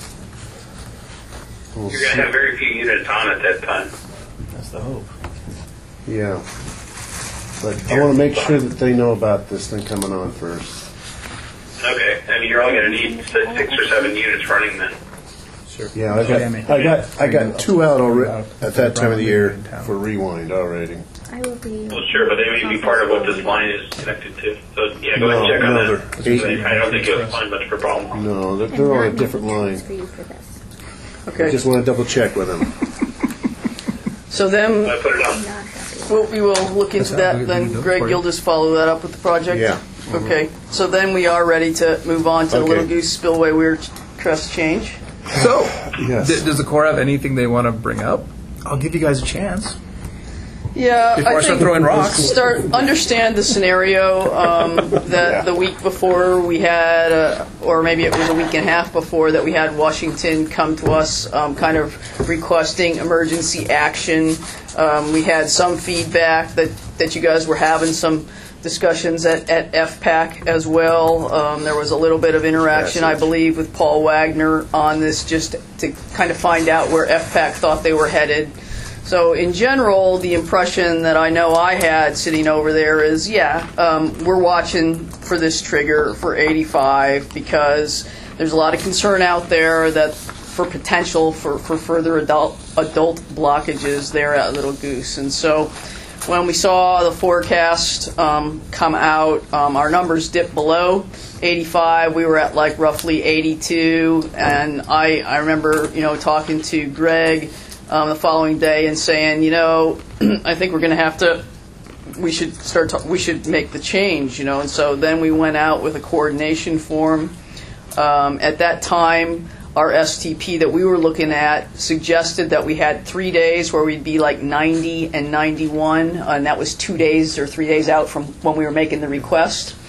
we'll You're going see. to have very few units on at that time. That's the hope. Yeah. But I want to make sure that they know about this thing coming on first. Okay. And you're only going to need si- six or seven units running then. Sure. Yeah, I got, I got, I got two out already at that time of the year for rewind already. I will be. Well, sure, but they may be part of what this line is connected to. So, yeah, go ahead and No, check on no, that. they're eight- I don't think you'll find much of a problem. No, they're, I'm they're on not a different using line. tickets for you for this. I Okay. just want to double check with them. So then, I put it on. Not happy. we'll, we will look into that. Then, Greg, you'll just follow that up with the project. Yeah. Okay. So then we are ready to move on to the Okay. Little Goose Spillway Weir Trust change. So, Yes. d- does the Corps have anything they want to bring up? I'll give you guys a chance. Yeah, Before I I start think throwing rocks. Start understand the scenario um, that Yeah. the week before we had, uh, or maybe it was a week and a half before that we had Washington come to us, um, kind of requesting emergency action. Um, we had some feedback that that you guys were having some discussions at, at F PAC as well. Um, there was a little bit of interaction, I believe, with Paul Wagner on this, just to kind of find out where F PAC thought they were headed. So in general, the impression that I know I had sitting over there is, yeah, um, we're watching for this trigger for eighty-five because there's a lot of concern out there that for potential for, for further adult adult blockages there at Little Goose. And so when we saw the forecast um, come out, um, our numbers dipped below eighty-five. We were at like roughly eighty-two, and I, I remember, you know, talking to Greg um, the following day and saying, you know, I think we're going to have to, we should start, to, we should make the change, you know. And so then we went out with a coordination form. Um, at that time, our S T P that we were looking at suggested that we had three days where we'd be like ninety and ninety-one, and that was two days or three days out from when we were making the request.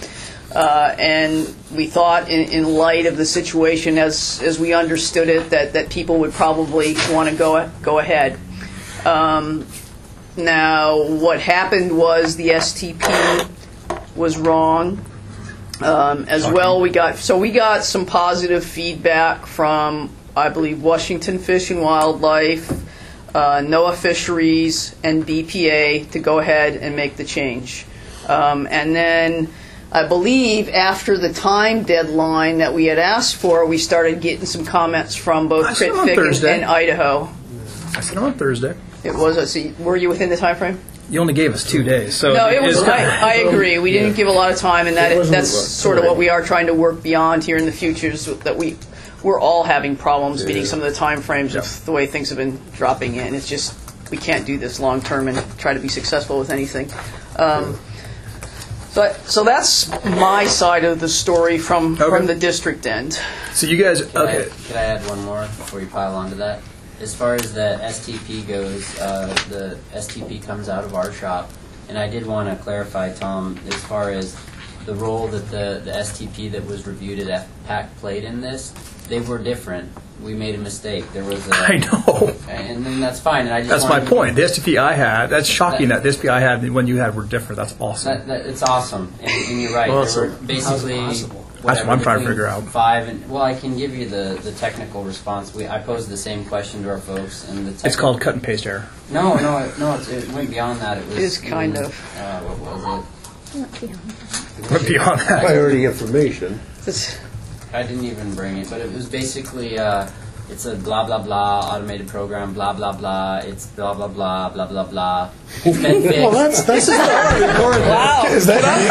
Uh, and we thought, in, in light of the situation as as we understood it, that, that people would probably want to go go ahead. Um, now, what happened was the S T P was wrong. Um, as well, we got so we got some positive feedback from, I believe, Washington Fish and Wildlife, uh, NOAA Fisheries, and B P A to go ahead and make the change. Um, and then, I believe, after the time deadline that we had asked for, we started getting some comments from both I sent them on Critfic and, Thursday. and Idaho. I sent them on Thursday. It was. Let's see, were you within the time frame? You only gave us two days, so No, it was. is- I, I agree. We didn't give a lot of time, and It that wasn't that's a lot. sort of what we are trying to work beyond here in the future. Is that we we're all having problems meeting some of the time frames with the way things have been dropping in. It's just we can't do this long term and try to be successful with anything. Um, so, so that's my side of the story from from the district end. So you guys, Could I, could I add one more before you pile onto that? As far as the S T P goes, uh, the S T P comes out of our shop, and I did want to clarify, Tom, as far as the role that the, the S T P that was reviewed at F PAC played in this, they were different. We made a mistake. There was a... I know. And then that's fine. And I just That's my wanted to- point. The S T P I had, that's shocking that the S T P I had and when you had were different. That's awesome. That, that, it's awesome, and, and you're right. Awesome. There were basically, How's it possible? That's whatever, what I'm trying to between figure out. Five and well, I can give you the, the technical response. We I posed the same question to our folks, and the It's called cut and paste error. no, no, it, no. It's, it went beyond that. It was It is kind even, of. Uh, what was it? Went beyond that. Priority information. I didn't even bring it, but it was basically uh, it's a blah blah blah automated program, blah blah blah. It's blah blah blah blah blah blah. It's been fixed. Well, that's that's Wow. Is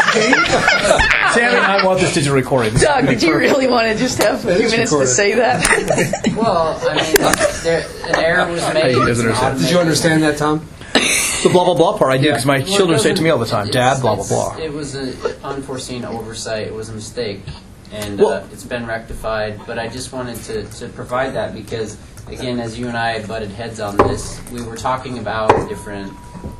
that Sammy, I want this digital recording. This Doug, is did you perfect. really want to just have a It few is minutes to recorded. say that? Well, I mean, there, an error was made. He doesn't It's understand. Did you understand that, Tom? The blah blah blah part I did because my Well, it children say it to me all the doesn't- time, it's- Dad, blah blah it's- blah. It was an unforeseen oversight. It was a mistake, and Well- uh, it's been rectified. But I just wanted to, to provide that because, again, as you and I butted heads on this, we were talking about a different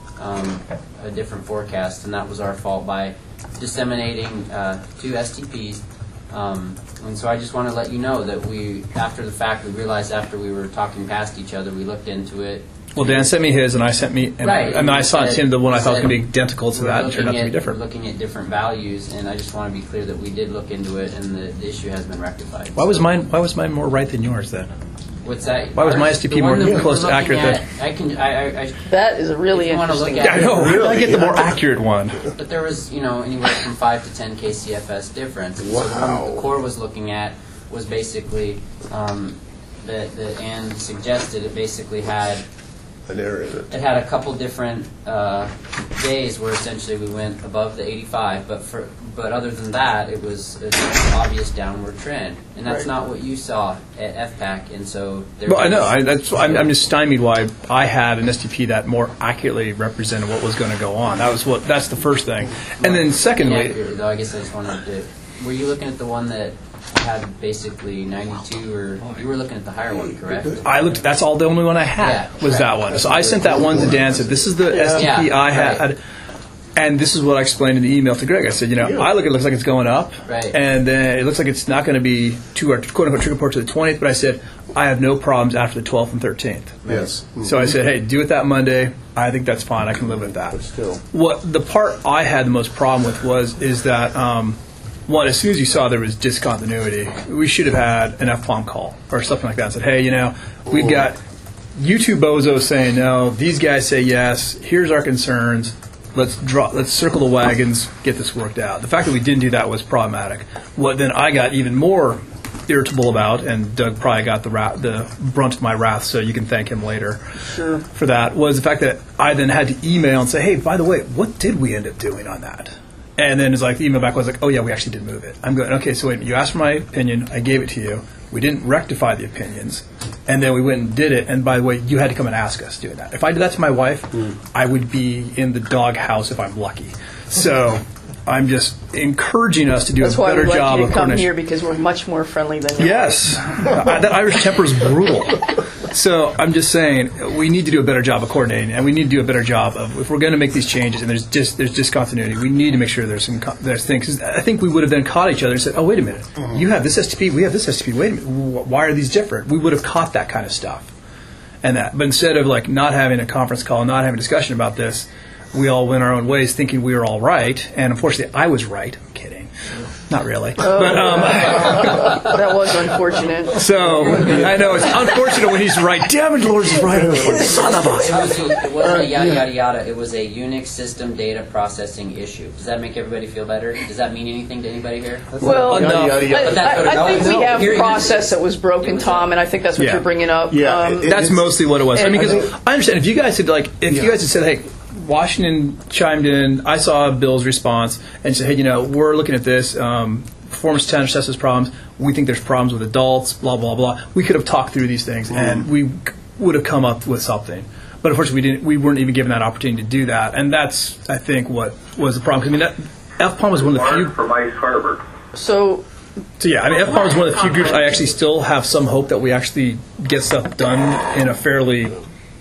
um, a different forecast, and that was our fault by disseminating uh, two S T Ps. Um, and so I just want to let you know that we, after the fact, we realized after we were talking past each other, we looked into it. Well, Dan sent me his, and I sent me, and, Right. and I saw Said- him the one I thought was said going to be identical to we're that, and turned out looking to be at- different. we're Looking at different values, and I just want to be clear that we did look into it, and the, the issue has been rectified. Why was mine? Why was mine more right than yours then? What's that? Why was my Ours- S T P the one more that we're close to looking accurate at, than- I can. I, I, I, That is a really if you wanna interesting. look at I know. it, I get the more accurate one. But there was, you know, anywhere from five to ten K C F S difference. And so the one that the Corps was looking at was basically um, that that Ann suggested. It basically had an error in it? it had a couple different uh, days where essentially we went above the eighty-five, but for but other than that, it was an obvious downward trend, and that's Right. not what you saw at F PAC. And so there Well, I was- know. I, that's, I'm, I'm just stymied why I had an S T P that more accurately represented what was going to go on. That was what. That's the first thing, and then secondly, Inaccurately, though, I guess I just wanted to. Were you looking at the one that had basically ninety-two, or you were looking at the higher one, correct? I looked. That's all the only one I had Yeah, was right. that one. So I sent that one to Dan. Said this is the Yeah. S T P Yeah, I right. had, and this is what I explained in the email to Greg. I said, you know, I look. It looks like it's going up, Right. and then it looks like it's not going to be to our quote unquote trigger report to the twentieth. But I said I have no problems after the twelfth and thirteenth. Yes. So I said, hey, do it that Monday. I think that's fine. I can live with that. But still. What the part I had the most problem with was is that um, one, as soon as you saw there was discontinuity, we should have had an F PLOM call or something like that. And said, hey, you know, we've got you two bozos saying no, these guys say yes. Here's our concerns. Let's draw. Let's circle the wagons. Get this worked out. The fact that we didn't do that was problematic. What then I got even more irritable about, and Doug probably got the ra- the brunt of my wrath, so you can thank him later Sure. for that, was the fact that I then had to email and say, hey, by the way, what did we end up doing on that? And then it's like the email back was like, oh yeah, we actually did move it. I'm going, okay, so wait a minute, you asked for my opinion, I gave it to you. We didn't rectify the opinions, and then we went and did it. And by the way, you had to come and ask us doing that. If I did that to my wife, I would be in the doghouse if I'm lucky. So I'm just encouraging us to do That's a why better we like job you of to come coordination. here because we're much more friendly than you. Yes, Uh, that Irish temper is brutal. So I'm just saying, we need to do a better job of coordinating, and we need to do a better job of, if we're going to make these changes, and there's just there's discontinuity, we need to make sure there's some co- there's things. 'Cause I think we would have then caught each other and said, oh, wait a minute, you have this S T P, we have this S T P, wait a minute, wh- why are these different? We would have caught that kind of stuff. And that, but instead of like not having a conference call, not having a discussion about this, we all went our own ways thinking we were all right, and unfortunately I was right. I'm kidding. Not really. Oh. But, um, That was unfortunate. so, I know, it's unfortunate when he's right. Damn it, Lord is right. Son of a... It wasn't, it wasn't a yada yada yada. It was a Unix system data processing issue. Does that make everybody feel better? Does that mean anything to anybody here? Well, Enough. I, I, I think we have Here- a process that was broken, Tom, and I think that's what Yeah. you're bringing up. Yeah, Um, that's mostly what it was. I mean, and- because I understand if you guys had like, if you guys had said, "Hey, Washington chimed in," I saw Bill's response and said, "Hey, you know, we're looking at this. Um, performance test assesses problems. We think there's problems with adults. Blah blah blah." We could have talked through these things, and we c- would have come up with something. But unfortunately, we didn't. We weren't even given that opportunity to do that, and that's, I think, what was the problem. 'Cause, I mean, that F POM was one of the few. From Ice Harbor. So, So yeah, I mean, F POM is one of the few groups I actually still have some hope that we actually get stuff done in a fairly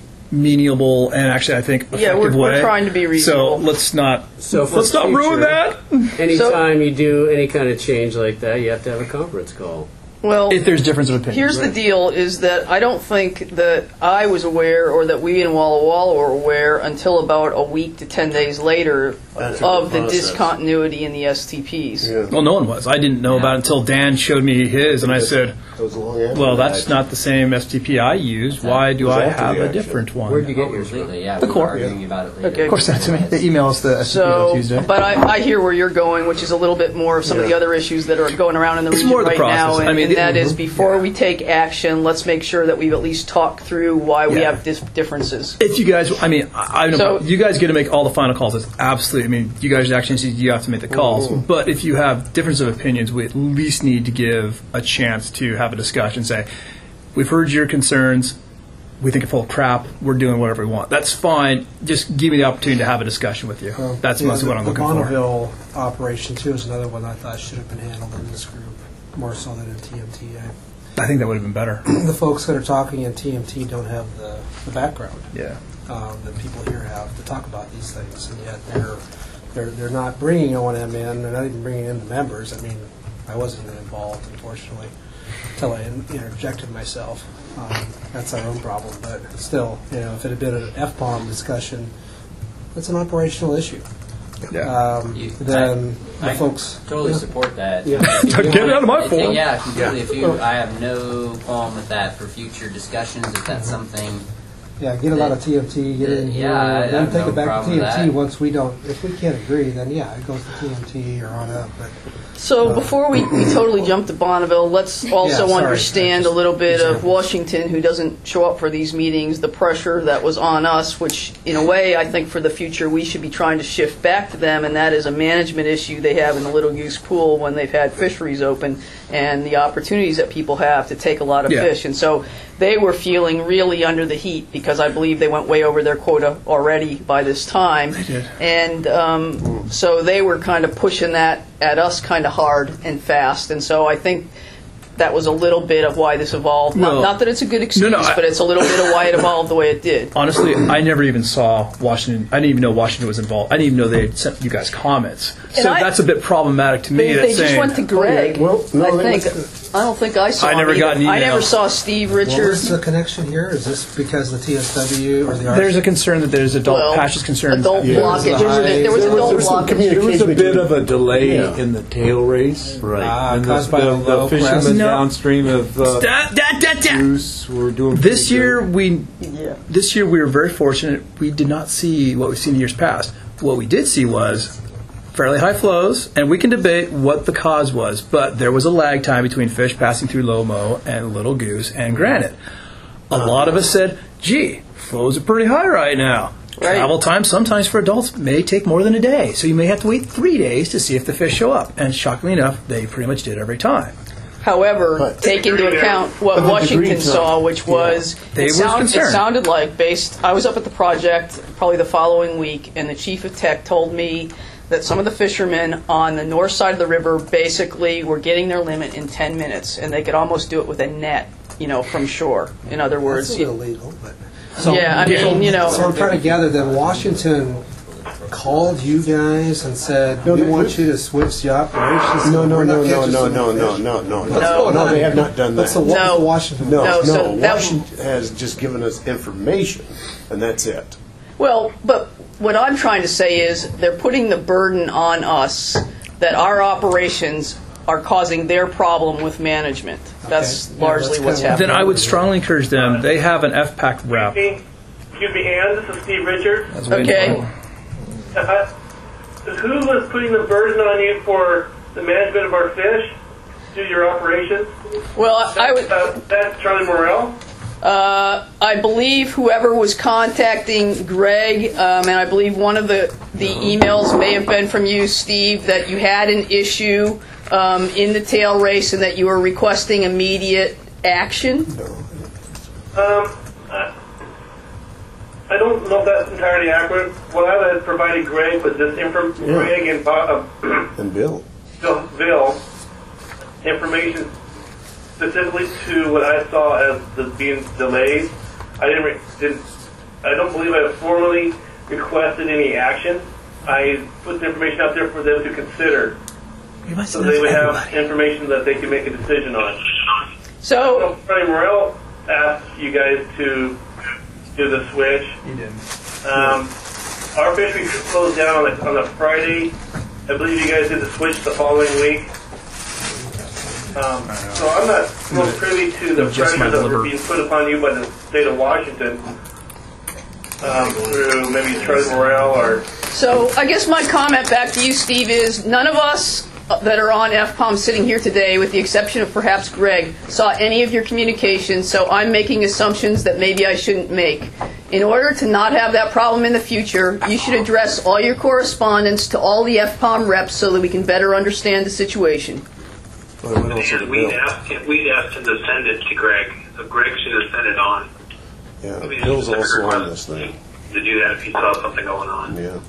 meanable and actually, I think, effective Yeah, we're- we're way. trying to be reasonable. So let's not So for let's not ruin future, that. Anytime you do any kind of change like that, you have to have a conference call. well, If there's difference of opinion. here's the deal: is that I don't think that I was aware, or that we in Walla Walla were aware, until about a week to ten days later That's of the the process. discontinuity in the S T Ps. Well, no one was. I didn't know about it until Dan showed me his, and I said, That was a long answer. "Well, that's not the same S T P I used. Why do I have a different one?" Where'd you get yours from? Completely, yeah. The we core. were arguing about it later. Okay. Of course, that's me. They email us the S T Ps on So, Tuesday. but I, I hear where you're going, which is a little bit more of some of the other issues that are going around in the It's region more the right process. now, and, I mean, and the- that is mhm. before we take action, let's make sure that we've at least talked through why we Yeah. have dis- differences. If you guys, I mean, I, I know So- you guys get to make all the final calls. It's absolutely. I mean, you guys actually you have to make the calls. But if you have difference of opinions, we at least need to give a chance to have a discussion. Say, we've heard your concerns. We think it's full of crap. We're doing whatever we want. That's fine. Just give me the opportunity to have a discussion with you. Well, That's yeah, mostly the- what I'm looking The for. Bonneville operation, too, is another one I thought should have been handled in this group, more so than in T M T. I- I think that would have been better. the folks that are talking in T M T don't have the, the background Yeah. um, that people here have to talk about these things, and yet they're they're they're not bringing O and M in. They're not even bringing in the members. I mean, I wasn't involved, unfortunately, until I in- interjected myself. Um, that's our own problem, but still, you know, if it had been an F POM discussion, that's an operational issue. Um, You- then I- the I folks totally yeah. support that. Yeah. Get it out of my I think- form. Yeah, completely. Yeah. If you, I have no qualm with that for future discussions. If that's something, Yeah, get a lot of T M T, get it in here, Yeah, I and then have take no it back to problem T with M T that. once we don't, if we can't agree, then yeah, it goes to T M T or on up, but. So uh, before we, we totally jump to Bonneville, let's also Yeah, sorry. understand a little bit of Washington, who doesn't show up for these meetings, the pressure that was on us, which in a way I think for the future we should be trying to shift back to them, and that is a management issue they have in the Little Goose Pool when they've had fisheries open, and the opportunities that people have to take a lot of Yeah. fish. And so they were feeling really under the heat because I believe they went way over their quota already by this time. They did. And um, so they were kind of pushing that at us kind of hard and fast. And so I think that was a little bit of why this evolved. Well, not, not that it's a good excuse, no, I- but it's a little bit of why it evolved the way it did. Honestly, I never even saw Washington. I didn't even know Washington was involved. I didn't even know they had sent you guys comments. And So I- that's a bit problematic to me. They, that they just saying, went to Greg. Well, no, I they think. went I don't think I saw. I never him got an either. I email. never saw Steve What was Richards. the connection here? Is this because the T S W or the There's a concern that there's adult Well, patches concerns. adult Yeah. blockage. There was a- There was there was adult some blockage. communication There was a bit between- of a delay Yeah. in the tail race. Right. Ah, And the, caused by the, the low the crest. fishermen No. downstream of uh, Da, da, da, da. Goose were doing This pretty year good. we this year we were very fortunate. We did not see what we've seen in years past. What we did see was fairly high flows, and we can debate what the cause was, but there was a lag time between fish passing through Lomo and Little Goose and Granite. A lot of us said, gee, flows are pretty high right now. Right. Travel time sometimes for adults may take more than a day, so you may have to wait three days to see if the fish show up. And shockingly enough, they pretty much did every time. However, But- take into account what But the Washington degree saw, time. which was They it, were sound, it concerned. sounded like based. I was up at the project probably the following week, and the chief of tech told me that some of the fishermen on the north side of the river basically were getting their limit in ten minutes, and they could almost do it with a net. you know, from shore. In other words, That's you- illegal, but. yeah, I mean, you know. So I'm trying to gather that Washington called you guys and said, No, we they- want you to switch the operations. No, no, We're not no, no, interested no, in no, no, fish." no, no, What's no. going No, on they here? have not done that. What's the, what's No. the Washington? No, No, no, so that- Washington has just given us information, and that's it. Well, but what I'm trying to say is they're putting the burden on us that our operations are causing their problem with management. That's Yeah, largely that's what's kinda- happening. Then I would strongly encourage them, they have an F PAC rep. Excuse me, Ann, this is Steve Richards. That's what Okay. Uh, who was putting the burden on you for the management of our fish through your operations? Well, I, I would. Uh, that's Charlie Morrell. Uh, I believe whoever was contacting Greg, um, and I believe one of the, the emails may have been from you, Steve, that you had an issue um, in the tail race and that you were requesting immediate action. Um, I, I don't know if that's entirely accurate. What I had provided Greg was this info, Yeah. Greg and uh, And Bill. Bill, Bill information specifically to what I saw as the being delayed. I didn't, re- didn't I don't believe I formally requested any action. I put the information out there for them to consider, so they would have information that they could make a decision on. So, Freddie Morrell asked you guys to do the switch. He didn't. Um, our fishery closed down on a, on a Friday. I believe you guys did the switch the following week. Um, so I'm not real privy to the Just my pressure that liver. were being put upon you by the state of Washington um, through maybe Charlie Morrell or. So I guess my comment back to you, Steve, is none of us that are on F POM sitting here today, with the exception of perhaps Greg, saw any of your communications, so I'm making assumptions that maybe I shouldn't make. In order to not have that problem in the future, you should address all your correspondence to all the F POM reps so that we can better understand the situation. Well, also to And we'd Bill. asked him, we'd asked him to send it to Greg, so Greg should have sent it on. Yeah, Maybe Bill's just also request on this thing. To do that if he saw something going on. Yeah.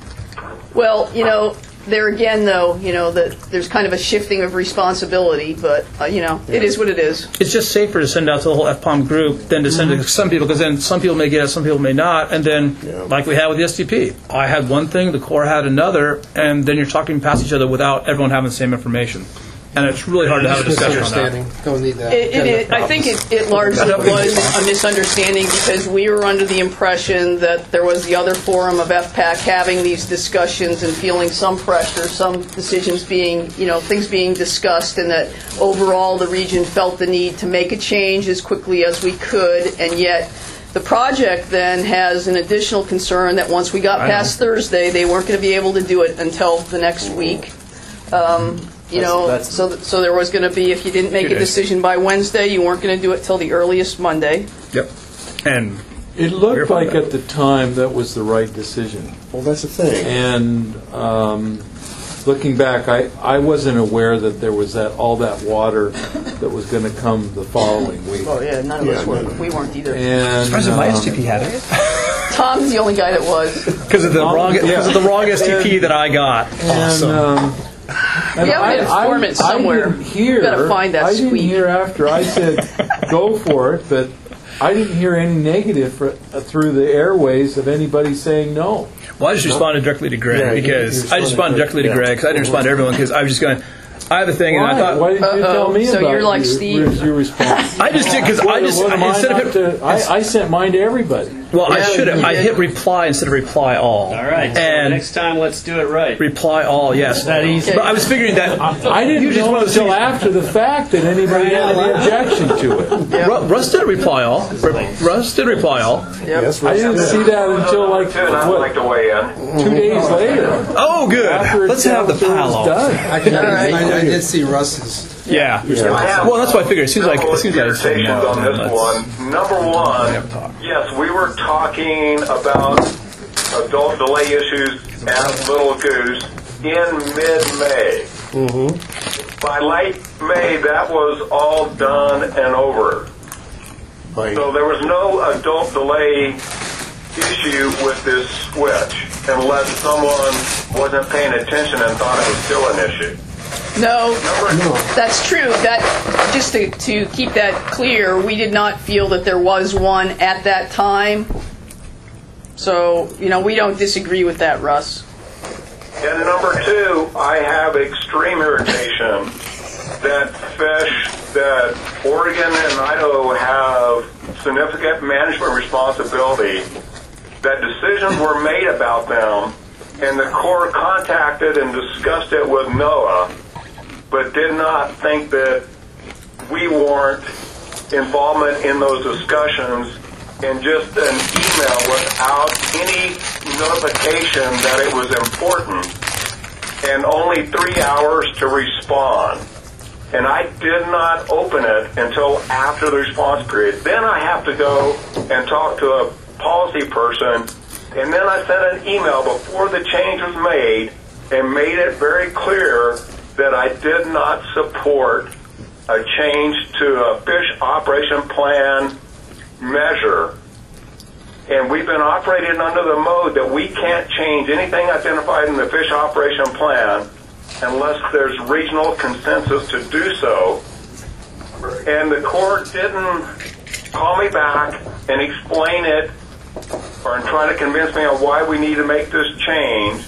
Well, you know, there again, though, you know, that there's kind of a shifting of responsibility, but, uh, you know, it is what it is. It's just safer to send out to the whole F POM group than to send it to some people, because then some people may get it, some people may not, and then, Yeah. like we had with the S T P, I had one thing, the Corps had another, and then you're talking past each other without everyone having the same information. And it's really hard to have a discussion on that. Misunderstanding. Don't need that. It, it, it, I think it, it largely was a misunderstanding because we were under the impression that there was the other forum of F PAC having these discussions and feeling some pressure, some decisions being, you know, things being discussed, and that overall the region felt the need to make a change as quickly as we could, and yet the project then has an additional concern that once we got I know. past Thursday, they weren't going to be able to do it until the next week. Um, You know, That's- so so there was going to be, if you didn't make Two a days. decision by Wednesday, you weren't going to do it till the earliest Monday. Yep. And It We're looked fine like with at the time that was the right decision. Well, that's the thing. And um, looking back, I, I wasn't aware that there was that all that water that was going to come the following week. Well, yeah, none of Yeah, us were. none. We weren't either. And Surprised my um, S T P had it. Tom's the only guy that was. Because of the Oh, wrong, yeah. because of the wrong S T P that I got. And, Awesome. um, and Yeah, we had I- a informant I- somewhere. I didn't hear. You gotta find that I didn't squeak. hear after I said go for it, but I didn't hear any negative for, uh, through the airways of anybody saying no. Well, I just responded directly to Greg Yeah, you- because you I just responded directly to yeah. Greg because I didn't respond to everyone because I was just going. I have a thing, and I Why? thought. Why didn't you Uh-oh. tell me So about you're like your, Steve. your response? I just did because I What- just what am I instead not of to- I, I sent mine to everybody. well, I Yeah, should have. you I did. hit reply instead of reply all. All right. So And next time, let's do it right. reply all. Yes. That easy. But I was figuring that I didn't usually it's know one of those until things- after the fact that anybody had any objection to it. Ru- Russ did reply all. Ru- Russ did reply all. Yes, I didn't see that until like Good, I'd like what, to weigh in. two days later. Oh, good. After Let's it- have the after it was pile. done. I, can, I, I did see Russ's. Yeah. I have Well, that's what I figured. As soon as I, couple as soon as I said irritations no, on then this let's- one. Number one, yes, we were talking about adult delay issues at Little Goose in mid-May. Mm-hmm. By late May, that was all done and over. By, So there was no adult delay issue with this switch, unless someone wasn't paying attention and thought it was still an issue. No, that's true. That just to, to keep that clear, we did not feel that there was one at that time. So, you know, we don't disagree with that, Russ. And number two, I have extreme irritation that fish that Oregon and Idaho have significant management responsibility, that decisions were made about them, and the Corps contacted and discussed it with NOAA, but did not think that we warrant involvement in those discussions, and just an email without any notification that it was important, and only three hours to respond. And I did not open it until after the response period. Then I have to go and talk to a policy person, and then I sent an email before the change was made and made it very clear that I did not support a change to a fish operation plan measure. And we've been operating under the mode that we can't change anything identified in the fish operation plan unless there's regional consensus to do so. And the Corps didn't call me back and explain it or try to convince me on why we need to make this change.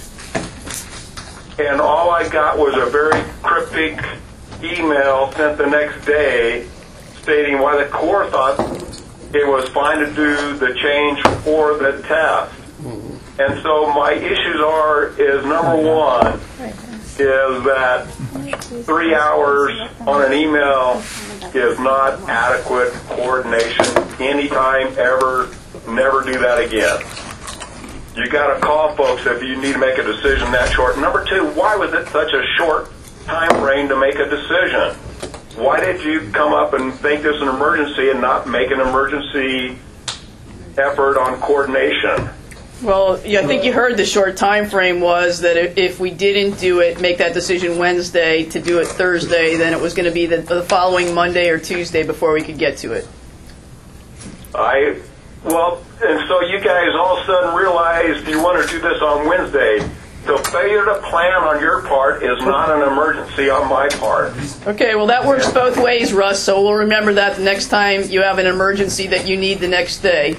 And all I got was a very cryptic email sent the next day stating why the Corps thought it was fine to do the change for the test. And so my issues are, is number one, is that three hours on an email is not adequate coordination anytime, ever. Never do that again. You got to call folks if you need to make a decision that short. Number two, why was it such a short time frame to make a decision? Why did you come up and think this an emergency and not make an emergency effort on coordination? Well, yeah, I think you heard the short time frame was that if- if we didn't do it, make that decision Wednesday to do it Thursday, then it was going to be the, the following Monday or Tuesday before we could get to it. I, well, and so you guys all of a sudden realized you want to do this on Wednesday. So failure to plan on your part is not an emergency on my part. Okay, well, that works both ways, Russ, so we'll remember that the next time you have an emergency that you need the next day.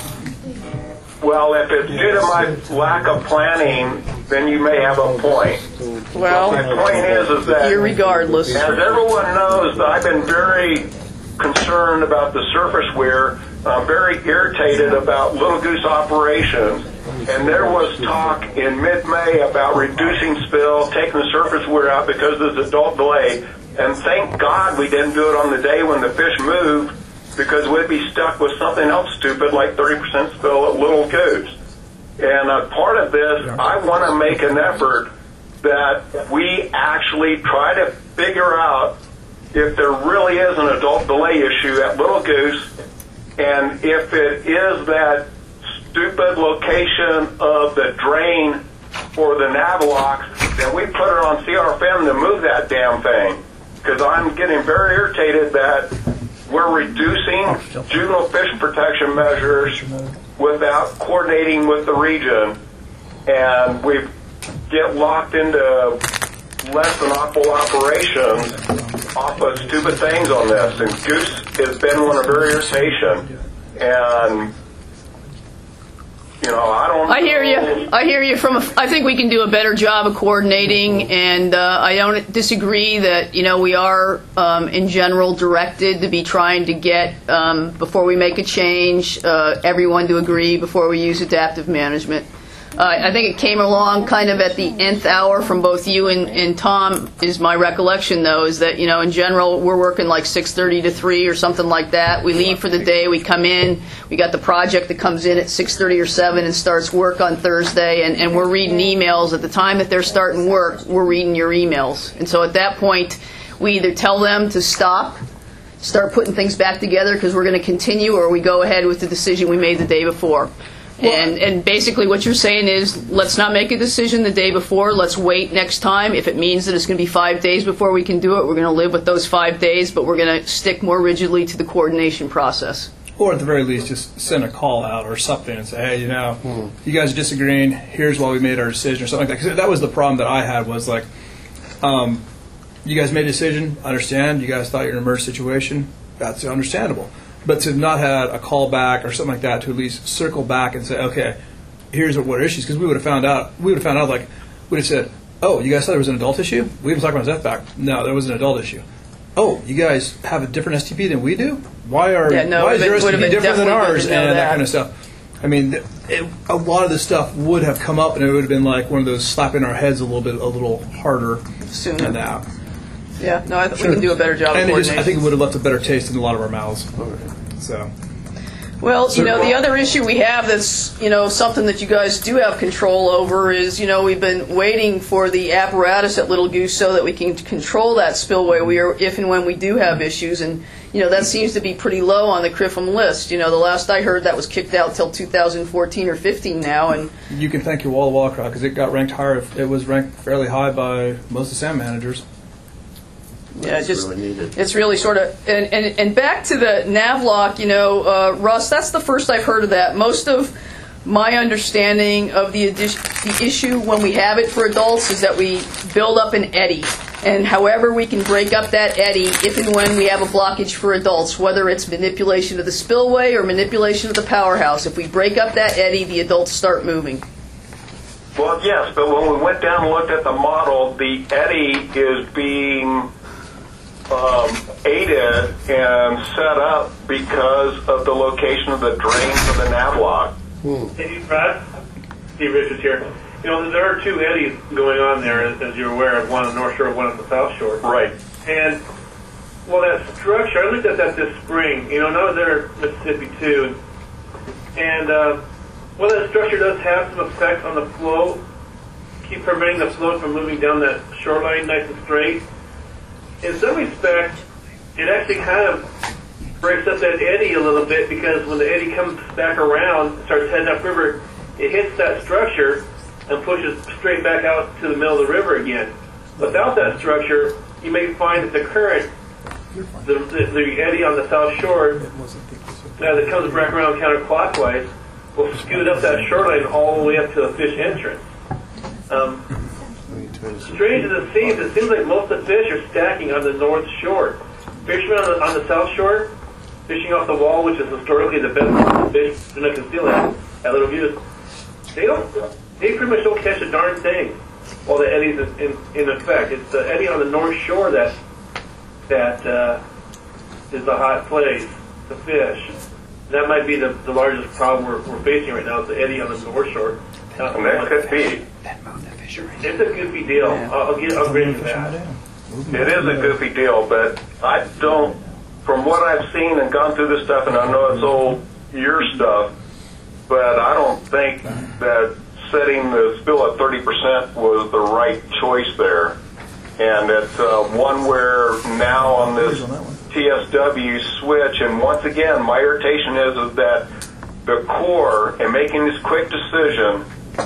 Well, if it's due to my lack of planning, then you may have a point. Well, my point is, is that irregardless, as everyone knows, I've been very concerned about the surface wear. I'm very irritated about Little Goose operations. And there was talk in mid-May about reducing spill, taking the surface wear out because of this adult delay. And thank God we didn't do it on the day when the fish moved, because we'd be stuck with something else stupid like thirty percent spill at Little Goose. And uh, part of this, I want to make an effort that we actually try to figure out if there really is an adult delay issue at Little Goose, and if it is that stupid location of the drain for the Navalox, then we put it on C R F M to move that damn thing. Because I'm getting very irritated that we're reducing juvenile fish protection measures without coordinating with the region, and we get locked into less than optimal operations off of stupid things on this. And Goose has been one of our irritation. And you know, I don't. I hear you. I hear you. From a, I think we can do a better job of coordinating, and uh, I don't disagree that you know we are um, in general directed to be trying to get um, before we make a change, uh, everyone to agree before we use adaptive management. Uh, I think it came along kind of at the nth hour from both you and, and Tom, is my recollection, though, is that, you know, in general, we're working like six thirty to three or something like that. We leave for the day, we come in, we got the project that comes in at six thirty or seven and starts work on Thursday, and, and we're reading emails. At the time that they're starting work, we're reading your emails. And so at that point, we either tell them to stop, start putting things back together because we're going to continue, or we go ahead with the decision we made the day before. And, and basically what you're saying is, let's not make a decision the day before. Let's wait next time. If it means that it's going to be five days before we can do it, we're going to live with those five days, but we're going to stick more rigidly to the coordination process. Or at the very least, just send a call out or something and say, hey, you know, mm. you guys are disagreeing. Here's why we made our decision or something like that. Because that was the problem that I had was like, um, you guys made a decision, understand, you guys thought you were in an emergency situation, that's understandable. But to not have a call back or something like that, to at least circle back and say, okay, here's what, what are issues, because we would have found out, we would have found out, like, we would have said, oh, you guys thought there was an adult issue? We even talked about F back. No, there was an adult issue. Oh, you guys have a different S T P than we do? Why are Yeah, no, why is it your S T would've P been different than definitely good ours to know and that. that. kind of stuff? I mean, th- it, a lot of this stuff would have come up, and it would have been like one of those slapping our heads a little bit, a little harder Sooner. than that. Yeah, no, I think we can do a better job And of it just, coordination. I think it would have left a better taste in a lot of our mouths. So. Well, you know, the other issue we have that's, you know, something that you guys do have control over is, you know, we've been waiting for the apparatus at Little Goose so that we can control that spillway we are, if and when we do have issues. And, you know, that seems to be pretty low on the C R I F M list. You know, the last I heard that was kicked out till two thousand fourteen or fifteen now. And You can thank your Walla Walla crowd because it got ranked higher. It was ranked fairly high by most of the SAM managers. Yeah, it's just it's really sort of and, and, and back to the Navlock, you know, uh, Russ, that's the first I've heard of that. Most of my understanding of the, addi- the issue when we have it for adults is that we build up an eddy, and however we can break up that eddy if and when we have a blockage for adults, whether it's manipulation of the spillway or manipulation of the powerhouse, if we break up that eddy, the adults start moving. Well, yes, but when we went down and looked at the model, the eddy is being um, aided and set up because of the location of the drains of the Navlock. Hey, Brad, Steve Richards here. You know, there are two eddies going on there, as, as you're aware of, one on the North Shore, one on the South Shore. Right. And, well, that structure, I looked at that this spring, you know, and I was there in Mississippi too, and uh, well, that structure does have some effect on the flow, keep preventing the flow from moving down that shoreline nice and straight. In some respects, it actually kind of breaks up that eddy a little bit, because when the eddy comes back around, starts heading upriver, it hits that structure and pushes straight back out to the middle of the river again. Without that structure, you may find that the current, the, the, the eddy on the South Shore, as it comes back around counterclockwise, will scoot up that shoreline all the way up to the fish entrance. Um, strange as it seems, it seems like most of the fish are stacking on the North Shore. Fishermen on the, on the South Shore, fishing off the wall, which is historically the best fish, they're not concealing at Little Goose, they don't, they pretty much don't catch a darn thing while the eddy's in, in, in effect. It's the eddy on the North Shore that that uh, is the hot place to fish. That might be the, the largest problem we're, we're facing right now, is the eddy on the North Shore. Uh, And that could be. It's a goofy deal. I'll, I'll, get, I'll agree with that. It is a goofy deal, but I don't, from what I've seen and gone through this stuff, and I know it's all your stuff, but I don't think that setting the spill at thirty percent was the right choice there. And it's uh, one where now on this T S W switch, and once again, my irritation is, is that the Corps, in making this quick decision,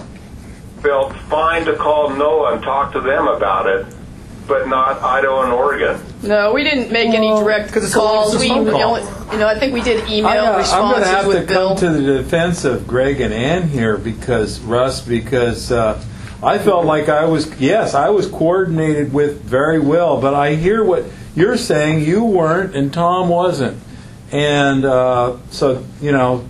felt fine to call NOAA and talk to them about it, but not Idaho and Oregon. No, we didn't make any direct calls. We, you know, you know, I think we did email I, uh, I'm responses going to have with to Bill. come to the defense of Greg and Ann here, because Russ, because uh, I felt like I was, yes, I was coordinated with very well, but I hear what you're saying. You weren't, and Tom wasn't, and uh, so you know,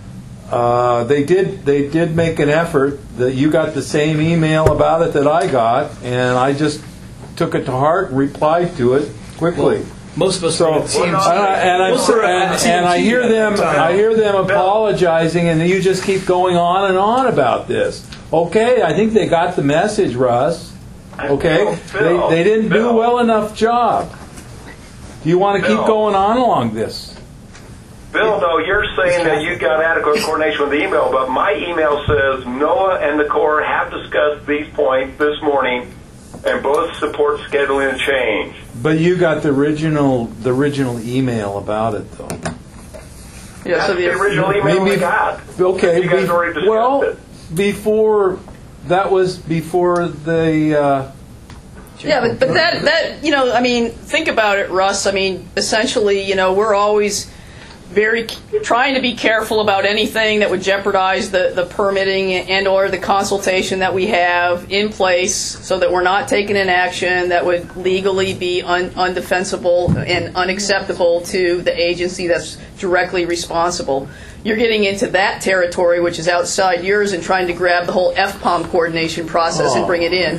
uh, they did they did make an effort. That you got the same email about it that I got, and I just took it to heart and replied to it quickly. Most of us so, are at T M T. and, I, and, I, Most are at and, and I T M T hear at them, that time. I hear them apologizing, and you just keep going on and on about this. Okay, I think they got the message, Russ. Okay, Bill, they, they didn't do Bill. a well enough job. Do you want to keep Bill. going on along this? Bill, though, you're saying that you got adequate coordination with the email, but my email says NOAA and the Corps have discussed these points this morning and both support scheduling a change. But you got the original, the original email about it, though. Yeah, That's so the the original email we got. Okay, You guys be- already discussed well, it. before that was before the. Uh, Yeah, but, but that, that, you know, I mean, think about it, Russ. I mean, essentially, you know, we're always very trying to be careful about anything that would jeopardize the, the permitting and or the consultation that we have in place, so that we're not taking an action that would legally be un, undefensible and unacceptable to the agency that's directly responsible. You're getting into that territory, which is outside yours, and trying to grab the whole F POM coordination process and bring it in.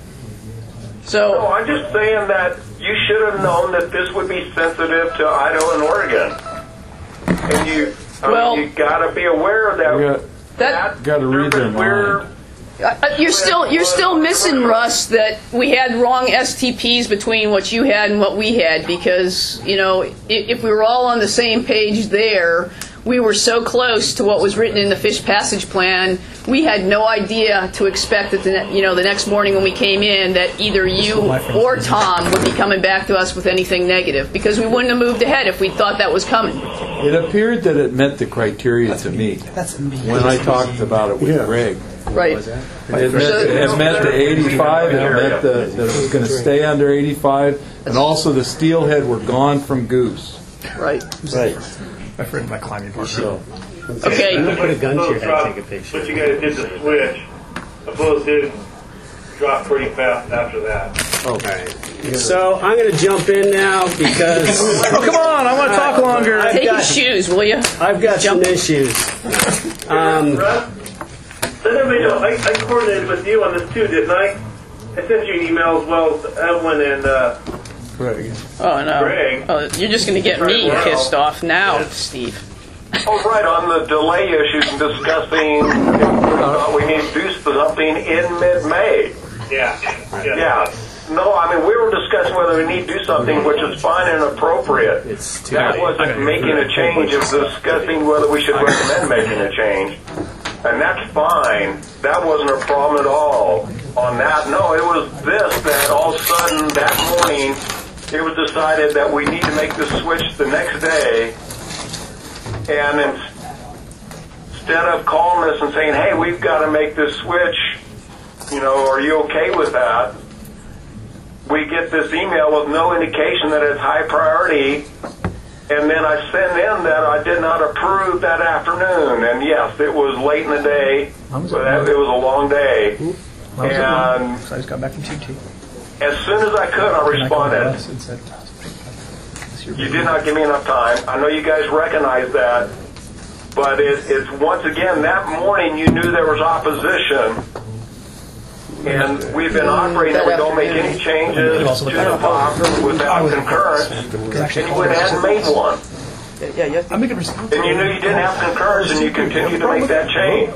So no, I'm just saying that you should have known that this would be sensitive to Idaho and Oregon. And you, I well, mean, you got to be aware that that got to read their mind. Uh, you're still you're still missing, Russ, that we had wrong S T Ps between what you had and what we had, because, you know, if, if we were all on the same page there, we were so close to what was written in the Fish Passage Plan, we had no idea to expect that the ne- you know the next morning when we came in that either you or Tom would be coming back to us with anything negative, because we wouldn't have moved ahead if we thought that was coming. It appeared that it met the criteria to me when I talked about it with Yeah. Greg. Right. It met, it met the eighty-five, it met the, that it was going to stay under eighty-five, and also the steelhead were gone from Goose. Right. Right. My friend, my climbing partner. Okay. I'm going to put a gun to your head Drop- and take a picture. But you guys did the switch. The flows did drop pretty fast after that. Oh. All right. So I'm going to jump in now because. Oh, come on! I want to talk longer. I've Take got, your shoes, will you? I've got some issues. Um, Send everybody know, I, I coordinated with you on this too, didn't I? I sent you an email as well as Evelyn and uh, Greg. Oh no! Greg. Oh, you're just going to get me Right. pissed off now, Steve. Oh, right, on the delay issues and discussing if we thought we need to do something in mid-May. Yeah. Yeah. Yeah. No, I mean, we were discussing whether we need to do something, which is fine and appropriate. It's too That late. wasn't making a change, it was discussing whether we should recommend making a change. And that's fine. That wasn't a problem at all on that. No, it was this, that all of a sudden that morning it was decided that we need to make the switch the next day. And in, instead of calling us and saying, hey, we've got to make this switch, you know, are you okay with that? We get this email with no indication that it's high priority. And then I sent in that I did not approve that afternoon. And yes, it was late in the day, but it was a long day. And So I just got back from T T. as soon as I could, I responded. And said, You did not give me enough time. I know you guys recognize that. But it, it's once again, that morning you knew there was opposition. And we've been operating that we don't make any changes to the F O M without concurrence. And you went ahead and made one. Yeah, yeah. I'm making a response. And you knew you didn't have concurrence, and you continued to make that change.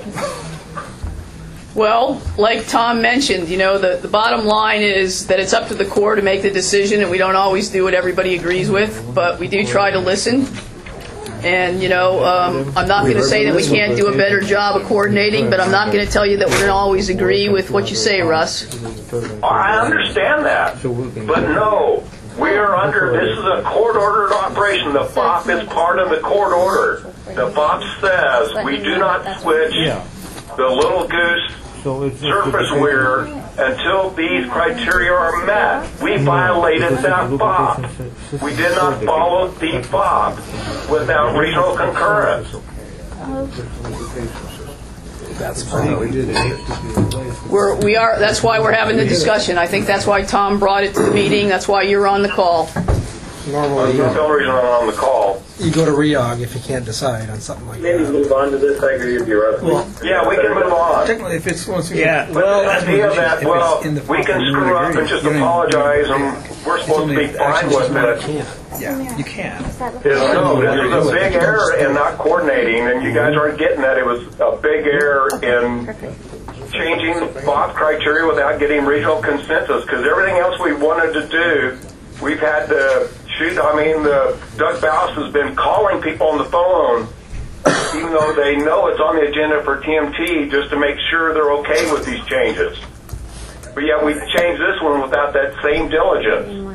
Well, like Tom mentioned, you know, the, the bottom line is that it's up to the Corps to make the decision, and we don't always do what everybody agrees with, but we do try to listen. And, you know, um, I'm not going to say that we can't do a better job of coordinating, but I'm not going to tell you that we're going to always agree with what you say, Russ. I understand that. But no, we are under, this is a court-ordered operation. The F O P is part of the court order. The F O P says we do not switch the Little Goose surface weir until these criteria are met. We violated that F O P. We did not follow the F O P without regional concurrence. That's fine. We're, we are, that's why we're having the discussion. I think that's why Tom brought it to the meeting. That's why you're on the call. Normally, That's the only reason I'm on the call. you go to REOG if you can't decide on something like Maybe that. move on to this. I agree with you, Russ. Well, Yeah, we can move on. technically, if it's once we Yeah, But the idea that, if well, it's in the we can file, screw up agree. and just You don't even- apologize and we're supposed to be fine with it. yeah, you can. Is, no, this was a big error in not coordinating, and you guys aren't getting that. It was a big error in changing the F O P criteria without getting regional consensus, because everything else we wanted to do, we've had to shoot. I mean, the, Doug Baus has been calling people on the phone, even though they know it's on the agenda for T M T, just to make sure they're okay with these changes. But yet we changed this one without that same diligence.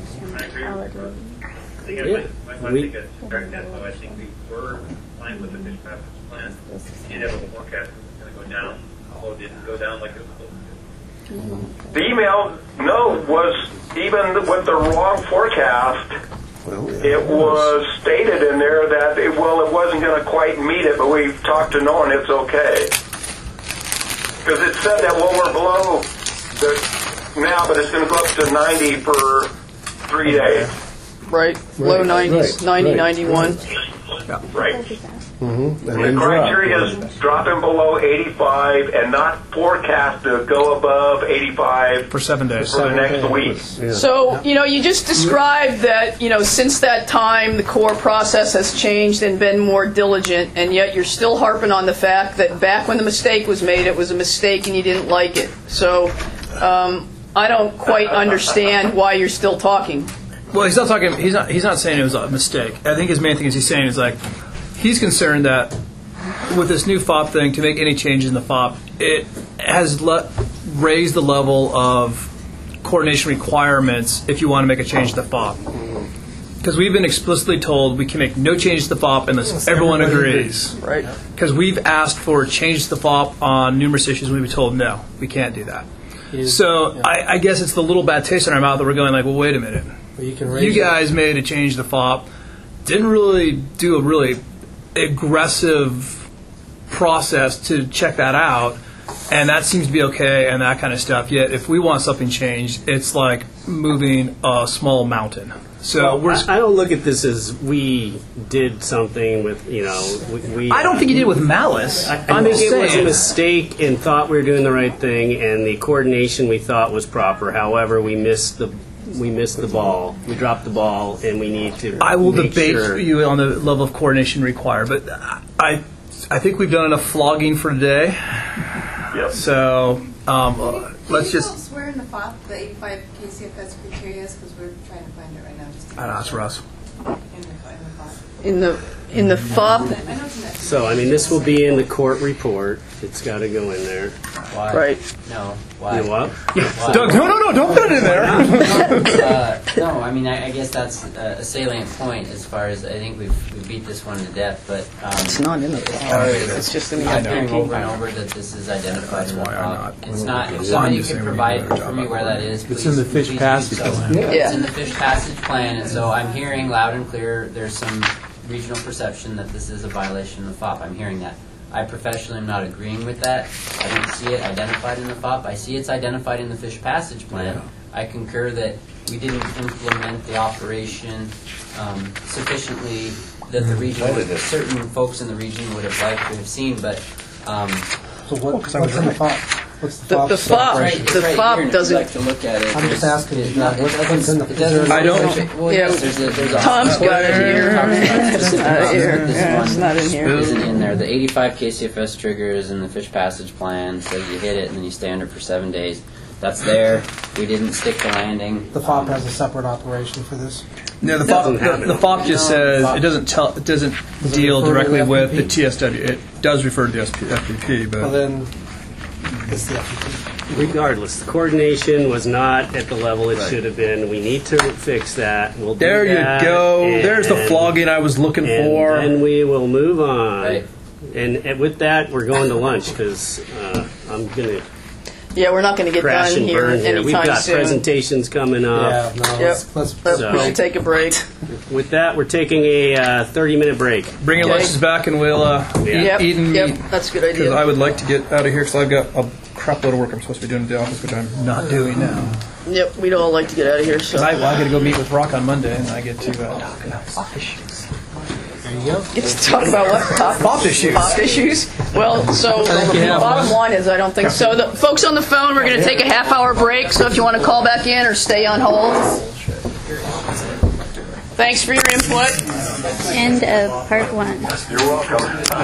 I think everybody might want to take a direct that, though. I think we were fine with the fish passage plan. We did have a forecast that was going to go down, although it didn't go down like it was supposed to. The email, no, was even with the wrong forecast, it was stated in there that, it, well, it wasn't going to quite meet it, but we talked to Noah and it's okay. Because it said that, well, we're below the, now, but it's going to go up to ninety for three days. Right, low Right, nineties, right, ninety, right. ninety-one. Right. Mm-hmm. The criteria is dropping below eighty-five and not forecast to go above eighty-five For seven days. for the next week. So, you know, you just described that, you know, since that time, the core process has changed and been more diligent, and yet you're still harping on the fact that back when the mistake was made, it was a mistake and you didn't like it. So, um, I don't quite understand why you're still talking. Well, he's not talking. He's not. He's not saying it was a mistake. I think his main thing is he's saying is like he's concerned that with this new F O P thing, to make any changes in the F O P, it has le- raised the level of coordination requirements if you want to make a change to the F O P. Because we've been explicitly told we can make no changes to the F O P unless everyone agrees. Right. Because we've asked for changes to the F O P on numerous issues, we've been told no, we can't do that. So yeah. I, I guess it's the little bad taste in our mouth that we're going like, well, wait a minute. You, can you guys made a change to the F O P, didn't really do a really aggressive process to check that out, and that seems to be okay and that kind of stuff. Yet if we want something changed, it's like moving a small mountain. So well, we're. I, I don't look at this as we did something with, you know, we. we I don't think you did it with malice. I, I I'm think just it was a saying. mistake and thought we were doing the right thing, and the coordination we thought was proper. However, we missed the we missed the ball. We dropped the ball, and we need to. I will make debate sure. you on the level of coordination required, but I, I think we've done enough flogging for today. Yep. So um, uh, Can let's you just. tell us where in the F O P the eighty-five K C F S criteria is? Because we're trying to find it right now. Just to I know, it's Russ. in the, in the F O P. In the in the F O P. I know it's in that. So, I mean, this will be in the court report. It's got to go in there. Why? Right. No. Why? You what? Why? Don't, no, no, no! Don't put it in there. uh, no, I mean, I, I guess that's a, a salient point as far as I think we've we beat this one to death, but um, It's not in the as F O P. far as It's just in the I'm I know. hearing over and over that this is identified in the why I'm F O P. not- It's not. If I'm somebody just could saying we provide do a better for job me of where that it. is, It's please, in the fish please do passage so. plan. Yeah. It's in the fish passage plan, and so I'm hearing loud and clear. There's some regional perception that this is a violation of the F O P. I'm hearing that. I professionally am not agreeing with that. I don't see it identified in the F O P. I see it's identified in the fish passage plan. Yeah. I concur that we didn't implement the operation um, sufficiently that the region, would, certain folks in the region would have liked to have seen, but um, So what, what's in the F O P? What's the The, F O P? the F O P, right, it's the right F O here, P and if you'd doesn't. like to look at it. I'm just there's- asking, It, you not, know, it what's doesn't. in the- It doesn't. I don't- Well, Yeah, yes, there's a, there's a Tom's got it here. It's It's not here. Yeah, it's not in here. Isn't in there. The eighty-five K C F S trigger is in the fish passage plan. Says you hit it and then you stay under for seven days. That's there. We didn't stick the landing. The F O P has a separate operation for this. No, the F O P, Doesn't the, have it. the F O P just No, says F O P. it doesn't tell. It doesn't Does it deal refer to directly the with the F P P? T S W. It does refer to the S P F P P, but Well, then, it's the F P P. Regardless, the coordination was not at the level it should have been. We need to fix that. We'll do there you that, go. and- There's the flogging I was looking and for. then we will move on. Right. And, and with that, we're going to lunch because uh, I'm going to Yeah, we're not going to get crash done and here burn here. anytime We've got soon. presentations coming up. Yeah, no, Yep. let's, let's, But So- we should take a break. With that, we're taking a uh, thirty-minute break. Bring your Okay. lunches back and we'll uh, Yep, eat and yep, meet. that's a good Because idea. I would like to get out of here because I've got a crap load of work I'm supposed to be doing at the office, which I'm not doing now. Yep, we'd all like to get out of here. So Because I, well, I got to go meet with Rock on Monday, and I get to uh, talk about F O P issues. there you go. get to talk about what F O P issues. F O P issues. Well, so the bottom line is I don't think so. The folks on the phone, we're going to take a half hour break. So if you want to call back in or stay on hold. Thanks for your input. End of part one. You're welcome.